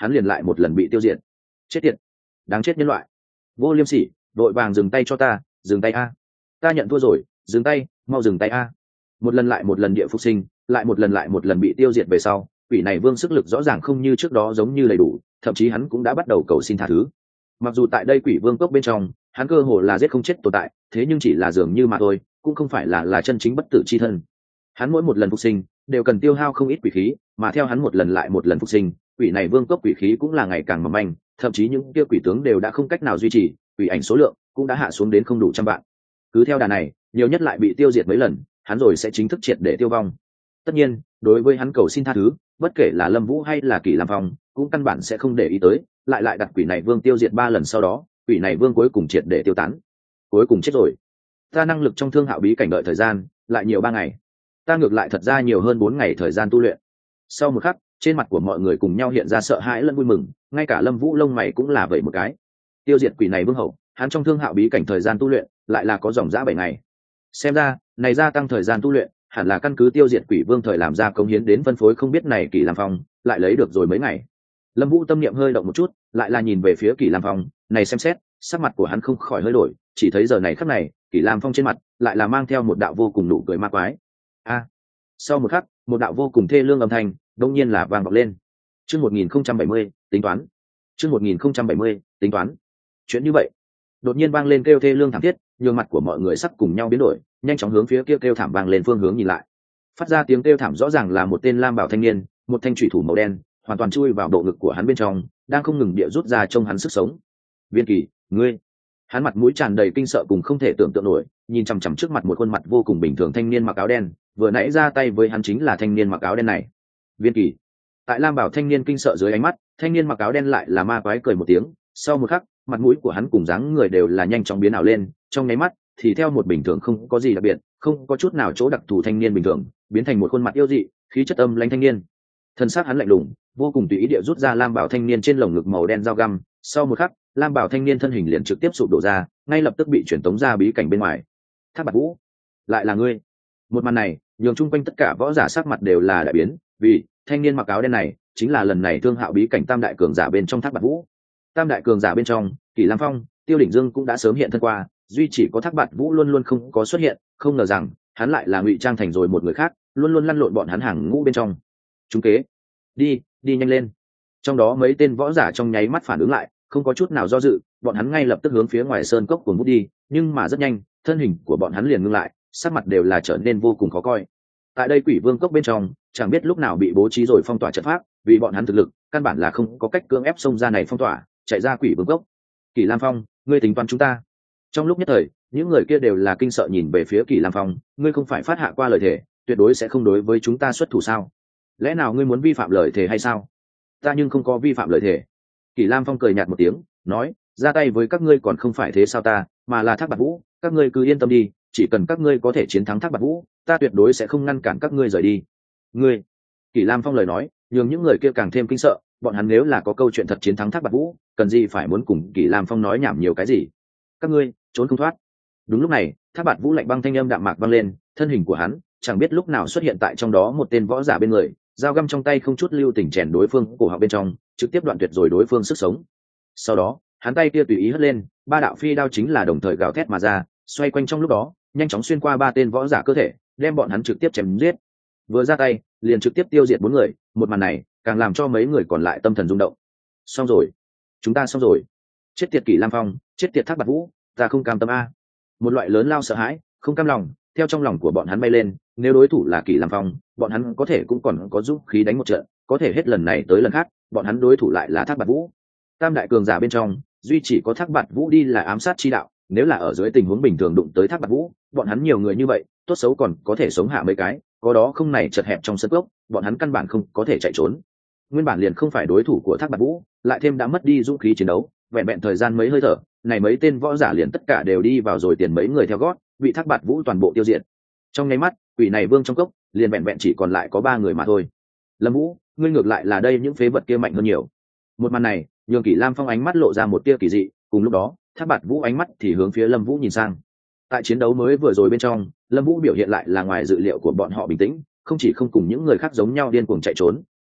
S1: hắn liền lại một lần bị tiêu diệt. Chết tiệt, đáng chết nhân loại, vô liêm sỉ, vội vàng dừng tay cho ta, dừng tay a, ta nhận thua rồi, dừng tay, mau dừng tay a. Một lần lại một lần địa phục sinh, lại một lần bị tiêu diệt về sau, quỷ này vương sức lực rõ ràng không như trước đó giống như đầy đủ, thậm chí hắn cũng đã bắt đầu cầu xin tha thứ. Mặc dù tại đây quỷ vương cốc bên trong hắn cơ hồ là giết không chết tồn tại, thế nhưng chỉ là dường như mà thôi, cũng không phải là chân chính bất tử chi thân. Hắn mỗi một lần phục sinh đều cần tiêu hao không ít quỷ khí, mà theo hắn một lần lại một lần phục sinh, quỷ này vương cốc quỷ khí cũng là ngày càng mỏng manh, thậm chí những kia quỷ tướng đều đã không cách nào duy trì, quỷ ảnh số lượng cũng đã hạ xuống đến không đủ trăm vạn. Cứ theo đà này, nhiều nhất lại bị tiêu diệt mấy lần, hắn rồi sẽ chính thức triệt để tiêu vong. Tất nhiên, đối với hắn cầu xin tha thứ, bất kể là Lâm Vũ hay là Kỷ Lam Phong, cũng căn bản sẽ không để ý tới, lại đặt quỷ này vương tiêu diệt 3 lần sau đó, quỷ này vương cuối cùng triệt để tiêu tán. Cuối cùng chết rồi. Ta năng lực trong Thương Hạo bí cảnh đợi thời gian lại nhiều 3 ngày. Ta ngược lại thật ra nhiều hơn 4 ngày thời gian tu luyện. Sau một khắc, trên mặt của mọi người cùng nhau hiện ra sợ hãi lẫn vui mừng, ngay cả Lâm Vũ lông mày cũng là vậy một cái. Tiêu diệt quỷ này vương hậu, hắn trong Thương Hạo bí cảnh thời gian tu luyện lại là có dòng dã 7 ngày. Xem ra, này gia tăng thời gian tu luyện, hẳn là căn cứ tiêu diệt quỷ vương thời làm ra cống hiến đến phân phối không biết này Kỷ Lam Phong lại lấy được rồi mấy ngày. Lâm Vũ tâm niệm hơi động một chút, lại là nhìn về phía Kỷ Lam Phong, này xem xét, sắc mặt của hắn không khỏi hơi đổi, chỉ thấy giờ này khắc này, Kỷ Lam Phong trên mặt lại là mang theo một đạo vô cùng nụ cười ma quái. A! Sau một khắc, một đạo vô cùng thê lương âm thanh, đột nhiên là vang vọng lên. Chương 1070, tính toán. Chương 1070, tính toán. Chuyện như vậy, đột nhiên vang lên kêu thê lương thảm thiết, nhường mặt của mọi người sắc cùng nhau biến đổi, nhanh chóng hướng phía kia kêu thảm vang lên phương hướng nhìn lại. Phát ra tiếng kêu thảm rõ ràng là một tên lam bảo thanh niên, một thanh chủy thủ màu đen, hoàn toàn chui vào bộ ngực của hắn bên trong, đang không ngừng địa rút ra trong hắn sức sống. Viên Kỳ, ngươi! Hắn mặt mũi tràn đầy kinh sợ cùng không thể tưởng tượng nổi, nhìn chằm chằm trước mặt một khuôn mặt vô cùng bình thường thanh niên mặc áo đen, vừa nãy ra tay với hắn chính là thanh niên mặc áo đen này. Viên Kỳ! Tại lam bảo thanh niên kinh sợ dưới ánh mắt, thanh niên mặc áo đen lại là ma quái cười một tiếng, sau một khắc, mặt mũi của hắn cùng dáng người đều là nhanh chóng biến ảo lên, trong nháy mắt thì theo một bình thường không có gì đặc biệt, không có chút nào chỗ đặc thù thanh niên bình thường, biến thành một khuôn mặt yêu dị, khí chất âm lãnh thanh niên. Thân xác hắn lạnh lùng, vô cùng tùy ý địa rút ra lam bảo thanh niên trên lồng ngực màu đen dao găm, sau một khắc, lam bảo thanh niên thân hình liền trực tiếp sụp đổ ra, ngay lập tức bị chuyển tống ra bí cảnh bên ngoài. Thác Bạt Vũ, lại là ngươi! Một màn này, nhường chung quanh tất cả võ giả sắc mặt đều là đại biến, vì thanh niên mặc áo đen này chính là lần này Thương Hạo bí cảnh tam đại cường giả bên trong Thác Bạt Vũ. Tam đại cường giả bên trong, Kỷ Lam Phong, Tiêu Đỉnh Dương cũng đã sớm hiện thân qua, duy chỉ có Thác Bạt Vũ luôn luôn không có xuất hiện, không ngờ rằng hắn lại là ngụy trang thành rồi một người khác, luôn luôn lăn lộn bọn hắn hàng ngũ bên trong. Chúng kế, đi nhanh lên! Trong đó mấy tên võ giả trong nháy mắt phản ứng lại, không có chút nào do dự, bọn hắn ngay lập tức hướng phía ngoài sơn cốc cuồng vút đi, nhưng mà rất nhanh, thân hình của bọn hắn liền ngưng lại, sắc mặt đều là trở nên vô cùng khó coi. Tại đây Quỷ Vương cốc bên trong, chẳng biết lúc nào bị bố trí rồi phong tỏa trận pháp, vì bọn hắn thực lực căn bản là không có cách cưỡng ép xông ra này phong tỏa, chạy ra Quỷ Vương cốc. Kỷ Lam Phong, ngươi tính toán chúng ta? Trong lúc nhất thời, những người kia đều là kinh sợ nhìn về phía Kỷ Lam Phong, ngươi không phải phát hạ qua lời thề, tuyệt đối sẽ không đối với chúng ta xuất thủ sao? Lẽ nào ngươi muốn vi phạm lời thề hay sao? Ta nhưng không có vi phạm lời thề. Kỷ Lam Phong cười nhạt một tiếng, nói, ra tay với các ngươi còn không phải thế sao ta, mà là Thác Bạt Vũ, các ngươi cứ yên tâm đi, chỉ cần các ngươi có thể chiến thắng Thác Bạt Vũ, ta tuyệt đối sẽ không ngăn cản các ngươi rời đi. Ngươi! Kỷ Lam Phong lời nói, nhường những người kia càng thêm kinh sợ, bọn hắn nếu là có câu chuyện thật chiến thắng Thác Bạt Vũ, cần gì phải muốn cùng Kỷ Lam Phong nói nhảm nhiều cái gì? Các ngươi trốn không thoát. Đúng lúc này, Thác Bạt Vũ lạnh băng thanh âm đạm mạc vang lên, thân hình của hắn chẳng biết lúc nào xuất hiện tại trong đó một tên võ giả bên người, dao găm trong tay không chút lưu tình chèn đối phương cổ họng bên trong, trực tiếp đoạn tuyệt rồi đối phương sức sống. Sau đó, hắn tay kia tùy ý hất lên, 3 đạo phi đao chính là đồng thời gào thét mà ra, xoay quanh trong lúc đó, nhanh chóng xuyên qua 3 tên võ giả cơ thể, đem bọn hắn trực tiếp chém giết. Vừa ra tay, liền trực tiếp tiêu diệt 4 người, một màn này càng làm cho mấy người còn lại tâm thần rung động. Xong rồi, chúng ta xong rồi. Chết tiệt Kỷ Lam Phong, chết tiệt Thác Bạt Vũ, ta không cam tâm a. Một loại lớn lao sợ hãi, không cam lòng, theo trong lòng của bọn hắn bay lên, nếu đối thủ là Kỷ Lam Phong, bọn hắn có thể cũng còn có dũng khí đánh một trận, có thể hết lần này tới lần khác, bọn hắn đối thủ lại là Thác Bạt Vũ. Tam đại cường giả bên trong, duy chỉ có Thác Bạt Vũ đi là ám sát chi đạo, nếu là ở dưới tình huống bình thường đụng tới Thác Bạt Vũ, bọn hắn nhiều người như vậy, tốt xấu còn có thể sống hạ mấy cái, có đó không này chật hẹp trong sân cốc, bọn hắn căn bản không có thể chạy trốn. Nguyên bản liền không phải đối thủ của Thác Bạt Vũ, lại thêm đã mất đi dũng khí chiến đấu, vẹn vẹn thời gian mấy hơi thở, này mấy tên võ giả liền tất cả đều đi vào rồi tiền mấy người theo gót, bị Thác Bạt Vũ toàn bộ tiêu diệt. Trong nháy mắt, quỷ này vương trong cốc, liền vẹn vẹn chỉ còn lại có 3 người mà thôi. Lâm Vũ, ngươi ngược lại là đây những phế vật kia mạnh hơn nhiều. Một màn này, nhường Kỷ Lam Phong ánh mắt lộ ra một tia kỳ dị, cùng lúc đó, Thác Bạt Vũ ánh mắt thì hướng phía Lâm Vũ nhìn sang. Tại chiến đấu mới vừa rồi bên trong, Lâm Vũ biểu hiện lại là ngoài dự liệu của bọn họ bình tĩnh, không chỉ không cùng những người khác giống nhau điên cuồng chạy trốn,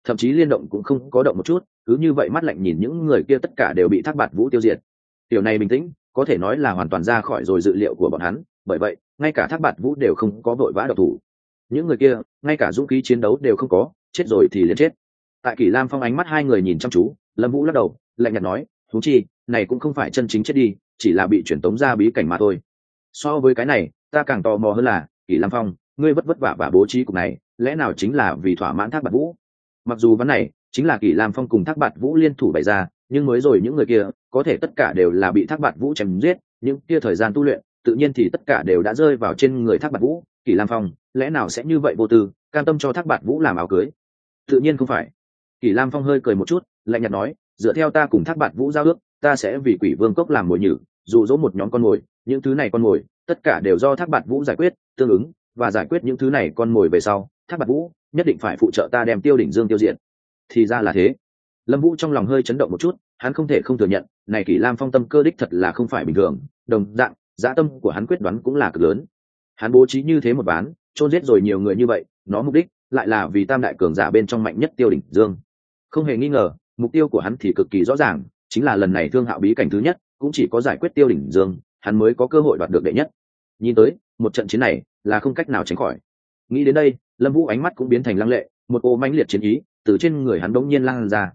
S1: thậm chí liên động cũng không có động một chút, cứ như vậy mắt lạnh nhìn những người kia tất cả đều bị Thác Bạt Vũ tiêu diệt. Điều này bình tĩnh có thể nói là hoàn toàn ra khỏi rồi dự liệu của bọn hắn, bởi vậy ngay cả Thác Bạt Vũ đều không có vội vã độc thủ. Những người kia ngay cả dũng khí chiến đấu đều không có, chết rồi thì liền chết. Tại Kỷ Lam Phong ánh mắt hai người nhìn chăm chú, Lâm Vũ lắc đầu lạnh nhạt nói, huống chi này cũng không phải chân chính chết đi, chỉ là bị chuyển tống ra bí cảnh mà thôi. So với cái này ta càng tò mò hơn là, Kỷ Lam Phong, ngươi vất vả và bố trí cục này lẽ nào chính là vì thỏa mãn Thác Bạt Vũ? Mặc dù vấn này chính là Kỷ Lam Phong cùng Thác Bạt Vũ liên thủ bày ra, nhưng mới rồi những người kia có thể tất cả đều là bị Thác Bạt Vũ chém giết, những kia thời gian tu luyện tự nhiên thì tất cả đều đã rơi vào trên người Thác Bạt Vũ. Kỷ Lam Phong lẽ nào sẽ như vậy vô tư cam tâm cho Thác Bạt Vũ làm áo cưới? Tự nhiên không phải. Kỷ Lam Phong hơi cười một chút, lạnh nhạt nói, dựa theo ta cùng Thác Bạt Vũ giao ước, ta sẽ vì Quỷ Vương cốc làm mồi nhử, dụ dỗ một nhóm con mồi, những thứ này con mồi tất cả đều do Thác Bạt Vũ giải quyết, tương ứng và giải quyết những thứ này con mồi về sau, Thác Bạt Vũ nhất định phải phụ trợ ta đem Tiêu Đỉnh Dương tiêu diệt. Thì ra là thế. Lâm Vũ trong lòng hơi chấn động một chút, hắn không thể không thừa nhận, này Kỷ Lam Phong tâm cơ đích thật là không phải bình thường, đồng dạng, dã tâm của hắn quyết đoán cũng là cực lớn. Hắn bố trí như thế một ván, chôn giết rồi nhiều người như vậy, nó mục đích lại là vì tam đại cường giả bên trong mạnh nhất Tiêu Đỉnh Dương. Không hề nghi ngờ, mục tiêu của hắn thì cực kỳ rõ ràng, chính là lần này Thương Hạo bí cảnh thứ nhất, cũng chỉ có giải quyết Tiêu Đỉnh Dương, hắn mới có cơ hội đoạt được đệ nhất. Nhìn tới, một trận chiến này là không cách nào tránh khỏi. Nghĩ đến đây, Lâm Vũ ánh mắt cũng biến thành lăng lệ, một ô mãnh liệt chiến ý từ trên người hắn đống nhiên lan ra.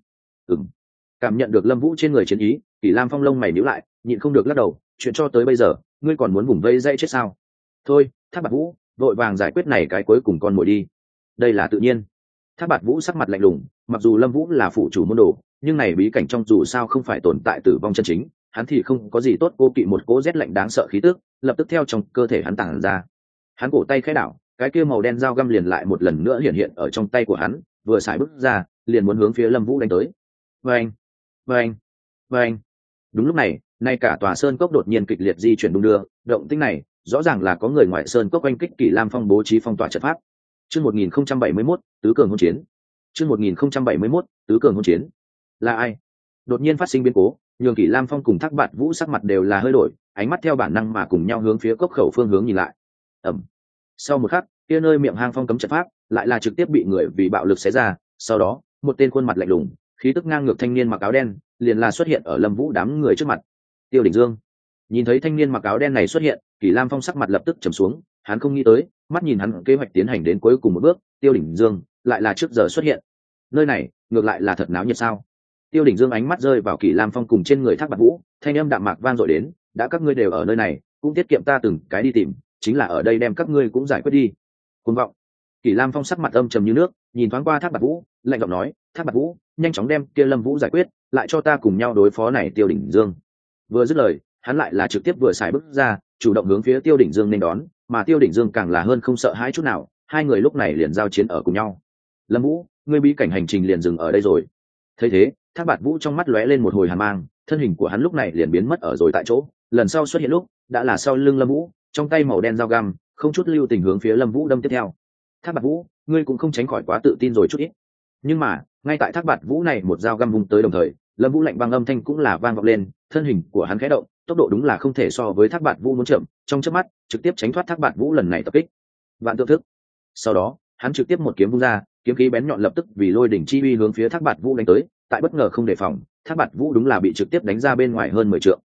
S1: Cảm nhận được Lâm Vũ trên người chiến ý, Kỷ Lam Phong lông mày nhíu lại, nhịn không được lắc đầu, chuyện cho tới bây giờ, ngươi còn muốn vùng vây dây chết sao? Thôi, Thác Bạt Vũ, vội vàng giải quyết này cái cuối cùng con mồi đi. Đây là tự nhiên. Thác Bạt Vũ sắc mặt lạnh lùng, mặc dù Lâm Vũ là phụ chủ môn đồ, nhưng này bí cảnh trong dù sao không phải tồn tại tử vong chân chính, hắn thì không có gì tốt cô kỵ một cỗ rét lạnh đáng sợ khí tức, lập tức theo trong cơ thể hắn tản ra. Hắn cổ tay khẽ đảo, cái kia màu đen dao găm liền lại một lần nữa hiện hiện ở trong tay của hắn, vừa xài bước ra, liền muốn hướng phía Lâm Vũ đánh tới. Vâng, vâng, vâng. Đúng lúc này, nay cả tòa sơn cốc đột nhiên kịch liệt di chuyển đung đưa, động tĩnh này rõ ràng là có người ngoài sơn cốc oanh kích Kỷ Lam Phong bố trí phong tỏa trận pháp. Chương 1071, tứ cường hôn chiến. Chương 1071, tứ cường hôn chiến. Là ai? Đột nhiên phát sinh biến cố, nhường Kỷ Lam Phong cùng Thác Bạt Vũ sắc mặt đều là hơi đổi, ánh mắt theo bản năng mà cùng nhau hướng phía cốc khẩu phương hướng nhìn lại. Ầm. Sau một khắc, kia nơi miệng hang phong cấm trận pháp lại là trực tiếp bị người vì bạo lực xé ra, sau đó, một tên khuôn mặt lạnh lùng, khí tức ngang ngược thanh niên mặc áo đen, liền là xuất hiện ở Lâm Vũ đám người trước mặt. Tiêu Đỉnh Dương. Nhìn thấy thanh niên mặc áo đen này xuất hiện, Kỷ Lam Phong sắc mặt lập tức trầm xuống, hắn không nghĩ tới, mắt nhìn hắn kế hoạch tiến hành đến cuối cùng một bước, Tiêu Đỉnh Dương lại là trước giờ xuất hiện. Nơi này, ngược lại là thật náo nhiệt sao? Tiêu Đỉnh Dương ánh mắt rơi vào Kỷ Lam Phong cùng trên người Thác Bạt Vũ, thanh âm đạm mạc vang dội đến, đã các ngươi đều ở nơi này, cũng tiết kiệm ta từng cái đi tìm, chính là ở đây đem các ngươi cũng giải quyết đi. Cuồng vọng. Kỷ Lam Phong sắc mặt âm trầm như nước, nhìn thoáng qua Thác Bạt Vũ, lạnh giọng nói, Thác Bạt Vũ, nhanh chóng đem kia Lâm Vũ giải quyết, lại cho ta cùng nhau đối phó này Tiêu Đỉnh Dương. Vừa dứt lời, hắn lại là trực tiếp vừa xài bước ra, chủ động hướng phía Tiêu Đỉnh Dương nên đón, mà Tiêu Đỉnh Dương càng là hơn không sợ hãi chút nào, hai người lúc này liền giao chiến ở cùng nhau. Lâm Vũ, ngươi bí cảnh hành trình liền dừng ở đây rồi. Thấy thế, Thác Bạt Vũ trong mắt lóe lên một hồi hàn mang, thân hình của hắn lúc này liền biến mất ở rồi tại chỗ, lần sau xuất hiện lúc đã là sau lưng Lâm Vũ, trong tay màu đen dao găm, không chút lưu tình hướng phía Lâm Vũ đâm tiếp theo. Thác Bạt Vũ, ngươi cũng không tránh khỏi quá tự tin rồi chút ít. Nhưng mà, ngay tại Thác Bạt Vũ này một dao găm vung tới đồng thời, Lâm Vũ lạnh băng âm thanh cũng là vang vọng lên, thân hình của hắn khẽ động, tốc độ đúng là không thể so với Thác Bạt Vũ muốn chậm, trong chớp mắt trực tiếp tránh thoát Thác Bạt Vũ lần này tập kích. Vạn tượng thức. Sau đó, hắn trực tiếp một kiếm vung ra, kiếm khí bén nhọn lập tức vì lôi đỉnh chi uy hướng phía Thác Bạt Vũ đánh tới, tại bất ngờ không đề phòng, Thác Bạt Vũ đúng là bị trực tiếp đánh ra bên ngoài hơn 10 trượng.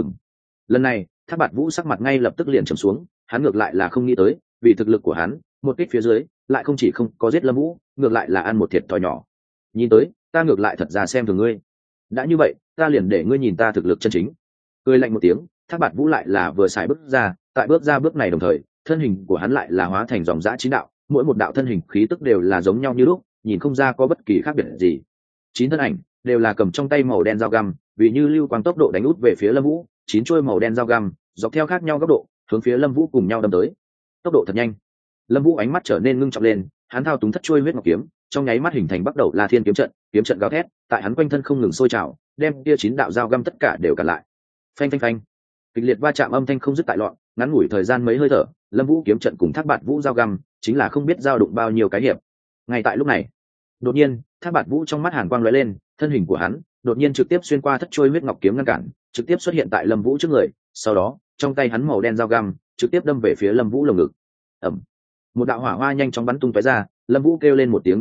S1: Lần này, Thác Bạt Vũ sắc mặt ngay lập tức liền trầm xuống, hắn ngược lại là không nghĩ tới, vì thực lực của hắn, một kích phía dưới, lại không chỉ không có giết Lâm Vũ, ngược lại là ăn một thiệt thòi nhỏ. Nhìn tới, ta ngược lại thật ra xem thường ngươi. Đã như vậy, ta liền để ngươi nhìn ta thực lực chân chính. Cười lạnh một tiếng, Thác Bạt Vũ lại là vừa xài bước ra, tại bước ra bước này đồng thời, thân hình của hắn lại là hóa thành dòng dã chín đạo, mỗi một đạo thân hình khí tức đều là giống nhau như lúc, nhìn không ra có bất kỳ khác biệt gì. Chín thân ảnh đều là cầm trong tay màu đen dao găm, vì như lưu quang tốc độ đánh út về phía Lâm Vũ, chín chuôi màu đen dao găm, dọc theo khác nhau góc độ, hướng phía Lâm Vũ cùng nhau đâm tới. Tốc độ thật nhanh. Lâm Vũ ánh mắt trở nên ngưng trọng lên, hắn thao túng thất chuôi huyết ngọc kiếm, trong nháy mắt hình thành bắt đầu La Thiên kiếm trận gào thét, tại hắn quanh thân không ngừng sôi trào, đem kia chín đạo dao găm tất cả đều cản lại. Phanh phanh phanh. Kịch liệt va chạm âm thanh không dứt tại loạn, ngắn ngủi thời gian mấy hơi thở, Lâm Vũ kiếm trận cùng Thác Bạt Vũ dao găm, chính là không biết giao đụng bao nhiêu cái hiệp. Ngay tại lúc này, đột nhiên, Thác Bạt Vũ trong mắt hàn quang lóe lên, thân hình của hắn đột nhiên trực tiếp xuyên qua thất chuôi huyết ngọc kiếm ngăn cản, trực tiếp xuất hiện tại Lâm Vũ trước người, sau đó, trong tay hắn màu đen dao găm, trực tiếp đâm về phía Lâm Vũ lồng ngực. Ầm. Một đạo hỏa hoa nhanh chóng bắn tung tóe ra, Lâm Vũ kêu lên một tiếng đau đớn,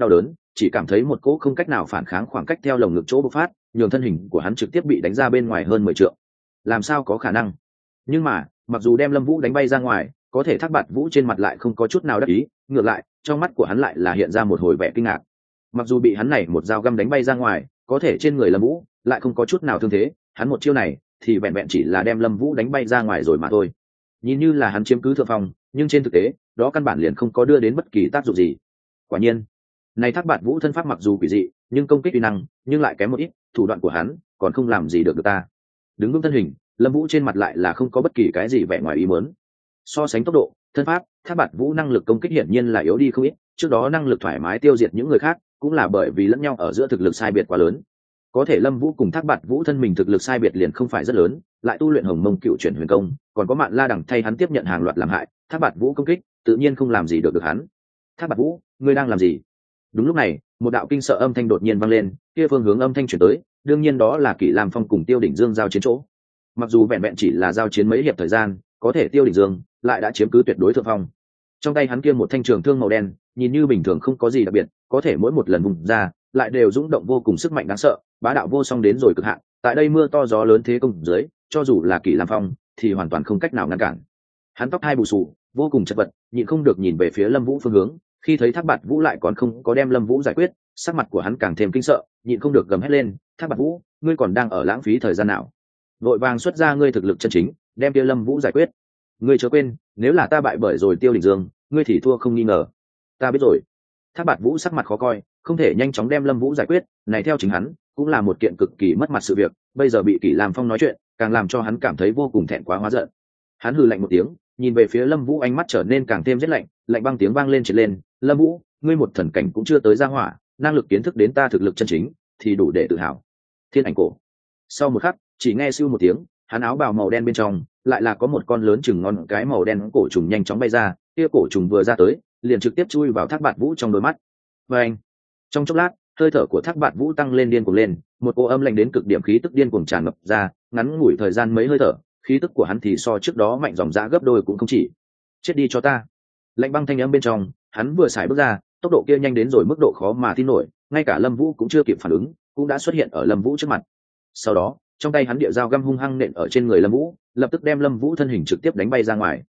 S1: chỉ cảm thấy một cỗ không cách nào phản kháng khoảng cách theo lồng ngực chỗ bộc phát, nhường thân hình của hắn trực tiếp bị đánh ra bên ngoài hơn 10 trượng. Làm sao có khả năng? Nhưng mà mặc dù đem Lâm Vũ đánh bay ra ngoài, có thể Thác Bạt Vũ trên mặt lại không có chút nào đắc ý, ngược lại trong mắt của hắn lại là hiện ra một hồi vẻ kinh ngạc. Mặc dù bị hắn này một dao găm đánh bay ra ngoài, có thể trên người Lâm Vũ lại không có chút nào thương thế, hắn một chiêu này thì vẹn vẹn chỉ là đem Lâm Vũ đánh bay ra ngoài rồi mà thôi. Nhìn như là hắn chiếm cứ thượng phong, nhưng trên thực tế đó căn bản liền không có đưa đến bất kỳ tác dụng gì. Quả nhiên này Thác Bạt Vũ thân pháp mặc dù quỷ dị, nhưng công kích uy năng nhưng lại kém một ít, thủ đoạn của hắn còn không làm gì được ta. Đứng vững thân hình, Lâm Vũ trên mặt lại là không có bất kỳ cái gì vẻ ngoài ý muốn. So sánh tốc độ, thân pháp, Thác Bạt Vũ năng lực công kích hiển nhiên là yếu đi không ít, trước đó năng lực thoải mái tiêu diệt những người khác cũng là bởi vì lẫn nhau ở giữa thực lực sai biệt quá lớn. Có thể Lâm Vũ cùng Thác Bạt Vũ thân mình thực lực sai biệt liền không phải rất lớn, lại tu luyện Hồng Mông Cựu Chuyển Huyền Công, còn có Mạn La Đằng thay hắn tiếp nhận hàng loạt làm hại, Thác Bạt Vũ công kích tự nhiên không làm gì được hắn. Thác Bạt Vũ, ngươi đang làm gì? Đúng lúc này, một đạo kinh sợ âm thanh đột nhiên vang lên, kia phương hướng âm thanh chuyển tới, đương nhiên đó là Kỷ Lam Phong cùng Tiêu Đỉnh Dương giao chiến chỗ. Mặc dù vẹn vẹn chỉ là giao chiến mấy hiệp thời gian, có thể Tiêu Đỉnh Dương lại đã chiếm cứ tuyệt đối thượng phong. Trong tay hắn kia một thanh trường thương màu đen, nhìn như bình thường không có gì đặc biệt, có thể mỗi một lần vùng ra, lại đều dũng động vô cùng sức mạnh đáng sợ, bá đạo vô song đến rồi cực hạn. Tại đây mưa to gió lớn thế công dưới, cho dù là Kỷ Lam Phong thì hoàn toàn không cách nào ngăn cản. Hắn tóc hai bù xù, vô cùng chật vật, nhịn không được nhìn về phía Lâm Vũ phương hướng, khi thấy Thác Bạt Vũ lại còn không có đem Lâm Vũ giải quyết, sắc mặt của hắn càng thêm kinh sợ, nhịn không được gầm hét lên, "Thác Bạt Vũ, ngươi còn đang ở lãng phí thời gian nào? Vội vàng xuất ra ngươi thực lực chân chính, đem kia Lâm Vũ giải quyết. Ngươi chớ quên, nếu là ta bại bởi rồi Tiêu Đỉnh Dương, ngươi thì thua không nghi ngờ." "Ta biết rồi." Thác Bạt Vũ sắc mặt khó coi, không thể nhanh chóng đem Lâm Vũ giải quyết, này theo chính hắn cũng là một kiện cực kỳ mất mặt sự việc, bây giờ bị Kỷ Lam Phong nói chuyện, càng làm cho hắn cảm thấy vô cùng thẹn quá hóa giận. Hắn hừ lạnh một tiếng, nhìn về phía Lâm Vũ, ánh mắt trở nên càng thêm rét lạnh, lạnh băng tiếng vang lên triệt lên, "Lâm Vũ, ngươi một thần cảnh cũng chưa tới ra hỏa, năng lực kiến thức đến ta thực lực chân chính thì đủ để tự hào." Thiên ảnh cổ. Sau một khắc, chỉ nghe siêu một tiếng, hắn áo bào màu đen bên trong lại là có một con lớn chừng ngón cái màu đen cổ trùng nhanh chóng bay ra, kia cổ trùng vừa ra tới, liền trực tiếp chui vào Thác Bạt Vũ trong đôi mắt. Và anh, trong chốc lát, hơi thở của Thác Bạt Vũ tăng lên điên cuồng lên, một cỗ âm lạnh đến cực điểm khí tức điên cuồng tràn ngập ra, ngắn ngủi thời gian mấy hơi thở, khí tức của hắn thì so trước đó mạnh dòng dã gấp đôi cũng không chỉ. "Chết đi cho ta!" Lạnh băng thanh âm bên trong, hắn vừa xài bước ra, tốc độ kia nhanh đến rồi mức độ khó mà tin nổi, ngay cả Lâm Vũ cũng chưa kịp phản ứng, cũng đã xuất hiện ở Lâm Vũ trước mặt. Sau đó, trong tay hắn địa dao găm hung hăng nện ở trên người Lâm Vũ, lập tức đem Lâm Vũ thân hình trực tiếp đánh bay ra ngoài.